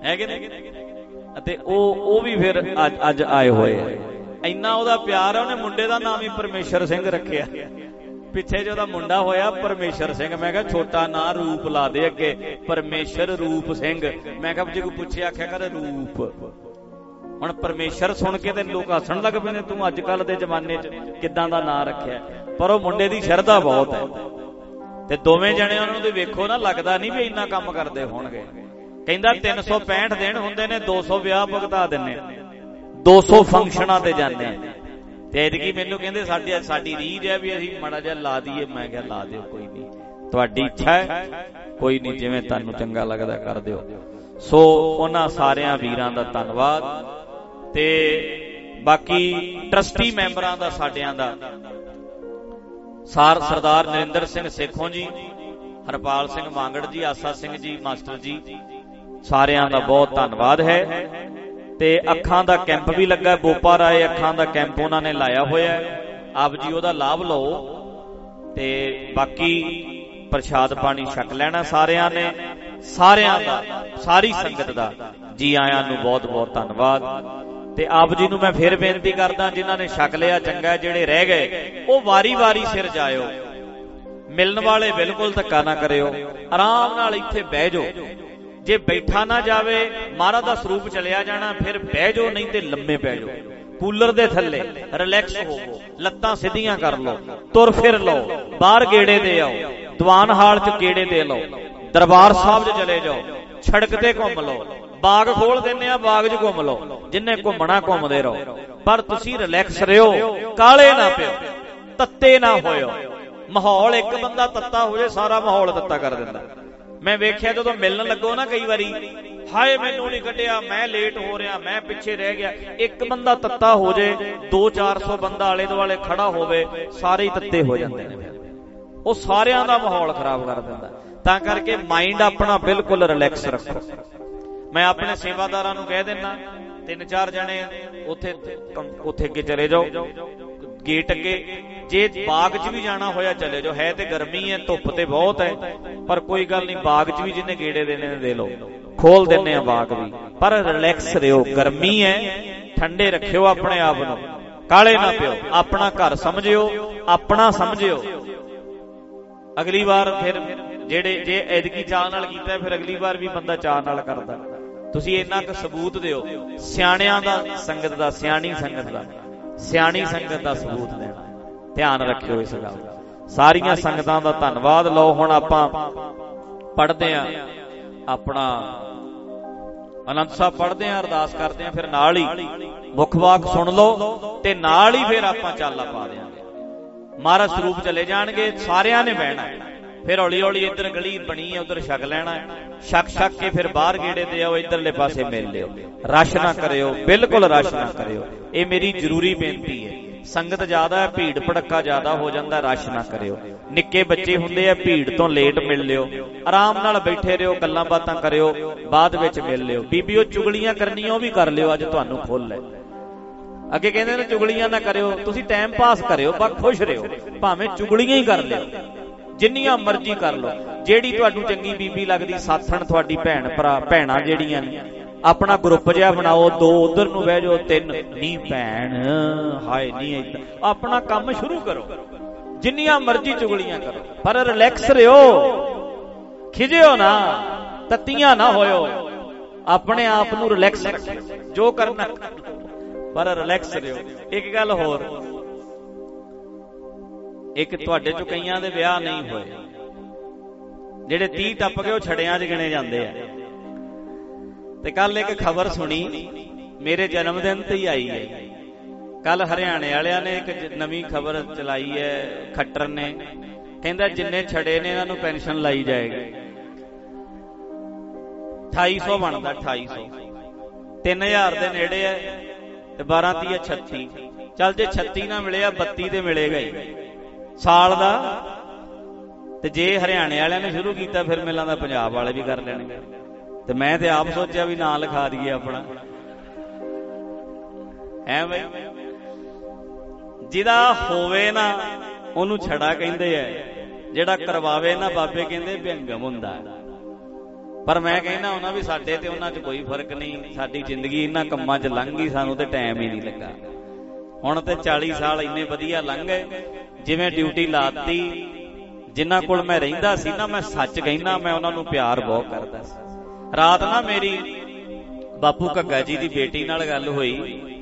ਹੈ ਕਿ ਨਹੀਂ? ਅਤੇ ਉਹ ਉਹ ਵੀ ਫਿਰ ਅੱਜ ਅੱਜ ਆਏ ਹੋਏ ਆ। ਇੰਨਾ ਉਹਦਾ ਪਿਆਰ ਆ, ਉਹਨੇ ਮੁੰਡੇ ਦਾ ਨਾਮ ਹੀ ਪਰਮੇਸ਼ਰ ਸਿੰਘ ਰੱਖਿਆ। ਪਿੱਛੇ ਜਿਹਦਾ ਮੁੰਡਾ ਹੋਇਆ ਪਰਮੇਸ਼ਰ ਸਿੰਘ, ਮੈਂ ਕਿਹਾ ਛੋਟਾ ਨਾਂ ਰੂਪ ਲਾ ਦੇ ਅੱਗੇ, ਪਰਮੇਸ਼ਰ ਰੂਪ ਸਿੰਘ। ਮੈਂ ਕਿਹਾ ਜੇ ਕੋਈ ਪੁੱਛੇ ਆਖਿਆ ਕਰ ਰੂਪ। ਹੁਣ ਪਰਮੇਸ਼ਰ ਸੁਣ ਕੇ ਤੇ ਲੋਕ ਹੱਸਣ ਲੱਗ ਪਏ ਨੇ, ਤੂੰ ਅੱਜ ਕੱਲ ਦੇ ਜ਼ਮਾਨੇ 'ਚ ਕਿੱਦਾਂ ਦਾ ਨਾਂ ਰੱਖਿਆ। ਪਰ ਉਹ ਮੁੰਡੇ ਦੀ ਸ਼ਰਧਾ ਬਹੁਤ ਹੈ, ਤੇ ਦੋਵੇਂ ਜਣੇ ਉਹਨਾਂ ਨੂੰ ਵੇਖੋ ਨਾ, ਲੱਗਦਾ ਨਹੀਂ ਵੀ ਇੰਨਾ ਕੰਮ ਕਰਦੇ ਹੋਣਗੇ। ਕਹਿੰਦਾ ਤਿੰਨ ਸੌ ਪੈਂਹਠ ਦਿਨ ਹੁੰਦੇ ਨੇ, ਦੋ ਸੌ ਵਿਆਹ ਭੁਗਤਾ ਦਿੰਨੇ, ਦੋ ਸੌ ਫੰਕਸ਼ਨਾਂ ਤੇ ਜਾਂਦੇ ਆ। ਤੇ ਐਤਕੀ ਮੈਨੂੰ ਕਹਿੰਦੇ ਸਾਡੀ ਸਾਡੀ ਰੀਝ ਹੈ ਵੀ ਅਸੀਂ ਮਾੜਾ ਜਿਹਾ ਲਾ ਦਈਏ। ਮੈਂ ਕਿਹਾ ਲਾ ਦਿਓ, ਕੋਈ ਨਹੀਂ, ਤੁਹਾਡੀ ਇੱਛਾ ਹੈ, ਕੋਈ ਨਹੀਂ, ਜਿਵੇਂ ਤੁਹਾਨੂੰ ਚੰਗਾ ਲੱਗਦਾ ਕਰ ਦਿਓ। ਸੋ ਉਹਨਾਂ ਸਾਰਿਆਂ ਵੀਰਾਂ ਦਾ ਧੰਨਵਾਦ। ਤੇ ਬਾਕੀ ਟਰਸਟੀ ਮੈਂਬਰਾਂ ਦਾ, ਸਾਡਿਆਂ ਦਾ, ਸਾਰ ਸਰਦਾਰ ਨਰਿੰਦਰ ਸਿੰਘ ਸੇਖੋਂ ਜੀ, ਹਰਪਾਲ ਸਿੰਘ ਮਾਂਗੜ ਜੀ, ਆਸਾ ਸਿੰਘ ਜੀ, ਮਾਸਟਰ ਜੀ, ਸਾਰਿਆਂ ਦਾ ਬਹੁਤ ਧੰਨਵਾਦ ਹੈ। ਤੇ ਅੱਖਾਂ ਦਾ ਕੈਂਪ ਵੀ ਲੱਗਾ, ਬੋਪਾ ਰਾਏ ਅੱਖਾਂ ਦਾ ਕੈਂਪ ਉਹਨਾਂ ਨੇ ਲਾਇਆ ਹੋਇਆ, ਆਪ ਜੀ ਉਹਦਾ ਲਾਭ ਲਓ। ਤੇ ਬਾਕੀ ਪ੍ਰਸ਼ਾਦ ਪਾਣੀ ਛਕ ਲੈਣਾ ਸਾਰਿਆਂ ਨੇ। ਸਾਰਿਆਂ ਦਾ, ਸਾਰੀ ਸੰਗਤ ਦਾ ਜੀ ਆਇਆਂ ਨੂੰ ਬਹੁਤ ਬਹੁਤ ਧੰਨਵਾਦ। ਤੇ ਆਪ ਜੀ ਨੂੰ ਮੈਂ ਫਿਰ ਬੇਨਤੀ ਕਰਦਾ, ਜਿਨ੍ਹਾਂ ਨੇ ਛਕ ਲਿਆ ਚੰਗਾ, ਜਿਹੜੇ ਰਹਿ ਗਏ ਉਹ ਵਾਰੀ ਵਾਰੀ ਸਿਰ ਜਾਇਓ। ਮਿਲਣ ਵਾਲੇ ਬਿਲਕੁਲ ਧੱਕਾ ਨਾ ਕਰਿਓ, ਆਰਾਮ ਨਾਲ ਇੱਥੇ ਬਹਿ ਜਾਓ। ਜੇ ਬੈਠਾ ਨਾ ਜਾਵੇ, ਮਹਾਰਾਜ ਦਾ ਸਰੂਪ ਚਲਿਆ ਜਾਣਾ, ਫਿਰ ਬਹਿ ਜਾਓ, ਨਹੀਂ ਤੇ ਲੰਮੇ ਪੈ ਜਾਓ ਕੂਲਰ ਦੇ ਥੱਲੇ, ਰਿਲੈਕਸ ਹੋਵੋ, ਲੱਤਾਂ ਸਿੱਧੀਆਂ ਕਰ ਲਓ, ਤੁਰ ਫਿਰ ਲਓ, ਬਾਹਰ ਗੇੜੇ ਦੇ ਆਓ, ਦੀਵਾਨ ਹਾਲ 'ਚ ਗੇੜੇ ਦੇ ਲਓ, ਦਰਬਾਰ ਸਾਹਿਬ 'ਚ ਚਲੇ ਜਾਓ, ਸੜਕ ਤੇ ਘੁੰਮ ਲਓ, ਬਾਗ ਖੋਲ ਦਿੰਨੇ ਆ, ਬਾਗ 'ਚ ਘੁੰਮ ਲਓ, ਜਿੰਨੇ ਘੁੰਮਣਾ ਘੁੰਮਦੇ ਰਹੋ। ਪਰ ਤੁਸੀਂ ਰਿਲੈਕਸ ਰਹੋ, ਕਾਲੇ ਨਾ ਪਿਓ, ਤੱਤੇ ਨਾ ਹੋਇਓ। ਮਾਹੌਲ ਇੱਕ ਬੰਦਾ ਤੱਤਾ ਹੋ ਜਾਏ, ਸਾਰਾ ਮਾਹੌਲ ਤੱਤਾ ਕਰ ਦਿੰਦਾ। ਮੈਂ ਵੇਖਿਆ ਜਦੋਂ ਮਿਲਣ ਲੱਗੋ ਨਾ, ਕਈ ਵਾਰੀ ਹਾਏ ਮੈਨੂੰ ਨਹੀਂ ਕੱਢਿਆ, ਮੈਂ ਲੇਟ ਹੋ ਰਿਹਾ, ਮੈਂ ਪਿੱਛੇ ਰਹਿ ਗਿਆ। ਇੱਕ ਬੰਦਾ ਤੱਤਾ ਹੋ ਜਾਏ, ਦੋ ਚਾਰ ਸੌ ਬੰਦਾ ਆਲੇ ਦੁਆਲੇ ਖੜਾ ਹੋਵੇ, ਸਾਰੇ ਹੀ ਤੱਤੇ ਹੋ ਜਾਂਦੇ ਨੇ। ਉਹ ਸਾਰਿਆਂ ਦਾ ਮਾਹੌਲ ਖਰਾਬ ਕਰ ਦਿੰਦਾ। ਤਾਂ ਕਰਕੇ ਮਾਈਂਡ ਆਪਣਾ ਬਿਲਕੁਲ ਰਿਲੈਕਸ ਰੱਖੋ। ਮੈਂ ਆਪਣੇ ਸੇਵਾਦਾਰਾਂ ਨੂੰ ਕਹਿ ਦਿੰਦਾ, ਤਿੰਨ ਚਾਰ ਜਣੇ ਉੱਥੇ ਉੱਥੇ ਅੱਗੇ ਚਲੇ ਜਾਓ, ਗੇਟ ਅੱਗੇ। ਜੇ ਬਾਗ 'ਚ ਵੀ ਜਾਣਾ ਹੋਇਆ ਚਲੇ ਜਾਓ, ਹੈ ਤੇ ਗਰਮੀ ਹੈ, ਧੁੱਪ ਤੇ ਬਹੁਤ ਹੈ, ਪਰ ਕੋਈ ਗੱਲ ਨਹੀਂ, ਬਾਗ 'ਚ ਵੀ ਜਿਹਨੇ ਗੇੜੇ ਦੇਣੇ ਦੇ ਲਓ, ਖੋਲ ਦਿੰਨੇ ਆ ਬਾਗ ਵੀ। ਪਰ ਰਿਲੈਕਸ ਰਹੋ, ਗਰਮੀ ਹੈ, ਠੰਡੇ ਰੱਖਿਓ ਆਪਣੇ ਆਪ ਨੂੰ, ਕਾਲੇ ਨਾ ਪਿਓ, ਆਪਣਾ ਘਰ ਸਮਝਿਓ, ਆਪਣਾ ਸਮਝਿਓ। ਅਗਲੀ ਵਾਰ ਫਿਰ ਜਿਹੜੇ ਜੇ ਐਤਕੀ ਚਾਹ ਨਾਲ ਕੀਤਾ, ਫਿਰ ਅਗਲੀ ਵਾਰ ਵੀ ਬੰਦਾ ਚਾਹ ਨਾਲ ਕਰਦਾ। ਤੁਸੀਂ ਇੰਨਾ ਕੁ ਸਬੂਤ ਦਿਓ, ਸਿਆਣਿਆਂ ਦਾ, ਸੰਗਤ ਦਾ, ਸਿਆਣੀ ਸੰਗਤ ਦਾ, ਸਿਆਣੀ ਸੰਗਤ ਦਾ ਸਬੂਤ ਦੇਣਾ। ਧਿਆਨ ਰੱਖਿਓ ਇਸ ਗੱਲ ਦਾ। ਸਾਰੀਆਂ ਸੰਗਤਾਂ ਦਾ ਧੰਨਵਾਦ। ਲਓ ਹੁਣ ਆਪਾਂ ਪੜ੍ਹਦੇ ਆਂ ਆਪਣਾ ਆਨੰਦ ਸਾਹਿਬ, ਪੜ੍ਹਦੇ ਆਂ, ਅਰਦਾਸ ਕਰਦੇ ਆਂ, ਫਿਰ ਨਾਲ ਹੀ ਮੁੱਖ ਵਾਕ ਸੁਣ ਲਓ ਤੇ ਨਾਲ ਹੀ ਫਿਰ ਆਪਾਂ ਚਾਲਾ ਪਾ ਦਿਆਂਗੇ। ਮਹਾਰਾਜ ਸਰੂਪ ਚਲੇ ਜਾਣਗੇ, ਸਾਰਿਆਂ ਨੇ ਬਹਿਣਾ। ਫਿਰ ਹੌਲੀ ਹੌਲੀ ਇੱਧਰ ਗਲੀ ਬਣੀ ਹੈ, ਉੱਧਰ ਛਕ ਲੈਣਾ, ਛਕ ਛਕ ਕੇ ਫਿਰ ਬਾਹਰ ਗੇੜੇ ਦੇ ਆਓ, ਇੱਧਰਲੇ ਪਾਸੇ ਮਿਲ ਲਿਓ। ਰਸ਼ ਨਾ ਕਰਿਓ, ਬਿਲਕੁਲ ਰਸ਼ ਨਾ ਕਰਿਓ, ਇਹ ਮੇਰੀ ਜ਼ਰੂਰੀ ਬੇਨਤੀ ਹੈ। ਸੰਗਤ ਜ਼ਿਆਦਾ ਹੈ, ਭੀੜ ਭੜੱਕਾ ਜ਼ਿਆਦਾ ਹੋ ਜਾਂਦਾ, ਰਸ਼ ਨਾ ਕਰਿਓ। ਨਿੱਕੇ ਬੱਚੇ ਹੁੰਦੇ ਆ, ਭੀੜ ਤੋਂ ਲੇਟ ਮਿਲ ਲਿਓ, ਆਰਾਮ ਨਾਲ ਬੈਠੇ ਰਹੋ, ਗੱਲਾਂ ਬਾਤਾਂ ਕਰਿਓ, ਬਾਅਦ ਵਿੱਚ ਮਿਲ ਲਿਓ। ਬੀਬੀਓ ਚੁਗਲੀਆਂ ਕਰਨੀਆਂ ਉਹ ਵੀ ਕਰ ਲਿਓ, ਅੱਜ ਤੁਹਾਨੂੰ ਖੁੱਲ੍ਹ ਹੈ। ਅੱਗੇ ਕਹਿੰਦੇ ਨੇ ਚੁਗਲੀਆਂ ਨਾ ਕਰਿਓ, ਤੁਸੀਂ ਟਾਈਮ ਪਾਸ ਕਰਿਓ, ਬਸ ਖੁਸ਼ ਰਹੋ, ਭਾਵੇਂ ਚੁਗਲੀਆਂ ਹੀ ਕਰ ਲਿਓ, ਜਿੰਨੀਆਂ ਮਰਜ਼ੀ ਕਰ ਲਓ। ਜਿਹੜੀ ਤੁਹਾਨੂੰ ਚੰਗੀ ਬੀਬੀ ਲੱਗਦੀ, ਸਾਥਣ ਤੁਹਾਡੀ ਭੈਣ ਭਰਾ, ਭੈਣਾਂ ਜਿਹੜੀਆਂ ਨੇ, ਆਪਣਾ ਗਰੁੱਪ ਜਿਹਾ ਬਣਾਓ, ਦੋ ਉਧਰ ਨੂੰ ਬਹਿ ਜਾਓ, ਤਿੰਨ ਨਹੀਂ ਭੈਣ ਹਾਏ ਨਹੀਂ ਏਦਾਂ, ਆਪਣਾ ਕੰਮ ਸ਼ੁਰੂ ਕਰੋ, ਜਿੰਨੀਆਂ ਮਰਜ਼ੀ ਚੁਗਲੀਆਂ ਕਰੋ, ਪਰ ਰਿਲੈਕਸ ਰਹੋ, ਖਿਜਿਓ ਨਾ, ਤੱਤੀਆਂ ਨਾ ਹੋਇਓ, ਆਪਣੇ ਆਪ ਨੂੰ ਰਿਲੈਕਸ ਰੱਖੋ, ਜੋ ਕਰਨਾ ਪਰ ਰਿਲੈਕਸ ਰਹੋ। ਇੱਕ ਗੱਲ ਹੋਰ, ਇੱਕ ਤੁਹਾਡੇ ਚੋਂ ਕਈਆਂ ਦੇ ਵਿਆਹ ਨਹੀਂ ਹੋਏ, ਜਿਹੜੇ ਤੀਹ ਟੱਪ ਕੇ ਉਹ ਛੜਿਆਂ 'ਚ ਗਿਣੇ ਜਾਂਦੇ ਆ। ਤੇ ਕੱਲ ਇੱਕ ਖਬਰ ਸੁਣੀ, ਮੇਰੇ ਜਨਮ ਦਿਨ ਤੇ ਹੀ ਆਈ ਹੈ। ਕੱਲ ਹਰਿਆਣੇ ਵਾਲਿਆਂ ਨੇ ਇੱਕ ਨਵੀਂ ਖਬਰ ਚਲਾਈ ਹੈ, ਖੱਟਰ ਨੇ, ਕਹਿੰਦਾ ਜਿੰਨੇ ਛੜੇ ਨੇ ਇਹਨਾਂ ਨੂੰ ਪੈਨਸ਼ਨ ਲਾਈ ਜਾਏਗੀ। ਅਠਾਈ ਸੌ ਬਣਦਾ, ਅਠਾਈ ਸੌ ਤਿੰਨ ਹਜ਼ਾਰ ਦੇ ਨੇੜੇ ਹੈ, ਤੇ ਬਾਰਾਂ ਤੀਹ ਛੱਤੀ। ਚੱਲ ਜੇ ਛੱਤੀ ਨਾ ਮਿਲਿਆ, ਬੱਤੀ ਤੇ ਮਿਲੇਗਾ ਹੀ ਸਾਲ ਦਾ। ਤੇ ਜੇ ਹਰਿਆਣੇ ਵਾਲਿਆਂ ਨੇ ਸ਼ੁਰੂ ਕੀਤਾ, ਫਿਰ ਮੈਨੂੰ ਲੱਗਦਾ ਪੰਜਾਬ ਵਾਲੇ ਵੀ ਕਰ ਲੈਣਗੇ। ਤੇ ਮੈਂ ਤੇ ਆਪ ਸੋਚਿਆ ਵੀ ਨਾਂ ਲਿਖਾ ਦਈਏ ਆਪਣਾ, ਹੈ ਬਈ। ਜਿਹਦਾ ਹੋਵੇ ਨਾ ਉਹਨੂੰ ਛੜਾ ਕਹਿੰਦੇ ਆ, ਜਿਹੜਾ ਕਰਵਾਵੇ ਨਾ ਬਾਬੇ ਕਹਿੰਦੇ ਵਿਅੰਗਮ ਹੁੰਦਾ। ਪਰ ਮੈਂ ਕਹਿੰਦਾ ਉਹਨਾਂ ਵੀ ਸਾਡੇ ਤੇ ਉਹਨਾਂ 'ਚ ਕੋਈ ਫਰਕ ਨਹੀਂ। ਸਾਡੀ ਜ਼ਿੰਦਗੀ ਇਹਨਾਂ ਕੰਮਾਂ 'ਚ ਲੰਘ ਗਈ, ਸਾਨੂੰ ਤੇ ਟਾਈਮ ਹੀ ਨਹੀਂ ਲੱਗਾ। ਹੁਣ ਤੇ ਚਾਲੀ ਸਾਲ ਇੰਨੇ ਵਧੀਆ ਲੰਘ ਗਏ, ਜਿਵੇਂ ਡਿਊਟੀ ਲਾਤੀ। ਜਿਨ੍ਹਾਂ ਕੋਲ ਮੈਂ ਰਹਿੰਦਾ ਸੀ ਨਾ, ਮੈਂ ਸੱਚ ਕਹਿੰਦਾ, ਮੈਂ ਉਹਨਾਂ ਨੂੰ ਪਿਆਰ ਬਹੁਤ ਕਰਦਾ ਸੀ। ਰਾਤ ਨਾ ਮੇਰੀ ਬਾਪੂ ਘੱਗਾ ਜੀ ਦੀ ਬੇਟੀ ਨਾਲ ਗੱਲ ਹੋਈ,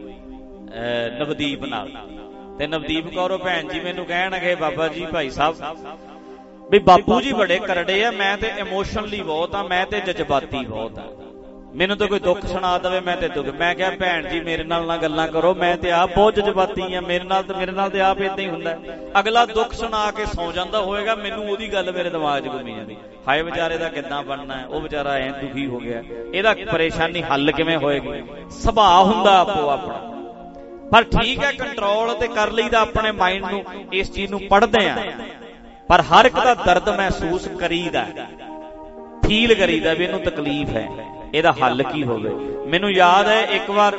ਨਵਦੀਪ ਨਾਲ, ਤੇ ਨਵਦੀਪ ਕੌਰ ਭੈਣ ਜੀ ਮੈਨੂੰ ਕਹਿਣਗੇ, ਬਾਬਾ ਜੀ ਭਾਈ ਸਾਹਿਬ ਵੀ ਬਾਪੂ ਜੀ ਬੜੇ ਕਰੜੇ ਆ, ਮੈਂ ਤੇ ਇਮੋਸ਼ਨਲੀ ਬਹੁਤ ਆ, ਮੈਂ ਤੇ ਜਜ਼ਬਾਤੀ ਬਹੁਤ ਆ, ਮੈਨੂੰ ਤਾਂ ਕੋਈ ਦੁੱਖ ਸੁਣਾ ਦੇਵੇ ਮੈਂ ਤੇ ਦੁੱਖ। ਮੈਂ ਕਿਹਾ ਭੈਣ ਜੀ ਮੇਰੇ ਨਾਲ ਨਾ ਗੱਲਾਂ ਕਰੋ, ਮੈਂ ਤੇ ਆਪ ਬਹੁਤ ਜਜ਼ਬਾਤੀ ਆ, ਮੇਰੇ ਨਾਲ ਤੇ ਮੇਰੇ ਨਾਲ ਤੇ ਆਪ ਏਦਾਂ ਹੀ ਹੁੰਦਾ। ਅਗਲਾ ਦੁੱਖ ਸੁਣਾ ਕੇ ਸੌ ਜਾਂਦਾ ਹੋਏਗਾ, ਮੈਨੂੰ ਉਹਦੀ ਗੱਲ ਮੇਰੇ ਦਿਮਾਗ 'ਚ ਘੁੰਮੀ ਜਾਂਦੀ, ਹਾਏ ਵਿਚਾਰੇ ਦਾ ਕਿੱਦਾਂ ਬਣਨਾ, ਉਹ ਵਿਚਾਰਾ ਐਂ ਦੁਖੀ ਹੋ ਗਿਆ, ਇਹਦਾ ਪਰੇਸ਼ਾਨੀ ਹੱਲ ਕਿਵੇਂ ਹੋਏਗੀ। ਸੁਭਾਅ ਹੁੰਦਾ ਆਪੋ ਆਪਣਾ, ਪਰ ਠੀਕ ਹੈ ਕੰਟਰੋਲ ਤੇ ਕਰ ਲਈਦਾ ਆਪਣੇ ਮਾਈਂਡ ਨੂੰ। ਇਸ ਚੀਜ਼ ਨੂੰ ਪੜ੍ਹਦੇ ਆ, ਪਰ ਹਰ ਇੱਕ ਦਾ ਦਰਦ ਮਹਿਸੂਸ ਕਰੀਦਾ, ਫੀਲ ਕਰੀਦਾ ਵੀ ਇਹਨੂੰ ਤਕਲੀਫ ਹੈ, ਇਹਦਾ ਹੱਲ ਕੀ ਹੋਵੇ। ਮੈਨੂੰ ਯਾਦ ਹੈ ਇੱਕ ਵਾਰ,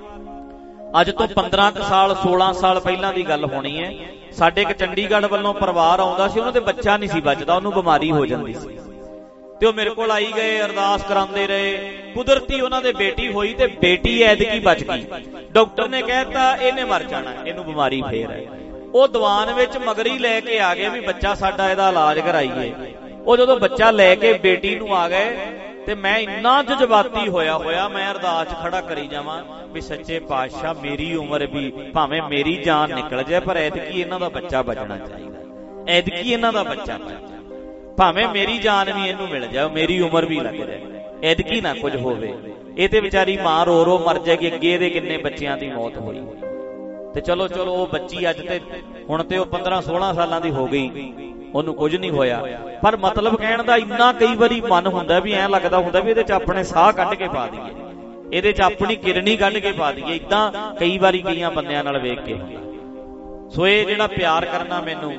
ਅੱਜ ਤੋਂ ਪੰਦਰਾਂ ਕੁ ਸਾਲ ਸੋਲਾਂ ਸਾਲ ਪਹਿਲਾਂ ਦੀ ਗੱਲ ਹੋਣੀ ਹੈ, ਸਾਡੇ ਇੱਕ ਚੰਡੀਗੜ੍ਹ ਵੱਲੋਂ ਪਰਿਵਾਰ ਆਉਂਦਾ ਸੀ, ਉਹਨਾਂ ਦੇ ਬੱਚਾ ਨਹੀਂ ਸੀ ਬਚਦਾ, ਉਹਨੂੰ ਬਿਮਾਰੀ ਹੋ ਜਾਂਦੀ ਸੀ, ਤੇ ਉਹ ਮੇਰੇ ਕੋਲ ਆਈ ਗਏ, ਅਰਦਾਸ ਕਰਾਉਂਦੇ ਰਹੇ। ਕੁਦਰਤੀ ਉਹਨਾਂ ਦੇ ਬੇਟੀ ਹੋਈ, ਤੇ ਬੇਟੀ ਐਤਕੀ ਬਚ ਗਈ। ਡਾਕਟਰ ਨੇ ਕਹਿਤਾ ਇਹਨੇ ਮਰ ਜਾਣਾ, ਇਹਨੂੰ ਬਿਮਾਰੀ ਫੇਰ ਹੈ। ਉਹ ਦੀਵਾਨ ਵਿੱਚ ਮਗਰੀ ਲੈ ਕੇ ਆ ਗਏ ਵੀ ਬੱਚਾ ਸਾਡਾ ਇਹਦਾ ਇਲਾਜ ਕਰਾਈਏ। ਉਹ ਜਦੋਂ ਬੱਚਾ ਲੈ ਕੇ ਬੇਟੀ ਨੂੰ ਆ ਗਏ, ਤੇ ਮੈਂ ਇੰਨਾ ਜਜ਼ਬਾਤੀ ਹੋਇਆ ਹੋਇਆ ਮੈਂ ਅਰਦਾਸ 'ਚ ਖੜਾ ਕਰੀ ਜਾਵਾਂ ਵੀ ਸੱਚੇ ਪਾਤਸ਼ਾਹ ਮੇਰੀ ਉਮਰ ਵੀ ਭਾਵੇਂ ਮੇਰੀ ਜਾਨ ਨਿਕਲ ਜਾਏ, ਪਰ ਐਤਕੀ ਇਹਨਾਂ ਦਾ ਬੱਚਾ ਬਚਣਾ ਚਾਹੀਦਾ, ਐਤਕੀ ਇਹਨਾਂ ਦਾ ਬੱਚਾ ਬਚ, ਭਾਵੇਂ ਮੇਰੀ ਜਾਨ ਵੀ ਇਹਨੂੰ ਮਿਲ ਜਾਏ, ਮੇਰੀ ਉਮਰ ਵੀ ਲੱਗ ਜਾਏ, ਐਤਕੀ ਨਾ ਕੁਝ ਹੋਵੇ। ਇਹ ਤੇ ਵਿਚਾਰੀ ਮਾਂ ਰੋ ਰੋ ਮਰ ਜਾਏਗੀ, ਅੱਗੇ ਇਹਦੇ ਕਿੰਨੇ ਬੱਚਿਆਂ ਦੀ ਮੌਤ ਹੋਈ। ਤੇ ਚਲੋ ਚਲੋ ਉਹ ਬੱਚੀ ਅੱਜ ਤੇ ਹੁਣ ਤੇ ਉਹ ਪੰਦਰਾਂ ਸੋਲਾਂ ਸਾਲਾਂ ਦੀ ਹੋ ਗਈ, ਉਹਨੂੰ ਕੁਝ ਨਹੀਂ ਹੋਇਆ। ਪਰ ਮਤਲਬ ਕਹਿਣ ਦਾ ਇੰਨਾ ਕਈ ਵਾਰੀ ਮਨ ਹੁੰਦਾ ਵੀ ਐਂ ਲੱਗਦਾ ਹੁੰਦਾ ਵੀ ਇਹਦੇ 'ਚ ਆਪਣੇ ਸਾਹ ਕੱਢ ਕੇ ਪਾ ਦਈਏ, ਇਹਦੇ 'ਚ ਆਪਣੀ ਕਿਰਨੀ ਕੱਢ ਕੇ ਪਾ ਦਈਏ। ਏਦਾਂ ਕਈ ਵਾਰੀ ਕਈਆਂ ਬੰਦਿਆਂ ਨਾਲ ਵੇਖ ਕੇ ਹੁੰਦਾ। ਸੋ ਇਹ ਜਿਹੜਾ ਪਿਆਰ ਕਰਨਾ, ਮੈਨੂੰ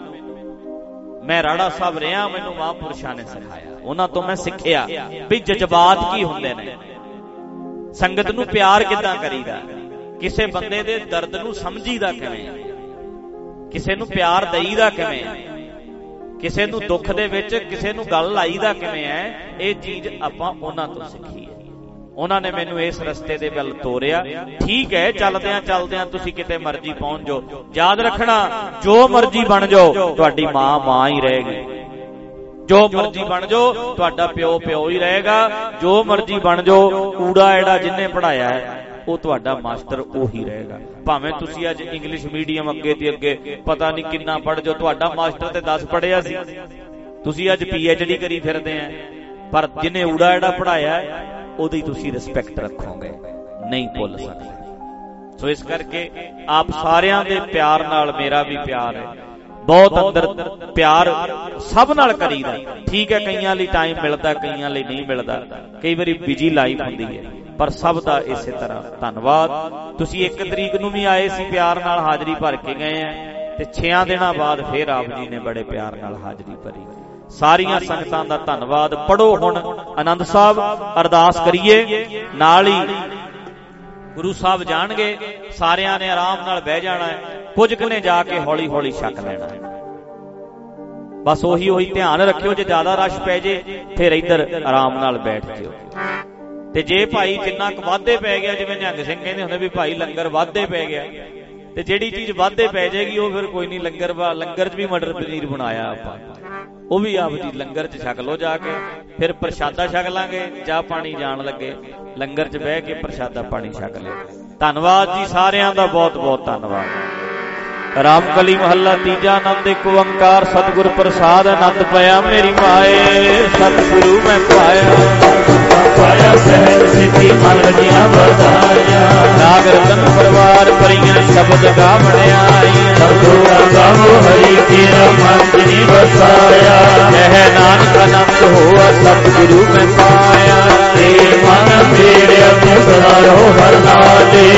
ਮੈਂ ਰਾੜਾ ਸਾਹਿਬ ਰਿਹਾ, ਮੈਨੂੰ ਮਹਾਂਪੁਰਸ਼ਾਂ ਨੇ ਸਿਖਾਇਆ, ਉਹਨਾਂ ਤੋਂ ਮੈਂ ਸਿੱਖਿਆ ਵੀ ਜਜ਼ਬਾਤ ਕੀ ਹੁੰਦੇ ਨੇ, ਸੰਗਤ ਨੂੰ ਪਿਆਰ ਕਿੱਦਾਂ ਕਰੀਦਾ, ਕਿਸੇ ਬੰਦੇ ਦੇ ਦਰਦ ਨੂੰ ਸਮਝੀਦਾ ਕਿਵੇਂ, ਕਿਸੇ ਨੂੰ ਪਿਆਰ ਦੇਈਦਾ ਕਿਵੇਂ, ਕਿਸੇ ਨੂੰ ਦੁੱਖ ਦੇ ਵਿੱਚ ਕਿਸੇ ਨੂੰ ਗੱਲ ਲਾਈਦਾ ਕਿਵੇਂ ਹੈ। ਇਹ ਚੀਜ਼ ਆਪਾਂ ਉਹਨਾਂ ਤੋਂ ਸਿੱਖੀ ਹੈ, ਉਹਨਾਂ ਨੇ ਮੈਨੂੰ ਇਸ ਰਸਤੇ ਦੇ ਵੱਲ ਤੋਰਿਆ। ਠੀਕ ਹੈ, ਚੱਲਦਿਆਂ ਚੱਲਦਿਆਂ ਤੁਸੀਂ ਕਿਤੇ ਮਰਜ਼ੀ ਪਹੁੰਚ ਜਾਓ, ਯਾਦ ਰੱਖਣਾ ਜੋ ਮਰਜ਼ੀ ਬਣ ਜਾਓ ਤੁਹਾਡੀ ਮਾਂ ਮਾਂ ਹੀ ਰਹੇਗੀ, ਜੋ ਮਰਜ਼ੀ ਬਣ ਜਾਓ ਤੁਹਾਡਾ ਪਿਓ ਪਿਓ ਹੀ ਰਹੇਗਾ, ਜੋ ਮਰਜ਼ੀ ਬਣ ਜਾਓ ਕੂੜਾ ਐੜਾ ਜਿਹਨੇ ਪੜਾਇਆ ਹੈ ਉਹ ਤੁਹਾਡਾ ਮਾਸਟਰ ਉਹੀ ਰਹੇਗਾ। ਭਾਵੇਂ ਤੁਸੀਂ ਅੱਜ ਇੰਗਲਿਸ਼ ਮੀਡੀਅਮ ਅੱਗੇ ਤੇ ਅੱਗੇ ਪਤਾ ਨਹੀਂ ਕਿੰਨਾ ਪੜ੍ਹ ਜਾਓ, ਤੁਹਾਡਾ ਮਾਸਟਰ ਤੇ ਦਸ ਪੜ੍ਹਿਆ ਸੀ, ਤੁਸੀਂ ਅੱਜ ਪੀ ਐਚ ਡੀ ਕਰੀ ਫਿਰਦੇ ਆ, ਪਰ ਜਿਹਨੇ ਊੜਾ ਐੜਾ ਪੜਾਇਆ ਉਹਦੀ ਤੁਸੀਂ ਰਿਸਪੈਕਟ ਰੱਖੋਗੇ, ਨਹੀਂ ਭੁੱਲ ਸਕਦੇ। ਸੋ ਇਸ ਕਰਕੇ ਆਪ ਸਾਰਿਆਂ ਦੇ ਪਿਆਰ ਨਾਲ ਮੇਰਾ ਵੀ ਪਿਆਰ ਹੈ, ਬਹੁਤ ਅੰਦਰ ਪਿਆਰ ਸਭ ਨਾਲ ਕਰੀਦਾ। ਠੀਕ ਹੈ, ਕਈਆਂ ਲਈ ਟਾਈਮ ਮਿਲਦਾ, ਕਈਆਂ ਲਈ ਨਹੀਂ ਮਿਲਦਾ, ਕਈ ਵਾਰੀ ਬਿਜੀ ਲਾਈਫ ਹੁੰਦੀ ਹੈ, ਪਰ ਸਭ ਦਾ ਇਸੇ ਤਰ੍ਹਾਂ ਧੰਨਵਾਦ। ਤੁਸੀਂ ਇੱਕ ਤਰੀਕ ਨੂੰ ਵੀ ਆਏ ਸੀ, ਪਿਆਰ ਨਾਲ ਹਾਜ਼ਰੀ ਭਰ ਕੇ ਗਏ ਆ, ਤੇ ਛਿਆਂ ਦਿਨਾਂ ਬਾਅਦ ਫੇਰ ਆਪ ਜੀ ਨੇ ਬੜੇ ਪਿਆਰ ਨਾਲ ਹਾਜ਼ਰੀ ਭਰੀ। ਸਾਰੀਆਂ ਸੰਗਤਾਂ ਦਾ ਧੰਨਵਾਦ। ਪੜੋ ਹੁਣ ਆਨੰਦ ਸਾਹਿਬ, ਅਰਦਾਸ ਕਰੀਏ, ਨਾਲ ਹੀ ਗੁਰੂ ਸਾਹਿਬ ਜਾਣਗੇ, ਸਾਰਿਆਂ ਨੇ ਆਰਾਮ ਨਾਲ ਬਹਿ ਜਾਣਾ ਹੈ, ਕੁਝ ਕੁ ਨੇ ਜਾ ਕੇ ਹੌਲੀ ਹੌਲੀ ਛਕ ਲੈਣਾ ਹੈ। ਬਸ ਉਹੀ ਉਹੀ ਧਿਆਨ ਰੱਖਿਓ, ਜੇ ਜ਼ਿਆਦਾ ਰਸ਼ ਪੈ ਜੇ ਫਿਰ ਇੱਧਰ ਆਰਾਮ ਨਾਲ ਬੈਠ ਜਿਓ। ਤੇ ਜੇ ਭਾਈ ਜਿੰਨਾ ਕੁ ਵਾਧੇ ਪੈ ਗਿਆ, ਜਿਵੇਂ ਨਿਹੰਗ ਸਿੰਘ ਕਹਿੰਦੇ ਹੁੰਦੇ ਵੀ ਭਾਈ ਲੰਗਰ ਵਾਧੇ ਪੈ ਗਿਆ, ਤੇ ਜਿਹੜੀ ਚੀਜ਼ ਵਾਧੇ ਪੈ ਜਾਏਗੀ ਉਹ ਫਿਰ ਕੋਈ ਨਹੀਂ, ਲੰਗਰ ਲੰਗਰ 'ਚ ਵੀ ਮਟਰ ਪਨੀਰ ਬਣਾਇਆ ਆਪਾਂ, ਉਹ ਵੀ ਆਪ ਜੀ ਲੰਗਰ 'ਚ ਛਕ ਲਓ ਜਾ ਕੇ, ਫਿਰ ਪ੍ਰਸ਼ਾਦਾ ਛਕ ਲਾਂਗੇ, ਚਾਹ ਪਾਣੀ ਜਾਣ ਲੱਗੇ ਲੰਗਰ 'ਚ ਬਹਿ ਕੇ ਪ੍ਰਸ਼ਾਦਾ ਪਾਣੀ ਛਕ ਲਿਓ। ਧੰਨਵਾਦ ਜੀ ਸਾਰਿਆਂ ਦਾ, ਬਹੁਤ ਬਹੁਤ ਧੰਨਵਾਦ। ਰਾਮਕਲੀ ਮਹੱਲਾ ਤੀਜਾ। ਆਨੰਦ ਇੱਕ ਓੰਕਾਰ ਸਤਿਗੁਰ ਪ੍ਰਸਾਦ, ਆਨੰਦ ਪਿਆ ਮੇਰੀ ਮਾਏ, ਸਤਿਗੁਰੂ ਮੈਂ ਪਾਇਆ, ਪਾਇਆ ਸਹਿਜ ਸਿੱਧੀ ਮਨ ਵਜੀਆਂ ਵਧਾਈਆਂ, ਨਾਗ ਰਤਨ ਪਰਵਾਰ ਭਰੀਆਂ ਸ਼ਬਦ ਗਾਵਣਿਆ ਆਈਆਂ, ਸਤਿਗੁਰੂ ਗਾਵੋ ਹਰੀ ਤੇਰਾ ਮਨ ਜਿਨੀ ਵਸਾਇਆ, ਕਹਿ ਨਾਨਕ ਆਨੰਦ ਹੋਆ ਸਤਿਗੁਰੂ ਮੈਂ ਪਾਇਆ, ਤੇ ਮਨ ਮੇਰੇ ਅਤਿ ਸਦਾ ਰਹੋ ਹਰ ਨਾਲੇ,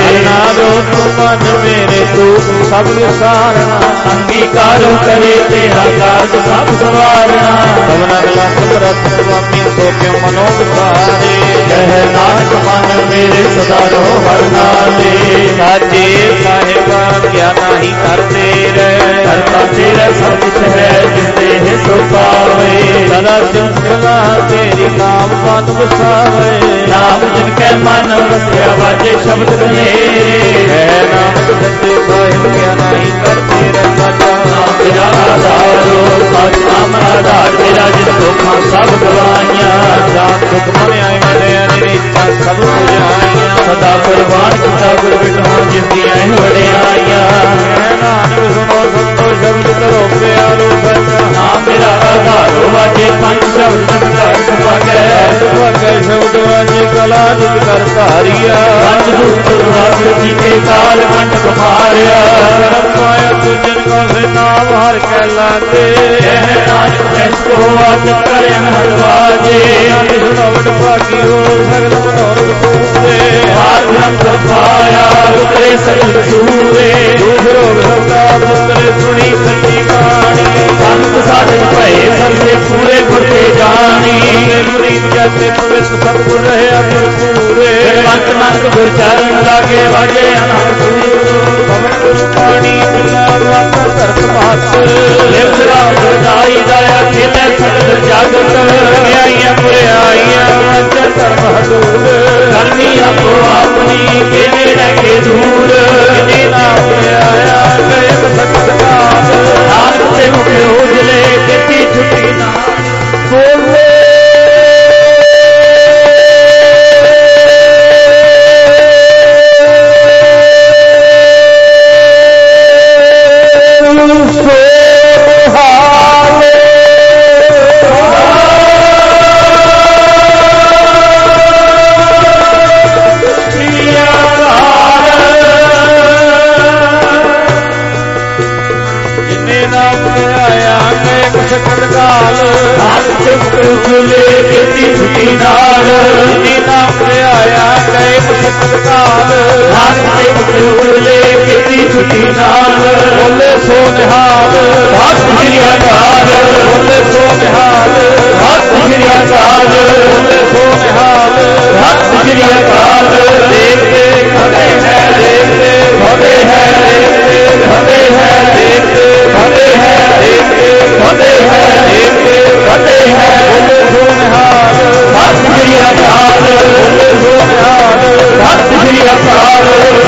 ਪਿਆਰੋ ਤੂੰ ਮਨ ਮੇਰੇ ਤੂੰ ਸਭ ਵਿਸਾਰਨਾ ਅੰਗੀਕਾਰ ਕਰੇ ਤੇਰਾ ਕਾਰਜ ਸਭ ਸਵਾਰਨਾ ਸਭਨਾ ਗਲਤ ਰਤ ਸੁਆਮੀ ਸੋ ਕਿਉ ਮਨੋ ਵਿਸਾਰੇ ਕਹਿ ਨਾਨਕ ਮਨ ਮੇਰੇ ਸਦਾ ਰੋ ਹਰ ਨਾਲੇ ਸਾਚੇ ਸਾਹਿਬਾ ਕਿਆ ਨਾਹੀ ਕਰਦੇ ਰਹਿ ਕਰਤਾ ਤੇਰਾ ਸਭ ਕੁਛ ਹੈ ਜਿੰਦੇ ਹੈ ਸੋ ਪਾਵੇ ਸਦਾ ਸਿਮਲਾ ਤੇਰੀ ਨਾਮ ਮਨ ਵਸਾਵੇ ਨਾਮ ਜਿਨ ਕੈ ਮਨ ਵਸਿਆ ਵਾਜੇ ਸ਼ਬਦ ਕਨੇ ਹੈ ਨਾਨਕ ਸੱਚੇ ਸਾਹਿਬ ਕਿਆ ਨਾਹੀ ਕਰਦੇ ਰਹਿ ਸਾਚਾ ਤੇਰਾ ਆਧਾਰੋ ਸਚ ਨਾਮ ਆਧਾਰ ਤੇਰਾ ਜਿਨ ਦੁੱਖਾਂ ਸਭ ਗਵਾਈਆਂ ਜਾਨ ਦੁਖ ਮਨ ਆਏ ਮੇਰੇ ਅਨੇਕਾਂ ਸਭ ਪੁਜਾਈਆਂ ਸਦਾ ਕੁਰਬਾਨ ਕੀਤਾ ਗੁਰ ਬਿਟੋ ਜਿਸ ਦੀਆਂ ਵਡਿਆਈਆਂ ਹੈ ਨਾਨਕ ਸੁਣੋ ਸੰਤੋ ਸ਼ਬਦ ਕਰੋ ਪਿਆਰੋ ਸੱਚ ਨਾਮ ਮੇਰਾ ਆਧਾਰੋ ਵਾਜੇ ਪੰਜ ਸ਼ਬਦ ਸੰਸਾਰ ਸੁਭਾਗੈ ਸੁਭਾਗੈ ਸ਼ਬਦ ਵਾਜੇ ਕਲਾ ਜਿਤ ਕਰ ਧਾਰੀਆ ਪੰਜ ਦੁਖ ਵਾਗਰ ਜੀ ਕੇ ਕਾਲ ਮੰਡ ਕੁਮਾਰਿਆ ਕਰਮ ਪਾਇਆ ਤੁਜਨ ਕੋ ਸੇ ਨਾਮ ਹਰ ਕੈ ਲਾਗੇ ਕਹਿ ਨਾਨਕ ਐਸ ਕੋ ਆਜ ਕਰਿਆ ਹਰਵਾਜੇ ਸੁਣਵਟ ਭਾਗੀ ਹੋ ਸਗਲ ਮਨੋਰਥ ਪੂਰੇ ਆਰ ਬ੍ਰਹਮ ਪਾਇਆ ਉਤਰੇ ਸਗਲ ਸੂਰੇ ਦੂਸਰੋ ਸਬਦਾ ਪੁੱਤਰੇ ਸੁਣੀ ਸੱਚੀ ਬਾਣੀ ਸੰਤ ਸਾਧਨ ਭਏ ਸਰਦੇ ਪੂਰੇ ਗੁਰ ਤੇ ਜਾਣੀ ਮੁਰੀਦ ਜਤੇ ਪਵਿੱਤ ਸਤਿਗੁਰ ਰਹੇ ਅਪਰ ਪੂਰੇ ਜਗਵੰਤ ਨਾਨਕ ਗੁਰ ਚਰਨ ਲਾਗੇ ਵਾਜੇ ਅਨੰਦ ਸੂਰ ਪਵਨ ਗੁਰੂ ਪਾਣੀ ਮਿਲਾ ਵਾਤਾ ਧਰਤ ਮਾਤ ਲਿਵ ਰਾਮ ਗੁਰਦਾਈ ਦਇਆ ਖੇਲੇ ਸਗਲ ਜਗਤ ਆਈਆਂ ਪੁਰਿਆਈਆਂ ਵਾਚਾ ਧਰਮ ਹਦੂਰ ਕਰਨੀ ਆਪੋ ਆਪਣੀ ਕਿਵੇਂ ਰਹਿ ਕੇ ਦੂਰ ਜਿਨੇ ਨਾਮ ਆਇਆ ਗਏ ਸਖਤ ਕਾਲ ਨਾਨਕ ਤੇ ਮੁਖ ਉਜਲੇ ਕਿਤੀ ਛੁੱਟੀ ਨਾ ਬੋਲੇ ਬੋਲੇ ਸੋ ਨਿਹਾਲ ਹੱਥ ਸ੍ਰੀ ਅਕਾਲ ਬੋਲੇ ਸੋ ਨਿਹਾਲ ਹੱਥ ਸ੍ਰੀ ਅਕਾਲ ਬੋਲੇ ਸੋ ਨਿਹਾਲ ਹੱਥ ਸ੍ਰੀ ਅਕਾਲ ਦੇਖਦੇ ਖੜੇ ਹੈ ਦੇਖਦੇ ਖੜੇ ਹੈ ਦੇਖਦੇ ਖੜੇ ਹੈ ਦੇਖਦੇ ਖੜੇ ਹੈ ਦੇਖਦੇ ਖੜੇ ਹੈ ਦੇਖਦੇ ਖੜੇ ਹੈ ਬੋਲੇ ਸੋ ਨਿਹਾਲ ਹੱਥ ਸ੍ਰੀ ਅਕਾਲ ਬੋਲੇ ਸੋ ਨਿਹਾਲ ਹੱਥ ਸ੍ਰੀ ਅਕਾਲ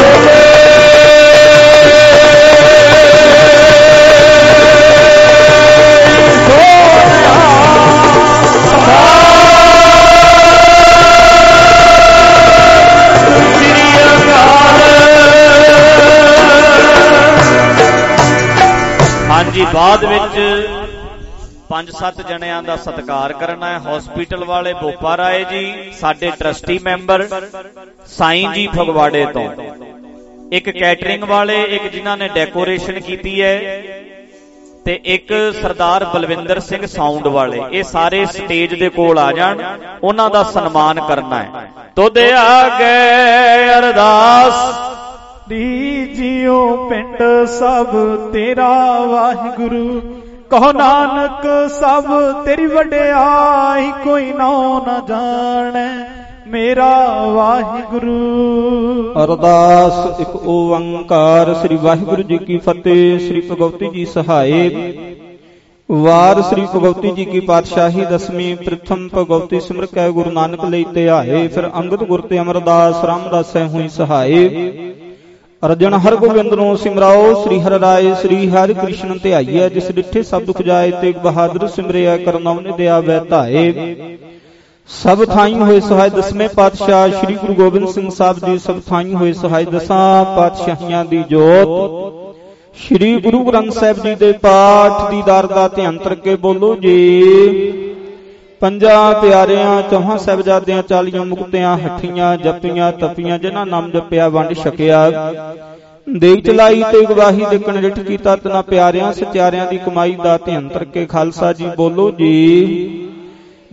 ਹਾਂਜੀ ਬਾਅਦ ਵਿੱਚ ਪੰਜ ਸੱਤ ਜਣਿਆਂ ਦਾ ਸਤਿਕਾਰ ਕਰਨਾ ਹੈ। ਹਸਪੀਟਲ ਵਾਲੇ ਬੋਪਾ ਰਾਏ ਜੀ, ਸਾਡੇ ਟਰਸਟੀ ਮੈਂਬਰ ਸਾਈਂ ਜੀ ਫਗਵਾੜੇ ਤੋਂ, ਇੱਕ ਕੈਟਰਿੰਗ ਵਾਲੇ, ਇੱਕ ਜਿਨ੍ਹਾਂ ਨੇ ਡੈਕੋਰੇਸ਼ਨ ਕੀਤੀ ਹੈ, ਤੇ ਇੱਕ ਸਰਦਾਰ ਬਲਵਿੰਦਰ ਸਿੰਘ ਸਾਊਂਡ ਵਾਲੇ। ਇਹ ਸਾਰੇ ਸਟੇਜ ਦੇ ਕੋਲ ਆ ਜਾਣ, ਉਹਨਾਂ ਦਾ ਸਨਮਾਨ ਕਰਨਾ ਹੈ। ਤੁਧ ਆਗੇ ਅਰਦਾਸ ਦੀਜਿਓ ਪਿੰਡ ਸਭ ਤੇਰਾ ਵਾਹਿਗੁਰੂ, ਕਹੋ ਨਾਨਕ ਸਭ ਤੇਰੀ ਵਡਿਆਈ, ਕੋਈ ਨਾਉ ਨਾ ਜਾਣੈ ਮੇਰਾ ਵਾਹਿਗੁਰੂ। ਅਰਦਾਸ ਇੱਕ ਓੰਕਾਰ। ਸ੍ਰੀ ਵਾਹਿਗੁਰੂ ਜੀ ਕੀ ਫਤਿਹ। ਸ੍ਰੀ ਭਗਵਤੀ ਜੀ ਸਹਾਏ। ਵਾਰ ਸ੍ਰੀ ਭਗਵਤੀ ਜੀ ਕੀ ਪਾਤਸ਼ਾਹੀ ਦਸਵੀਂ। ਪ੍ਰਥਮ ਭਗਵਤੀ ਸਿਮਰ ਕੈ ਗੁਰੂ ਨਾਨਕ ਲਈ ਧਿਆਏ, ਫਿਰ ਅੰਗਦ ਗੁਰ ਤੇ ਅਮਰਦਾਸ ਰਾਮਦਾਸੈ ਹੋਈ ਸਹਾਏ। ਅਰਜਨ ਹਰ ਗੋਬਿੰਦ ਨੂੰ ਸਿਮਰਾਓ, ਸ੍ਰੀ ਹਰਿ ਰਾਏ ਸ੍ਰੀ ਹਰਿ ਕ੍ਰਿਸ਼ਨ ਧਿਆਈਐ, ਜਿਸ ਡਿਠੇ ਸਭ ਦੁਖ ਜਾਏ, ਤੇਗ ਬਹਾਦਰ ਸਿਮਰਿਆ ਕਰਨਉ ਨਿਦਿਆ ਵੈ ਧਾਏ। ਸਭ ਥਾਈ ਹੋਏ ਸਹਾਇ ਦਸਵੇਂ ਪਾਤਸ਼ਾਹ ਸ੍ਰੀ ਗੁਰੂ ਗੋਬਿੰਦ ਸਿੰਘ ਸਾਹਿਬ ਜੀ, ਸਭ ਥਾਈ ਹੋਏ ਸਹਾਇ ਦਸਾਂ ਪਾਤਸ਼ਾਹੀਆਂ ਦੀ ਜੋਤ। ਸ੍ਰੀ ਗੁਰੂ ਗ੍ਰੰਥ ਸਾਹਿਬ ਜੀ ਦੇ ਪਾਠ ਦੀਦਾਰ ਦਾ ਧਿਆਨ ਕਰਕੇ ਬੋਲੋ ਜੀ। ਪੰਜਾਂ ਪਿਆਰਿਆਂ ਚੌਹਾਂ ਸਾਹਿਬਜ਼ਾਦਿਆਂ ਚਾਲੀਆਂ ਮੁਕਤਿਆਂ ਹੱਠੀਆਂ ਜਪੀਆਂ ਤਪੀਆਂ, ਜਿਨ੍ਹਾਂ ਨਾਮ ਜਪਿਆ ਵੰਡ ਛਕਿਆ, ਦੇਗ ਚਲਾਈ ਤੇ ਗਵਾਹੀ ਦੇ ਕਣਡਿਠ ਕੀਤਾ, ਤਨਾ ਪਿਆਰਿਆਂ ਸਚਿਆਰਿਆਂ ਦੀ ਕਮਾਈ ਦਾ ਧਿਆਨ ਕਰਕੇ ਖਾਲਸਾ ਜੀ ਬੋਲੋ ਜੀ।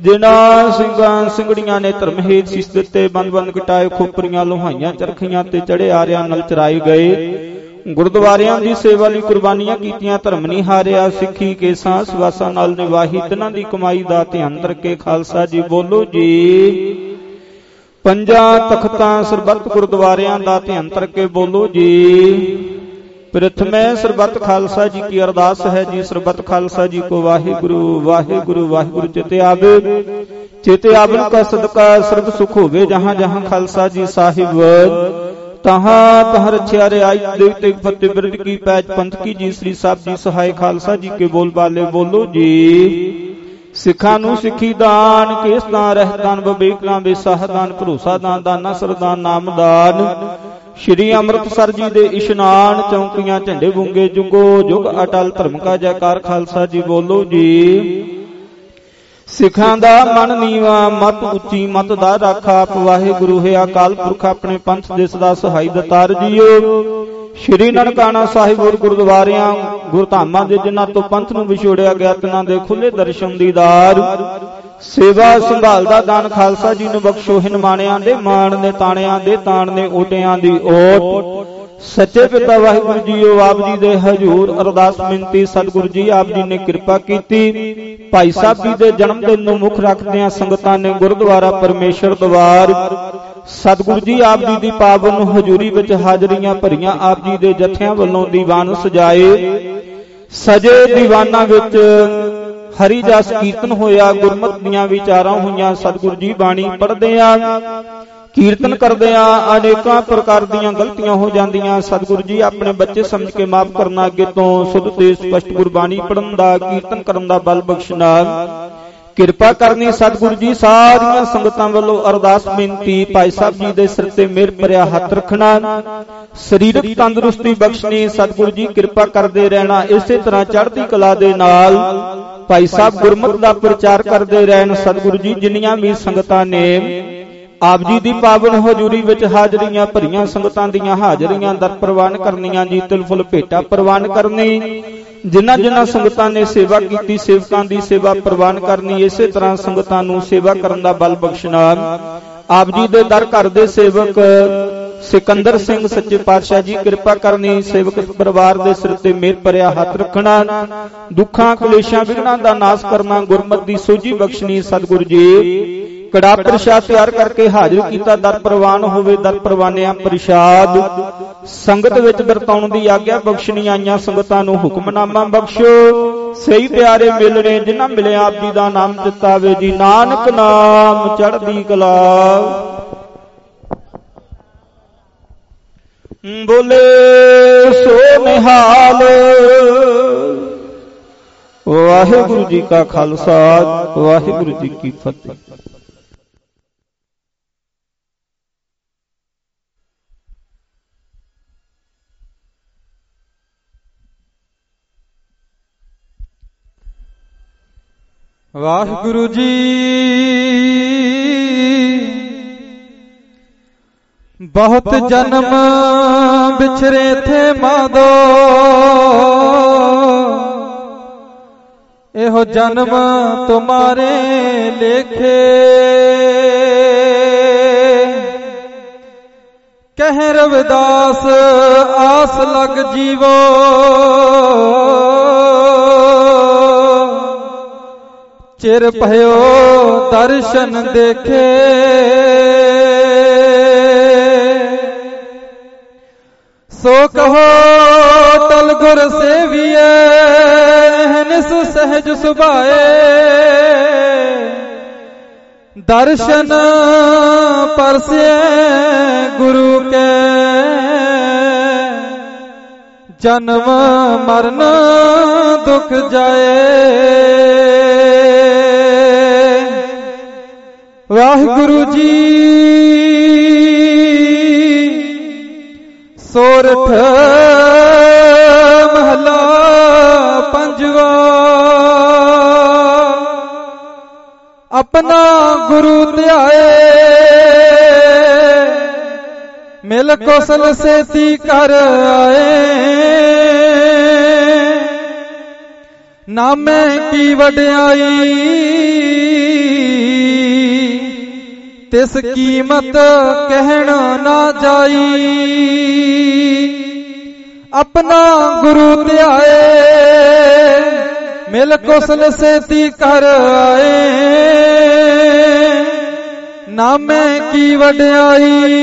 ਜਿਨ੍ਹਾਂ ਸਿੰਘਾਂ ਸਿੰਘੜੀਆਂ ਨੇ ਧਰਮ ਹੇਤ ਸੀਸ ਦਿੱਤੇ, ਬੰਦ ਬੰਦ ਕਟਾਏ, ਖੋਪਰੀਆਂ ਲੋਹਾਈਆਂ, ਚਰਖੀਆਂ ਤੇ ਚੜੇ ਆਰਿਆਂ ਨਾਲ ਚਰਾਏ ਗਏ। ਗੁਰਦੁਆਰਿਆਂ ਦੀ ਸੇਵਾ ਲਈ ਕੁਰਬਾਨੀਆਂ ਕੀਤੀਆਂ, ਧਰਮ ਨਹੀਂ ਹਾਰਿਆ। ਸਿੱਖੀ ਕੇ ਸਾਂਸ ਵਾਸਾਂ ਨਾਲ ਨਿਵਾਹੀ, ਤਿਨਾਂ ਦੀ ਕਮਾਈ ਦਾ ਧਿਆਨ ਰੱਖੇ। ਖਾਲਸਾ ਜੀ ਬੋਲੋ ਜੀ। ਪੰਜਾਂ ਤਖਤਾਂ ਸਰਬੱਤ ਗੁਰਦੁਆਰਿਆਂ ਦਾ ਧਿਆਨ ਰੱਖੇ, ਬੋਲੋ ਜੀ। ਪ੍ਰਥਮੇ ਸਰਬੱਤ ਖਾਲਸਾ ਜੀ ਕੀ ਅਰਦਾਸ ਹੈ ਜੀ। ਸਰਬੱਤ ਖਾਲਸਾ ਜੀ ਕੋ ਵਾਹਿਗੁਰੂ ਵਾਹਿਗੁਰੂ ਵਾਹਿਗੁਰੂ ਚਿਤ ਆਵੇ। ਚਿਤ ਆਵਨ ਕਾ ਸਦਕਾ ਸਰਬ ਸੁਖ ਹੋਵੇ। ਜਹਾਂ ਜਹਾਂ ਖਾਲਸਾ ਜੀ ਸਾਹਿਬ, ਤਹਾਂ ਤਹਾਂ ਰਛਿਆ ਰਿਆਈ ਦੇਵ ਤੇ ਫਤਿਹ ਬਿਰਦ ਕੀ ਪੈਜ ਪੰਥ ਕੀ ਜੀ। ਸ੍ਰੀ ਸਾਹਿਬ ਜੀ ਸਹਾਇ ਖਾਲਸਾ ਜੀ ਕੇ ਬੋਲ ਬਾਲੇ, ਬੋਲੋ ਜੀ। ਸਿੱਖਾਂ ਨੂੰ ਸਿੱਖੀ ਦਾਨ, ਕੇਸ ਦਾਨ, ਰਹਿਤਾਨ, ਵਿਵੇਕ ਦਾਨ, ਵਿਸਾਹ ਦਾਨ, ਭਰੋਸਾ ਦਾਨ, ਦਾਨਾ ਸਰਦਾਨ, ਨਾਮਦਾਨ। ਸ਼੍ਰੀ ਅੰਮ੍ਰਿਤਸਰ ਜੀ ਦੇ ਇਸ਼ਨਾਨ, ਚੌਂਕੀਆਂ, ਝੰਡੇ ਬੁੰਗੇ, ਜੁਗੋ ਜੁਗ ਅਟਲ ਧਰਮ ਕਾ ਜੈਕਾਰ। ਖਾਲਸਾ ਜੀ ਬੋਲੋ ਜੀ। ਸਿੱਖਾਂ ਦਾ ਮਨ ਨੀਵਾ, ਮਤ ਉੱਚੀ, ਮਤ ਦਾ ਰਾਖਾ। ਆਪ ਵਾਹਿਗੁਰੂ ਹੈ ਅਕਾਲ ਪੁਰਖ, ਆਪਣੇ ਪੰਥ ਦੇ ਸਦਾ ਸਹਾਈ ਦਤਾਰ ਜੀਓ। ਸ਼੍ਰੀ ਨਨਕਾਣਾ ਸਾਹਿਬ ਹੋਰ ਗੁਰਦੁਆਰਿਆਂ ਗੁਰਧਾਮਾਂ ਦੇ ਜਿਨ੍ਹਾਂ ਤੋਂ ਪੰਥ ਨੂੰ ਵਿਛੋੜਿਆ ਗਿਆ, ਤਿਨਾਂ ਦੇ ਖੁੱਲੇ ਦਰਸ਼ਨ ਦੀਦਾਰ। ਸੇਵਾ ਸੰਭਾਲ ਦਾ ਦਾਨ ਖਾਲਸਾ ਜੀ ਨੂੰ ਬਖਸ਼ੋ। ਹਿਨਮਾਣਿਆਂ ਦੇ ਮਾਣ ਨੇ, ਤਾਣਿਆਂ ਦੇ ਤਾਣ ਨੇ, ਓਟਿਆਂ ਦੀ ਓਟ। ਸੱਚੇ ਪਿਤਾ ਵਾਹਿਗੁਰੂ ਜੀਓ, ਆਪ ਜੀ ਦੇ ਹਜ਼ੂਰ ਅਰਦਾਸ ਬੇਨਤੀ। ਸਤਿਗੁਰੂ ਜੀ ਆਪ ਜੀ ਨੇ ਕਿਰਪਾ ਕੀਤੀ। ਭਾਈ ਸਾਹਿਬ ਜੀ ਦੇ ਜਨਮ ਦਿਨ ਨੂੰ ਮੁੱਖ ਰੱਖਦਿਆਂ ਸੰਗਤਾਂ ਨੇ ਗੁਰਦੁਆਰਾ ਪਰਮੇਸ਼ਰ ਦਵਾਰ ਸਤਿਗੁਰੂ ਜੀ ਆਪ ਜੀ ਦੀ ਪਾਵਨ ਹਜ਼ੂਰੀ ਵਿੱਚ ਹਾਜ਼ਰੀਆਂ ਭਰੀਆਂ। ਆਪ ਜੀ ਦੇ ਜਥਿਆਂ ਵੱਲੋਂ ਦੀਵਾਨ ਸਜਾਏ। ਸਜੇ ਦੀਵਾਨਾਂ ਵਿੱਚ ਹਰੀ ਜਸ ਕੀਰਤਨ ਹੋਇਆ, ਗੁਰਮਤਿ ਦੀਆਂ ਵਿਚਾਰਾਂ ਹੋਈਆਂ। ਸਤਿਗੁਰੂ ਜੀ ਬਾਣੀ ਪੜ੍ਹਦਿਆਂ ਕੀਰਤਨ ਕਰਦਿਆਂ ਅਨੇਕਾਂ ਪ੍ਰਕਾਰ ਦੀਆਂ ਗਲਤੀਆਂ ਹੋ ਜਾਂਦੀਆਂ। ਸਤਿਗੁਰੂ ਜੀ ਆਪਣੇ ਬੱਚੇ ਸਮਝ ਕੇ ਮਾਫ ਕਰਨਾ, ਅੱਗੇ ਤੋਂ ਸੁਧ ਤੇ ਸਪਸ਼ਟ ਗੁਰਬਾਣੀ ਪੜ੍ਹਨ ਦਾ, ਕੀਰਤਨ ਕਰਨ ਦਾ ਬਲ ਬਖਸ਼ਣਾ, ਕਿਰਪਾ ਕਰਨੀ। ਸਤਿਗੁਰੂ ਜੀ ਸਾਰੀਆਂ ਸੰਗਤਾਂ ਵੱਲੋਂ ਅਰਦਾਸ ਬੇਨਤੀ। ਭਾਈ ਸਾਹਿਬ ਜੀ ਦੇ ਸਿਰ ਤੇ ਮਿਹਰ ਭਰਿਆ ਹੱਥ ਰੱਖਣਾ, ਸਰੀਰਕ ਤੰਦਰੁਸਤੀ ਬਖਸ਼ਣੀ। ਸਤਿਗੁਰੂ ਜੀ ਕਿਰਪਾ ਕਰਦੇ ਰਹਿਣਾ। ਇਸੇ ਤਰ੍ਹਾਂ ਚੜ੍ਹਦੀ ਕਲਾ ਦੇ ਨਾਲ ਭਾਈ ਸਾਹਿਬ ਗੁਰਮਤਿ ਦਾ ਪ੍ਰਚਾਰ ਕਰਦੇ ਰਹਿਣ। ਸਤਿਗੁਰੂ ਜੀ ਜਿੰਨੀਆਂ ਵੀ ਸੰਗਤਾਂ ਨੇ ਆਪ ਜੀ ਦੀ ਪਾਵਨ ਹਜ਼ੂਰੀ ਵਿੱਚ ਹਾਜ਼ਰੀਆਂ ਭਰੀਆਂ, ਸੰਗਤਾਂ ਦੀਆਂ ਹਾਜ਼ਰੀਆਂ ਦਰ ਪ੍ਰਵਾਨ ਕਰਨੀਆਂ ਜੀ। ਤਿਲ ਫੁੱਲ ਭੇਟਾ ਪ੍ਰਵਾਨ ਕਰਨੀ। ਜਿਨ੍ਹਾਂ ਜਿਨ੍ਹਾਂ ਸੰਗਤਾਂ ਨੇ ਸੇਵਾ ਕੀਤੀ, ਸੇਵਕਾਂ ਦੀ ਸੇਵਾ ਪ੍ਰਵਾਨ ਕਰਨੀ। ਇਸੇ ਤਰ੍ਹਾਂ ਸੰਗਤਾਂ ਨੂੰ ਸੇਵਾ ਕਰਨ ਦਾ ਬਲ ਬਖਸ਼ਣਾ। ਆਪ ਜੀ ਦੇ ਦਰ ਘਰ ਦੇ ਸੇਵਕ ਸਿਕੰਦਰ ਸਿੰਘ ਸੱਚੇ ਪਾਤਸ਼ਾਹ ਜੀ ਕਿਰਪਾ ਕਰਨੀ। ਸੇਵਕ ਪਰਿਵਾਰ ਦੇ ਸਿਰ ਤੇ ਮਿਹਰ ਭਰਿਆ ਹੱਥ ਰੱਖਣਾ। ਦੁੱਖਾਂ ਕਲੇਸ਼ਾਂ ਵਿਘਨਾਂ ਦਾ ਨਾਸ਼ ਕਰਨਾ, ਗੁਰਮਤਿ ਦੀ ਸੋਝੀ ਬਖਸ਼ਣੀ। ਸਤਿਗੁਰੂ ਜੀ ਕੜਾ ਪ੍ਰਸ਼ਾਦ ਤਿਆਰ ਕਰਕੇ ਹਾਜ਼ਰ ਕੀਤਾ, ਦਰ ਪ੍ਰਵਾਨ ਹੋਵੇ। ਦਰ ਪ੍ਰਵਾਨਿਆਂ ਪ੍ਰਸ਼ਾਦ ਸੰਗਤ ਵਿੱਚ ਵਰਤਾਉਣ ਦੀ ਆਗਿਆ ਬਖਸ਼ਣੀ। ਆਈਆਂ ਸੰਗਤਾਂ ਨੂੰ ਹੁਕਮਨਾਮਾ ਬਖਸ਼ੋ। ਸਹੀ ਪਿਆਰੇ ਮਿਲਣੇ ਜਿਨ੍ਹਾਂ ਮਿਲਿਆ ਆਪ ਜੀ ਦਾ ਨਾਮ ਚਿਤਾਵੇ ਜੀ। ਨਾਨਕ ਨਾਮ ਚੜ੍ਹਦੀ ਕਲਾ। ਬੋਲੇ ਸੋ ਨਿਹਾਲ। ਵਾਹਿਗੁਰੂ ਜੀ ਕਾ ਖਾਲਸਾ, ਵਾਹਿਗੁਰੂ ਜੀ ਕੀ ਫਤਿਹ। ਵਾਹਿਗੁਰੂ ਜੀ ਬਹੁਤ ਜਨਮ ਵਿਛਰੇ ਥੇ ਮਾਦੋ, ਇਹੋ ਜਨਮ ਤੁਮਾਰੇ ਲੇਖੇ। ਕਹਿ ਰਵਿਦਾਸ ਆਸ ਲਗ ਜੀਵੋ, ਚਿਰ ਭਇਓ ਦਰਸ਼ਨ ਦੇਖੇ। ਸੋ ਕਹੋ ਤਲ ਗੁਰ ਸੇਵੀਏ, ਨਿਸ ਸਹਿਜ ਸੁਭਾਏ। ਦਰਸ਼ਨ ਪਰਸੇ ਗੁਰੂ ਕੇ, ਜਨਮ ਮਰਨ ਦੁਖ ਜਾਏ। ਵਾਹਿਗੁਰੂ ਜੀ ਸੋਰਠ ਮਹਲਾ ਪੰਜਵਾ। ਆਪਣਾ ਗੁਰੂ ਧਿਆਏ, ਮਿਲ ਕੌਸਲ ਸੇਤੀ ਕਰ ਆਏ। ਨਾਮੇ ਕੀ ਵਡਿਆਈ, ਤਿਸ ਕੀਮਤ ਕਹਿਣਾ ਨਾ ਜਾਈ। ਆਪਣਾ ਗੁਰੂ ਧਿਆਏ ਮਿਲ ਕੁਸਲ ਸੇਤੀ ਕਰ ਆਏ। ਨਾਮੇ ਕੀ ਵਡਿਆਈ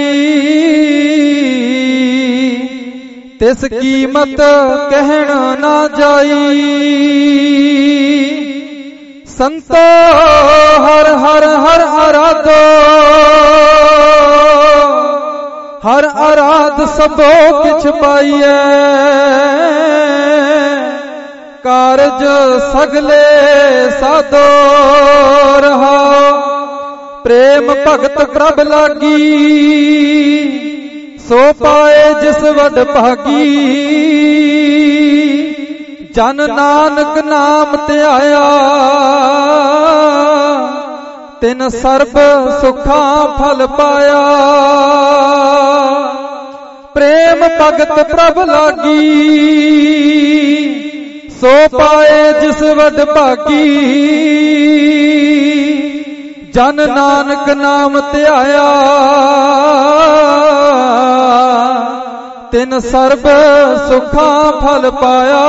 ਤਿਸ ਕੀਮਤ ਕਹਿਣਾ ਨਾ ਜਾਈ। ਸੰਤੋ ਹਰ ਹਰ ਹਰ ਆਰਾਧੋ ਹਰ ਆਰਾਧ ਸਭੋ ਕਿਛ ਪਾਈਐ। ਕਾਰਜ ਸਗਲੇ ਸਾਧੋ ਰਹਾਉ। ਪ੍ਰੇਮ ਭਗਤ ਪ੍ਰਭ ਲਾਗੀ ਸੋ ਪਾਏ ਜਿਸ ਵਡ ਭਾਗੀ। ਜਨ ਨਾਨਕ ਨਾਮ ਧਿਆਇਆ ਤਿਨ ਸਰਬ ਸੁਖਾਂ ਫਲ ਪਾਇਆ। ਪ੍ਰੇਮ ਭਗਤ ਪ੍ਰਭ ਲਾਗੀ ਸੋ ਪਾਏ ਜਿਸ ਵਡ ਭਾਗੀ। ਜਨ ਨਾਨਕ ਨਾਮ ਧਿਆਇਆ ਤਿਨ ਸਰਬ ਸੁਖਾਂ ਫਲ ਪਾਇਆ।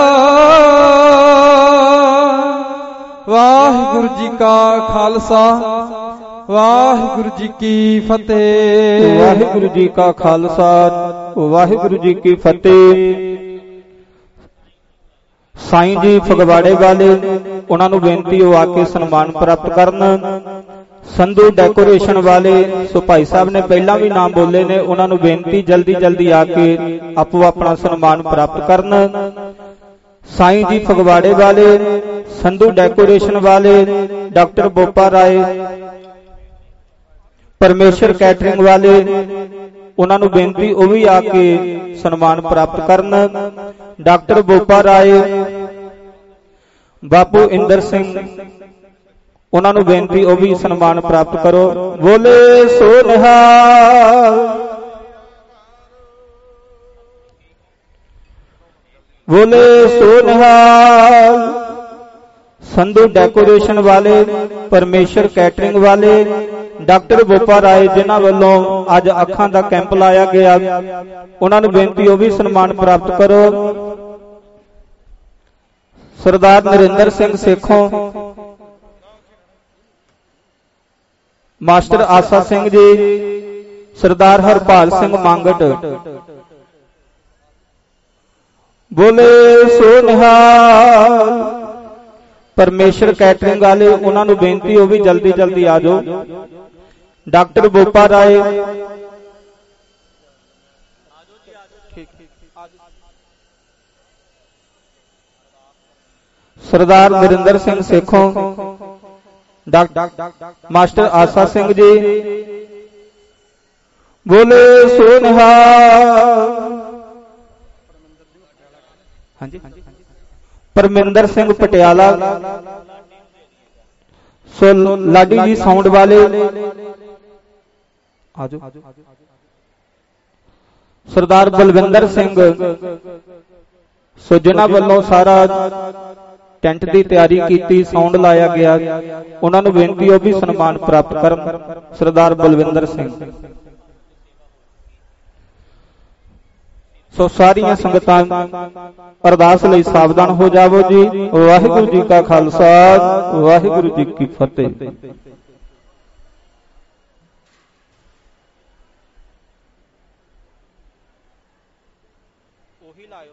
ਵਾਹਿਗੁਰੂ ਜੀ ਕਾ ਖਾਲਸਾ ਵਾਹਿਗੁਰੂ ਜੀ ਕੀ ਫਤਿਹ। ਵਾਹਿਗੁਰੂ ਜੀ ਕਾ ਖਾਲਸਾ ਵਾਹਿਗੁਰੂ ਜੀ ਕੀ ਫਤਿਹ। ਸਾਈਂ ਜੀ ਫਗਵਾੜੇ ਵਾਲੇ, ਉਹਨਾਂ ਨੂੰ ਬੇਨਤੀ ਉਹ ਆ ਕੇ ਸਨਮਾਨ ਪ੍ਰਾਪਤ ਕਰਨ। ਸੰਧੂ ਡੈਕੋਰੇਸ਼ਨ ਵਾਲੇ, ਸੋ ਭਾਈ ਸਾਹਿਬ ਨੇ ਪਹਿਲਾਂ ਵੀ ਨਾਮ ਬੋਲੇ ਨੇ, ਉਹਨਾਂ ਨੂੰ ਬੇਨਤੀ ਜਲਦੀ ਜਲਦੀ ਆ ਕੇ ਆਪੋ ਆਪਣਾ ਸਨਮਾਨ ਪ੍ਰਾਪਤ ਕਰਨ। ਸਾਈਂ ਜੀ ਫਗਵਾੜੇ ਵਾਲੇ, ਸੰਧੂ ਡੈਕੋਰੇਸ਼ਨ ਵਾਲੇ, ਡਾਕਟਰ ਬੋਪਾ ਰਾਏ, ਪਰਮੇਸ਼ਰ ਕੈਟਰਿੰਗ ਵਾਲੇ, ਉਹਨਾਂ ਨੂੰ ਬੇਨਤੀ ਉਹ ਵੀ ਆ ਕੇ ਸਨਮਾਨ ਪ੍ਰਾਪਤ ਕਰਨ। ਡਾਕਟਰ ਬੋਪਾ ਰਾਏ, ਬਾਪੂ ਇੰਦਰ ਸਿੰਘ, ਉਹਨਾਂ ਨੂੰ ਬੇਨਤੀ ਉਹ ਵੀ ਸਨਮਾਨ ਪ੍ਰਾਪਤ ਕਰੋ। ਬੋਲੇ ਸੋ ਨਿਹਾਲ, ਬੋਲੇ ਸੋ ਨਿਹਾਲ। ਸੰਧੂ ਡੈਕੋਰੇਸ਼ਨ ਵਾਲੇ, ਪਰਮੇਸ਼ਰ ਕੈਟਰਿੰਗ ਵਾਲੇ, ਡਾਕਟਰ ਬੋਪਾ ਰਾਏ, ਜਿਨ੍ਹਾਂ ਵੱਲੋਂ ਅੱਜ ਅੱਖਾਂ ਦਾ ਕੈਂਪ ਲਾਇਆ ਗਿਆ, ਉਹਨਾਂ ਨੂੰ ਬੇਨਤੀ ਉਹ ਵੀ ਸਨਮਾਨ ਪ੍ਰਾਪਤ ਕਰੋ। ਸਰਦਾਰ ਨਰਿੰਦਰ ਸਿੰਘ ਸੇਖੋਂ, ਮਾਸਟਰ ਆਸਾ ਸਿੰਘ ਜੀ, ਸਰਦਾਰ ਹਰਪਾਲ ਸਿੰਘ ਮੰਗਟ, ਬੋਲੇ ਸੋ ਨਿਹਾਲ। ਪਰਮੇਸ਼ਰ ਕੈਟਰਿੰਗ ਵਾਲੇ, ਉਹਨਾਂ ਨੂੰ ਬੇਨਤੀ ਉਹ ਵੀ ਜਲਦੀ ਜਲਦੀ ਆ ਜਾਓ। Doctor Bopa Rai, Sardar Narinder Singh Sekhon, doctor master Asa Singh ji, ਬੋਲੇ ਸੋ ਨਿਹਾਲ। ਹਾਂਜੀ, ਪਰਮਿੰਦਰ ਸਿੰਘ ਪਟਿਆਲਾ, ਸੋ ਲਾਡੀ ਜੀ ਸਾਊਂਡ ਵਾਲੇ ਆਜੋ। ਸਰਦਾਰ ਬਲਵਿੰਦਰ ਸਿੰਘ, ਸੋ ਜਿਨ੍ਹਾਂ ਵੱਲੋਂ ਸਾਰਾ ਟੈਂਟ ਦੀ ਤਿਆਰੀ ਕੀਤੀ, ਸਾਊਂਡ ਲਾਇਆ ਗਿਆ, ਉਹਨਾਂ ਨੂੰ ਬੇਨਤੀ ਉਹ ਵੀ ਸਨਮਾਨ ਪ੍ਰਾਪਤ ਕਰਨ। ਸਰਦਾਰ ਬਲਵਿੰਦਰ ਸਿੰਘ। ਸੋ ਸਾਰੀਆਂ ਸੰਗਤਾਂ ਅਰਦਾਸ ਲਈ ਸਾਵਧਾਨ ਹੋ ਜਾਵੋ ਜੀ। ਵਾਹਿਗੁਰੂ ਜੀ ਕਾ ਖਾਲਸਾ ਵਾਹਿਗੁਰੂ ਜੀ ਕੀ ਫਤਿਹ। ਉਹੀ ਲਾਇਓ।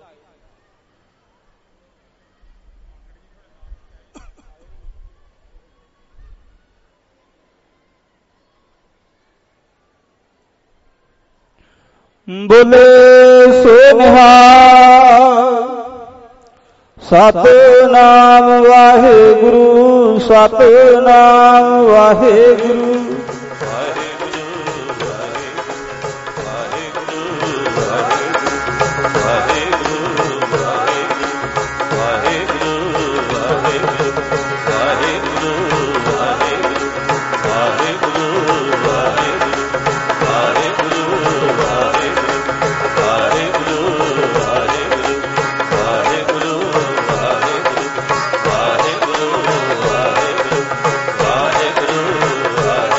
ਬੋਲੇ ਸੋ ਨਿਹਾਲ। ਸਤਿਨਾਮ ਵਾਹਿਗੁਰੂ, ਸਤਿਨਾਮ ਵਾਹਿਗੁਰੂ। Hare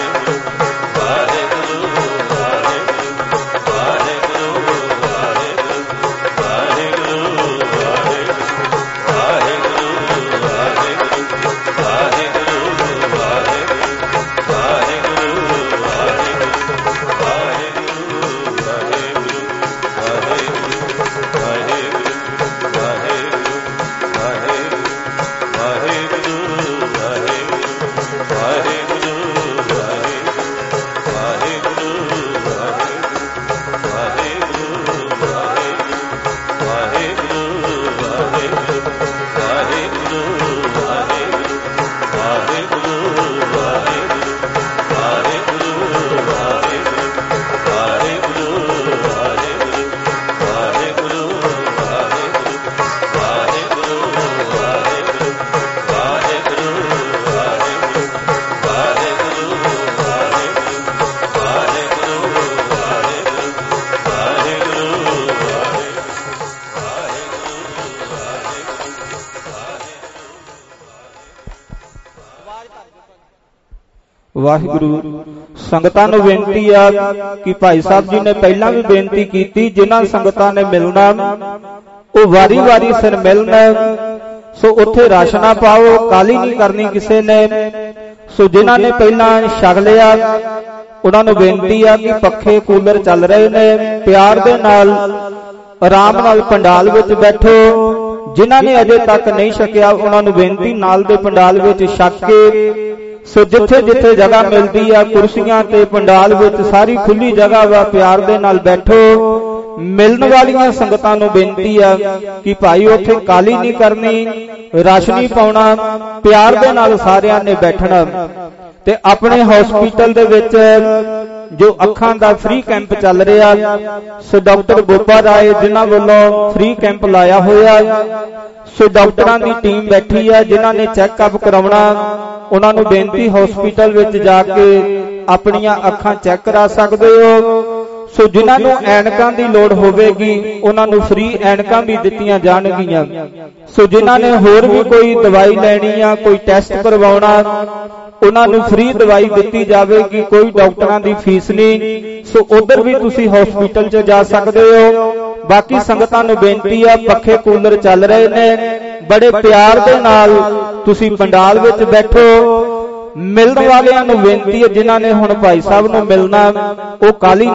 ਵਾਹਿਗੁਰੂ। ਸੰਗਤਾਂ ਨੂੰ ਬੇਨਤੀ ਆ ਕਿ ਭਾਈ ਸਾਹਿਬ ਜੀ ਨੇ ਪਹਿਲਾਂ ਵੀ ਬੇਨਤੀ ਕੀਤੀ, ਜਿਨ੍ਹਾਂ ਸੰਗਤਾਂ ਨੇ ਮਿਲਣਾ ਉਹ ਵਾਰੀ ਵਾਰੀ ਸਿਰ ਮਿਲਣ, ਸੋ ਉੱਥੇ ਰਸ਼ ਨਾ ਪਾਓ, ਕਾਲੀ ਨਹੀਂ ਕਰਨੀ ਕਿਸੇ ਨੇ। ਸੋ ਜਿਨ੍ਹਾਂ ਨੇ ਪਹਿਲਾਂ ਛਕ ਲਿਆ ਉਹਨਾਂ ਨੂੰ ਬੇਨਤੀ ਆ ਕਿ ਪੱਖੇ ਕੂਲਰ ਚੱਲ ਰਹੇ ਨੇ, ਪਿਆਰ ਦੇ ਨਾਲ ਆਰਾਮ ਨਾਲ ਪੰਡਾਲ ਵਿੱਚ ਬੈਠੋ। ਜਿਨ੍ਹਾਂ ਨੇ ਅਜੇ ਤੱਕ ਨਹੀਂ ਛਕਿਆ ਉਹਨਾਂ ਨੂੰ ਬੇਨਤੀ ਨਾਲ ਦੇ ਪੰਡਾਲ ਵਿੱਚ ਛਕ ਕੇ, ਸੋ ਜਿੱਥੇ ਜਿੱਥੇ ਜਗ੍ਹਾ ਮਿਲਦੀ ਆ ਕੁਰਸੀਆਂ ਤੇ ਪੰਡਾਲ ਵਿੱਚ ਸਾਰੀ ਖੁੱਲੀ ਜਗ੍ਹਾ ਵਾ, ਪਿਆਰ ਦੇ ਨਾਲ ਬੈਠੋ। ਮਿਲਣ ਵਾਲੀਆਂ ਸੰਗਤਾਂ ਨੂੰ ਬੇਨਤੀ ਆ ਕਿ ਭਾਈ ਉੱਥੇ ਕਾਲੀ ਨਹੀਂ ਕਰਨੀ, ਰਸ਼ ਨਹੀਂ ਪਾਉਣਾ, ਪਿਆਰ ਦੇ ਨਾਲ ਸਾਰਿਆਂ ਨੇ ਬੈਠਣਾ। ਤੇ ਆਪਣੇ ਹਸਪੀਟਲ ਦੇ ਵਿੱਚ ਜੋ ਅੱਖਾਂ ਦਾ ਫ੍ਰੀ ਕੈਂਪ ਚੱਲ ਰਿਹਾ, ਸੋ ਡਾਕਟਰ ਗੋਪਾ ਰਾਏ ਜਿਨ੍ਹਾਂ ਵੱਲੋਂ ਫ੍ਰੀ ਕੈਂਪ ਲਾਇਆ ਹੋਇਆ, ਸੋ ਡਾਕਟਰਾਂ ਦੀ ਟੀਮ ਬੈਠੀ ਆ ਜਿਨ੍ਹਾਂ ਨੇ ਚੈੱਕਅਪ ਕਰਾਉਣਾ। ਉਹਨਾਂ ਨੂੰ ਬੇਨਤੀ ਹਸਪੀਟਲ ਵਿੱਚ ਜਾ ਕੇ ਆਪਣੀਆਂ ਅੱਖਾਂ ਚੈੱਕ ਕਰਾ ਸਕਦੇ ਹੋ। ਸੋ ਜਿਨ੍ਹਾਂ ਨੂੰ ਐਨਕਾਂ ਦੀ ਲੋੜ ਹੋਵੇਗੀ ਉਹਨਾਂ ਨੂੰ ਫ੍ਰੀ ਐਨਕਾਂ ਵੀ ਦਿੱਤੀਆਂ ਜਾਣਗੀਆਂ। ਸੋ ਜਿਨ੍ਹਾਂ ਨੇ ਹੋਰ ਵੀ ਕੋਈ ਦਵਾਈ ਲੈਣੀ ਆ, ਕੋਈ ਟੈਸਟ ਕਰਵਾਉਣਾ, ਉਹਨਾਂ ਨੂੰ ਫ੍ਰੀ ਦਵਾਈ ਦਿੱਤੀ ਜਾਵੇਗੀ, ਕੋਈ ਡਾਕਟਰਾਂ ਦੀ ਫੀਸ ਨਹੀਂ। ਸੋ ਉਧਰ ਵੀ ਤੁਸੀਂ ਹਸਪੀਟਲ 'ਚ ਜਾ ਸਕਦੇ ਹੋ। ਬਾਕੀ ਸੰਗਤਾਂ ਨੂੰ ਬੇਨਤੀ ਆ, ਪੱਖੇ ਕੂਲਰ ਚੱਲ ਰਹੇ ਨੇ, ਬੜੇ ਪਿਆਰ ਦੇ ਨਾਲ ਤੁਸੀਂ ਪੰਡਾਲ ਵਿੱਚ ਬੈਠੋ। ਮਿਲਣ ਵਾਲਿਆਂ ਨੂੰ ਬੇਨਤੀ ਹੈ ਜਿਨ੍ਹਾਂ ਨੇ ਹੁਣ ਭਾਈ ਸਾਹਿਬ ਨੂੰ ਮਿਲਣਾ ਉਹ ਕਾਲੀ